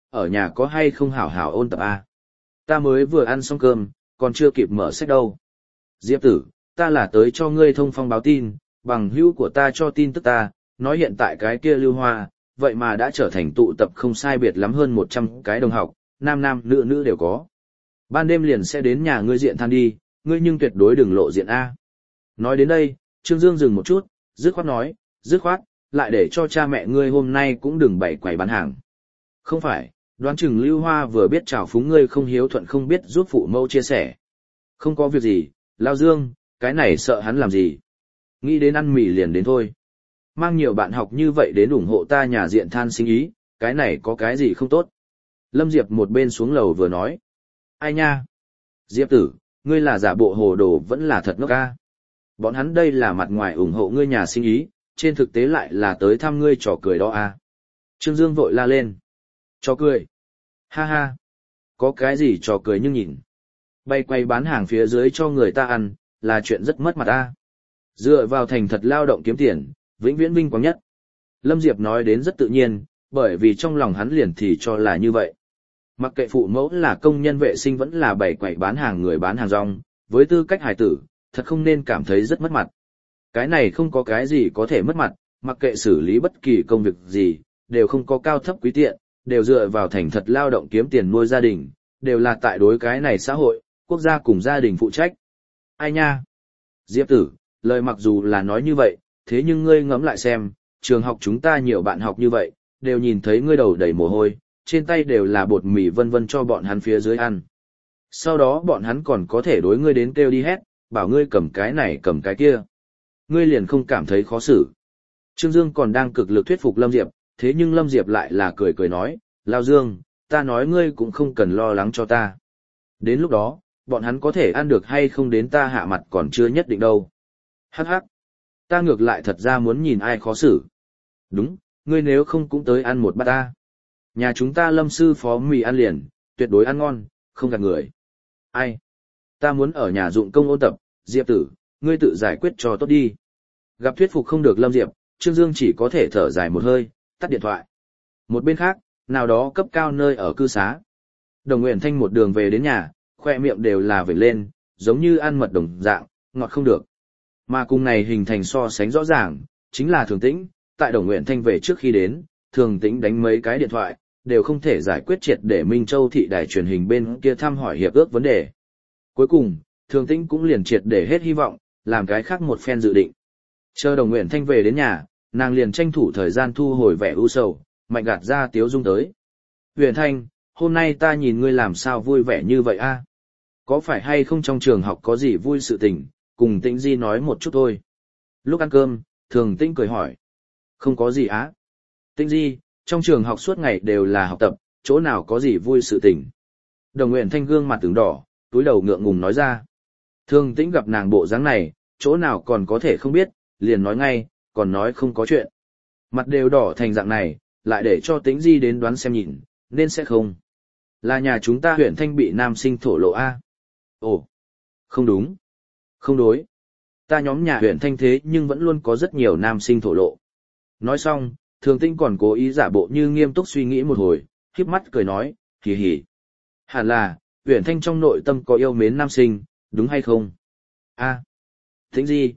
ở nhà có hay không hảo hảo ôn tập a? Ta mới vừa ăn xong cơm, còn chưa kịp mở sách đâu. Diệp tử, ta là tới cho ngươi thông phong báo tin, bằng hữu của ta cho tin tức ta, nói hiện tại cái kia Lưu Hoa, vậy mà đã trở thành tụ tập không sai biệt lắm hơn 100 cái đồng học, nam nam nữ nữ đều có. Ban đêm liền sẽ đến nhà ngươi diện than đi, ngươi nhưng tuyệt đối đừng lộ diện A. Nói đến đây, Trương Dương dừng một chút, dứt khoát nói, dứt khoát, lại để cho cha mẹ ngươi hôm nay cũng đừng bày quầy bán hàng. Không phải, đoán chừng Lưu Hoa vừa biết trào phúng ngươi không hiếu thuận không biết giúp phụ mẫu chia sẻ. Không có việc gì, Lao Dương, cái này sợ hắn làm gì. Nghĩ đến ăn mì liền đến thôi. Mang nhiều bạn học như vậy đến ủng hộ ta nhà diện than sinh ý, cái này có cái gì không tốt. Lâm Diệp một bên xuống lầu vừa nói. Ai nha? Diệp tử, ngươi là giả bộ hồ đồ vẫn là thật ngốc ca. Bọn hắn đây là mặt ngoài ủng hộ ngươi nhà sinh ý, trên thực tế lại là tới thăm ngươi trò cười đó à. Trương Dương vội la lên. Trò cười. Ha ha. Có cái gì trò cười nhưng nhìn. Bay quay bán hàng phía dưới cho người ta ăn, là chuyện rất mất mặt ta. Dựa vào thành thật lao động kiếm tiền, vĩnh viễn vinh quang nhất. Lâm Diệp nói đến rất tự nhiên, bởi vì trong lòng hắn liền thì cho là như vậy. Mặc kệ phụ mẫu là công nhân vệ sinh vẫn là bày quầy bán hàng người bán hàng rong, với tư cách hài tử, thật không nên cảm thấy rất mất mặt. Cái này không có cái gì có thể mất mặt, mặc kệ xử lý bất kỳ công việc gì, đều không có cao thấp quý tiện, đều dựa vào thành thật lao động kiếm tiền nuôi gia đình, đều là tại đối cái này xã hội, quốc gia cùng gia đình phụ trách. Ai nha? Diệp tử, lời mặc dù là nói như vậy, thế nhưng ngươi ngẫm lại xem, trường học chúng ta nhiều bạn học như vậy, đều nhìn thấy ngươi đầu đầy mồ hôi, trên tay đều là bột mì vân vân cho bọn hắn phía dưới ăn. Sau đó bọn hắn còn có thể đối ngươi đến kêu đi hét, bảo ngươi cầm cái này cầm cái kia. Ngươi liền không cảm thấy khó xử. Trương Dương còn đang cực lực thuyết phục Lâm Diệp, thế nhưng Lâm Diệp lại là cười cười nói, Lao Dương, ta nói ngươi cũng không cần lo lắng cho ta. Đến lúc đó, bọn hắn có thể ăn được hay không đến ta hạ mặt còn chưa nhất định đâu. Hắc hắc. Ta ngược lại thật ra muốn nhìn ai khó xử. Đúng, ngươi nếu không cũng tới ăn một bát ta. Nhà chúng ta Lâm sư phó mì ăn liền, tuyệt đối ăn ngon, không gạt người. Ai? Ta muốn ở nhà dụng công ôn tập, Diệp tử, ngươi tự giải quyết cho tốt đi. Gặp thuyết phục không được Lâm Diệp, Trương Dương chỉ có thể thở dài một hơi, tắt điện thoại. Một bên khác, nào đó cấp cao nơi ở cư xá. Đồng Nguyễn Thanh một đường về đến nhà, khoe miệng đều là vểnh lên, giống như ăn mật đồng dạng, ngọt không được. Mà cùng này hình thành so sánh rõ ràng, chính là Thường Tĩnh, tại Đồng Nguyễn Thanh về trước khi đến, Thường Tĩnh đánh mấy cái điện thoại, đều không thể giải quyết triệt để Minh Châu thị đài truyền hình bên kia thăm hỏi hiệp ước vấn đề. Cuối cùng, Thường Tĩnh cũng liền triệt để hết hy vọng, làm cái khác một phen dự định. Chờ Đồng Nguyễn Thanh về đến nhà, nàng liền tranh thủ thời gian thu hồi vẻ u sầu, mạnh gạt ra tiếu dung tới. Nguyễn Thanh, hôm nay ta nhìn ngươi làm sao vui vẻ như vậy a? Có phải hay không trong trường học có gì vui sự tình, cùng Tĩnh Di nói một chút thôi. Lúc ăn cơm, Thường Tĩnh cười hỏi. Không có gì á. Tĩnh Di, trong trường học suốt ngày đều là học tập, chỗ nào có gì vui sự tình. Đồng Nguyễn Thanh gương mặt ửng đỏ, túi đầu ngượng ngùng nói ra. Thường Tĩnh gặp nàng bộ dáng này, chỗ nào còn có thể không biết, liền nói ngay, còn nói không có chuyện. Mặt đều đỏ thành dạng này, lại để cho Tĩnh Di đến đoán xem nhìn, nên sẽ không. Là nhà chúng ta huyện Thanh bị nam sinh thổ lộ A. Ồ, không đúng. Không đối. Ta nhóm nhà huyện Thanh thế nhưng vẫn luôn có rất nhiều nam sinh thổ lộ. Nói xong, Thường Tĩnh còn cố ý giả bộ như nghiêm túc suy nghĩ một hồi, híp mắt cười nói, hì hì. Hẳn là, huyện Thanh trong nội tâm có yêu mến nam sinh, đúng hay không? A, Tĩnh Di,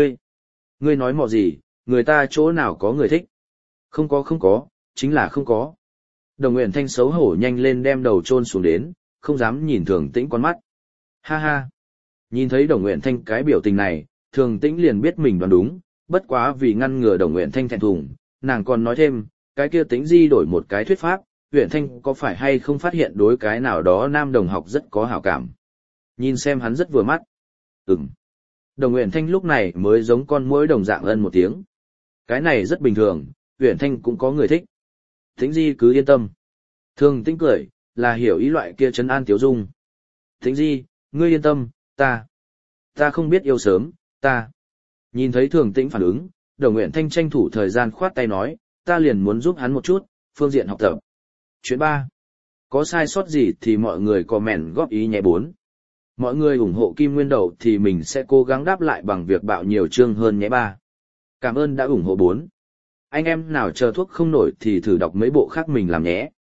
ngươi nói mọ gì, người ta chỗ nào có người thích? Không có, chính là không có. Đồng Nguyễn Thanh xấu hổ nhanh lên đem đầu chôn xuống đến, không dám nhìn Thường Tĩnh con mắt. Ha ha. Nhìn thấy Đồng Nguyễn Thanh cái biểu tình này, Thường Tĩnh liền biết mình đoán đúng, bất quá vì ngăn ngừa Đồng Nguyễn Thanh thẹn thùng, nàng còn nói thêm, cái kia Tĩnh Di đổi một cái thuyết pháp, Nguyễn Thanh có phải hay không phát hiện đối cái nào đó nam đồng học rất có hảo cảm. Nhìn xem hắn rất vừa mắt. Đồng Nguyễn Thanh lúc này mới giống con muỗi đồng dạng ân một tiếng. Cái này rất bình thường, Nguyễn Thanh cũng có người thích. Tĩnh Di cứ yên tâm. Thường Tĩnh cười, là hiểu ý loại kia trấn an Tiếu Dung. Tĩnh Di, ngươi yên tâm, ta không biết yêu sớm, ta. Nhìn thấy Thường Tĩnh phản ứng, Đồng Nguyễn Thanh tranh thủ thời gian khoát tay nói, ta liền muốn giúp hắn một chút, phương diện học tập. Chuyện 3. Có sai sót gì thì mọi người comment góp ý nhé 4. Mọi người ủng hộ Kim Nguyên Đậu thì mình sẽ cố gắng đáp lại bằng việc bạo nhiều chương hơn nhé 3. Cảm ơn đã ủng hộ 4. Anh em nào chờ thuốc không nổi thì thử đọc mấy bộ khác mình làm nhé.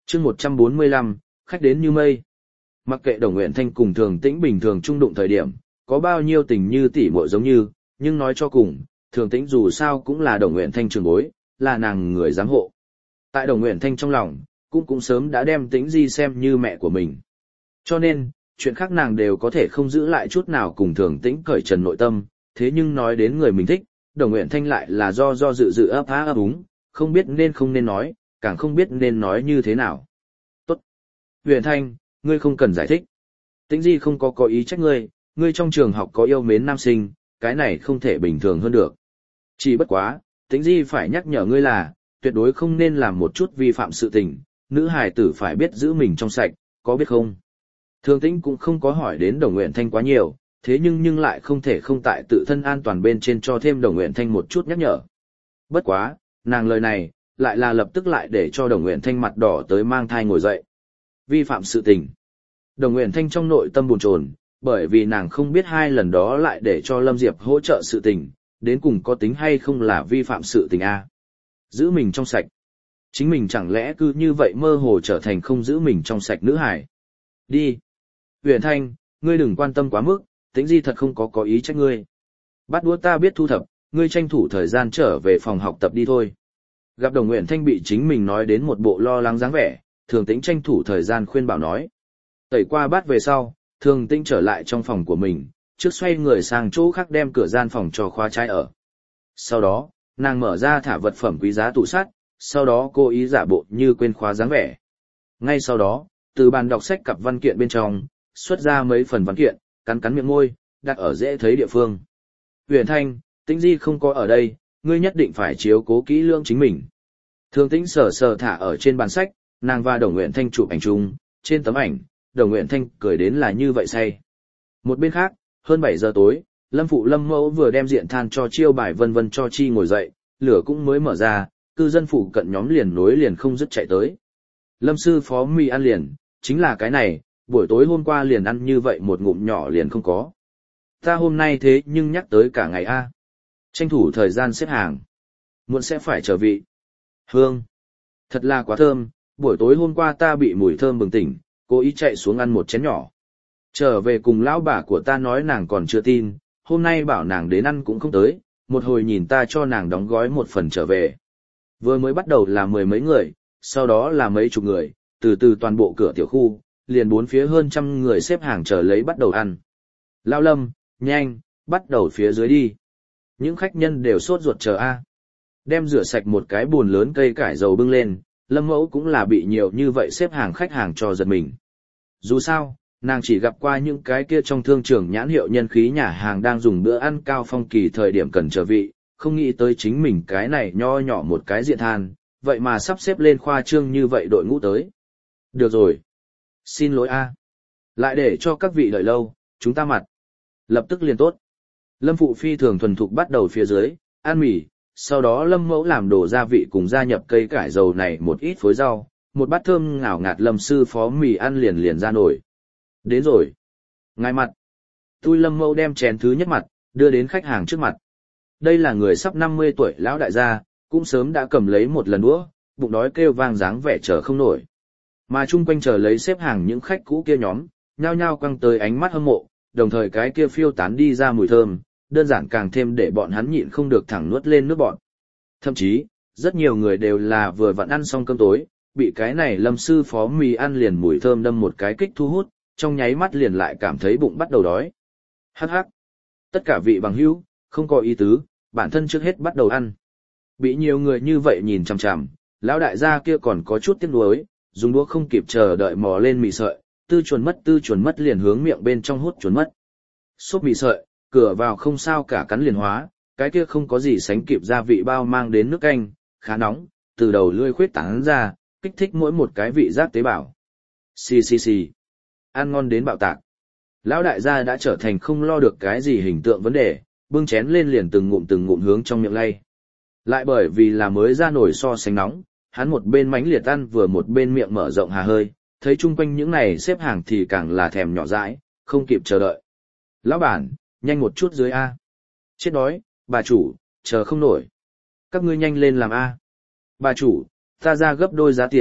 Chương 145, khách đến như mây. Mặc kệ Đồng Uyển Thanh cùng Thường Tĩnh bình thường trung đụng thời điểm, có bao nhiêu tình như tỉ muội giống như, nhưng nói cho cùng, Thường Tĩnh dù sao cũng là Đồng Uyển Thanh trưởng bối, là nàng người giám hộ. Tại Đồng Uyển Thanh trong lòng, cũng sớm đã đem Tĩnh Di xem như mẹ của mình. Cho nên, chuyện khác nàng đều có thể không giữ lại chút nào cùng Thường Tĩnh cởi trần nội tâm, thế nhưng nói đến người mình thích, Đồng Uyển Thanh lại là do dự ấp á ấp úng, không biết nên không nên nói, càng không biết nên nói như thế nào. Tốt. Uyển Thanh, ngươi không cần giải thích. Tĩnh Di không có ý trách ngươi trong trường học có yêu mến nam sinh, cái này không thể bình thường hơn được. Chỉ bất quá, Tĩnh Di phải nhắc nhở ngươi là, tuyệt đối không nên làm một chút vi phạm sự tình, nữ hài tử phải biết giữ mình trong sạch, có biết không? Thường Tĩnh cũng không có hỏi đến Đồng Uyển Thanh quá nhiều, thế nhưng lại không thể không tại tự thân an toàn bên trên cho thêm Đồng Uyển Thanh một chút nhắc nhở. Bất quá, nàng lời này, lại là lập tức lại để cho Đồng Uyển Thanh mặt đỏ tới mang thai ngồi dậy. Vi phạm sự tình. Đồng Uyển Thanh trong nội tâm bồn chồn, bởi vì nàng không biết hai lần đó lại để cho Lâm Diệp hỗ trợ sự tình, đến cùng có tính hay không là vi phạm sự tình a. Giữ mình trong sạch. Chính mình chẳng lẽ cứ như vậy mơ hồ trở thành không giữ mình trong sạch nữ hải. Đi. Uyển Thanh, ngươi đừng quan tâm quá mức, Tĩnh Di thật không có ý trách ngươi. Bắt đũa ta biết thu thập, ngươi tranh thủ thời gian trở về phòng học tập đi thôi. Gặp Đồng Uyển Thanh bị chính mình nói đến một bộ lo lắng dáng vẻ, Thường Tĩnh tranh thủ thời gian khuyên bảo nói. Tẩy qua bát về sau, Thường Tĩnh trở lại trong phòng của mình, trước xoay người sang chỗ khác đem cửa gian phòng cho khóa trái ở. Sau đó, nàng mở ra thả vật phẩm quý giá tủ sắt, sau đó cố ý giả bộ như quên khóa dáng vẻ. Ngay sau đó, từ bàn đọc sách cặp văn kiện bên trong, xuất ra mấy phần văn kiện, cắn miệng môi, đặt ở dễ thấy địa phương. Uyển Thanh, Tĩnh Di không có ở đây, ngươi nhất định phải chiếu cố kỹ lưỡng chính mình. Thường Tĩnh sờ thả ở trên bàn sách, nàng và Đồng Uyển Thanh chụp ảnh chung, trên tấm ảnh, Đồng Uyển Thanh cười đến là như vậy say. Một bên khác, hơn 7 giờ tối, Lâm Phụ Lâm Mẫu vừa đem diện than cho chiêu bài vân vân cho chi ngồi dậy, lửa cũng mới mở ra, cư dân phụ cận nhóm liền nối liền không dứt chạy tới. Lâm sư phó mì ăn liền, chính là cái này, buổi tối hôm qua liền ăn như vậy một ngụm nhỏ liền không có. Ta hôm nay thế nhưng nhắc tới cả ngày a. Tranh thủ thời gian xếp hàng. Muộn sẽ phải trở vị. Hương. Thật là quá thơm, buổi tối hôm qua ta bị mùi thơm bừng tỉnh, cố ý chạy xuống ăn một chén nhỏ. Trở về cùng lão bà của ta nói nàng còn chưa tin, hôm nay bảo nàng đến ăn cũng không tới, một hồi nhìn ta cho nàng đóng gói một phần trở về. Vừa mới bắt đầu là 10 mấy người, sau đó là mấy chục người, từ từ toàn bộ cửa tiểu khu, liền bốn phía hơn 100 người xếp hàng chờ lấy bắt đầu ăn. Lão Lâm, nhanh, bắt đầu phía dưới đi. Những khách nhân đều sốt ruột chờ a. Đem rửa sạch một cái bồn lớn cây cải dầu bưng lên, Lâm Mẫu cũng là bị nhiều như vậy xếp hàng khách hàng cho giật mình. Dù sao, nàng chỉ gặp qua những cái kia trong thương trường nhãn hiệu nhân khí nhà hàng đang dùng bữa ăn cao phong kỳ thời điểm cần chờ vị, không nghĩ tới chính mình cái này nho nhỏ một cái diện than, vậy mà sắp xếp lên khoa trương như vậy đội ngũ tới. Được rồi. Xin lỗi a. Lại để cho các vị đợi lâu, chúng ta mặt. Lập tức liền tốt. Lâm Phụ phi thường thuần thục bắt đầu phía dưới, ăn mì, sau đó Lâm Mẫu làm đổ gia vị cùng gia nhập cây cải dầu này một ít phối rau, một bát thơm ngào ngạt Lâm sư phó mì ăn liền ra nổi. Đến rồi. Ngài mặt. Tôi Lâm Mẫu đem chén thứ nhất mặt, đưa đến khách hàng trước mặt. Đây là người sắp 50 tuổi lão đại gia, cũng sớm đã cầm lấy một lần đũa, bụng đói kêu vang dáng vẻ chờ không nổi. Mà chung quanh chờ lấy xếp hàng những khách cũ kia nhóm, nhao nhao quăng tới ánh mắt hâm mộ, đồng thời cái kia phiêu tán đi ra mùi thơm, đơn giản càng thêm để bọn hắn nhịn không được thẳng nuốt lên nước bọn. Thậm chí, rất nhiều người đều là vừa vặn ăn xong cơm tối, bị cái này Lâm sư phó mì ăn liền mùi thơm đâm một cái kích thu hút, trong nháy mắt liền lại cảm thấy bụng bắt đầu đói. Hắc hắc. Tất cả vị bằng hữu, không có ý tứ, bản thân trước hết bắt đầu ăn. Bị nhiều người như vậy nhìn chằm chằm, lão đại gia kia còn có chút tiếc nuối, dùng đũa không kịp chờ đợi mò lên mì sợi, tư chuẩn mất liền hướng miệng bên trong hút chuẩn mất. Xốp mì sợi, cửa vào không sao cả cắn liền hóa, cái kia không có gì sánh kịp gia vị bao mang đến nước canh, khá nóng, từ đầu lưỡi khuyết tán ra, kích thích mỗi một cái vị giác tế bào. Xì xì xì. Ăn ngon đến bạo tạc. Lão đại gia đã trở thành không lo được cái gì hình tượng vấn đề, bưng chén lên liền từng ngụm hướng trong miệng lay. Lại bởi vì là mới ra nổi so sánh nóng, hắn một bên mánh liệt ăn vừa một bên miệng mở rộng hà hơi, thấy chung quanh những này xếp hàng thì càng là thèm nhỏ dãi, không kịp chờ đợi. Lão bản, nhanh một chút dưới A. Chết đói, bà chủ, chờ không nổi. Các ngươi nhanh lên làm A. Bà chủ, ta ra gấp đôi giá tiền,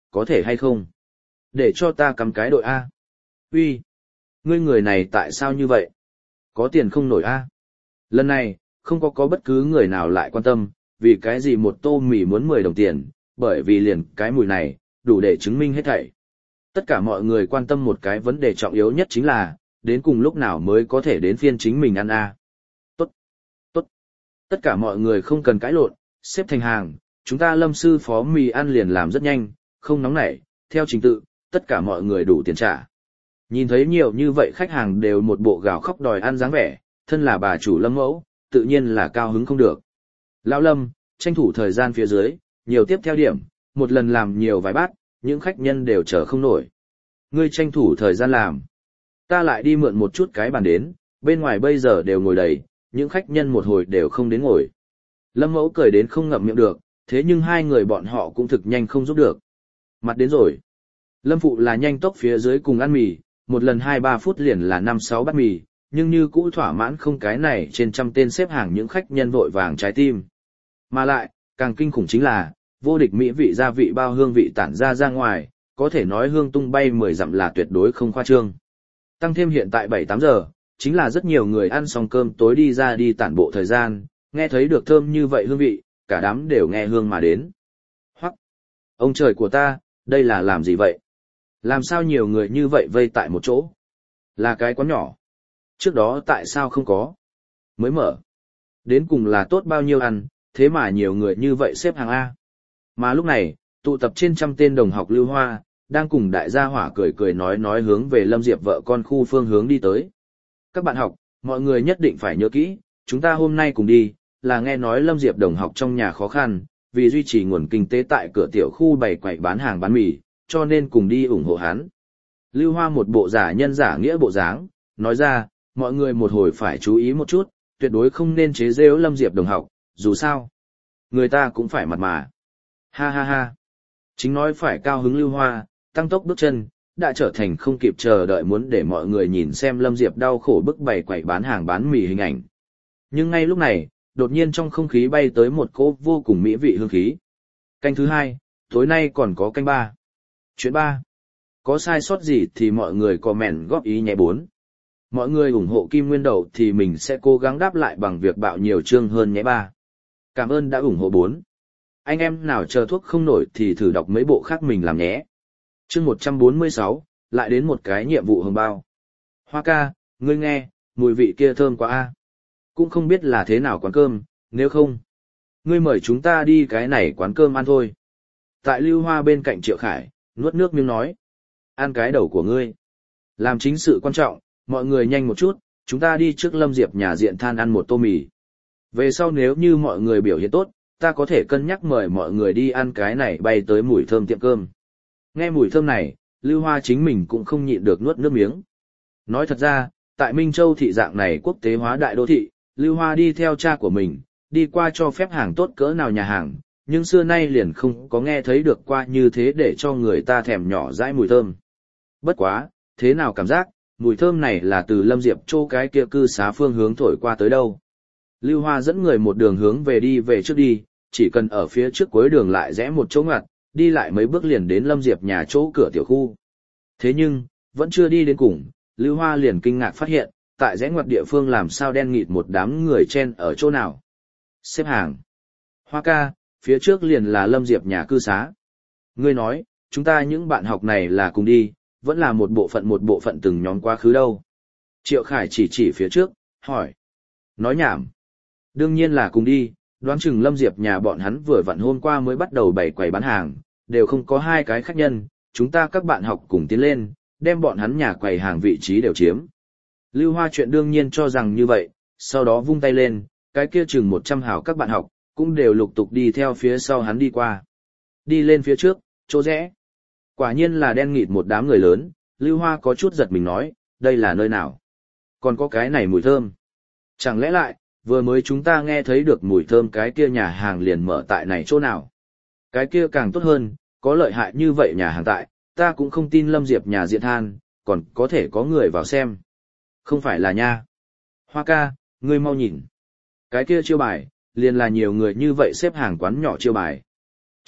có thể hay không? Để cho ta cắm cái đội A. Uy, ngươi người này tại sao như vậy? Có tiền không nổi A. Lần này, không có bất cứ người nào lại quan tâm, vì cái gì một tô mì muốn 10 đồng tiền, bởi vì liền cái mùi này, đủ để chứng minh hết thảy. Tất cả mọi người quan tâm một cái vấn đề trọng yếu nhất chính là, đến cùng lúc nào mới có thể đến phiên chính mình ăn A. Tốt, tốt. Tất cả mọi người không cần cãi lộn, xếp thành hàng, chúng ta Lâm sư phó mì ăn liền làm rất nhanh, không nóng nảy, theo trình tự, tất cả mọi người đủ tiền trả. Nhìn thấy nhiều như vậy khách hàng đều một bộ gào khóc đòi ăn dáng vẻ, thân là bà chủ Lâm mẫu, tự nhiên là cao hứng không được. Lão Lâm, tranh thủ thời gian phía dưới, nhiều tiếp theo điểm, một lần làm nhiều vài bát, những khách nhân đều chờ không nổi. Ngươi tranh thủ thời gian làm. Ta lại đi mượn một chút cái bàn đến, bên ngoài bây giờ đều ngồi đầy, những khách nhân một hồi đều không đến ngồi. Lâm mẫu cười đến không ngậm miệng được, thế nhưng hai người bọn họ cũng thực nhanh không giúp được. Mặt đến rồi. Lâm phụ là nhanh tốc phía dưới cùng ăn mì, một lần 2-3 phút liền là 5-6 bát mì, nhưng như cũ thỏa mãn không cái này trên trăm tên xếp hàng những khách nhân vội vàng trái tim. Mà lại, càng kinh khủng chính là, vô địch mỹ vị gia vị bao hương vị tản ra ngoài, có thể nói hương tung bay 10 dặm là tuyệt đối không khoa trương. Tăng thêm hiện tại 7-8 giờ, chính là rất nhiều người ăn xong cơm tối đi ra đi tản bộ thời gian, nghe thấy được thơm như vậy hương vị, cả đám đều nghe hương mà đến. Hoắc! Ông trời của ta, đây là làm gì vậy? Làm sao nhiều người như vậy vây tại một chỗ? Là cái quán nhỏ. Trước đó tại sao không có? Mới mở. Đến cùng là tốt bao nhiêu ăn, thế mà nhiều người như vậy xếp hàng A. Mà lúc này, tụ tập trên trăm tên đồng học Lưu Hoa, đang cùng đại gia hỏa cười nói hướng về Lâm Diệp vợ con khu phương hướng đi tới. Các bạn học, mọi người nhất định phải nhớ kỹ, chúng ta hôm nay cùng đi, là nghe nói Lâm Diệp đồng học trong nhà khó khăn, vì duy trì nguồn kinh tế tại cửa tiểu khu bày quầy bán hàng bán mì, cho nên cùng đi ủng hộ hắn. Lưu Hoa một bộ giả nhân giả nghĩa bộ dáng, nói ra, mọi người một hồi phải chú ý một chút, tuyệt đối không nên chế giễu Lâm Diệp đồng học, dù sao, người ta cũng phải mặt mà. Ha ha ha. Chính nói phải cao hứng Lưu Hoa, tăng tốc bước chân, đã trở thành không kịp chờ đợi muốn để mọi người nhìn xem Lâm Diệp đau khổ bức bày quầy bán hàng bán mì hình ảnh. Nhưng ngay lúc này, đột nhiên trong không khí bay tới một cỗ vô cùng mỹ vị hương khí. Canh thứ 2, tối nay còn có canh 3. Chuyện 3. Có sai sót gì thì mọi người comment góp ý nhé 4. Mọi người ủng hộ Kim Nguyên Đầu thì mình sẽ cố gắng đáp lại bằng việc bạo nhiều chương hơn nhé 3. Cảm ơn đã ủng hộ 4. Anh em nào chờ thuốc không nổi thì thử đọc mấy bộ khác mình làm nhé. Chương 146, lại đến một cái nhiệm vụ hồng bao. Hoa ca, ngươi nghe, mùi vị kia thơm quá a. Cũng không biết là thế nào quán cơm, nếu không, ngươi mời chúng ta đi cái này quán cơm ăn thôi. Tại Lưu Hoa bên cạnh Triệu Khải, nuốt nước miếng nói. Ăn cái đầu của ngươi. Làm chính sự quan trọng, mọi người nhanh một chút, chúng ta đi trước Lâm Diệp nhà diện than ăn một tô mì. Về sau nếu như mọi người biểu hiện tốt, ta có thể cân nhắc mời mọi người đi ăn cái này bay tới mùi thơm tiệm cơm. Nghe mùi thơm này, Lưu Hoa chính mình cũng không nhịn được nuốt nước miếng. Nói thật ra, tại Minh Châu thị dạng này quốc tế hóa đại đô thị, Lưu Hoa đi theo cha của mình, đi qua cho phép hàng tốt cỡ nào nhà hàng, nhưng xưa nay liền không có nghe thấy được qua như thế để cho người ta thèm nhỏ dãi mùi thơm. Bất quá, thế nào cảm giác, mùi thơm này là từ Lâm Diệp chỗ cái kia cư xá phương hướng thổi qua tới đâu. Lưu Hoa dẫn người một đường hướng về đi về trước đi, chỉ cần ở phía trước cuối đường lại rẽ một chỗ ngoặt, đi lại mấy bước liền đến Lâm Diệp nhà chỗ cửa tiểu khu. Thế nhưng, vẫn chưa đi đến cùng, Lưu Hoa liền kinh ngạc phát hiện, tại rẽ ngoặt địa phương làm sao đen nghịt một đám người chen ở chỗ nào. Xếp hàng. Hoa ca, phía trước liền là Lâm Diệp nhà cư xá. Ngươi nói, chúng ta những bạn học này là cùng đi, vẫn là một bộ phận từng nhóm quá khứ đâu. Triệu Khải chỉ phía trước, hỏi. Nói nhảm. Đương nhiên là cùng đi, đoán chừng Lâm Diệp nhà bọn hắn vừa vặn hôm qua mới bắt đầu bày quầy bán hàng, đều không có 2 cái khách nhân, chúng ta các bạn học cùng tiến lên, đem bọn hắn nhà quầy hàng vị trí đều chiếm. Lưu Hoa chuyện đương nhiên cho rằng như vậy, sau đó vung tay lên, cái kia chừng 100 hảo các bạn học, cũng đều lục tục đi theo phía sau hắn đi qua. Đi lên phía trước, chỗ rẽ. Quả nhiên là đen nghịt một đám người lớn, Lưu Hoa có chút giật mình nói, đây là nơi nào? Còn có cái này mùi thơm. Chẳng lẽ lại, vừa mới chúng ta nghe thấy được mùi thơm cái kia nhà hàng liền mở tại này chỗ nào? Cái kia càng tốt hơn, có lợi hại như vậy nhà hàng tại, ta cũng không tin Lâm Diệp nhà diện than, còn có thể có người vào xem. Không phải là nha. Hoa ca, ngươi mau nhìn. Cái kia chiêu bài, liền là nhiều người như vậy xếp hàng quán nhỏ chiêu bài.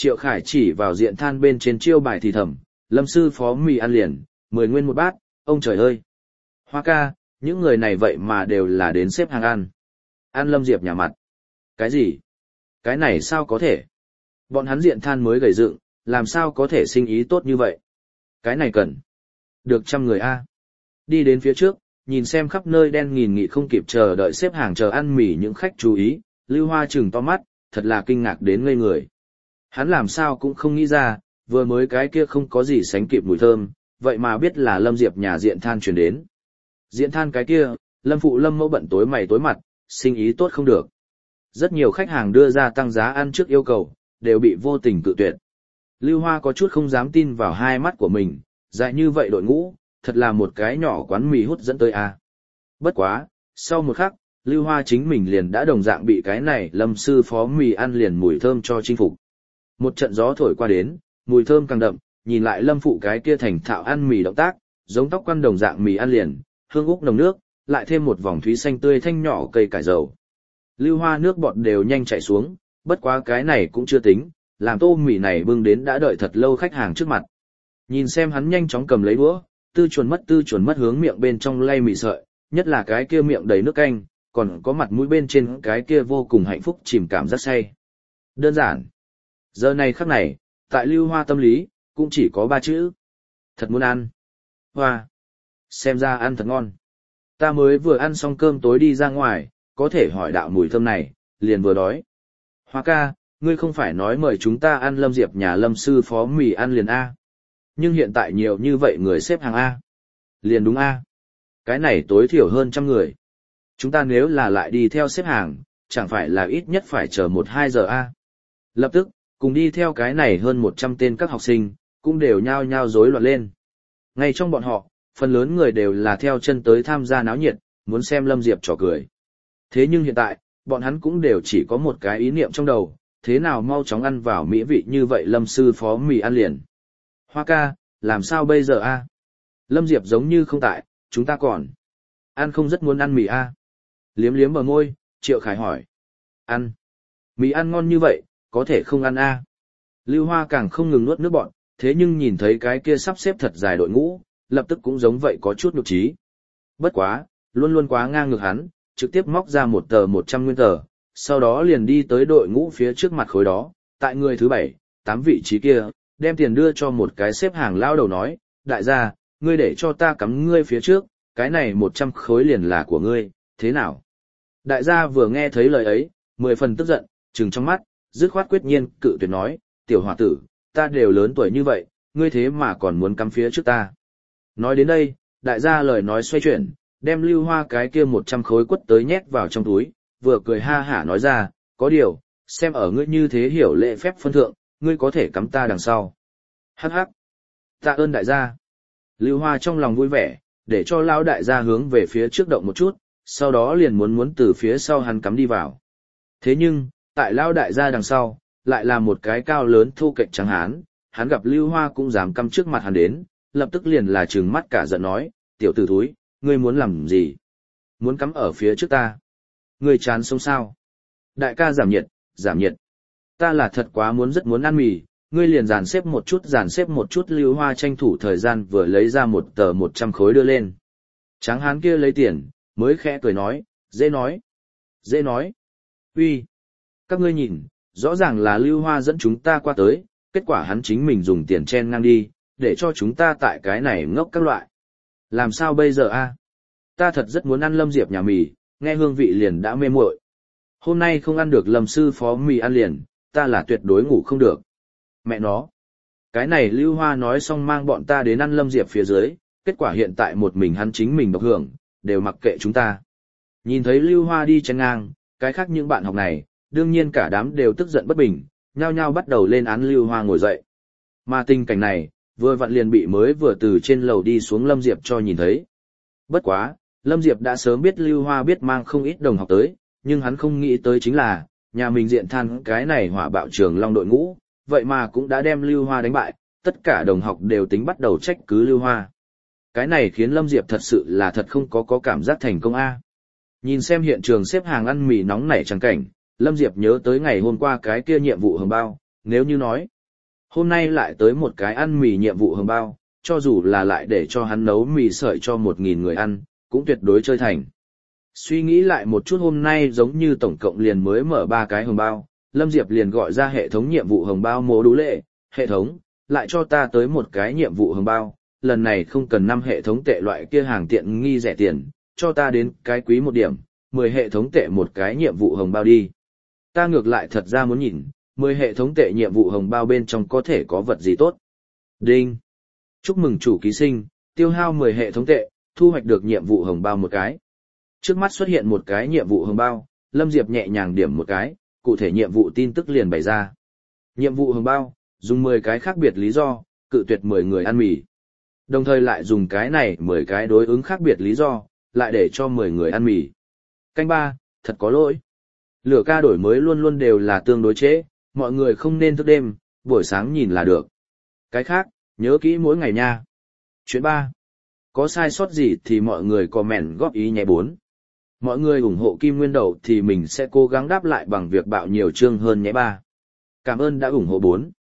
Triệu Khải chỉ vào diện than bên trên chiêu bài thì thầm, Lâm sư phó mì ăn liền, 10 nguyên một bát, ông trời ơi. Hoa ca, những người này vậy mà đều là đến xếp hàng ăn. Ăn Lâm Diệp nhà mặt. Cái gì? Cái này sao có thể? Bọn hắn diện than mới gầy dựng, làm sao có thể sinh ý tốt như vậy? Cái này cần. Được 100 người a. Đi đến phía trước, nhìn xem khắp nơi đen nghìn nghịt không kịp chờ đợi xếp hàng chờ ăn mì những khách chú ý, Lưu Hoa trừng to mắt, thật là kinh ngạc đến ngây người. Hắn làm sao cũng không nghĩ ra, vừa mới cái kia không có gì sánh kịp mùi thơm, vậy mà biết là Lâm Diệp nhà diện than chuyển đến. Diện than cái kia, Lâm phụ Lâm mẫu bận tối mày tối mặt, sinh ý tốt không được. Rất nhiều khách hàng đưa ra tăng giá ăn trước yêu cầu, đều bị vô tình cự tuyệt. Lưu Hoa có chút không dám tin vào hai mắt của mình, dài như vậy đội ngũ, thật là một cái nhỏ quán mì hút dẫn tới a. Bất quá, sau một khắc, Lưu Hoa chính mình liền đã đồng dạng bị cái này Lâm sư phó mì ăn liền mùi thơm cho chinh phục. Một trận gió thổi qua đến, mùi thơm càng đậm, nhìn lại Lâm phụ cái kia thành thạo ăn mì động tác, giống tóc quăn đồng dạng mì ăn liền, hương úc nồng nước, lại thêm một vòng thúy xanh tươi thanh nhỏ cây cải dầu. Lưu Hoa nước bọt đều nhanh chảy xuống, bất quá cái này cũng chưa tính, làm tô mì này bưng đến đã đợi thật lâu khách hàng trước mặt. Nhìn xem hắn nhanh chóng cầm lấy đũa, tư chuẩn mất hướng miệng bên trong lay mì sợi, nhất là cái kia miệng đầy nước canh, còn có mặt mũi bên trên cái kia vô cùng hạnh phúc chìm cảm rất say. Đơn giản. Giờ này khắc này, tại Lưu Hoa tâm lý, cũng chỉ có 3 chữ. Thật muốn ăn. Hoa. Xem ra ăn thật ngon. Ta mới vừa ăn xong cơm tối đi ra ngoài, có thể hỏi đạo mùi thơm này, liền vừa đói. Hoa ca, ngươi không phải nói mời chúng ta ăn Lâm Diệp nhà Lâm sư phó mì ăn liền A. Nhưng hiện tại nhiều như vậy người xếp hàng A. Liền đúng A. Cái này tối thiểu hơn 100 người. Chúng ta nếu là lại đi theo xếp hàng, chẳng phải là ít nhất phải chờ 1-2 giờ A. Lập tức, cùng đi theo cái này hơn 100 tên các học sinh, cũng đều nhao nhao rối loạn lên. Ngay trong bọn họ, phần lớn người đều là theo chân tới tham gia náo nhiệt, muốn xem Lâm Diệp trò cười. Thế nhưng hiện tại, bọn hắn cũng đều chỉ có một cái ý niệm trong đầu, thế nào mau chóng ăn vào mỹ vị như vậy Lâm sư phó mì ăn liền. Hoa ca, làm sao bây giờ a? Lâm Diệp giống như không tại, chúng ta còn. Ăn không rất muốn ăn mì a. Liếm liếm bờ môi, Triệu Khải hỏi. Ăn. Mì ăn ngon như vậy, có thể không ăn a? Lưu Hoa càng không ngừng nuốt nước bọn, thế nhưng nhìn thấy cái kia sắp xếp thật dài đội ngũ, lập tức cũng giống vậy có chút nhục trí. Bất quá, luôn luôn quá ngang ngược hắn, trực tiếp móc ra một tờ 100 nguyên tờ, sau đó liền đi tới đội ngũ phía trước mặt khối đó, tại người thứ 7, 8 vị trí kia, đem tiền đưa cho một cái xếp hàng lao đầu nói, đại gia, ngươi để cho ta cắm ngươi phía trước, cái này 100 khối liền là của ngươi, thế nào? Đại gia vừa nghe thấy lời ấy, 10 phần tức giận, trừng trong mắt, dứt khoát quyết nhiên, cự tuyệt nói, tiểu hòa tử, ta đều lớn tuổi như vậy, ngươi thế mà còn muốn cắm phía trước ta. Nói đến đây, đại gia lời nói xoay chuyển, đem Lưu Hoa cái kia 100 khối quất tới nhét vào trong túi, vừa cười ha hả nói ra, có điều, xem ở ngươi như thế hiểu lễ phép phân thượng, ngươi có thể cắm ta đằng sau. Hắc hắc. Tạ ơn đại gia. Lưu Hoa trong lòng vui vẻ, để cho lão đại gia hướng về phía trước động một chút, sau đó liền muốn từ phía sau hắn cắm đi vào. Thế nhưng, tại lão đại gia đằng sau, lại là một cái cao lớn thu kệch trắng hán, hắn gặp Lưu Hoa cũng dám cắm trước mặt hắn đến, lập tức liền là trừng mắt cả giận nói, tiểu tử thúi, ngươi muốn làm gì? Muốn cắm ở phía trước ta? Ngươi chán sống sao? Đại ca giảm nhiệt, giảm nhiệt. Ta là thật quá rất muốn ăn mì, ngươi liền dàn xếp một chút Lưu Hoa tranh thủ thời gian vừa lấy ra một tờ 100 khối đưa lên. Tráng hán kia lấy tiền, mới khẽ cười nói, dễ nói. Dễ nói. Uy, các ngươi nhìn, rõ ràng là Lưu Hoa dẫn chúng ta qua tới, kết quả hắn chính mình dùng tiền chen ngang đi, để cho chúng ta tại cái này ngốc các loại. Làm sao bây giờ a? Ta thật rất muốn ăn Lâm Diệp nhà mì, nghe hương vị liền đã mê muội. Hôm nay không ăn được Lâm sư phó mì ăn liền, ta là tuyệt đối ngủ không được. Mẹ nó. Cái này Lưu Hoa nói xong mang bọn ta đến ăn Lâm Diệp phía dưới, kết quả hiện tại một mình hắn chính mình độc hưởng, đều mặc kệ chúng ta. Nhìn thấy Lưu Hoa đi chen ngang, cái khác những bạn học này, đương nhiên cả đám đều tức giận bất bình, nhao nhao bắt đầu lên án Lưu Hoa ngồi dậy. Mà tình cảnh này, vừa vặn liền bị mới vừa từ trên lầu đi xuống Lâm Diệp cho nhìn thấy. Bất quá, Lâm Diệp đã sớm biết Lưu Hoa biết mang không ít đồng học tới, nhưng hắn không nghĩ tới chính là, nhà mình diện than cái này hỏa bạo trường long đội ngũ, vậy mà cũng đã đem Lưu Hoa đánh bại, tất cả đồng học đều tính bắt đầu trách cứ Lưu Hoa. Cái này khiến Lâm Diệp thật sự là thật không có cảm giác thành công a. Nhìn xem hiện trường xếp hàng ăn mì nóng nảy chẳng cảnh, Lâm Diệp nhớ tới ngày hôm qua cái kia nhiệm vụ hồng bao, nếu như nói, hôm nay lại tới một cái ăn mì nhiệm vụ hồng bao, cho dù là lại để cho hắn nấu mì sợi cho 1.000 người ăn, cũng tuyệt đối chơi thành. Suy nghĩ lại một chút hôm nay giống như tổng cộng liền mới mở 3 cái hồng bao, Lâm Diệp liền gọi ra hệ thống nhiệm vụ hồng bao mô đú lệ, hệ thống, lại cho ta tới một cái nhiệm vụ hồng bao, lần này không cần 5 hệ thống tệ loại kia hàng tiện nghi rẻ tiền, cho ta đến cái quý một điểm, 10 hệ thống tệ một cái nhiệm vụ hồng bao đi. Ta ngược lại thật ra muốn nhìn, 10 hệ thống tệ nhiệm vụ hồng bao bên trong có thể có vật gì tốt. Đinh! Chúc mừng chủ ký sinh, tiêu hao 10 hệ thống tệ, thu hoạch được nhiệm vụ hồng bao một cái. Trước mắt xuất hiện một cái nhiệm vụ hồng bao, Lâm Diệp nhẹ nhàng điểm một cái, cụ thể nhiệm vụ tin tức liền bày ra. Nhiệm vụ hồng bao, dùng 10 cái khác biệt lý do, cự tuyệt 10 người ăn mì. Đồng thời lại dùng cái này 10 cái đối ứng khác biệt lý do, lại để cho 10 người ăn mì. Canh 3, thật có lỗi. Lửa ca đổi mới luôn luôn đều là tương đối trễ, mọi người không nên thức đêm, buổi sáng nhìn là được. Cái khác, nhớ kỹ mỗi ngày nha. Chuyện 3. Có sai sót gì thì mọi người comment góp ý nhé 4. Mọi người ủng hộ Kim Nguyên Đầu thì mình sẽ cố gắng đáp lại bằng việc bạo nhiều chương hơn nhé 3. Cảm ơn đã ủng hộ 4.